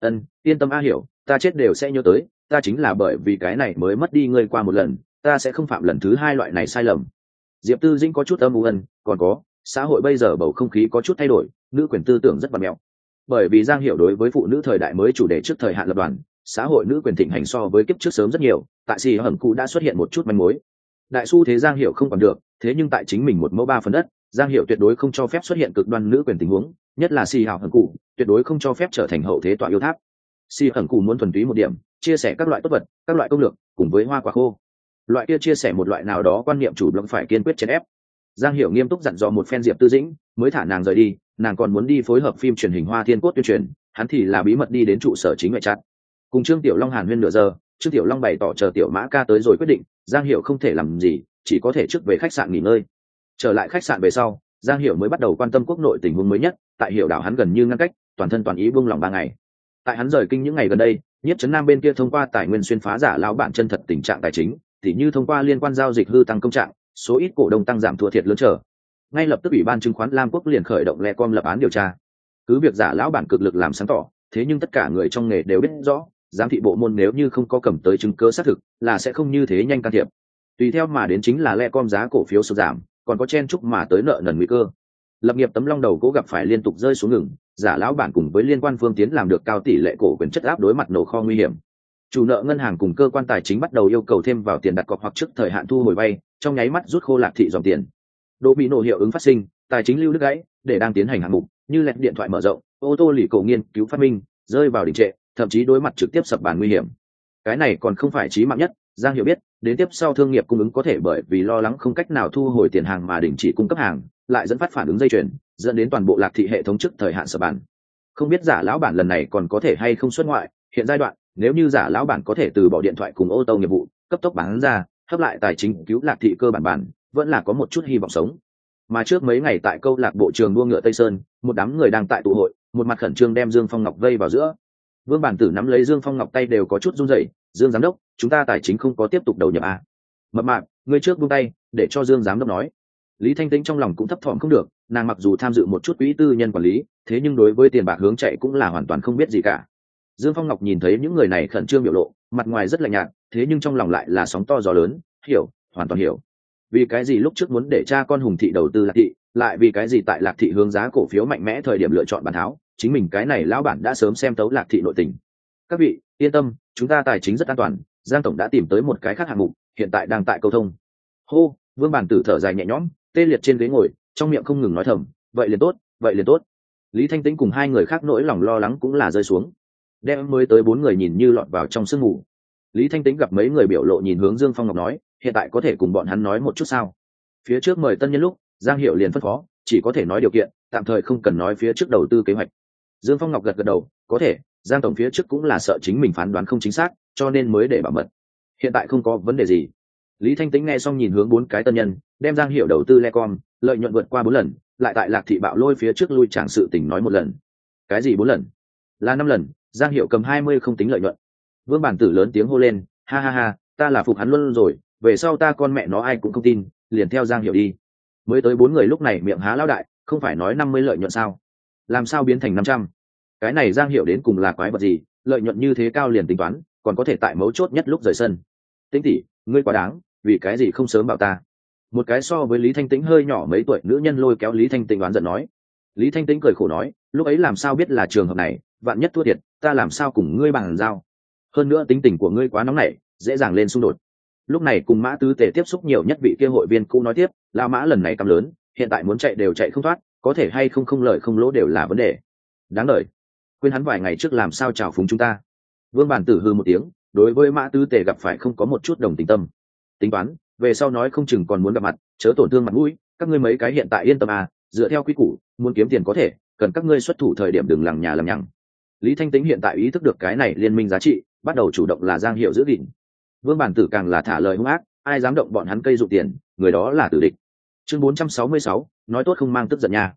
Yên tâm A Hiểu, ta chết đều sẽ nhớ tới, ta chính là bởi vì cái này mới mất đi ngươi qua một lần, ta sẽ không phạm lần thứ hai loại này sai lầm. Diệp Tư Dĩnh có chút âm u ân, còn có, xã hội bây giờ bầu không khí có chút thay đổi, nữ quyền tư tưởng rất bằn mẹo. Bởi vì Giang Hiểu đối với phụ nữ thời đại mới chủ đề trước thời hạn lập đoàn, xã hội nữ quyền thịnh hành so với kiếp trước sớm rất nhiều, tại xì hầm cụ đã xuất hiện một chút manh mối. Đại xu thế Giang Hiểu không còn được, thế nhưng tại chính mình một mẫu ba phần đất, Giang Hiểu tuyệt đối không cho phép xuất hiện cực đoan nữ quyền tình huống, nhất là xì hầm cụ, tuyệt đối không cho phép trở thành hậu thế tọa yêu tháp. Xì hầm cụ muốn thuần túy một điểm, chia sẻ các loại tốt vật, các loại công lược, cùng với hoa quả khô. Loại kia chia sẻ một loại nào đó quan niệm chủ động phải kiên quyết chèn ép. Giang Hiểu nghiêm túc dặn dò một phen Diệp Tư Dĩnh, mới thả nàng rời đi, nàng còn muốn đi phối hợp phim truyền hình Hoa Thiên Cốt tuyên truyền, hắn thì là bí mật đi đến trụ sở chính ngoại trát. Cùng Trương Tiểu Long hàn huyên nửa giờ, Trương Tiểu Long bày tỏ chờ Tiểu Mã ca tới rồi quyết định, Giang Hiểu không thể làm gì, chỉ có thể trước về khách sạn nghỉ ngơi. Trở lại khách sạn về sau, Giang Hiểu mới bắt đầu quan tâm quốc nội tình huống mới nhất, tại Hiểu đảo hắn gần như ngăn cách, toàn thân toàn ý buông lòng 3 ngày. Tại hắn rời kinh những ngày gần đây, Nhiếp Trấn Nam bên kia thông qua tài nguyên xuyên phá giả lão bản chân thật tình trạng tài chính, tỉ như thông qua liên quan giao dịch hư tăng công trạng, số ít cổ đông tăng giảm thua thiệt lớn trở. Ngay lập tức ủy ban chứng khoán Lam Quốc liền khởi động Lecom lập án điều tra. Cứ việc giả lão bản cực lực làm sáng tỏ, thế nhưng tất cả người trong nghề đều biết rõ, giám thị bộ môn nếu như không có cầm tới chứng cứ xác thực, là sẽ không như thế nhanh can thiệp. Tùy theo mà đến chính là Lecom giá cổ phiếu sụt giảm, còn có chen chúc mà tới nợ nần nguy cơ. Lập nghiệp tấm long đầu cố gặp phải liên tục rơi xuống ngừng, giả lão bản cùng với liên quan phương tiến làm được cao tỷ lệ cổ quyền chất áp đối mặt nổ kho nguy hiểm. Chủ nợ ngân hàng cùng cơ quan tài chính bắt đầu yêu cầu thêm vào tiền đặt cọc hoặc trước thời hạn thu hồi vay, trong nháy mắt rút khô Lạc Thị dòng tiền. Đỗ bị nổ hiệu ứng phát sinh, tài chính lưu đứt gãy, để đang tiến hành hạng mục như lẹt điện thoại mở rộng, ô tô lì cổ nghiên cứu phát minh rơi vào đình trệ, thậm chí đối mặt trực tiếp sập bàn nguy hiểm. Cái này còn không phải chí mạng nhất, Giang Hiểu biết, đến tiếp sau thương nghiệp cung ứng có thể bởi vì lo lắng không cách nào thu hồi tiền hàng mà đình chỉ cung cấp hàng, lại dẫn phát phản ứng dây chuyền, dẫn đến toàn bộ Lạc Thị hệ thống trước thời hạn sập bàn. Không biết giả lão bản lần này còn có thể hay không xuất ngoại, hiện giai đoạn, nếu như giả lão bản có thể từ bỏ điện thoại cùng ô tô nghiệp vụ, cấp tốc bán ra, hấp lại tài chính cứu Lạc Thị cơ bản, vẫn là có một chút hy vọng sống. Mà trước mấy ngày tại câu lạc bộ trường đua ngựa Tây Sơn, một đám người đang tại tụ hội, một mặt khẩn trương đem Dương Phong Ngọc vây vào giữa. Vương Bản Tử nắm lấy Dương Phong Ngọc tay đều có chút run rẩy, "Dương giám đốc, chúng ta tài chính không có tiếp tục đầu nhập à?" "Mập mạp, ngươi trước buông tay, để cho Dương giám đốc nói." Lý Thanh Tĩnh trong lòng cũng thấp thỏm không được, nàng mặc dù tham dự một chút quỹ tư nhân quản lý, thế nhưng đối với tiền bạc hướng chạy cũng là hoàn toàn không biết gì cả. Dương Phong Ngọc nhìn thấy những người này khẩn trương biểu lộ, mặt ngoài rất lạnh nhạt, thế nhưng trong lòng lại là sóng to gió lớn, hiểu, hoàn toàn hiểu. Vì cái gì lúc trước muốn để cha con Hùng Thị đầu tư Lạc Thị, lại vì cái gì tại Lạc Thị hướng giá cổ phiếu mạnh mẽ thời điểm lựa chọn bán tháo, chính mình cái này lão bản đã sớm xem tấu Lạc Thị nội tình. Các vị yên tâm, chúng ta tài chính rất an toàn, Giang tổng đã tìm tới một cái khác hạng mục, hiện tại đang tại câu thông. Hô, Vương Bản Tử thở dài nhẹ nhõm, tê liệt trên ghế ngồi, trong miệng không ngừng nói thầm, vậy liền tốt, vậy liền tốt. Lý Thanh Tĩnh cùng hai người khác nỗi lòng lo lắng cũng là rơi xuống. Đem mới tới 4 người nhìn như lọt vào trong sương mù. Lý Thanh Tĩnh gặp mấy người biểu lộ nhìn hướng Dương Phong Ngọc nói, hiện tại có thể cùng bọn hắn nói một chút sao? Phía trước mời tân nhân lúc, Giang Hiểu liền phân phó, chỉ có thể nói điều kiện, tạm thời không cần nói phía trước đầu tư kế hoạch. Dương Phong Ngọc gật gật đầu, có thể, Giang tổng phía trước cũng là sợ chính mình phán đoán không chính xác, cho nên mới để bảo mật. Hiện tại không có vấn đề gì. Lý Thanh Tĩnh nghe xong nhìn hướng 4 cái tân nhân, đem Giang Hiểu đầu tư Lecom, lợi nhuận vượt qua 4 lần, lại tại Lạc Thị bạo lôi phía trước lui chẳng sự tình nói một lần. Cái gì 4 lần? Là 5 lần, Giang Hiểu cầm 20 không tính lợi nhuận. Vương Bản Tử lớn tiếng hô lên, ha ha ha, ta là phục hắn luôn rồi, về sau ta con mẹ nó ai cũng không tin, liền theo Giang Hiểu đi. Mới tới 4 người lúc này miệng há lão đại, không phải nói 50 lợi nhuận sao? Làm sao biến thành 500? Cái này Giang Hiểu đến cùng là quái vật gì, lợi nhuận như thế cao liền tính toán, còn có thể tại mấu chốt nhất lúc rời sân. Tĩnh tỷ, ngươi quá đáng, vì cái gì không sớm bảo ta? Một cái so với Lý Thanh Tĩnh hơi nhỏ mấy tuổi nữ nhân lôi kéo Lý Thanh Tĩnh oán giận nói. Lý Thanh Tĩnh cười khổ nói, lúc ấy làm sao biết là trường hợp này, vạn nhất thua thiệt, ta làm sao cùng ngươi bằng giao? Hơn nữa tính tình của ngươi quá nóng nảy, dễ dàng lên xung đột. Lúc này cùng Mã Tứ Tề tiếp xúc nhiều nhất vị kia hội viên cũ nói tiếp, lão Mã lần này cắm lớn, hiện tại muốn chạy đều chạy không thoát, có thể hay không không lợi không lỗ đều là vấn đề. Đáng đời. Quên hắn vài ngày trước làm sao chào phúng chúng ta. Vương Bản Tử hư một tiếng, đối với Mã Tứ Tề gặp phải không có một chút đồng tình tâm. Tính toán, về sau nói không chừng còn muốn gặp mặt, chớ tổn thương mặt mũi, các ngươi mấy cái hiện tại yên tâm à, dựa theo quy củ, muốn kiếm tiền có thể, cần các ngươi xuất thủ thời điểm đừng lằng nhà lằng nhằng. Lý Thanh Tĩnh hiện tại ý thức được cái này liên minh giá trị, bắt đầu chủ động là Giang Hiểu giữ gìn. Vương Bản Tử càng là thả lời hung ác, ai dám động bọn hắn cây dụ tiền, người đó là tử địch. Chương 466, nói tốt không mang tức giận nha.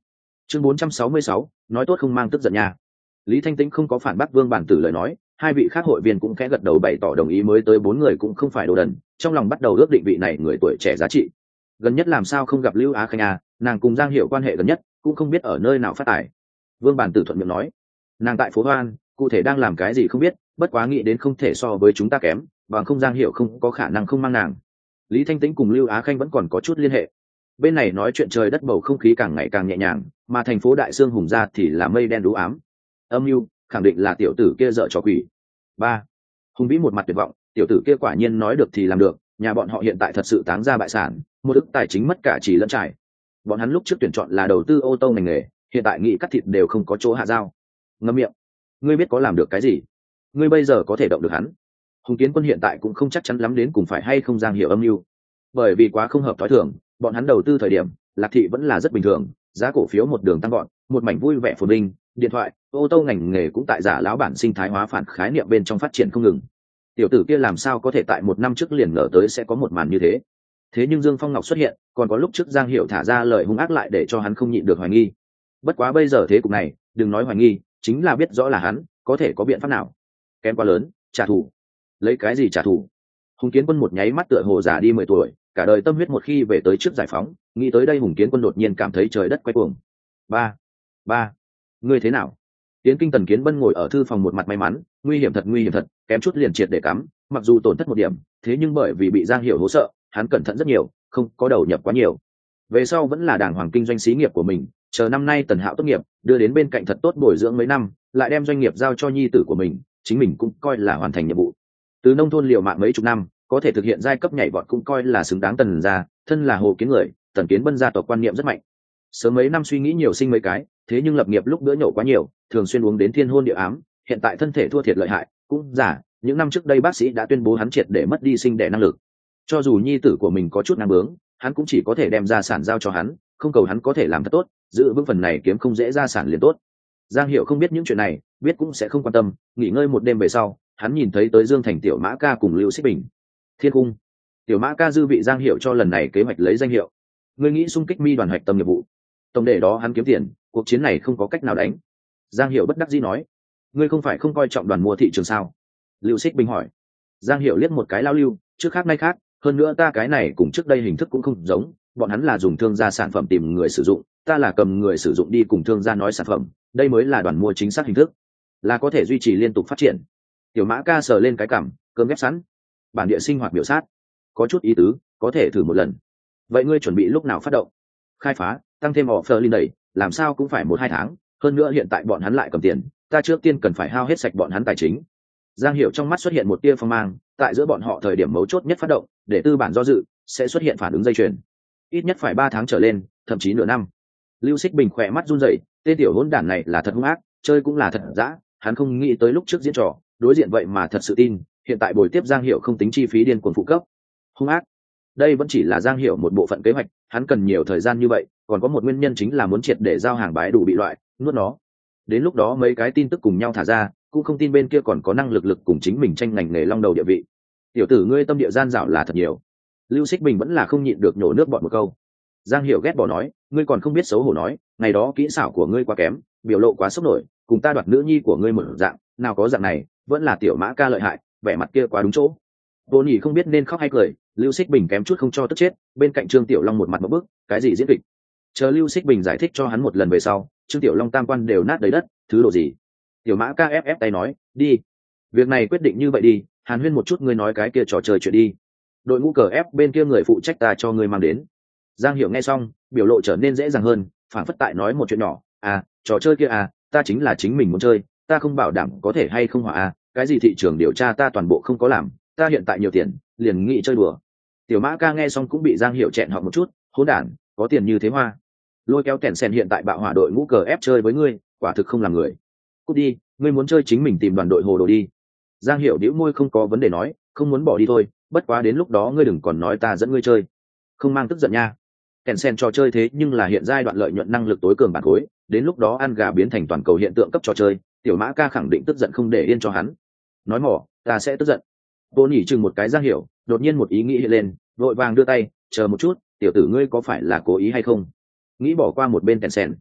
Chương 466, nói tốt không mang tức giận nha. Lý Thanh Tĩnh không có phản bác Vương Bản Tử lời nói, hai vị khác hội viên cũng khẽ gật đầu bày tỏ đồng ý, mới tới 4 người cũng không phải đồ đần, trong lòng bắt đầu ước định vị này người tuổi trẻ giá trị. Gần nhất làm sao không gặp Lưu Á Khanh à, nàng cùng Giang Hiểu quan hệ gần nhất, cũng không biết ở nơi nào phát tài. Vương Bản Tử thuận miệng nói, nàng tại phố Hoan, cụ thể đang làm cái gì không biết, bất quá nghĩ đến không thể so với chúng ta kém, bằng không Giang Hiểu không có khả năng không mang nàng. Lý Thanh Tĩnh cùng Lưu Á Khanh vẫn còn có chút liên hệ. Bên này nói chuyện trời đất bầu không khí càng ngày càng nhẹ nhàng, mà thành phố Đại Sương Hùng ra thì là mây đen đú ám. Âm mưu khẳng định là tiểu tử kia dợ trò quỷ. Ba, Hùng Vĩ một mặt tuyệt vọng, tiểu tử kia quả nhiên nói được thì làm được, nhà bọn họ hiện tại thật sự táng ra bại sản, một ức tài chính mất cả chỉ lẫn trải. Bọn hắn lúc trước tuyển chọn là đầu tư ô tô ngành nghề, hiện tại nghĩ cắt thịt đều không có chỗ hạ dao. Ngậm miệng, ngươi biết có làm được cái gì? Ngươi bây giờ có thể động được hắn. Hùng Kiến Quân hiện tại cũng không chắc chắn lắm đến cùng phải hay không Giang Hiểu âm mưu, bởi vì quá không hợp thói thường, bọn hắn đầu tư thời điểm Lạc Thị vẫn là rất bình thường, giá cổ phiếu một đường tăng gọn, một mảnh vui vẻ phồn vinh, điện thoại ô tô ngành nghề cũng tại giả lão bản sinh thái hóa phản khái niệm bên trong phát triển không ngừng. Tiểu tử kia làm sao có thể tại một năm trước liền ngờ tới sẽ có một màn như thế. Thế nhưng Dương Phong Ngọc xuất hiện, còn có lúc trước Giang Hiểu thả ra lời hung ác lại để cho hắn không nhịn được hoài nghi. Bất quá bây giờ thế cục này, đừng nói hoài nghi, chính là biết rõ là hắn, có thể có biện pháp nào? Kém quá lớn, trả thù. Lấy cái gì trả thù? Hùng Kiến Quân một nháy mắt tựa hồ già đi 10 tuổi, cả đời tâm huyết một khi về tới trước giải phóng, nghĩ tới đây Hùng Kiến Quân đột nhiên cảm thấy trời đất quay cuồng. Ba, ngươi thế nào? Tiến Kinh Tần Kiến Bân ngồi ở thư phòng một mặt may mắn, nguy hiểm thật, kém chút liền triệt để cắm, mặc dù tổn thất một điểm, thế nhưng bởi vì bị Giang Hiểu hố sợ, hắn cẩn thận rất nhiều, không có đầu nhập quá nhiều. Về sau vẫn là đàng hoàng kinh doanh xí nghiệp của mình, chờ năm nay Tần Hạo tốt nghiệp, đưa đến bên cạnh thật tốt bồi dưỡng mấy năm, lại đem doanh nghiệp giao cho nhi tử của mình, chính mình cũng coi là hoàn thành nhiệm vụ. Từ nông thôn liều mạng mấy chục năm, có thể thực hiện giai cấp nhảy vọt cũng coi là xứng đáng. Tần gia, thân là Hồ Kiến người, Tần Kiến Bân gia tộc quan niệm rất mạnh. Sớm mấy năm suy nghĩ nhiều sinh mấy cái, thế nhưng lập nghiệp lúc bữa nhậu quá nhiều, thường xuyên uống đến thiên hôn địa ám, hiện tại thân thể thua thiệt lợi hại, cũng giả, những năm trước đây bác sĩ đã tuyên bố hắn triệt để mất đi sinh đẻ năng lực. Cho dù nhi tử của mình có chút năng bướng, hắn cũng chỉ có thể đem gia sản giao cho hắn, không cầu hắn có thể làm thật tốt, giữ vững phần này kiếm không dễ gia sản liền tốt. Giang Hiểu không biết những chuyện này, biết cũng sẽ không quan tâm, nghỉ ngơi một đêm về sau, hắn nhìn thấy tới Dương Thành Tiểu Mã Ca cùng Lưu Xích Bình. Thiên Cung. Tiểu Mã Ca dư vị Giang Hiểu cho lần này kế hoạch lấy danh hiệu. Ngươi nghĩ xung kích mi đoàn hoạch tâm nghiệp vụ. Tổng để đó hắn kiếm tiền, cuộc chiến này không có cách nào đánh. Giang Hiểu bất đắc dĩ nói. Ngươi không phải không coi trọng đoàn mua thị trường sao? Lưu Xích Bình hỏi. Giang Hiểu liếc một cái lao lưu, trước khác nay khác, hơn nữa ta cái này cùng trước đây hình thức cũng không giống, bọn hắn là dùng thương gia sản phẩm tìm người sử dụng, ta là cầm người sử dụng đi cùng thương gia nói sản phẩm, đây mới là đoàn mua chính xác hình thức, là có thể duy trì liên tục phát triển. Tiểu Mã Ca sờ lên cái cằm, cơm ghép sẵn, bản địa sinh hoạt biểu sát, có chút ý tứ, có thể thử một lần. Vậy ngươi chuẩn bị lúc nào phát động? Khai phá, tăng thêm offer lên đẩy, làm sao cũng phải 1-2 tháng, hơn nữa hiện tại bọn hắn lại cầm tiền, ta trước tiên cần phải hao hết sạch bọn hắn tài chính. Giang Hiểu trong mắt xuất hiện một tia phong mang, tại giữa bọn họ thời điểm mấu chốt nhất phát động, để tư bản do dự, sẽ xuất hiện phản ứng dây chuyền. Ít nhất phải 3 tháng trở lên, thậm chí nửa năm. Lưu Xích Bình khỏe mắt run rẩy, tên tiểu hỗn đản này là thật hung ác, chơi cũng là thật dã, hắn không nghĩ tới lúc trước diễn trò, đối diện vậy mà thật sự tin, hiện tại bồi tiếp Giang Hiểu không tính chi phí điên cuồng phụ cấp. Hung ác. Đây vẫn chỉ là Giang Hiểu một bộ phận kế hoạch, hắn cần nhiều thời gian như vậy, còn có một nguyên nhân chính là muốn triệt để giao hàng bái đủ bị loại, nuốt nó. Đến lúc đó mấy cái tin tức cùng nhau thả ra, cũng không tin bên kia còn có năng lực cùng chính mình tranh ngành nghề long đầu địa vị. Tiểu tử ngươi tâm địa gian dảo là thật nhiều. Lưu Xích Bình vẫn là không nhịn được nhổ nước bọt một câu. Giang Hiểu ghét bỏ nói, ngươi còn không biết xấu hổ nói, ngày đó kỹ xảo của ngươi quá kém, biểu lộ quá sốc nổi, cùng ta đoạt nữ nhi của ngươi một dạng, nào có dạng này, vẫn là Tiểu Mã Ca lợi hại, vẻ mặt kia quá đúng chỗ. Vô Nhĩ không biết nên khóc hay cười, Lưu Xích Bình kém chút không cho tức chết, bên cạnh Trương Tiểu Long một mặt một bức, cái gì diễn kịch? Chờ Lưu Xích Bình giải thích cho hắn một lần về sau, Trương Tiểu Long tam quan đều nát đầy đất, thứ độ gì? Tiểu Mã Ca ép tay nói, đi, việc này quyết định như vậy đi, hàn huyên một chút ngươi nói cái kia trò chơi chuyện đi. Đội ngũ cờ ép bên kia người phụ trách ta cho ngươi mang đến. Giang Hiểu nghe xong, biểu lộ trở nên dễ dàng hơn, phản phất tại nói một chuyện nhỏ, trò chơi kia ta chính là chính mình muốn chơi, ta không bảo đảm có thể hay không hỏa cái gì thị trường điều tra ta toàn bộ không có làm, ta hiện tại nhiều tiền, liền nghĩ chơi đùa. Tiểu Mã Ca nghe xong cũng bị Giang Hiểu chẹn họ một chút, hỗn đản, có tiền như thế hoa. Lôi kéo kèn sen hiện tại bạo hỏa đội ngũ cờ ép chơi với ngươi, quả thực không làm người. Cút đi, ngươi muốn chơi chính mình tìm đoàn đội hồ đồ đi. Giang Hiểu đĩu môi không có vấn đề nói, không muốn bỏ đi thôi, bất quá đến lúc đó ngươi đừng còn nói ta dẫn ngươi chơi. Không mang tức giận nha. Kèn sen trò chơi thế nhưng là hiện giai đoạn lợi nhuận năng lực tối cường bản khối, đến lúc đó ăn gà biến thành toàn cầu hiện tượng cấp trò chơi, Tiểu Mã Ca khẳng định tức giận không để yên cho hắn. Nói mỏ, ta sẽ tức giận. Vô Nhĩ chừng một cái Giang Hiểu, đột nhiên một ý nghĩ hiện lên, vội vàng đưa tay, chờ một chút, tiểu tử ngươi có phải là cố ý hay không? Nghĩ bỏ qua một bên kèn sen.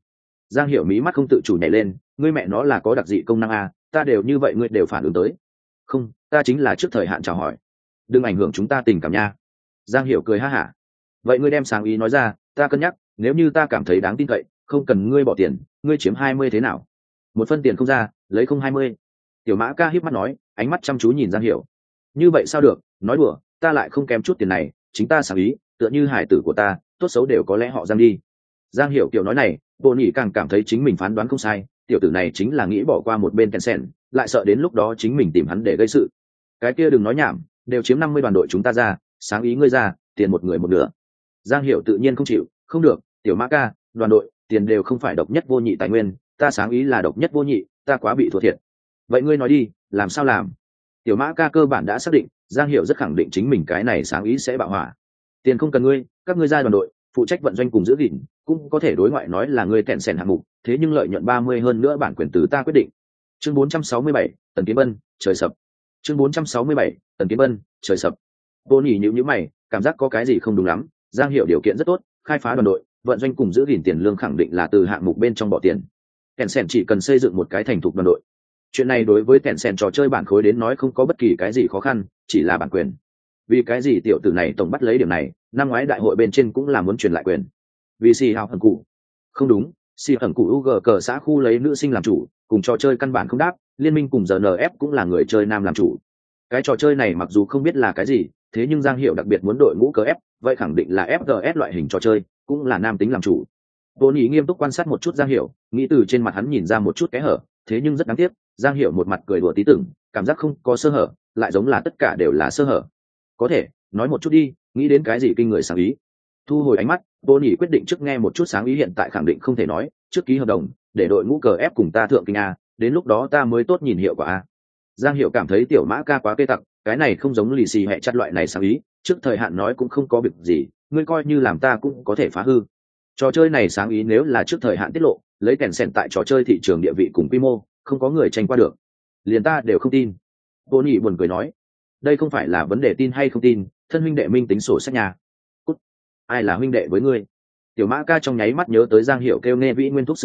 Giang Hiểu mí mắt không tự chủ nhảy lên, ngươi mẹ nó là có đặc dị công năng à, ta đều như vậy ngươi đều phản ứng tới. Không, ta chính là trước thời hạn chào hỏi, đừng ảnh hưởng chúng ta tình cảm nha. Giang Hiểu cười ha hả. Vậy ngươi đem sáng ý nói ra, ta cân nhắc, nếu như ta cảm thấy đáng tin cậy, không cần ngươi bỏ tiền, ngươi chiếm 20 thế nào? Một phân tiền không ra, lấy không 20. Tiểu Mã Ca híp mắt nói, ánh mắt chăm chú nhìn Giang Hiểu. Như vậy sao được, nói đùa, ta lại không kém chút tiền này, chính ta sáng ý, tựa như hải tử của ta, tốt xấu đều có lẽ họ Giang đi. Giang Hiểu kiểu nói này, Vô Nhĩ càng cảm thấy chính mình phán đoán không sai, tiểu tử này chính là nghĩ bỏ qua một bên kèn sen, lại sợ đến lúc đó chính mình tìm hắn để gây sự. Cái kia đừng nói nhảm, đều chiếm 50 đoàn đội chúng ta ra, sáng ý ngươi ra, tiền một người một nửa. Giang Hiểu tự nhiên không chịu, không được, Tiểu Mã Ca, đoàn đội, tiền đều không phải độc nhất vô nhị tài nguyên, ta sáng ý là độc nhất vô nhị, ta quá bị thua thiệt. Vậy ngươi nói đi, làm sao làm? Tiểu Mã Ca cơ bản đã xác định, Giang Hiểu rất khẳng định chính mình cái này sáng ý sẽ bạo hỏa. Tiền không cần ngươi, các ngươi ra đoàn đội, phụ trách vận doanh cùng giữ gìn, cũng có thể đối ngoại nói là ngươi tẹn sèn hạng mục, thế nhưng lợi nhuận 30 hơn nữa bản quyền từ ta quyết định. Chương 467, Tần Kiếm Bân, trời sập. Chương 467, Tần Kiếm Bân, trời sập. Vô Nhĩ nhíu mày, cảm giác có cái gì không đúng lắm, Giang Hiểu điều kiện rất tốt, khai phá đoàn đội, vận doanh cùng giữ gìn tiền lương khẳng định là từ hạng mục bên trong bỏ tiền. Kèn Sen chỉ cần xây dựng một cái thành thục đoàn đội. Chuyện này đối với Kèn Sen trò chơi bản khối đến nói không có bất kỳ cái gì khó khăn, chỉ là bản quyền. Vì cái gì tiểu tử này tổng bắt lấy điểm này, năm ngoái đại hội bên trên cũng là muốn truyền lại quyền. Vì Si Hào Hận Cụ. Không đúng, Si Hận Cụ UG cờ xã khu lấy nữ sinh làm chủ, cùng trò chơi căn bản không đáp, liên minh cùng GNF cũng là người chơi nam làm chủ. Cái trò chơi này mặc dù không biết là cái gì, thế nhưng Giang Hiểu đặc biệt muốn đội ngũ cờ F, vậy khẳng định là FGS loại hình trò chơi, cũng là nam tính làm chủ. Vô Nhĩ nghiêm túc quan sát một chút Giang Hiểu, nghĩ từ trên mặt hắn nhìn ra một chút kẽ hở, thế nhưng rất đáng tiếc, Giang Hiểu một mặt cười đùa tí tưởng, cảm giác không có sơ hở, lại giống là tất cả đều là sơ hở. Có thể, nói một chút đi, nghĩ đến cái gì kinh người sáng ý. Thu hồi ánh mắt, Vô Nhĩ quyết định trước nghe một chút sáng ý hiện tại khẳng định không thể nói, trước ký hợp đồng, để đội ngũ cờ ép cùng ta thượng kinh a, đến lúc đó ta mới tốt nhìn hiệu quả a. Giang Hiểu cảm thấy Tiểu Mã Ca quá kê tặc, cái này không giống lì xì hệ chặt loại này sáng ý, trước thời hạn nói cũng không có việc gì, ngươi coi như làm ta cũng có thể phá hư. Trò chơi này sáng ý nếu là trước thời hạn tiết lộ, lấy kèn sen tại trò chơi thị trường địa vị cùng quy mô, không có người tranh qua được. Liền ta đều không tin. Vô Nhĩ buồn cười nói, đây không phải là vấn đề tin hay không tin, thân huynh đệ minh tính sổ sách nhà. Cút. Ai là huynh đệ với ngươi? Tiểu Mã Ca trong nháy mắt nhớ tới Giang Hiểu kêu nghe vĩ nguyên thúc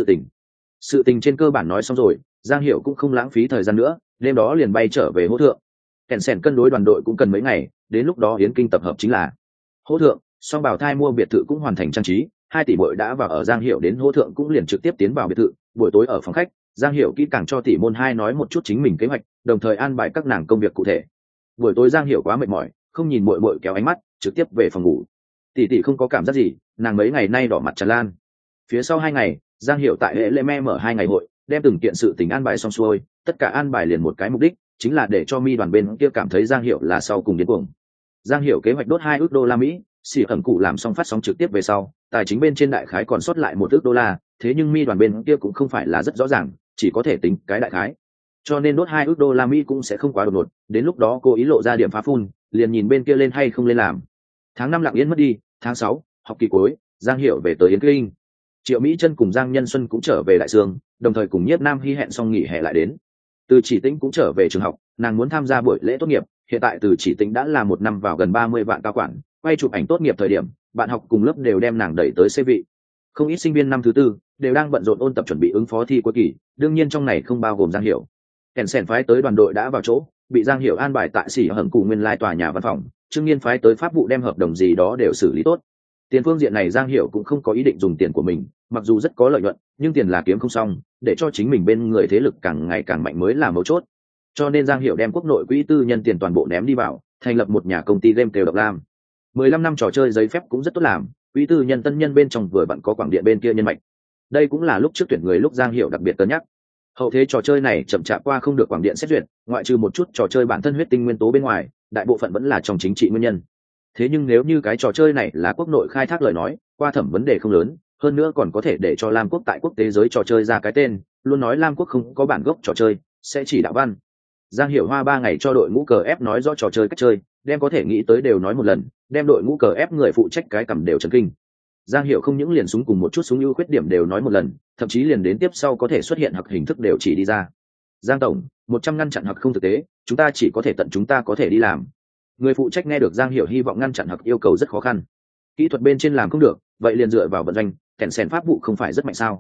sự tình trên cơ bản nói xong rồi, Giang Hiểu cũng không lãng phí thời gian nữa, đêm đó liền bay trở về Hỗ Thượng. Kèn sèn cân đối đoàn đội cũng cần mấy ngày, đến lúc đó Yến Kinh tập hợp chính là Hỗ Thượng. Song Bảo Thai mua biệt thự cũng hoàn thành trang trí, 2 tỷ bội đã vào ở Giang Hiểu đến Hỗ Thượng cũng liền trực tiếp tiến vào biệt thự. Buổi tối ở phòng khách, Giang Hiểu kỹ càng cho tỷ môn 2 nói một chút chính mình kế hoạch, đồng thời an bài các nàng công việc cụ thể. Buổi tối Giang Hiểu quá mệt mỏi, không nhìn muội muội kéo ánh mắt, trực tiếp về phòng ngủ. Tỷ không có cảm giác gì, nàng mấy ngày nay đỏ mặt tràn lan. Phía sau 2 ngày, Giang Hiểu tại hệ lễ me mở 2 ngày hội, đem từng kiện sự tình an bài xong xuôi, tất cả an bài liền một cái mục đích, chính là để cho mi đoàn bên kia cảm thấy Giang Hiểu là sau cùng điên cuồng. Giang Hiểu kế hoạch đốt 2 ức đô la Mỹ, xỉ ẩn cụ làm xong phát sóng trực tiếp về sau, tài chính bên trên đại khái còn sót lại 1 ức đô la, thế nhưng mi đoàn bên kia cũng không phải là rất rõ ràng, chỉ có thể tính cái đại khái. Cho nên đốt 2 ức đô la Mỹ cũng sẽ không quá đột ngột, đến lúc đó cô ý lộ ra điểm phá phun, liền nhìn bên kia lên hay không lên làm. Tháng 5 lặng yên mất đi, tháng 6, học kỳ cuối, Giang Hiểu về tới Yến Kinh. Triệu Mỹ Chân cùng Giang Nhân Xuân cũng trở về Đại Sương, đồng thời cùng Nhiếp Nam Hy hẹn xong nghỉ hè lại đến. Từ Chỉ Tĩnh cũng trở về trường học, nàng muốn tham gia buổi lễ tốt nghiệp, hiện tại Từ Chỉ Tĩnh đã là 1 năm vào gần 30 vạn cao quản, quay chụp ảnh tốt nghiệp thời điểm, bạn học cùng lớp đều đem nàng đẩy tới xê vị. Không ít sinh viên năm thứ tư đều đang bận rộn ôn tập chuẩn bị ứng phó thi cuối kỳ, đương nhiên trong này không bao gồm Giang Hiểu. Kèn sèn phái tới đoàn đội đã vào chỗ, bị Giang Hiểu an bài tại xỉ hởng cùng nguyên lai tòa nhà văn phòng, Trương Nghiên phái tới pháp vụ đem hợp đồng gì đó đều xử lý tốt. Tiền phương diện này Giang Hiểu cũng không có ý định dùng tiền của mình, mặc dù rất có lợi nhuận, nhưng tiền là kiếm không xong, để cho chính mình bên người thế lực càng ngày càng mạnh mới là mấu chốt. Cho nên Giang Hiểu đem quốc nội quỹ tư nhân tiền toàn bộ ném đi vào, thành lập một nhà công ty game Tều Độc Lam. 15 năm trò chơi giấy phép cũng rất tốt làm, quỹ tư nhân tân nhân bên trong vừa vặn có quảng điện bên kia nhân mạch. Đây cũng là lúc trước tuyển người lúc Giang Hiểu đặc biệt cân nhắc. Hậu thế trò chơi này chậm chạp qua không được quảng điện xét duyệt, ngoại trừ một chút trò chơi bản thân huyết tinh nguyên tố bên ngoài, đại bộ phận vẫn là trong chính trị nguyên nhân. Thế nhưng nếu như cái trò chơi này là quốc nội khai thác lời nói, qua thẩm vấn đề không lớn, hơn nữa còn có thể để cho Lam Quốc tại quốc tế giới trò chơi ra cái tên, luôn nói Lam Quốc không có bản gốc trò chơi, sẽ chỉ đạo văn. Giang Hiểu hoa 3 ngày cho đội ngũ cờ ép nói rõ trò chơi cách chơi, đem có thể nghĩ tới đều nói một lần, đem đội ngũ cờ ép người phụ trách cái cầm đều chấn kinh. Giang Hiểu không những liền súng cùng một chút súng ưu khuyết điểm đều nói một lần, thậm chí liền đến tiếp sau có thể xuất hiện hoặc hình thức đều chỉ đi ra. Giang tổng, 100 ngăn chặn hoặc không thực tế, chúng ta chỉ có thể tận chúng ta có thể đi làm. Người phụ trách nghe được Giang Hiểu hy vọng ngăn chặn hoặc yêu cầu rất khó khăn. Kỹ thuật bên trên làm không được, vậy liền dựa vào vận doanh, kèn sen pháp vụ không phải rất mạnh sao?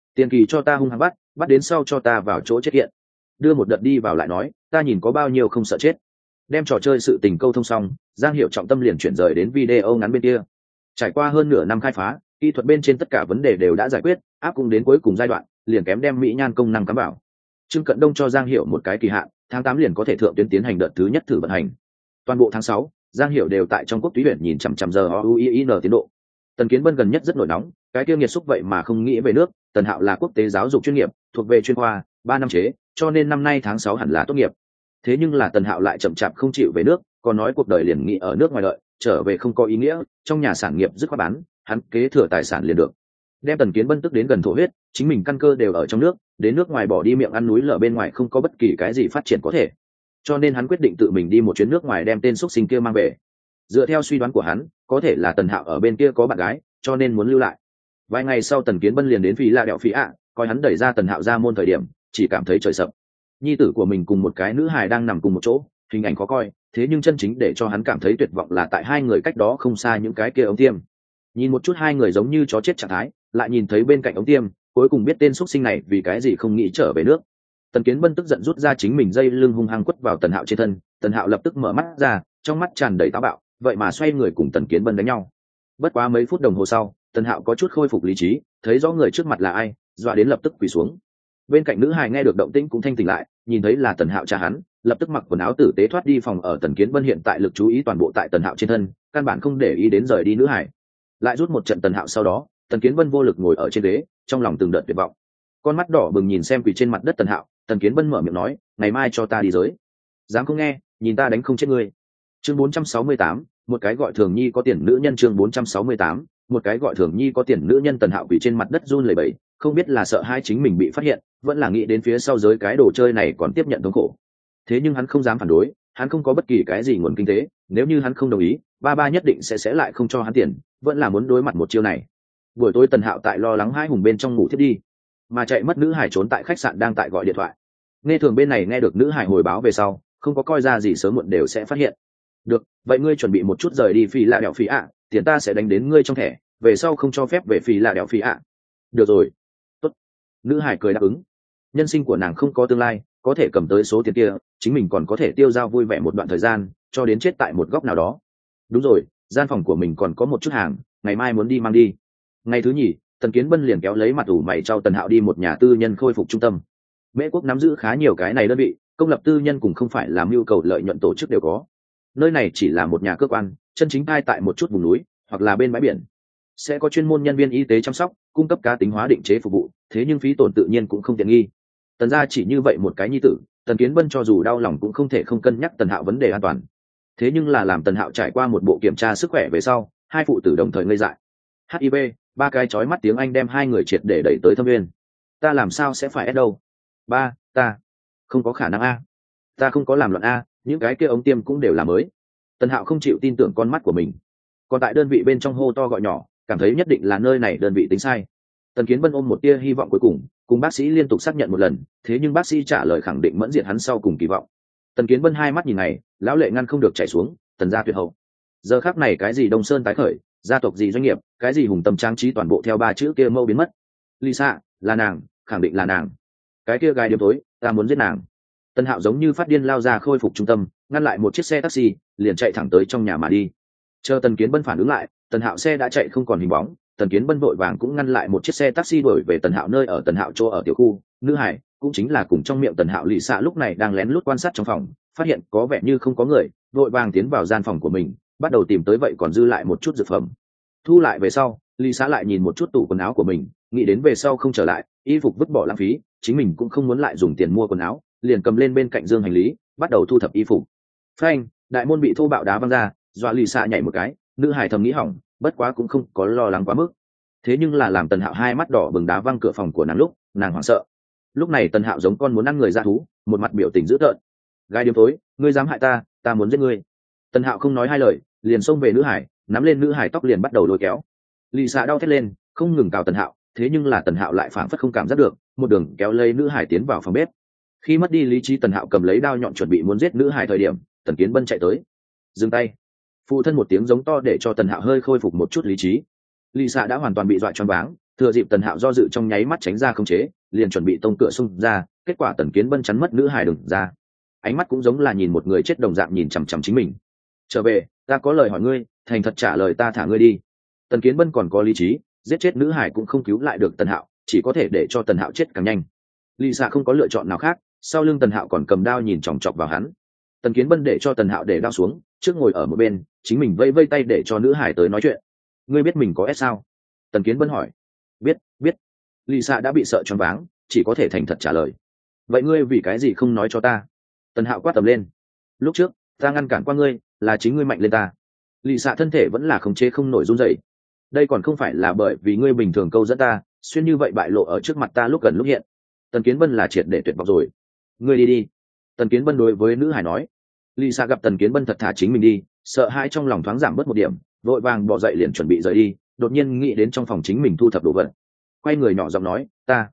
Tiền kỳ cho ta hung hăng bắt đến sau cho ta vào chỗ chết hiện, đưa một đợt đi vào lại nói ta nhìn có bao nhiêu không sợ chết. Đem trò chơi sự tình câu thông xong, Giang Hiểu trọng tâm liền chuyển rời đến video ngắn bên kia. Trải qua hơn nửa năm khai phá, kỹ thuật bên trên tất cả vấn đề đều đã giải quyết, áp cũng đến cuối cùng giai đoạn, liền kém đem mỹ nhan công năng cắm vào. Trương Cận Đông cho Giang Hiểu một cái kỳ hạn, tháng 8 liền có thể thượng tuyến tiến hành đợt thứ nhất thử vận hành. Toàn bộ tháng 6, Giang Hiểu đều tại trong quốc túy huyện nhìn chằm chằm giờ OUIN tiến độ. Tần Kiến Bân gần nhất rất nổi nóng, cái kia nghiệt xúc vậy mà không nghĩ về nước. Tần Hạo là quốc tế giáo dục chuyên nghiệp, thuộc về chuyên khoa 3 năm chế, cho nên năm nay tháng 6 hẳn là tốt nghiệp. Thế nhưng là Tần Hạo lại chậm chạp không chịu về nước, còn nói cuộc đời liền nghĩ ở nước ngoài đợi, trở về không có ý nghĩa, trong nhà sản nghiệp dứt khoát bán, hắn kế thừa tài sản liền được. Đem Tần Kiến Bân tức đến gần thổ huyết, chính mình căn cơ đều ở trong nước, đến nước ngoài bỏ đi miệng ăn núi lở bên ngoài không có bất kỳ cái gì phát triển có thể. Cho nên hắn quyết định tự mình đi một chuyến nước ngoài đem tên xuất sinh kia mang về. Dựa theo suy đoán của hắn, có thể là Tần Hạo ở bên kia có bạn gái, cho nên muốn lưu lại. Vài ngày sau Tần Kiến Bân liền đến Phi La Đẹo Phi ạ, coi hắn đẩy ra Tần Hạo ra môn thời điểm, chỉ cảm thấy trời sập. Nhi tử của mình cùng một cái nữ hài đang nằm cùng một chỗ, hình ảnh khó coi, thế nhưng chân chính để cho hắn cảm thấy tuyệt vọng là tại hai người cách đó không xa những cái kia ống tiêm. Nhìn một chút hai người giống như chó chết trạng thái, lại nhìn thấy bên cạnh ống tiêm, cuối cùng biết tên xuất sinh này vì cái gì không nghĩ trở về nước. Tần Kiến Bân tức giận rút ra chính mình dây lưng hung hăng quất vào Tần Hạo trên thân, Tần Hạo lập tức mở mắt ra, trong mắt tràn đầy táo bạo, vậy mà xoay người cùng Tần Kiến Bân đánh nhau. Bất quá mấy phút đồng hồ sau, Tần Hạo có chút khôi phục lý trí, thấy rõ người trước mặt là ai, dọa đến lập tức quỳ xuống. Bên cạnh nữ hài nghe được động tĩnh cũng thanh tỉnh lại, nhìn thấy là Tần Hạo cha hắn, lập tức mặc quần áo tử tế thoát đi phòng ở. Tần Kiến Bân hiện tại lực chú ý toàn bộ tại Tần Hạo trên thân, căn bản không để ý đến rời đi nữ hài. Lại rút một trận Tần Hạo sau đó, Tần Kiến Bân vô lực ngồi ở trên ghế, trong lòng từng đợt tuyệt vọng. Con mắt đỏ bừng nhìn xem quỳ trên mặt đất Tần Hạo, Tần Kiến Bân mở miệng nói, ngày mai cho ta đi giới. Dám không nghe, nhìn ta đánh không chết ngươi. Chương 468, một cái gọi Thường Nhi có tiền nữ nhân. Chương 468, một cái gọi Thường Nhi có tiền nữ nhân. Tần Hạo quỳ trên mặt đất run lẩy bẩy, không biết là sợ hai chính mình bị phát hiện, vẫn là nghĩ đến phía sau giới cái đồ chơi này còn tiếp nhận thống khổ. Thế nhưng hắn không dám phản đối, hắn không có bất kỳ cái gì nguồn kinh tế, nếu như hắn không đồng ý, ba nhất định sẽ lại không cho hắn tiền, vẫn là muốn đối mặt một chiêu này. Buổi tối Tần Hạo tại lo lắng hai hùng bên trong ngủ thiết đi, mà chạy mất nữ hải trốn tại khách sạn đang tại gọi điện thoại. Nghe Thường bên này nghe được nữ hải hồi báo về sau, không có coi ra gì sớm muộn đều sẽ phát hiện. Được, vậy ngươi chuẩn bị một chút rời đi Phi La Đẹo Phi ạ, tiền ta sẽ đánh đến ngươi trong thẻ, về sau không cho phép về Phi La Đẹo Phi ạ. Được rồi. Tốt. Nữ hải cười đáp ứng. Nhân sinh của nàng không có tương lai, có thể cầm tới số tiền kia, chính mình còn có thể tiêu dao vui vẻ một đoạn thời gian, cho đến chết tại một góc nào đó. Đúng rồi, gian phòng của mình còn có một chút hàng, ngày mai muốn đi mang đi. Ngày thứ nhì, Tần Kiến Bân liền kéo lấy mặt ủ mày trao Tần Hạo đi một nhà tư nhân khôi phục trung tâm. Mễ Quốc nắm giữ khá nhiều cái này đơn vị, công lập tư nhân cùng không phải làm nhu cầu lợi nhuận tổ chức đều có. Nơi này chỉ là một nhà cơ quan, chân chính cai tại một chút vùng núi hoặc là bên bãi biển. Sẽ có chuyên môn nhân viên y tế chăm sóc, cung cấp cá tính hóa định chế phục vụ, thế nhưng phí tổn tự nhiên cũng không tiện nghi. Tần gia chỉ như vậy một cái nhi tử, Tần Kiến Bân cho dù đau lòng cũng không thể không cân nhắc Tần Hạo vấn đề an toàn. Thế nhưng là làm Tần Hạo trải qua một bộ kiểm tra sức khỏe về sau, hai phụ tử đồng thời ngây dại. HIV, ba cái chói mắt tiếng Anh đem hai người triệt để đẩy tới thâm nguyên. Ta làm sao sẽ phải đâu? Ba, ta không có khả năng a. Ta không có làm loạn a, những cái kia ống tiêm cũng đều là mới. Tần Hạo không chịu tin tưởng con mắt của mình. Còn tại đơn vị bên trong hô to gọi nhỏ, cảm thấy nhất định là nơi này đơn vị tính sai. Tần Kiến Bân ôm một tia hy vọng cuối cùng bác sĩ liên tục xác nhận một lần, thế nhưng bác sĩ trả lời khẳng định mẫn diệt hắn sau cùng kỳ vọng. Tần Kiến Bân hai mắt nhìn này, lão lệ ngăn không được chảy xuống. Tần gia tuyệt hậu. Giờ khắc này cái gì Đông Sơn tái khởi, gia tộc gì doanh nghiệp, cái gì hùng tâm trang trí toàn bộ theo ba chữ kia mâu biến mất. Lisa, là nàng, khẳng định là nàng. Cái kia gái điếm tối, ta muốn giết nàng. Tần Hạo giống như phát điên lao ra khôi phục trung tâm, ngăn lại một chiếc xe taxi, liền chạy thẳng tới trong nhà mà đi. Chờ Tần Kiến Bân phản ứng lại, Tần Hạo xe đã chạy không còn hình bóng. Tần Kiến Bân vội vàng cũng ngăn lại một chiếc xe taxi đuổi về Tần Hạo nơi ở. Tần Hạo chỗ ở tiểu khu, nữ hải cũng chính là cùng trong miệng Tần Hạo lì xạ lúc này đang lén lút quan sát trong phòng, phát hiện có vẻ như không có người, vội vàng tiến vào gian phòng của mình, bắt đầu tìm tới vậy còn dư lại một chút dược phẩm. Thu lại về sau, lì xạ lại nhìn một chút tủ quần áo của mình, nghĩ đến về sau không trở lại, y phục vứt bỏ lãng phí, chính mình cũng không muốn lại dùng tiền mua quần áo, liền cầm lên bên cạnh dương hành lý, bắt đầu thu thập y phục. Phanh, đại môn bị thô bạo đá văng ra, dọa lì xạ nhảy một cái, nữ hải thầm nghĩ hỏng, bất quá cũng không có lo lắng quá mức. Thế nhưng là làm Tần Hạo hai mắt đỏ bừng đá văng cửa phòng của nàng lúc, nàng hoảng sợ. Lúc này Tần Hạo giống con muốn ăn người ra thú, một mặt biểu tình dữ tợn. Gai điếm tối, ngươi dám hại ta, ta muốn giết ngươi. Tần Hạo không nói hai lời, liền xông về nữ hải, nắm lên nữ hải tóc liền bắt đầu lôi kéo. Lì xạ đau thét lên, không ngừng cào Tần Hạo, thế nhưng là Tần Hạo lại phảng phất không cảm giác được, một đường kéo lấy nữ hải tiến vào phòng bếp. Khi mất đi lý trí, Tần Hạo cầm lấy đao nhọn chuẩn bị muốn giết nữ hải thời điểm, Tần Kiến Bân chạy tới. Dừng tay. Phụ thân một tiếng giống to để cho Tần Hạo hơi khôi phục một chút lý trí. Lì xạ đã hoàn toàn bị dọa choáng váng, Thừa dịp Tần Hạo do dự trong nháy mắt tránh ra không chế, liền chuẩn bị tông cửa xung ra, kết quả Tần Kiến Bân chắn mất nữ hài đừng ra. Ánh mắt cũng giống là nhìn một người chết đồng dạng nhìn chằm chằm chính mình. Trở về, ta có lời hỏi ngươi, thành thật trả lời ta thả ngươi đi. Tần Kiến Bân còn có lý trí, giết chết nữ hải cũng không cứu lại được Tần Hạo, chỉ có thể để cho Tần Hạo chết càng nhanh. Lý Sa không có lựa chọn nào khác, sau lưng Tần Hạo còn cầm đao nhìn chòng chọc vào hắn. Tần Kiến Bân để cho Tần Hạo để đao xuống, trước ngồi ở một bên, chính mình vây vây tay để cho nữ hải tới nói chuyện. Ngươi biết mình có S sao? Tần Kiến Bân hỏi. Biết. Lý Sa đã bị sợ choáng váng, chỉ có thể thành thật trả lời. Vậy ngươi vì cái gì không nói cho ta? Tần Hạo quát tầm lên. Lúc trước ta ngăn cản qua ngươi, là chính ngươi mạnh lên ta. Lý Sa thân thể vẫn là khống chế không nổi run rẩy. Đây còn không phải là bởi vì ngươi bình thường câu dẫn ta, xuyên như vậy bại lộ ở trước mặt ta lúc gần lúc hiện. Tần Kiến Bân là triệt để tuyệt vọng rồi. Ngươi đi đi. Tần Kiến Bân đối với nữ hải nói. Lý Sa gặp Tần Kiến Bân thật thả chính mình đi, sợ hãi trong lòng thoáng giảm bớt một điểm, vội vàng bỏ dậy liền chuẩn bị rời đi, đột nhiên nghĩ đến trong phòng chính mình thu thập đồ vật. Quay người nhỏ giọng nói,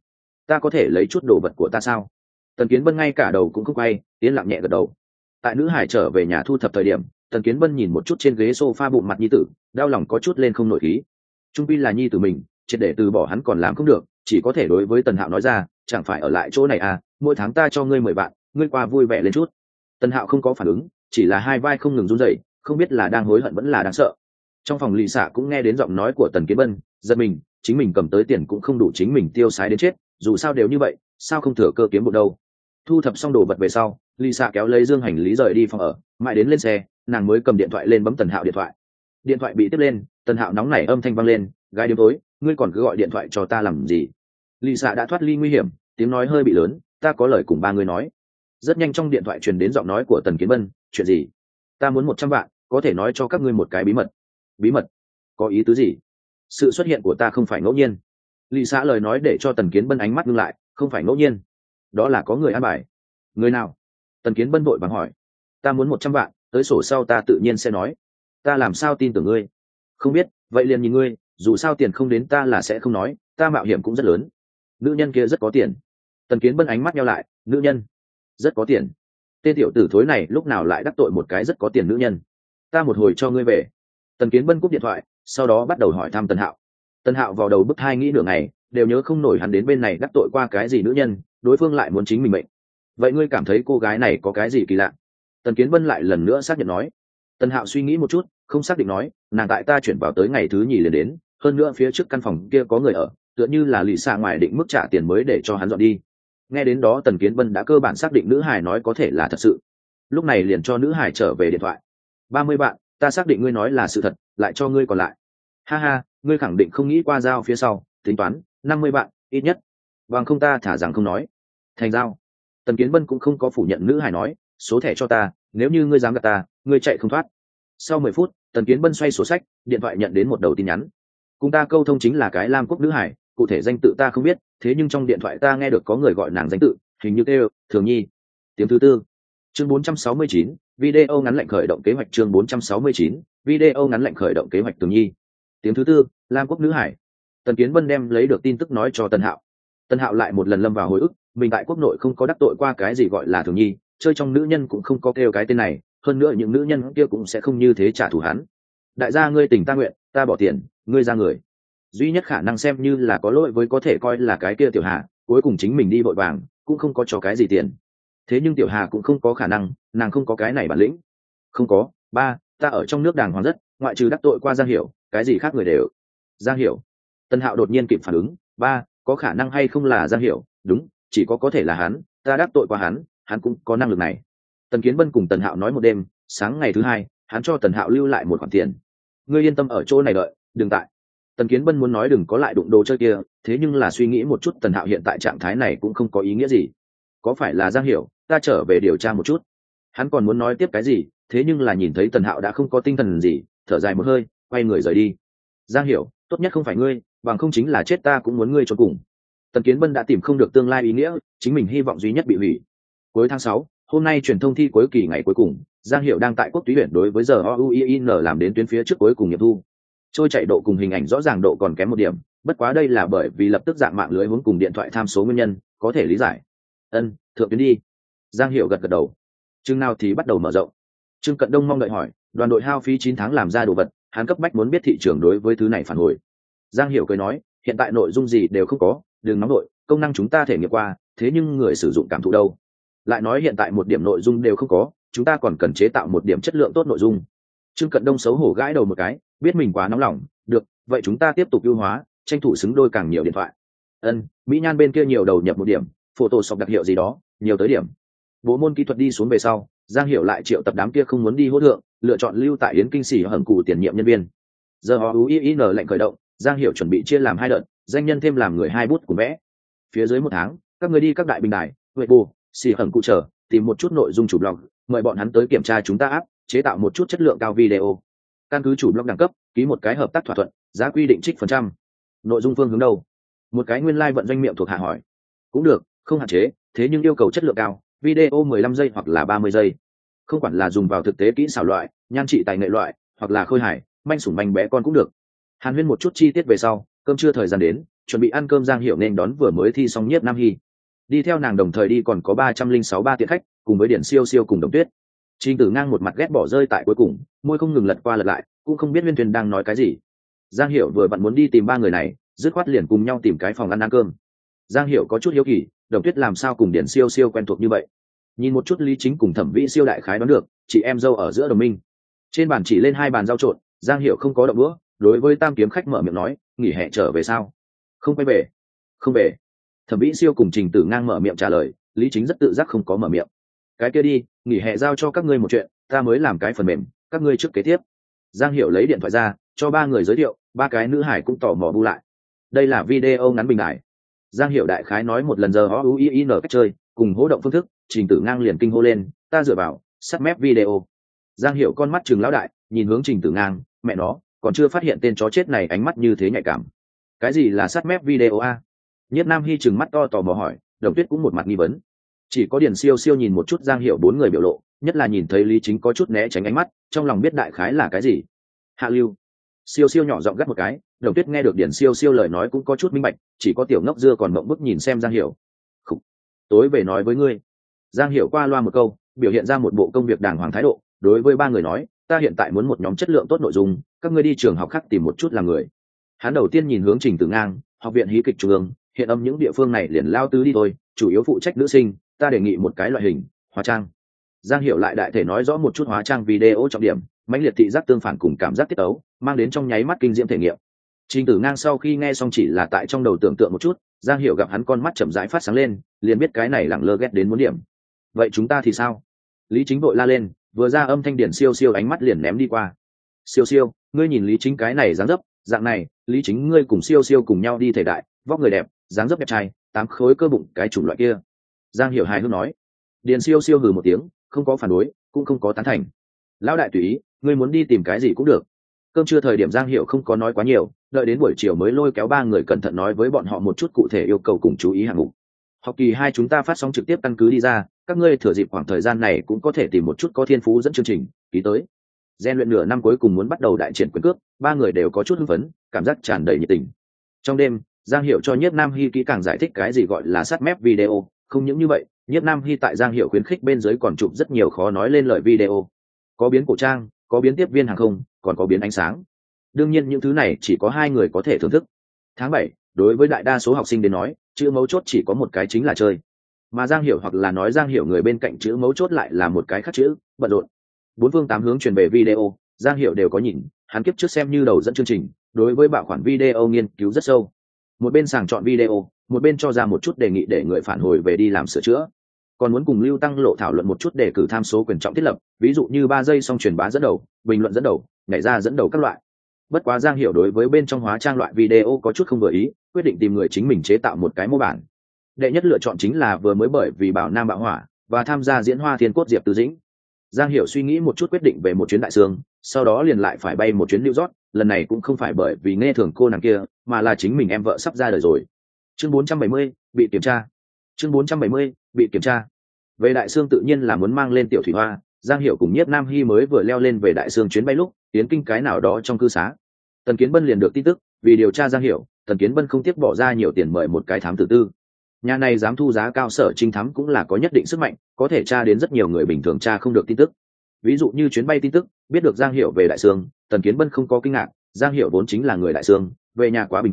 ta có thể lấy chút đồ vật của ta sao? Tần Kiến Bân ngay cả đầu cũng không quay, yên lặng nhẹ gật đầu. Tại nữ hải trở về nhà thu thập thời điểm, Tần Kiến Bân nhìn một chút trên ghế sofa bụng mặt nhi tử, đau lòng có chút lên không nổi khí. Trung pi là nhi tử mình, triệt để từ bỏ hắn còn làm không được, chỉ có thể đối với Tần Hạo nói ra, chẳng phải ở lại chỗ này à, mỗi tháng ta cho ngươi 10 vạn, ngươi qua vui vẻ lên chút. Tần Hạo không có phản ứng, chỉ là hai vai không ngừng run rẩy, không biết là đang hối hận vẫn là đang sợ. Trong phòng Lý Sạ cũng nghe đến giọng nói của Tần Kiến Bân, giật mình, chính mình cầm tới tiền cũng không đủ chính mình tiêu xài đến chết, dù sao đều như vậy, sao không thừa cơ kiếm bộ đâu. Thu thập xong đồ vật về sau, Lý Sạ kéo lấy dương hành lý rời đi phòng ở, mãi đến lên xe, nàng mới cầm điện thoại lên bấm Tần Hạo điện thoại. Điện thoại bị tiếp lên, Tần Hạo nóng nảy âm thanh vang lên, gái đêm tối, ngươi còn cứ gọi điện thoại cho ta làm gì? Lý Sạ đã thoát ly nguy hiểm, tiếng nói hơi bị lớn, ta có lời cùng ba người nói. Rất nhanh trong điện thoại truyền đến giọng nói của Tần Kiến Bân, chuyện gì? Ta muốn 100 vạn, có thể nói cho các ngươi một cái bí mật. Bí mật? Có ý tứ gì? Sự xuất hiện của ta không phải ngẫu nhiên. Lý Sạ lời nói để cho Tần Kiến Bân ánh mắt ngưng lại, không phải ngẫu nhiên, đó là có người an bài. Người nào? Tần Kiến Bân vội vàng hỏi. Ta muốn 100 vạn, tới sổ sau ta tự nhiên sẽ nói. Ta làm sao tin tưởng ngươi? Không biết, vậy liền nhìn ngươi, dù sao tiền không đến ta là sẽ không nói, ta mạo hiểm cũng rất lớn. Nữ nhân kia rất có tiền. Tần Kiến Bân ánh mắt nheo lại, nữ nhân rất có tiền. Tên tiểu tử thối này lúc nào lại đắc tội một cái rất có tiền nữ nhân? Ta một hồi cho ngươi về. Tần Kiến Bân cúp điện thoại, sau đó bắt đầu hỏi thăm Tần Hạo. Tần Hạo vào đầu bức hai nghĩ nửa ngày, đều nhớ không nổi hắn đến bên này đắc tội qua cái gì nữ nhân, đối phương lại muốn chính mình mệnh. Vậy ngươi cảm thấy cô gái này có cái gì kỳ lạ? Tần Kiến Bân lại lần nữa xác nhận nói. Tần Hạo suy nghĩ một chút, không xác định nói, nàng tại ta chuyển vào tới ngày thứ nhì liền đến, hơn nữa phía trước căn phòng kia có người ở, tựa như là Lý Sạ ngoài định mức trả tiền mới để cho hắn dọn đi. Nghe đến đó Tần Kiến Bân đã cơ bản xác định nữ hài nói có thể là thật sự. Lúc này liền cho nữ hài trở về điện thoại. 30 vạn, ta xác định ngươi nói là sự thật, lại cho ngươi còn lại. Ha ha, ngươi khẳng định không nghĩ qua giao phía sau, tính toán 50 vạn ít nhất. Bằng không ta thả rằng không nói. Thành giao. Tần Kiến Bân cũng không có phủ nhận nữ hài nói, số thẻ cho ta, nếu như ngươi dám gạt ta, ngươi chạy không thoát. Sau 10 phút, Tần Kiến Bân xoay sổ sách, điện thoại nhận đến một đầu tin nhắn. Cùng ta câu thông chính là cái Lam Quốc nữ hải, cụ thể danh tự ta không biết, thế nhưng trong điện thoại ta nghe được có người gọi nàng danh tự, hình như kêu Thường Nhi. Tiếng thứ tư. Chương 469, video ngắn lệnh khởi động kế hoạch. Chương 469, video ngắn lệnh khởi động kế hoạch Thường Nhi. Tiếng thứ tư, Lam Quốc nữ hải. Tần Kiến Bân đem lấy được tin tức nói cho Tần Hạo. Tần Hạo lại một lần lâm vào hồi ức, mình tại quốc nội không có đắc tội qua cái gì gọi là Thường Nhi, chơi trong nữ nhân cũng không có kêu cái tên này, hơn nữa những nữ nhân kia cũng sẽ không như thế trả thù hắn. Đại gia ngươi tình ta nguyện, ta bỏ tiền, ngươi ra người. Duy nhất khả năng xem như là có lỗi với có thể coi là cái kia Tiểu Hà, cuối cùng chính mình đi vội vàng, cũng không có cho cái gì tiền. Thế nhưng Tiểu Hà cũng không có khả năng, nàng không có cái này bản lĩnh. Không có, ba, ta ở trong nước đàng hoàng rất, ngoại trừ đắc tội qua Giang Hiểu, cái gì khác người đều. Giang Hiểu. Tân Hạo đột nhiên kịp phản ứng, ba, có khả năng hay không là Giang Hiểu? Đúng, chỉ có thể là hắn, ta đắc tội qua hắn cũng có năng lực này. Tần Kiến Bân cùng Tần Hạo nói một đêm, sáng ngày thứ hai, hắn cho Tần Hạo lưu lại một khoản tiền. Ngươi yên tâm ở chỗ này đợi, đừng tại. Tần Kiến Bân muốn nói đừng có lại đụng đồ chơi kia, thế nhưng là suy nghĩ một chút Tần Hạo hiện tại trạng thái này cũng không có ý nghĩa gì. Có phải là Giang Hiểu, ta trở về điều tra một chút. Hắn còn muốn nói tiếp cái gì, thế nhưng là nhìn thấy Tần Hạo đã không có tinh thần gì, thở dài một hơi, quay người rời đi. Giang Hiểu, tốt nhất không phải ngươi, bằng không chính là chết ta cũng muốn ngươi cho cùng. Tần Kiến Bân đã tìm không được tương lai ý nghĩa, chính mình hy vọng duy nhất bị hủy. Cuối tháng 6, hôm nay truyền thông thi cuối kỳ ngày cuối cùng, Giang Hiểu đang tại Quốc Túy huyện đối với giờ OUIN làm đến tuyến phía trước cuối cùng nghiệm thu. Trôi chạy độ cùng hình ảnh rõ ràng độ còn kém một điểm, bất quá đây là bởi vì lập tức dạng mạng lưới hướng cùng điện thoại tham số nguyên nhân, có thể lý giải. Thượng tuyến đi. Giang Hiểu gật gật đầu. Chừng nào thì bắt đầu mở rộng. Trương Cận Đông mong đợi hỏi, đoàn đội hao phí 9 tháng làm ra đồ vật, hắn cấp bách muốn biết thị trường đối với thứ này phản hồi. Giang Hiểu cười nói, hiện tại nội dung gì đều không có, đừng nóng nội, công năng chúng ta thể nghiệm qua, thế nhưng người sử dụng cảm thụ đâu? Lại nói hiện tại một điểm nội dung đều không có, chúng ta còn cần chế tạo một điểm chất lượng tốt nội dung. Trương Cận Đông xấu hổ gãi đầu một cái, biết mình quá nóng lòng. Được, vậy chúng ta tiếp tục ưu hóa, tranh thủ xứng đôi càng nhiều điện thoại. Mỹ Nhan bên kia nhiều đầu nhập một điểm, Photoshop đặc hiệu gì đó, nhiều tới điểm. Bộ môn kỹ thuật đi xuống về sau, Giang Hiểu lại triệu tập đám kia không muốn đi hỗ thượng, lựa chọn lưu tại Yến Kinh Sĩ hầm cụ tiền nhiệm nhân viên. Giờ họ UIN lệnh khởi động, Giang Hiểu chuẩn bị chia làm 2 đợt, danh nhân thêm làm người 2 bút cùng vẽ. Phía dưới 1 tháng, các người đi các đại bình đài, Weibo, Sĩ hầm cụ chờ, tìm một chút nội dung chủ blog, mời bọn hắn tới kiểm tra chúng ta áp, chế tạo một chút chất lượng cao video. Căn cứ chủ blog đẳng cấp, ký một cái hợp tác thỏa thuận, giá quy định trích phần trăm. Nội dung phương hướng đâu? Một cái nguyên lai vận doanh miệng thuộc hạ hỏi. Cũng được, không hạn chế, thế nhưng yêu cầu chất lượng cao, video 15 giây hoặc là 30 giây. Không quản là dùng vào thực tế kỹ xảo loại, nhan trị tài nghệ loại, hoặc là khôi hài, manh sủng manh bé con cũng được. Hàn huyên một chút chi tiết về sau, cơm trưa thời gian đến, chuẩn bị ăn cơm. Giang Hiểu nên đón vừa mới thi xong Nhiếp Nam Hy. Đi theo nàng đồng thời đi còn có 306 tiện khách, cùng với Điển Siêu Siêu cùng Đồng Tuyết. Trình Tử Ngang một mặt ghét bỏ rơi tại cuối cùng, môi không ngừng lật qua lật lại, cũng không biết Viên Thuyền đang nói cái gì. Giang Hiểu vừa vặn muốn đi tìm 3 người này, dứt khoát liền cùng nhau tìm cái phòng ăn cơm. Giang Hiểu có chút hiếu kỳ, Đồng Tuyết làm sao cùng Điển Siêu Siêu quen thuộc như vậy? Nhìn một chút Lý Chính cùng Thẩm Vĩ Siêu đại khái đoán được, chị em dâu ở giữa đồng minh. Trên bàn chỉ lên 2 bàn rau trộn, Giang Hiểu không có động đũa, đối với Tam Kiếm khách mở miệng nói, nghỉ hè trở về sao? Không quay về. Không về. Thẩm Vĩ Siêu cùng Trình Tử Ngang mở miệng trả lời, Lý Chính rất tự giác không có mở miệng. Cái kia đi, nghỉ hè giao cho các ngươi một chuyện, ta mới làm cái phần mềm, các ngươi trước kế tiếp. Giang Hiểu lấy điện thoại ra, cho 3 người giới thiệu, 3 cái nữ hải cũng tò mò bu lại. Đây là video ngắn bình đại. Giang Hiểu đại khái nói một lần giờ họ UIN cách chơi, cùng hỗ động phương thức, Trình Tử Ngang liền kinh hô lên, ta dựa vào, sắt mép video. Giang Hiểu con mắt trừng lão đại, nhìn hướng Trình Tử Ngang, mẹ nó, còn chưa phát hiện tên chó chết này ánh mắt như thế nhạy cảm. Cái gì là sắt mép video a? Nhiếp Nam Hy trừng mắt to tò mò hỏi, Đồng Tuyết cũng một mặt nghi vấn. Chỉ có Điền Siêu Siêu nhìn một chút Giang Hiểu 4 người biểu lộ, nhất là nhìn thấy Lý Chính có chút né tránh ánh mắt, trong lòng biết đại khái là cái gì. Hạ lưu. Siêu Siêu nhỏ giọng gắt một cái, Đồng Tuyết nghe được Điền Siêu Siêu lời nói cũng có chút minh bạch, chỉ có tiểu ngốc dưa còn mộng bức nhìn xem Giang Hiểu. Khủ. Tối về nói với ngươi. Giang Hiểu qua loa một câu, biểu hiện ra một bộ công việc đàng hoàng thái độ, đối với 3 người nói, ta hiện tại muốn một nhóm chất lượng tốt nội dung, các ngươi đi trường học khác tìm một chút làm người. Hắn đầu tiên nhìn hướng Trình Tử Ngang, học viện hí kịch trung ương, hiện âm những địa phương này liền lao tứ đi thôi, chủ yếu phụ trách nữ sinh, ta đề nghị một cái loại hình hóa trang. Giang Hiểu lại đại thể nói rõ một chút hóa trang video trọng điểm, mãnh liệt thị giác tương phản cùng cảm giác tiết ấu, mang đến trong nháy mắt kinh diễm thể nghiệm. Trình Tử Ngang sau khi nghe xong chỉ là tại trong đầu tưởng tượng một chút, Giang Hiểu gặp hắn con mắt chậm rãi phát sáng lên, liền biết cái này lẳng lơ ghét đến muốn điểm. Vậy chúng ta thì sao? Lý Chính vội la lên, vừa ra âm thanh Điển Siêu Siêu ánh mắt liền ném đi qua. Siêu Siêu, ngươi nhìn Lý Chính cái này dáng dấp, dạng này, Lý Chính ngươi cùng Siêu Siêu cùng nhau đi thể đại, vóc người đẹp, dáng dấp đẹp trai, 8 khối cơ bụng cái chủng loại kia. Giang Hiểu hài hước nói. Điền Siêu Siêu hừ một tiếng, không có phản đối, cũng không có tán thành. Lão đại tùy ý, ngươi muốn đi tìm cái gì cũng được. Cơm trưa thời điểm Giang Hiểu không có nói quá nhiều, đợi đến buổi chiều mới lôi kéo 3 người cẩn thận nói với bọn họ một chút cụ thể yêu cầu cùng chú ý hạng mục. Học kỳ 2 chúng ta phát sóng trực tiếp căn cứ đi ra, các ngươi thừa dịp khoảng thời gian này cũng có thể tìm một chút có thiên phú dẫn chương trình, ký tới. Gen luyện nửa năm cuối cùng muốn bắt đầu đại triển quyền cước, 3 người đều có chút hưng phấn, cảm giác tràn đầy nhiệt tình. Trong đêm, Giang Hiểu cho Nhiếp Nam Hy kỹ càng giải thích cái gì gọi là sắt mép video, không những như vậy, Nhiếp Nam Hy tại Giang Hiểu khuyến khích bên dưới còn chụp rất nhiều khó nói lên lời video. Có biến cổ trang, có biến tiếp viên hàng không, còn có biến ánh sáng. Đương nhiên những thứ này chỉ có 2 người có thể thưởng thức. Tháng 7, đối với đại đa số học sinh đến nói, chữ mấu chốt chỉ có một cái chính là chơi. Mà Giang Hiểu hoặc là nói Giang Hiểu người bên cạnh chữ mấu chốt lại là một cái khác chữ, bận rộn. 4 phương 8 hướng truyền về video, Giang Hiểu đều có nhìn, hắn kiếp trước xem như đầu dẫn chương trình, đối với bảo khoản video nghiên cứu rất sâu. Một bên sàng chọn video, một bên cho ra một chút đề nghị để người phản hồi về đi làm sửa chữa. Còn muốn cùng Lưu Tăng Lộ thảo luận một chút để cử tham số quyền trọng thiết lập, ví dụ như 3 giây xong truyền bá dẫn đầu, bình luận dẫn đầu, nhảy ra dẫn đầu các loại. Bất quá Giang Hiểu đối với bên trong hóa trang loại video có chút không vừa ý, quyết định tìm người chính mình chế tạo một cái mô bản. Đệ nhất lựa chọn chính là vừa mới bởi vì Bảo Nam Bạo Hỏa và tham gia diễn Hoa Thiên Cốt Diệp Tư Dĩnh. Giang Hiểu suy nghĩ một chút quyết định về một chuyến Đại Sương, sau đó liền lại phải bay một chuyến New York, lần này cũng không phải bởi vì nghe thường cô nàng kia, mà là chính mình em vợ sắp ra đời rồi. Chương 470, bị kiểm tra. Chương 470, bị kiểm tra. Về Đại Sương tự nhiên là muốn mang lên Tiểu Thủy Hoa, Giang Hiểu cùng Nhiếp Nam Hy mới vừa leo lên về Đại Sương chuyến bay lúc, tiến kinh cái nào đó trong cư xá. Tần Kiến Bân liền được tin tức, vì điều tra Giang Hiểu, Tần Kiến Bân không tiếc bỏ ra nhiều tiền mời một cái thám tử tư. Nhà này dám thu giá cao sở trinh thám cũng là có nhất định sức mạnh, có thể tra đến rất nhiều người bình thường tra không được tin tức. Ví dụ như chuyến bay tin tức, biết được Giang Hiểu về Đại Sương, Tần Kiến Bân không có kinh ngạc, Giang Hiểu vốn chính là người Đại Sương, về nhà quá bình thường,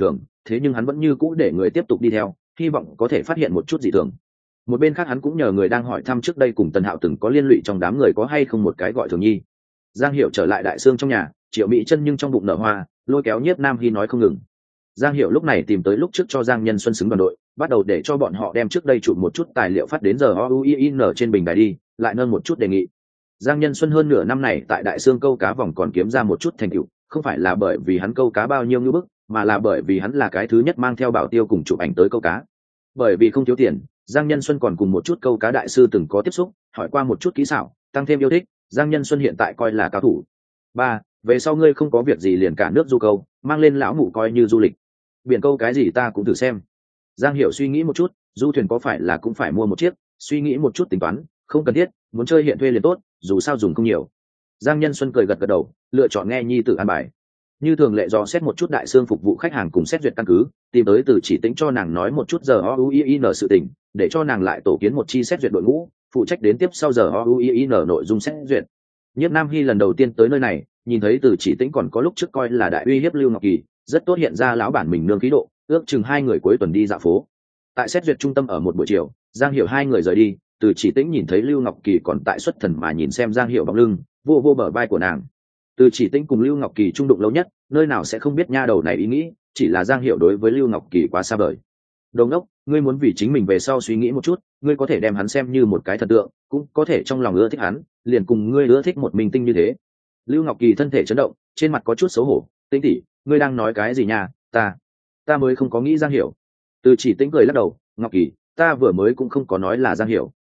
thế nhưng hắn vẫn như cũ để người tiếp tục đi theo, hy vọng có thể phát hiện một chút dị thường. Một bên khác hắn cũng nhờ người đang hỏi thăm trước đây cùng Tần Hạo từng có liên lụy trong đám người có hay không một cái gọi Thường Nhi. Giang Hiểu trở lại đại sương trong nhà, Triệu Mỹ Chân nhưng trong bụng nở hoa, lôi kéo Nhiếp Nam Hy nói không ngừng. Giang Hiểu lúc này tìm tới lúc trước cho Giang Nhân Xuân xứng đoàn đội, bắt đầu để cho bọn họ đem trước đây chụp một chút tài liệu phát đến giờ OUIN trên bình đài đi, lại nâng một chút đề nghị. Giang Nhân Xuân hơn nửa năm này tại đại sương câu cá vòng còn kiếm ra một chút thành tựu, không phải là bởi vì hắn câu cá bao nhiêu như bức, mà là bởi vì hắn là cái thứ nhất mang theo bảo tiêu cùng chụp ảnh tới câu cá. Bởi vì không thiếu tiền, Giang Nhân Xuân còn cùng một chút câu cá đại sư từng có tiếp xúc, hỏi qua một chút kỹ xảo, tăng thêm yêu thích, Giang Nhân Xuân hiện tại coi là cao thủ. Ba, về sau ngươi không có việc gì liền cả nước du câu, mang lên lão mụ coi như du lịch. Biển câu cái gì ta cũng thử xem. Giang Hiểu suy nghĩ một chút, du thuyền có phải là cũng phải mua một chiếc, suy nghĩ một chút tính toán, không cần thiết, muốn chơi hiện thuê liền tốt, dù sao dùng không nhiều. Giang Nhân Xuân cười gật gật đầu, lựa chọn nghe nhi tử an bài. Như thường lệ dò xét một chút đại sương phục vụ khách hàng cùng xét duyệt căn cứ, tìm tới Từ Chỉ Tĩnh cho nàng nói một chút giờ OUIN sự tình, để cho nàng lại tổ kiến một chi xét duyệt đội ngũ, phụ trách đến tiếp sau giờ OUIN nội dung xét duyệt. Nhiếp Nam Hy lần đầu tiên tới nơi này, nhìn thấy Từ Chỉ Tĩnh còn có lúc trước coi là đại uy hiếp Lưu Ngọc Kỳ, rất tốt hiện ra lão bản mình nương khí độ, ước chừng hai người cuối tuần đi dạo phố. Tại xét duyệt trung tâm ở một buổi chiều, Giang Hiểu hai người rời đi, Từ Chỉ Tĩnh nhìn thấy Lưu Ngọc Kỳ còn tại xuất thần mà nhìn xem Giang Hiểu bóng lưng, vô vô bờ vai của nàng. Từ Chỉ Tĩnh cùng Lưu Ngọc Kỳ trung đụng lâu nhất, nơi nào sẽ không biết nha đầu này ý nghĩ, chỉ là Giang Hiểu đối với Lưu Ngọc Kỳ quá xa vời. Đồng đốc, ngươi muốn vì chính mình về sau suy nghĩ một chút, ngươi có thể đem hắn xem như một cái thần tượng, cũng có thể trong lòng ưa thích hắn, liền cùng ngươi ưa thích một minh tinh như thế. Lưu Ngọc Kỳ thân thể chấn động, trên mặt có chút xấu hổ, Tĩnh tỷ, ngươi đang nói cái gì nha? Ta mới không có nghĩ Giang Hiểu. Từ Chỉ Tĩnh cười lắc đầu, Ngọc Kỳ, ta vừa mới cũng không có nói là Giang Hiểu.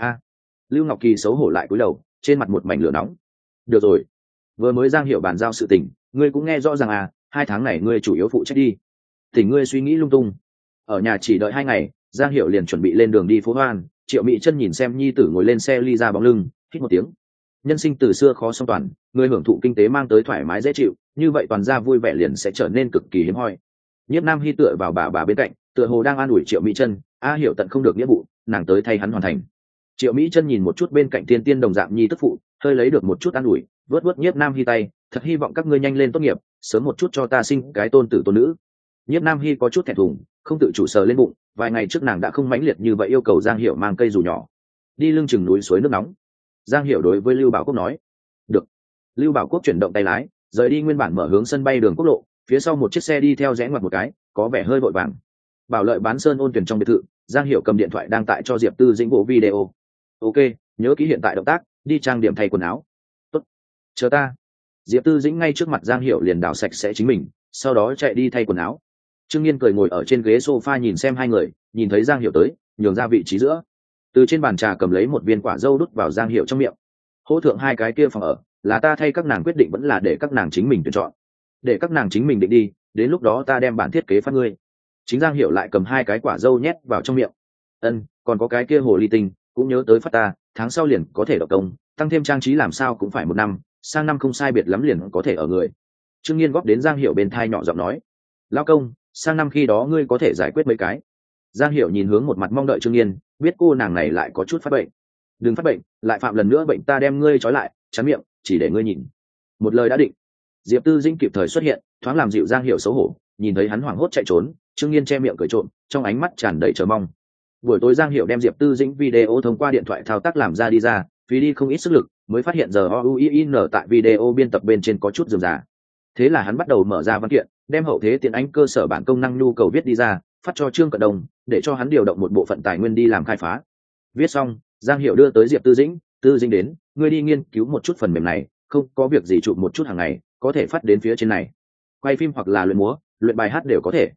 Lưu Ngọc Kỳ xấu hổ lại cúi đầu, trên mặt một mảnh lửa nóng. Được rồi, vừa mới Giang Hiểu bàn giao sự tình, ngươi cũng nghe rõ ràng 2 tháng này ngươi chủ yếu phụ trách đi. Tỉnh ngươi suy nghĩ lung tung. Ở nhà chỉ đợi 2 ngày, Giang Hiểu liền chuẩn bị lên đường đi phố Hoan. Triệu Mỹ Chân nhìn xem nhi tử ngồi lên xe ly ra bóng lưng, hít một tiếng. Nhân sinh từ xưa khó song toàn, người hưởng thụ kinh tế mang tới thoải mái dễ chịu, như vậy toàn gia vui vẻ liền sẽ trở nên cực kỳ hiếm hoi. Nhiếp Nam Hy tựa vào bà bên cạnh, tựa hồ đang an ủi Triệu Mỹ Chân, Hiểu tận không được nghĩa vụ, nàng tới thay hắn hoàn thành. Triệu Mỹ Chân nhìn một chút bên cạnh tiên tiên đồng dạng nhi tức phụ, hơi lấy được một chút an ủi, vớt Nhiếp Nam Hy tay, thật hy vọng các ngươi nhanh lên tốt nghiệp, sớm một chút cho ta sinh cái tôn tử tôn nữ. Nhiếp Nam Hy có chút thẹn thùng, không tự chủ sờ lên bụng, vài ngày trước nàng đã không mãnh liệt như vậy yêu cầu Giang Hiểu mang cây dù nhỏ, đi lưng chừng núi suối nước nóng. Giang Hiểu đối với Lưu Bảo Quốc nói, được. Lưu Bảo Quốc chuyển động tay lái, rời đi nguyên bản mở hướng sân bay đường quốc lộ, phía sau một chiếc xe đi theo rẽ ngoặt một cái, có vẻ hơi vội vàng. Bảo Lợi bán sơn ôn tuyển trong biệt thự, Giang Hiểu cầm điện thoại đang tại cho Diệp Tư Dĩnh bộ video. Ok, nhớ ký hiện tại động tác, đi trang điểm thay quần áo. Tốt, chờ ta. Diệp Tư Dĩnh ngay trước mặt Giang Hiểu liền đào sạch sẽ chính mình, sau đó chạy đi thay quần áo. Trương Nghiên cười ngồi ở trên ghế sofa nhìn xem hai người, nhìn thấy Giang Hiểu tới, nhường ra vị trí giữa. Từ trên bàn trà cầm lấy một viên quả dâu đút vào Giang Hiểu trong miệng. Hỗ thượng hai cái kia phòng ở, là ta thay các nàng quyết định vẫn là để các nàng chính mình tuyển chọn. Để các nàng chính mình định đi, đến lúc đó ta đem bản thiết kế phát ngươi. Chính Giang Hiểu lại cầm hai cái quả dâu nhét vào trong miệng. Còn có cái kia hồ ly tinh, cũng nhớ tới phát ta, tháng sau liền có thể độc công, tăng thêm trang trí làm sao cũng phải 1 năm, sang năm không sai biệt lắm liền có thể ở người. Trương Nghiên góp đến Giang Hiểu bên thai nhỏ giọng nói, lão công, sang năm khi đó ngươi có thể giải quyết mấy cái. Giang Hiểu nhìn hướng một mặt mong đợi Trương Nghiên, biết cô nàng này lại có chút phát bệnh. Đừng phát bệnh, lại phạm lần nữa bệnh ta đem ngươi trói lại, chắn miệng, chỉ để ngươi nhìn. Một lời đã định. Diệp Tư Dĩnh kịp thời xuất hiện, thoáng làm dịu Giang Hiểu xấu hổ, nhìn thấy hắn hoảng hốt chạy trốn, Trương Nghiên che miệng cười trộm, trong ánh mắt tràn đầy chờ mong. Buổi tối Giang Hiểu đem Diệp Tư Dĩnh video thông qua điện thoại thao tác làm ra đi ra, phí đi không ít sức lực, mới phát hiện giờ OUIN tại video biên tập bên trên có chút rườm rà. Thế là hắn bắt đầu mở ra văn kiện, đem hậu thế tiện ánh cơ sở bản công năng nhu cầu viết đi ra, phát cho Trương Cận Đông, để cho hắn điều động một bộ phận tài nguyên đi làm khai phá. Viết xong, Giang Hiểu đưa tới Diệp Tư Dĩnh, Tư Dĩnh đến, ngươi đi nghiên cứu một chút phần mềm này, không có việc gì chụp một chút hàng ngày, có thể phát đến phía trên này. Quay phim hoặc là luyện múa, luyện bài hát đều có thể.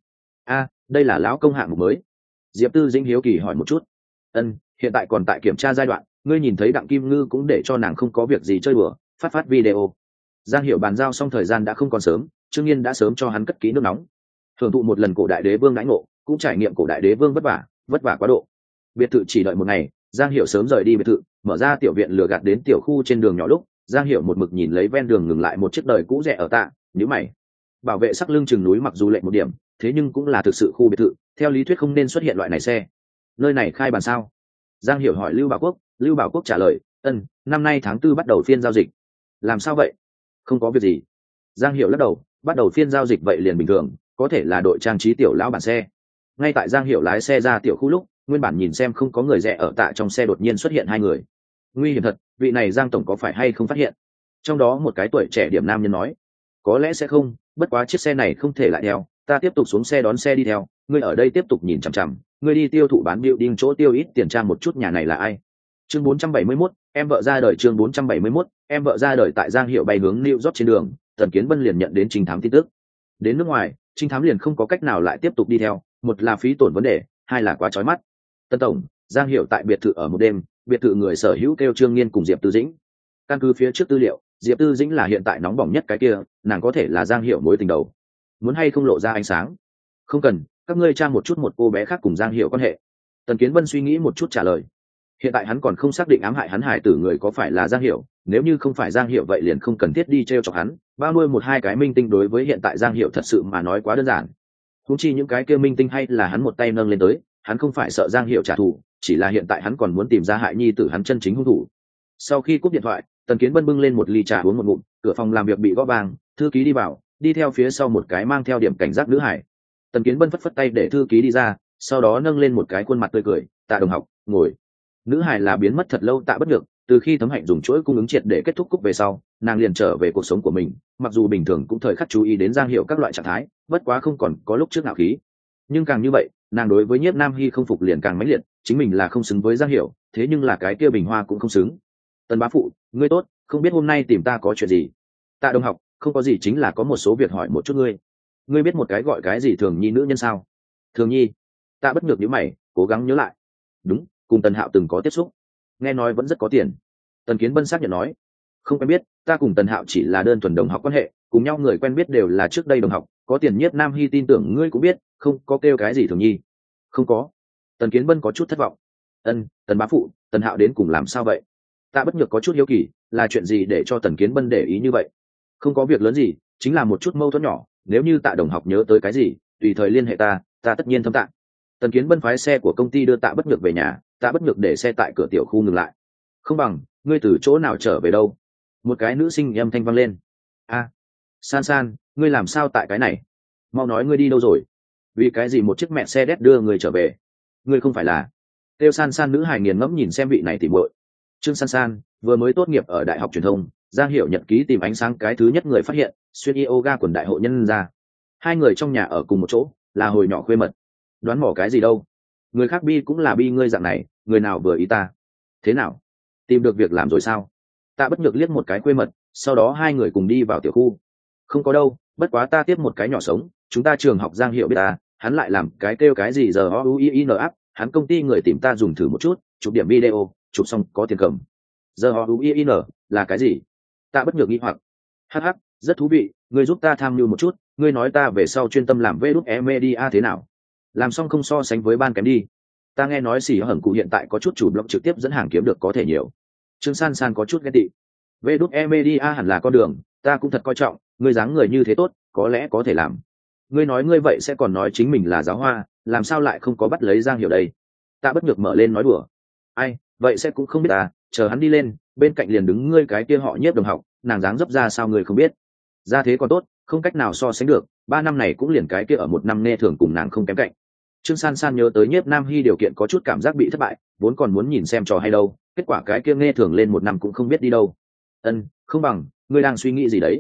Đây là lão công hạng mục mới. Diệp Tư Dĩnh hiếu kỳ hỏi một chút. Hiện tại còn tại kiểm tra giai đoạn, ngươi nhìn thấy Đặng Kim Ngư cũng để cho nàng không có việc gì chơi bừa, phát video. Giang Hiểu bàn giao xong thời gian đã không còn sớm, Trương Nghiên đã sớm cho hắn cất kỹ nước nóng. Hưởng thụ một lần cổ đại đế vương đãi ngộ, cũng trải nghiệm cổ đại đế vương vất vả quá độ. Biệt thự chỉ đợi một ngày, Giang Hiểu sớm rời đi biệt thự, mở ra tiểu viện lừa gạt đến tiểu khu trên đường nhỏ lúc, Giang Hiểu một mực nhìn lấy ven đường ngừng lại một chiếc đời cũ rẻ ở tạ, nhíu mày. Bảo vệ sắc lưng chừng núi mặc dù lệnh một điểm, thế nhưng cũng là thực sự khu biệt thự, theo lý thuyết không nên xuất hiện loại này xe. Nơi này khai bàn sao? Giang Hiểu hỏi Lưu Bảo Quốc trả lời, năm nay tháng 4 bắt đầu phiên giao dịch. Làm sao vậy? Không có việc gì. Giang Hiểu lắc đầu, bắt đầu phiên giao dịch vậy liền bình thường, có thể là đội trang trí tiểu lão bản xe. Ngay tại Giang Hiểu lái xe ra tiểu khu lúc, nguyên bản nhìn xem không có người rẽ ở tại trong xe đột nhiên xuất hiện hai người. Nguy hiểm thật, vị này Giang tổng có phải hay không phát hiện? Trong đó một cái tuổi trẻ điểm nam nhân nói, có lẽ sẽ không, bất quá chiếc xe này không thể lại theo, ta tiếp tục xuống xe đón xe đi theo, ngươi ở đây tiếp tục nhìn chằm chằm, ngươi đi tiêu thụ bán building chỗ tiêu ít tiền tra một chút nhà này là ai. Chương 471, em vợ ra đời. Chương 471, em vợ ra đời. Tại Giang Hiểu bay hướng New York trên đường, Tần Kiến Bân liền nhận đến trinh thám tin tức. Đến nước ngoài, trinh thám liền không có cách nào lại tiếp tục đi theo, một là phí tổn vấn đề, hai là quá chói mắt. Tân tổng, Giang Hiểu tại biệt thự ở một đêm, biệt thự người sở hữu kêu Trương Nghiên cùng Diệp Tư Dĩnh. Căn cứ phía trước tư liệu, Diệp Tư Dĩnh là hiện tại nóng bỏng nhất cái kia, nàng có thể là Giang Hiểu mối tình đầu. Muốn hay không lộ ra ánh sáng? Không cần, các ngươi tra một chút một cô bé khác cùng Giang Hiểu quan hệ. Tần Kiến Bân suy nghĩ một chút trả lời. Hiện tại hắn còn không xác định ám hại hắn hải tử người có phải là Giang Hiểu, nếu như không phải Giang Hiểu vậy liền không cần thiết đi t r e o chọc hắn, bao nuôi một hai cái minh tinh đối với hiện tại Giang Hiểu thật sự mà nói quá đơn giản. Húng chi những cái kia minh tinh hay là hắn một tay nâng lên tới, hắn không phải sợ Giang Hiểu trả thù, chỉ là hiện tại hắn còn muốn tìm ra hại nhi tử hắn chân chính hung thủ. Sau khi cúp điện thoại, Tần Kiến Bân bưng lên một ly trà uống một ngụm, cửa phòng làm việc bị gõ vang, thư ký đi vào, đi theo phía sau một cái mang theo điểm cảnh giác nữ hải. Tần Kiến Bân phất phất tay để thư ký đi ra, sau đó nâng lên một cái khuôn mặt tươi cười, Tạ đồng học, ngồi. Nữ hải là biến mất thật lâu Tạ Bất Nhược, từ khi Thấm Hạnh dùng chuỗi cung ứng triệt để kết thúc cúp về sau, nàng liền trở về cuộc sống của mình, mặc dù bình thường cũng thời khắc chú ý đến Giang Hiểu các loại trạng thái, bất quá không còn có lúc trước ngạo khí. Nhưng càng như vậy, nàng đối với Nhiếp Nam Hy không phục liền càng mãnh liệt, chính mình là không xứng với Giang Hiểu, thế nhưng là cái kia Bình Hoa cũng không xứng. Tần bá phụ, ngươi tốt, không biết hôm nay tìm ta có chuyện gì? Tạ đồng học, không có gì, chính là có một số việc hỏi một chút ngươi. Ngươi biết một cái gọi cái gì Thường Nhi nữ nhân sao? Thường Nhi? Tạ Bất Nhược nhíu mày, cố gắng nhớ lại. Đúng, cùng Tần Hạo từng có tiếp xúc, nghe nói vẫn rất có tiền. Tần Kiến Bân xác nhận nói, không quen biết, ta cùng Tần Hạo chỉ là đơn thuần đồng học quan hệ, cùng nhau người quen biết đều là trước đây đồng học, có tiền. Nhiếp Nam Hy tin tưởng ngươi cũng biết, không có kêu cái gì Thường Nhi. Không có. Tần Kiến Bân có chút thất vọng. Tần bá phụ, Tần Hạo đến cùng làm sao vậy? Tạ Bất Nhược có chút hiếu kỳ, là chuyện gì để cho Tần Kiến Bân để ý như vậy? Không có việc lớn gì, chính là một chút mâu thuẫn nhỏ, nếu như Tạ đồng học nhớ tới cái gì, tùy thời liên hệ ta tất nhiên thâm tạng. Tần Kiến Bân phái xe của công ty đưa Tạ Bất Nhược về nhà, Tạ Bất Nhược để xe tại cửa tiểu khu ngừng lại. Không bằng, ngươi từ chỗ nào trở về đâu? Một cái nữ sinh âm thanh vang lên. A, San San, ngươi làm sao tại cái này? Mau nói ngươi đi đâu rồi? Vì cái gì một chiếc mẹ xe đét đưa người trở về? Ngươi không phải là? Tiêu San San nữ hài nghiền ngẫm nhìn xem vị này tỉ muội. Trương San San vừa mới tốt nghiệp ở đại học truyền thông, Giang Hiểu nhật ký tìm ánh sáng cái thứ nhất người phát hiện, xuyên yoga quần đại hội nhân ra. Hai người trong nhà ở cùng một chỗ, là hồi nhỏ khuê mật. Đoán mò cái gì đâu? Người khác bi cũng là bi ngươi dạng này, người nào vừa ý ta? Thế nào? Tìm được việc làm rồi sao? Tạ Bất Nhược liếc một cái khuê mật, sau đó hai người cùng đi vào tiểu khu. Không có đâu, bất quá ta tiếp một cái nhỏ sống, chúng ta trường học Giang Hiểu biết ta, hắn lại làm cái kêu cái gì giờ o u i n áp, hắn công ty người tìm ta dùng thử một chút, chụp điểm video, chụp xong có tiền cầm. Giờ o u i n là cái gì? Tạ Bất Nhược nghi hoặc. Hh, rất thú vị, ngươi giúp ta tham mưu một chút, ngươi nói ta về sau chuyên tâm làm vê media thế nào? Làm xong không so sánh với ban kém đi. Ta nghe nói xỉ hởng cụ hiện tại có chút chủ blog trực tiếp dẫn hàng kiếm được có thể nhiều. Trương San San có chút ghét tị. vê media hẳn là con đường, ta cũng thật coi trọng, ngươi dáng người như thế tốt, có lẽ có thể làm. Ngươi nói ngươi vậy sẽ còn nói chính mình là giáo hoa, làm sao lại không có bắt lấy Giang Hiểu đây? Tạ Bất Nhược mở lên nói đùa. Ai, vậy sẽ cũng không biết à, chờ hắn đi lên, bên cạnh liền đứng ngươi cái kia họ Nhiếp đồng học, nàng dáng dấp ra sao ngươi không biết? Ra thế còn tốt, không cách nào so sánh được, 3 năm này cũng liền cái kia ở một năm nghe thường cùng nàng không kém cạnh. Trương San San nhớ tới Nhiếp Nam Hy điều kiện có chút cảm giác bị thất bại, vốn còn muốn nhìn xem trò hay đâu, kết quả cái kia nghe thường lên 1 năm cũng không biết đi đâu. Không bằng, ngươi đang suy nghĩ gì đấy?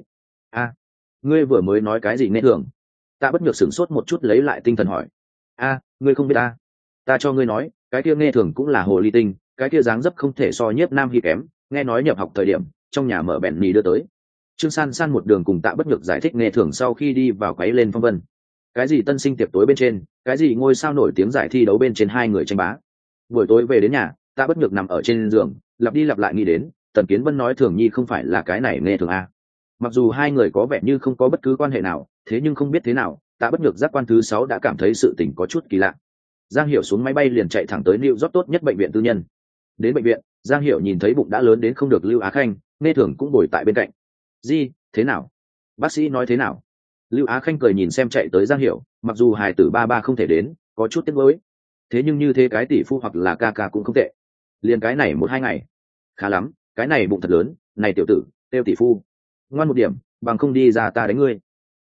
Ngươi vừa mới nói cái gì nghe thường? Tạ Bất Nhược sửng sốt một chút lấy lại tinh thần hỏi. Ngươi không biết ta? Ta cho ngươi nói, cái kia nghe thường cũng là hồ ly tinh, cái kia dáng dấp không thể so Nhiếp Nam Hy kém, nghe nói nhập học thời điểm, trong nhà mở bẹn mì đưa tới. Trương San San một đường cùng Tạ Bất Nhược giải thích nghe thường sau khi đi vào quấy lên phong vân. Cái gì tân sinh tiệc tối bên trên, cái gì ngôi sao nổi tiếng giải thi đấu bên trên, hai người tranh bá. Buổi tối về đến nhà, Tạ Bất Nhược nằm ở trên giường, lặp đi lặp lại nghĩ đến, Tần Kiến Vân nói Thường Nhi không phải là cái này nghe thường a. Mặc dù hai người có vẻ như không có bất cứ quan hệ nào, thế nhưng không biết thế nào, Tạ Bất Nhược giác quan thứ 6 đã cảm thấy sự tình có chút kỳ lạ. Giang Hiểu xuống máy bay liền chạy thẳng tới New York tốt nhất bệnh viện tư nhân. Đến bệnh viện, Giang Hiểu nhìn thấy bụng đã lớn đến không được Lưu Á Khanh, nghe thường cũng ngồi tại bên cạnh. Gì, thế nào? Bác sĩ nói thế nào? Lưu Á Khanh cười nhìn xem chạy tới Giang Hiểu, mặc dù hài tử ba không thể đến, có chút tiếc nuối. Thế nhưng như thế cái tỷ phu hoặc là ca ca cũng không tệ. Liền cái này 1-2 ngày. Khá lắm, cái này bụng thật lớn, này tiểu tử, tiêu tỷ phu. Ngoan một điểm, bằng không đi ra ta đánh ngươi.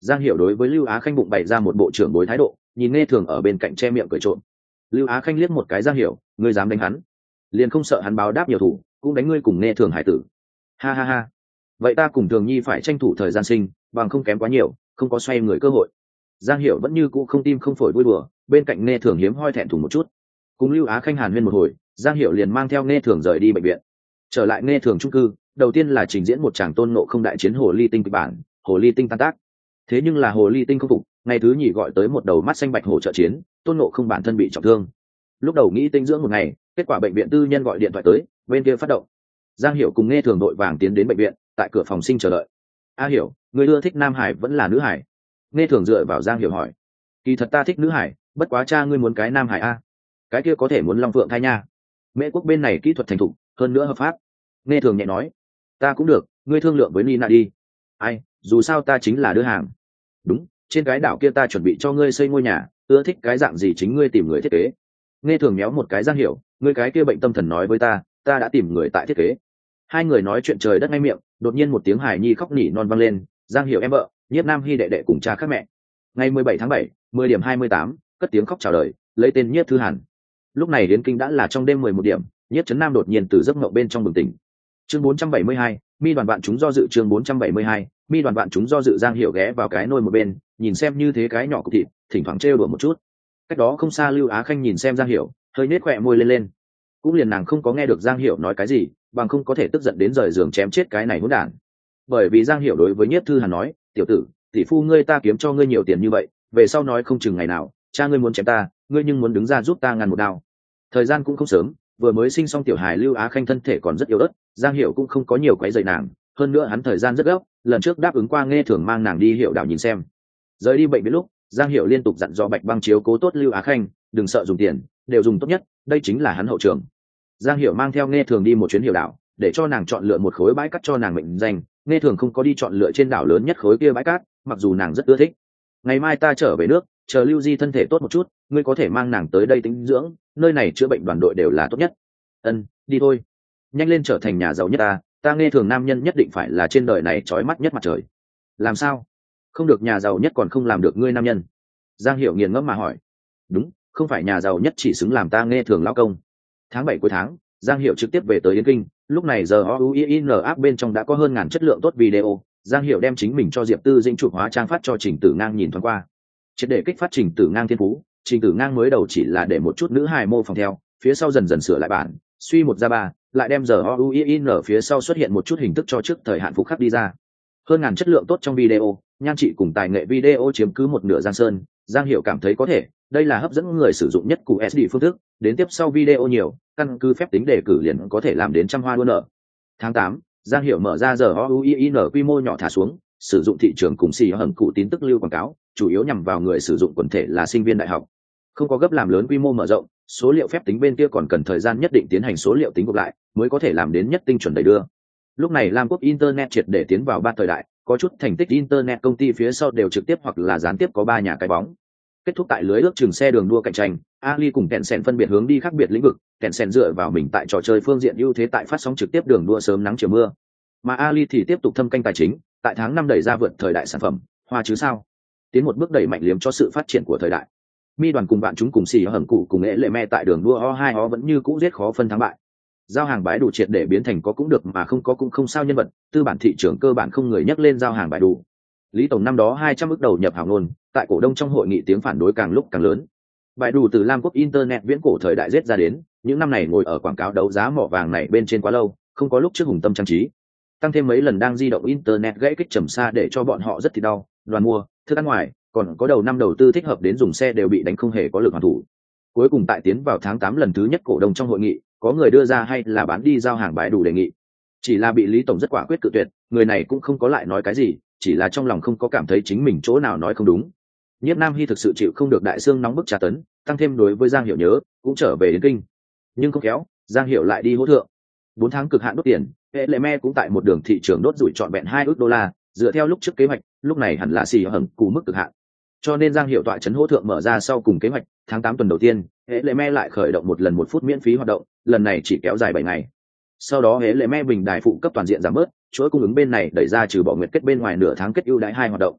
Giang Hiểu đối với Lưu Á Khanh bụng bày ra một bộ trưởng bối thái độ, nhìn nghe thường ở bên cạnh che miệng cười trộm. Lưu Á Khanh liếc một cái Giang Hiểu, ngươi dám đánh hắn, liền không sợ hắn báo đáp nhiều thủ, cũng đánh ngươi cùng nghe thường hải tử. Ha ha ha, vậy ta cùng Thường Nhi phải tranh thủ thời gian sinh, bằng không kém quá nhiều, không có xoay người cơ hội. Giang Hiểu vẫn như cũ không tim không phổi vui đùa, bên cạnh nghe thường hiếm hoi thẹn thùng một chút. Cùng Lưu Á Khanh hàn huyên một hồi, Giang Hiểu liền mang theo nghe thường rời đi bệnh viện. Trở lại nghe thường chung cư, đầu tiên là trình diễn một tràng tôn ngộ không đại chiến hồ ly tinh kịch bản, hồ ly tinh tan tác. Thế nhưng là hồ ly tinh không phục, ngày thứ nhì gọi tới một đầu mắt xanh bạch hổ trợ chiến, tôn ngộ không bản thân bị trọng thương. Lúc đầu nghĩ tinh dưỡng một ngày, kết quả bệnh viện tư nhân gọi điện thoại tới, bên kia phát động. Giang Hiểu cùng nghe thường đội vàng tiến đến bệnh viện, tại cửa phòng sinh chờ đợi. A Hiểu, người ưa thích nam hải vẫn là nữ hải? Nghe thường dựa vào Giang Hiểu hỏi. Kỳ thật ta thích nữ hải, bất quá cha ngươi muốn cái nam hải a. Cái kia có thể muốn long phượng thai nha. Mễ quốc bên này kỹ thuật thành thục, hơn nữa hợp pháp. Nghe thường nhẹ nói. Ta cũng được, ngươi thương lượng với Nina đi. Ai, dù sao ta chính là đưa hàng. Đúng, trên cái đảo kia ta chuẩn bị cho ngươi xây ngôi nhà, ưa thích cái dạng gì chính ngươi tìm người thiết kế. Nghe thường méo một cái Giang Hiểu, ngươi cái kia bệnh tâm thần nói với ta đã tìm người tại thiết kế. Hai người nói chuyện trời đất ngay miệng, đột nhiên một tiếng hài nhi khóc nỉ non vang lên. Giang Hiểu em vợ, Nhiếp Nam Hy đệ đệ cùng cha khác mẹ. Ngày 17 tháng 7, 10 điểm 28, cất tiếng khóc chào đời, lấy tên Nhiếp Thư Hàn. Lúc này đến kinh đã là trong đêm 11 điểm, Nhiếp Trấn Nam đột nhiên từ giấc mộng bên trong bừng tỉnh. Chương 472, mi đoàn bạn chúng do dự. Chương 472, mi đoàn bạn chúng do dự. Giang Hiểu ghé vào cái nôi một bên, nhìn xem như thế cái nhỏ cục thịt, thỉnh thoảng trêu đùa một chút. Cách đó không xa Lưu Á Khanh nhìn xem Giang Hiểu, hơi nết khỏe môi lên. Cũng liền nàng không có nghe được Giang Hiểu nói cái gì, bằng không có thể tức giận đến rời giường chém chết cái này hỗn đản. Bởi vì Giang Hiểu đối với Nhiếp Thư Hàn nói, tiểu tử, tỷ phu ngươi ta kiếm cho ngươi nhiều tiền như vậy, về sau nói không chừng ngày nào cha ngươi muốn chém ta, ngươi nhưng muốn đứng ra giúp ta ngăn một đao. Thời gian cũng không sớm, vừa mới sinh xong tiểu hài Lưu Á Khanh thân thể còn rất yếu ớt, Giang Hiểu cũng không có nhiều quấy rầy nàng, hơn nữa hắn thời gian rất gấp, lần trước đáp ứng qua nghe thường mang nàng đi Hiệu Đảo nhìn xem. Rời đi bệnh viện lúc, Giang Hiểu liên tục dặn dò Bạch Băng chiếu cố tốt Lưu Á Khanh, đừng sợ dùng tiền, đều dùng tốt nhất, đây chính là hắn hậu trường. Giang Hiểu mang theo nghe thường đi một chuyến Hiệu Đảo, để cho nàng chọn lựa một khối bãi cát cho nàng mệnh danh, nghe thường không có đi chọn lựa trên đảo lớn nhất khối kia bãi cát, mặc dù nàng rất ưa thích. Ngày mai ta trở về nước, chờ Lưu Di thân thể tốt một chút, ngươi có thể mang nàng tới đây tĩnh dưỡng, nơi này chữa bệnh đoàn đội đều là tốt nhất. Ân, đi thôi, nhanh lên trở thành nhà giàu nhất ta nghe thường nam nhân nhất định phải là trên đời này chói mắt nhất mặt trời. Làm sao? Không được nhà giàu nhất còn không làm được ngươi nam nhân? Giang Hiểu nghiền ngẫm mà hỏi. Đúng, không phải nhà giàu nhất chỉ xứng làm ta nghe thường lao công. Tháng 7 cuối tháng, Giang Hiểu trực tiếp về tới Yến Kinh, lúc này giờ OUIN app bên trong đã có hơn ngàn chất lượng tốt video. Giang Hiểu đem chính mình cho Diệp Tư Dĩnh chụp hóa trang phát cho Trình Tử Ngang nhìn thoáng qua. Triệt để kích phát Trình Tử Ngang thiên phú, Trình Tử Ngang mới đầu chỉ là để một chút nữ hài mô phỏng theo, phía sau dần dần sửa lại bản, suy một ra ba, lại đem giờ OUIN ở phía sau xuất hiện một chút hình thức cho trước thời hạn phục khắc đi ra. Hơn ngàn chất lượng tốt trong video, nhan trị cùng tài nghệ video chiếm cứ một nửa giang sơn. Giang Hiểu cảm thấy có thể, đây là hấp dẫn người sử dụng nhất của SD phương thức, đến tiếp sau video nhiều, căn cứ phép tính đề cử liền có thể làm đến trăm hoa đua nở. Tháng 8, Giang Hiểu mở ra giờ OUIN quy mô nhỏ thả xuống, sử dụng thị trường cùng xì hầm cụ tin tức lưu quảng cáo, chủ yếu nhằm vào người sử dụng quần thể là sinh viên đại học. Không có gấp làm lớn quy mô mở rộng, số liệu phép tính bên kia còn cần thời gian nhất định tiến hành số liệu tính gộp lại, mới có thể làm đến nhất tinh chuẩn đầy đưa. Lúc này Lam Quốc Internet triệt để tiến vào ba thời đại, có chút thành tích Internet công ty phía sau đều trực tiếp hoặc là gián tiếp có 3 nhà cái bóng. Kết thúc tại lưới ước chừng xe đường đua cạnh tranh, Ali cùng Tencent phân biệt hướng đi khác biệt lĩnh vực, Tencent dựa vào mình tại trò chơi phương diện ưu thế tại phát sóng trực tiếp đường đua sớm nắng chiều mưa, mà Ali thì tiếp tục thâm canh tài chính, tại tháng 5 đẩy ra vượt thời đại sản phẩm, hoa chứ sao, tiến một bước đẩy mạnh liếm cho sự phát triển của thời đại. Mi đoàn cùng bạn chúng cùng xì hầm cụ cùng nghệ lệ me tại đường đua O2 vẫn như cũ giết khó phân thắng bại. Giao hàng bãi đủ triệt để biến thành có cũng được mà không có cũng không sao nhân vật, tư bản thị trường cơ bản không người nhắc lên giao hàng bãi đủ. Lý Tổng năm đó 200 ức đầu nhập hào ngôn, tại cổ đông trong hội nghị tiếng phản đối càng lúc càng lớn. Bãi đủ từ Lam Quốc Internet viễn cổ thời đại giết ra đến, những năm này ngồi ở quảng cáo đấu giá mỏ vàng này bên trên quá lâu, không có lúc trước hùng tâm trang trí. Tăng thêm mấy lần đang di động Internet gãy kích trầm xa để cho bọn họ rất thì đau, đoàn mua, thức ăn ngoài, còn có đầu năm đầu tư thích hợp đến dùng xe đều bị đánh không hề có lực hoàn thủ. Cuối cùng tại tiến vào tháng 8 lần thứ nhất cổ đông trong hội nghị, có người đưa ra hay là bán đi giao hàng bãi đủ đề nghị. Chỉ là bị Lý Tổng rất quả quyết cự tuyệt, người này cũng không có lại nói cái gì, chỉ là trong lòng không có cảm thấy chính mình chỗ nào nói không đúng. Nhiếp Nam Hy thực sự chịu không được đại xương nóng bức tra tấn, tăng thêm đối với Giang Hiểu nhớ, cũng trở về đến kinh. Nhưng không khéo, Giang Hiểu lại đi hỗ thượng. 4 tháng cực hạn đốt tiền, hệ lệ me cũng tại một đường thị trường đốt rủi trọn vẹn 2 ức đô la, dựa theo lúc trước kế hoạch, lúc này hẳn là xì hầm cù mức cực hạn. Cho nên Giang Hiểu tọa trấn hỗ thượng mở ra sau cùng kế hoạch, tháng 8 tuần đầu tiên, hệ lệ me lại khởi động một lần 1 phút miễn phí hoạt động, lần này chỉ kéo dài 7 ngày. Sau đó hệ lệ me bình đài phụ cấp toàn diện giảm bớt, chuỗi cung ứng bên này đẩy ra trừ bỏ nguyệt kết bên ngoài nửa tháng kết ưu đãi 2 hoạt động.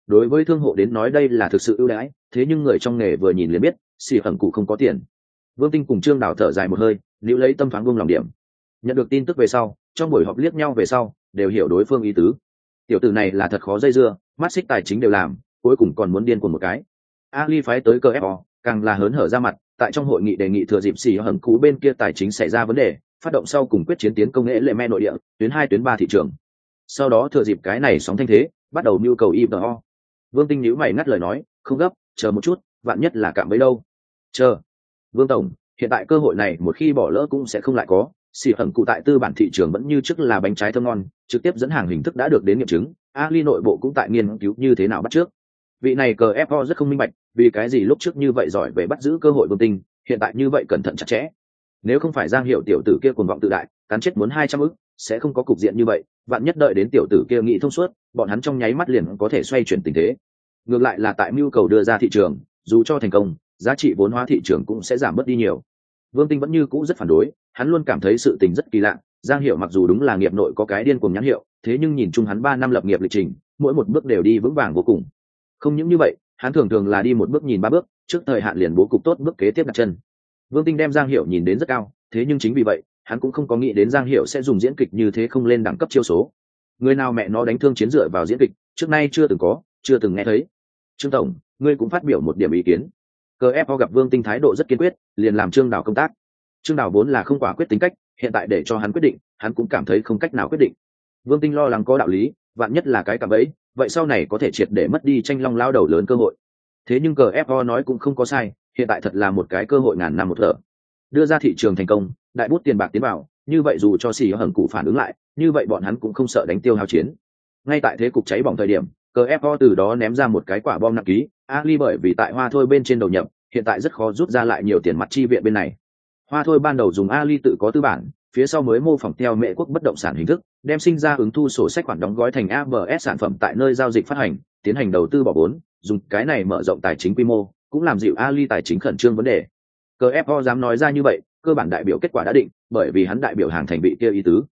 đối với thương hộ đến nói đây là thực sự ưu đãi, thế nhưng người trong nghề vừa nhìn liền biết xì ẩn cụ không có tiền. Vương Tinh cùng Trương Đào thở dài một hơi, níu lấy tâm thoáng buông lòng điểm. Nhận được tin tức về sau, trong buổi họp liếc nhau về sau đều hiểu đối phương ý tứ. Tiểu tử này là thật khó dây dưa, mắt xích tài chính đều làm, cuối cùng còn muốn điên cuồng một cái. Ali phái tới cơ FO, càng là hớn hở ra mặt, tại trong hội nghị đề nghị thừa dịp xì ẩn cụ bên kia tài chính xảy ra vấn đề, phát động sau cùng quyết chiến tiến công nghệ lệ me nội địa, tuyến 2 tuyến 3 thị trường. Sau đó thừa dịp cái này sóng thanh thế, bắt đầu nhu cầu IPO. Vương Tinh nhíu mày ngắt lời nói, không gấp, chờ một chút, vạn nhất là cạm bẫy đâu. Chờ. Vương tổng, hiện tại cơ hội này một khi bỏ lỡ cũng sẽ không lại có. Xì ẩn cụ tại tư bản thị trường vẫn như trước là bánh trái thơm ngon, trực tiếp dẫn hàng hình thức đã được đến nghiệm chứng. Ali nội bộ cũng tại nghiên cứu như thế nào bắt trước. Vị này cờ FO rất không minh bạch, vì cái gì lúc trước như vậy giỏi về bắt giữ cơ hội Vương Tinh, hiện tại như vậy cẩn thận chặt chẽ. Nếu không phải Giang Hiểu tiểu tử kia cuồng vọng tự đại, cắn chết muốn 200 ức, sẽ không có cục diện như vậy. Vạn nhất đợi đến tiểu tử kia nghĩ thông suốt, bọn hắn trong nháy mắt liền có thể xoay chuyển tình thế. Ngược lại là tại mưu cầu đưa ra thị trường, dù cho thành công, giá trị vốn hóa thị trường cũng sẽ giảm bớt đi nhiều. Vương Tinh vẫn như cũ rất phản đối, hắn luôn cảm thấy sự tình rất kỳ lạ. Giang Hiểu mặc dù đúng là nghiệp nội có cái điên cuồng nhãn hiệu, thế nhưng nhìn chung hắn 3 năm lập nghiệp lịch trình, mỗi một bước đều đi vững vàng vô cùng. Không những như vậy, hắn thường thường là đi một bước nhìn 3 bước, trước thời hạn liền bố cục tốt bước kế tiếp đặt chân. Vương Tinh đem Giang Hiểu nhìn đến rất cao, thế nhưng chính vì vậy, hắn cũng không có nghĩ đến Giang Hiểu sẽ dùng diễn kịch như thế không lên đẳng cấp chiêu số. Người nào mẹ nó đánh thương chiến dựa vào diễn kịch, trước nay chưa từng có, chưa từng nghe thấy. Trương tổng, ngươi cũng phát biểu một điểm ý kiến. CFO gặp Vương Tinh thái độ rất kiên quyết, liền làm Trương Đào công tác. Trương Đào vốn là không quả quyết tính cách, hiện tại để cho hắn quyết định, hắn cũng cảm thấy không cách nào quyết định. Vương Tinh lo lắng có đạo lý, vạn nhất là cái cạm bẫy, vậy sau này có thể triệt để mất đi tranh long lao đầu lớn cơ hội. Thế nhưng CFO nói cũng không có sai, hiện tại thật là một cái cơ hội ngàn năm một thở. Đưa ra thị trường thành công, đại bút tiền bạc tiến vào, như vậy dù cho xì hởng cụ phản ứng lại, như vậy bọn hắn cũng không sợ đánh tiêu hao chiến. Ngay tại thế cục cháy bỏng thời điểm, CFO từ đó ném ra một cái quả bom nặng ký. Ali bởi vì tại Hoa Thôi bên trên đầu nhập, hiện tại rất khó rút ra lại nhiều tiền mặt chi viện bên này. Hoa Thôi ban đầu dùng Ali tự có tư bản, phía sau mới mô phỏng theo Mễ Quốc bất động sản hình thức, đem sinh ra ứng thu sổ sách khoản đóng gói thành ABS sản phẩm tại nơi giao dịch phát hành, tiến hành đầu tư bỏ vốn, dùng cái này mở rộng tài chính quy mô, cũng làm dịu Ali tài chính khẩn trương vấn đề. CFO dám nói ra như vậy, cơ bản đại biểu kết quả đã định, bởi vì hắn đại biểu hàng thành vị kia ý tứ.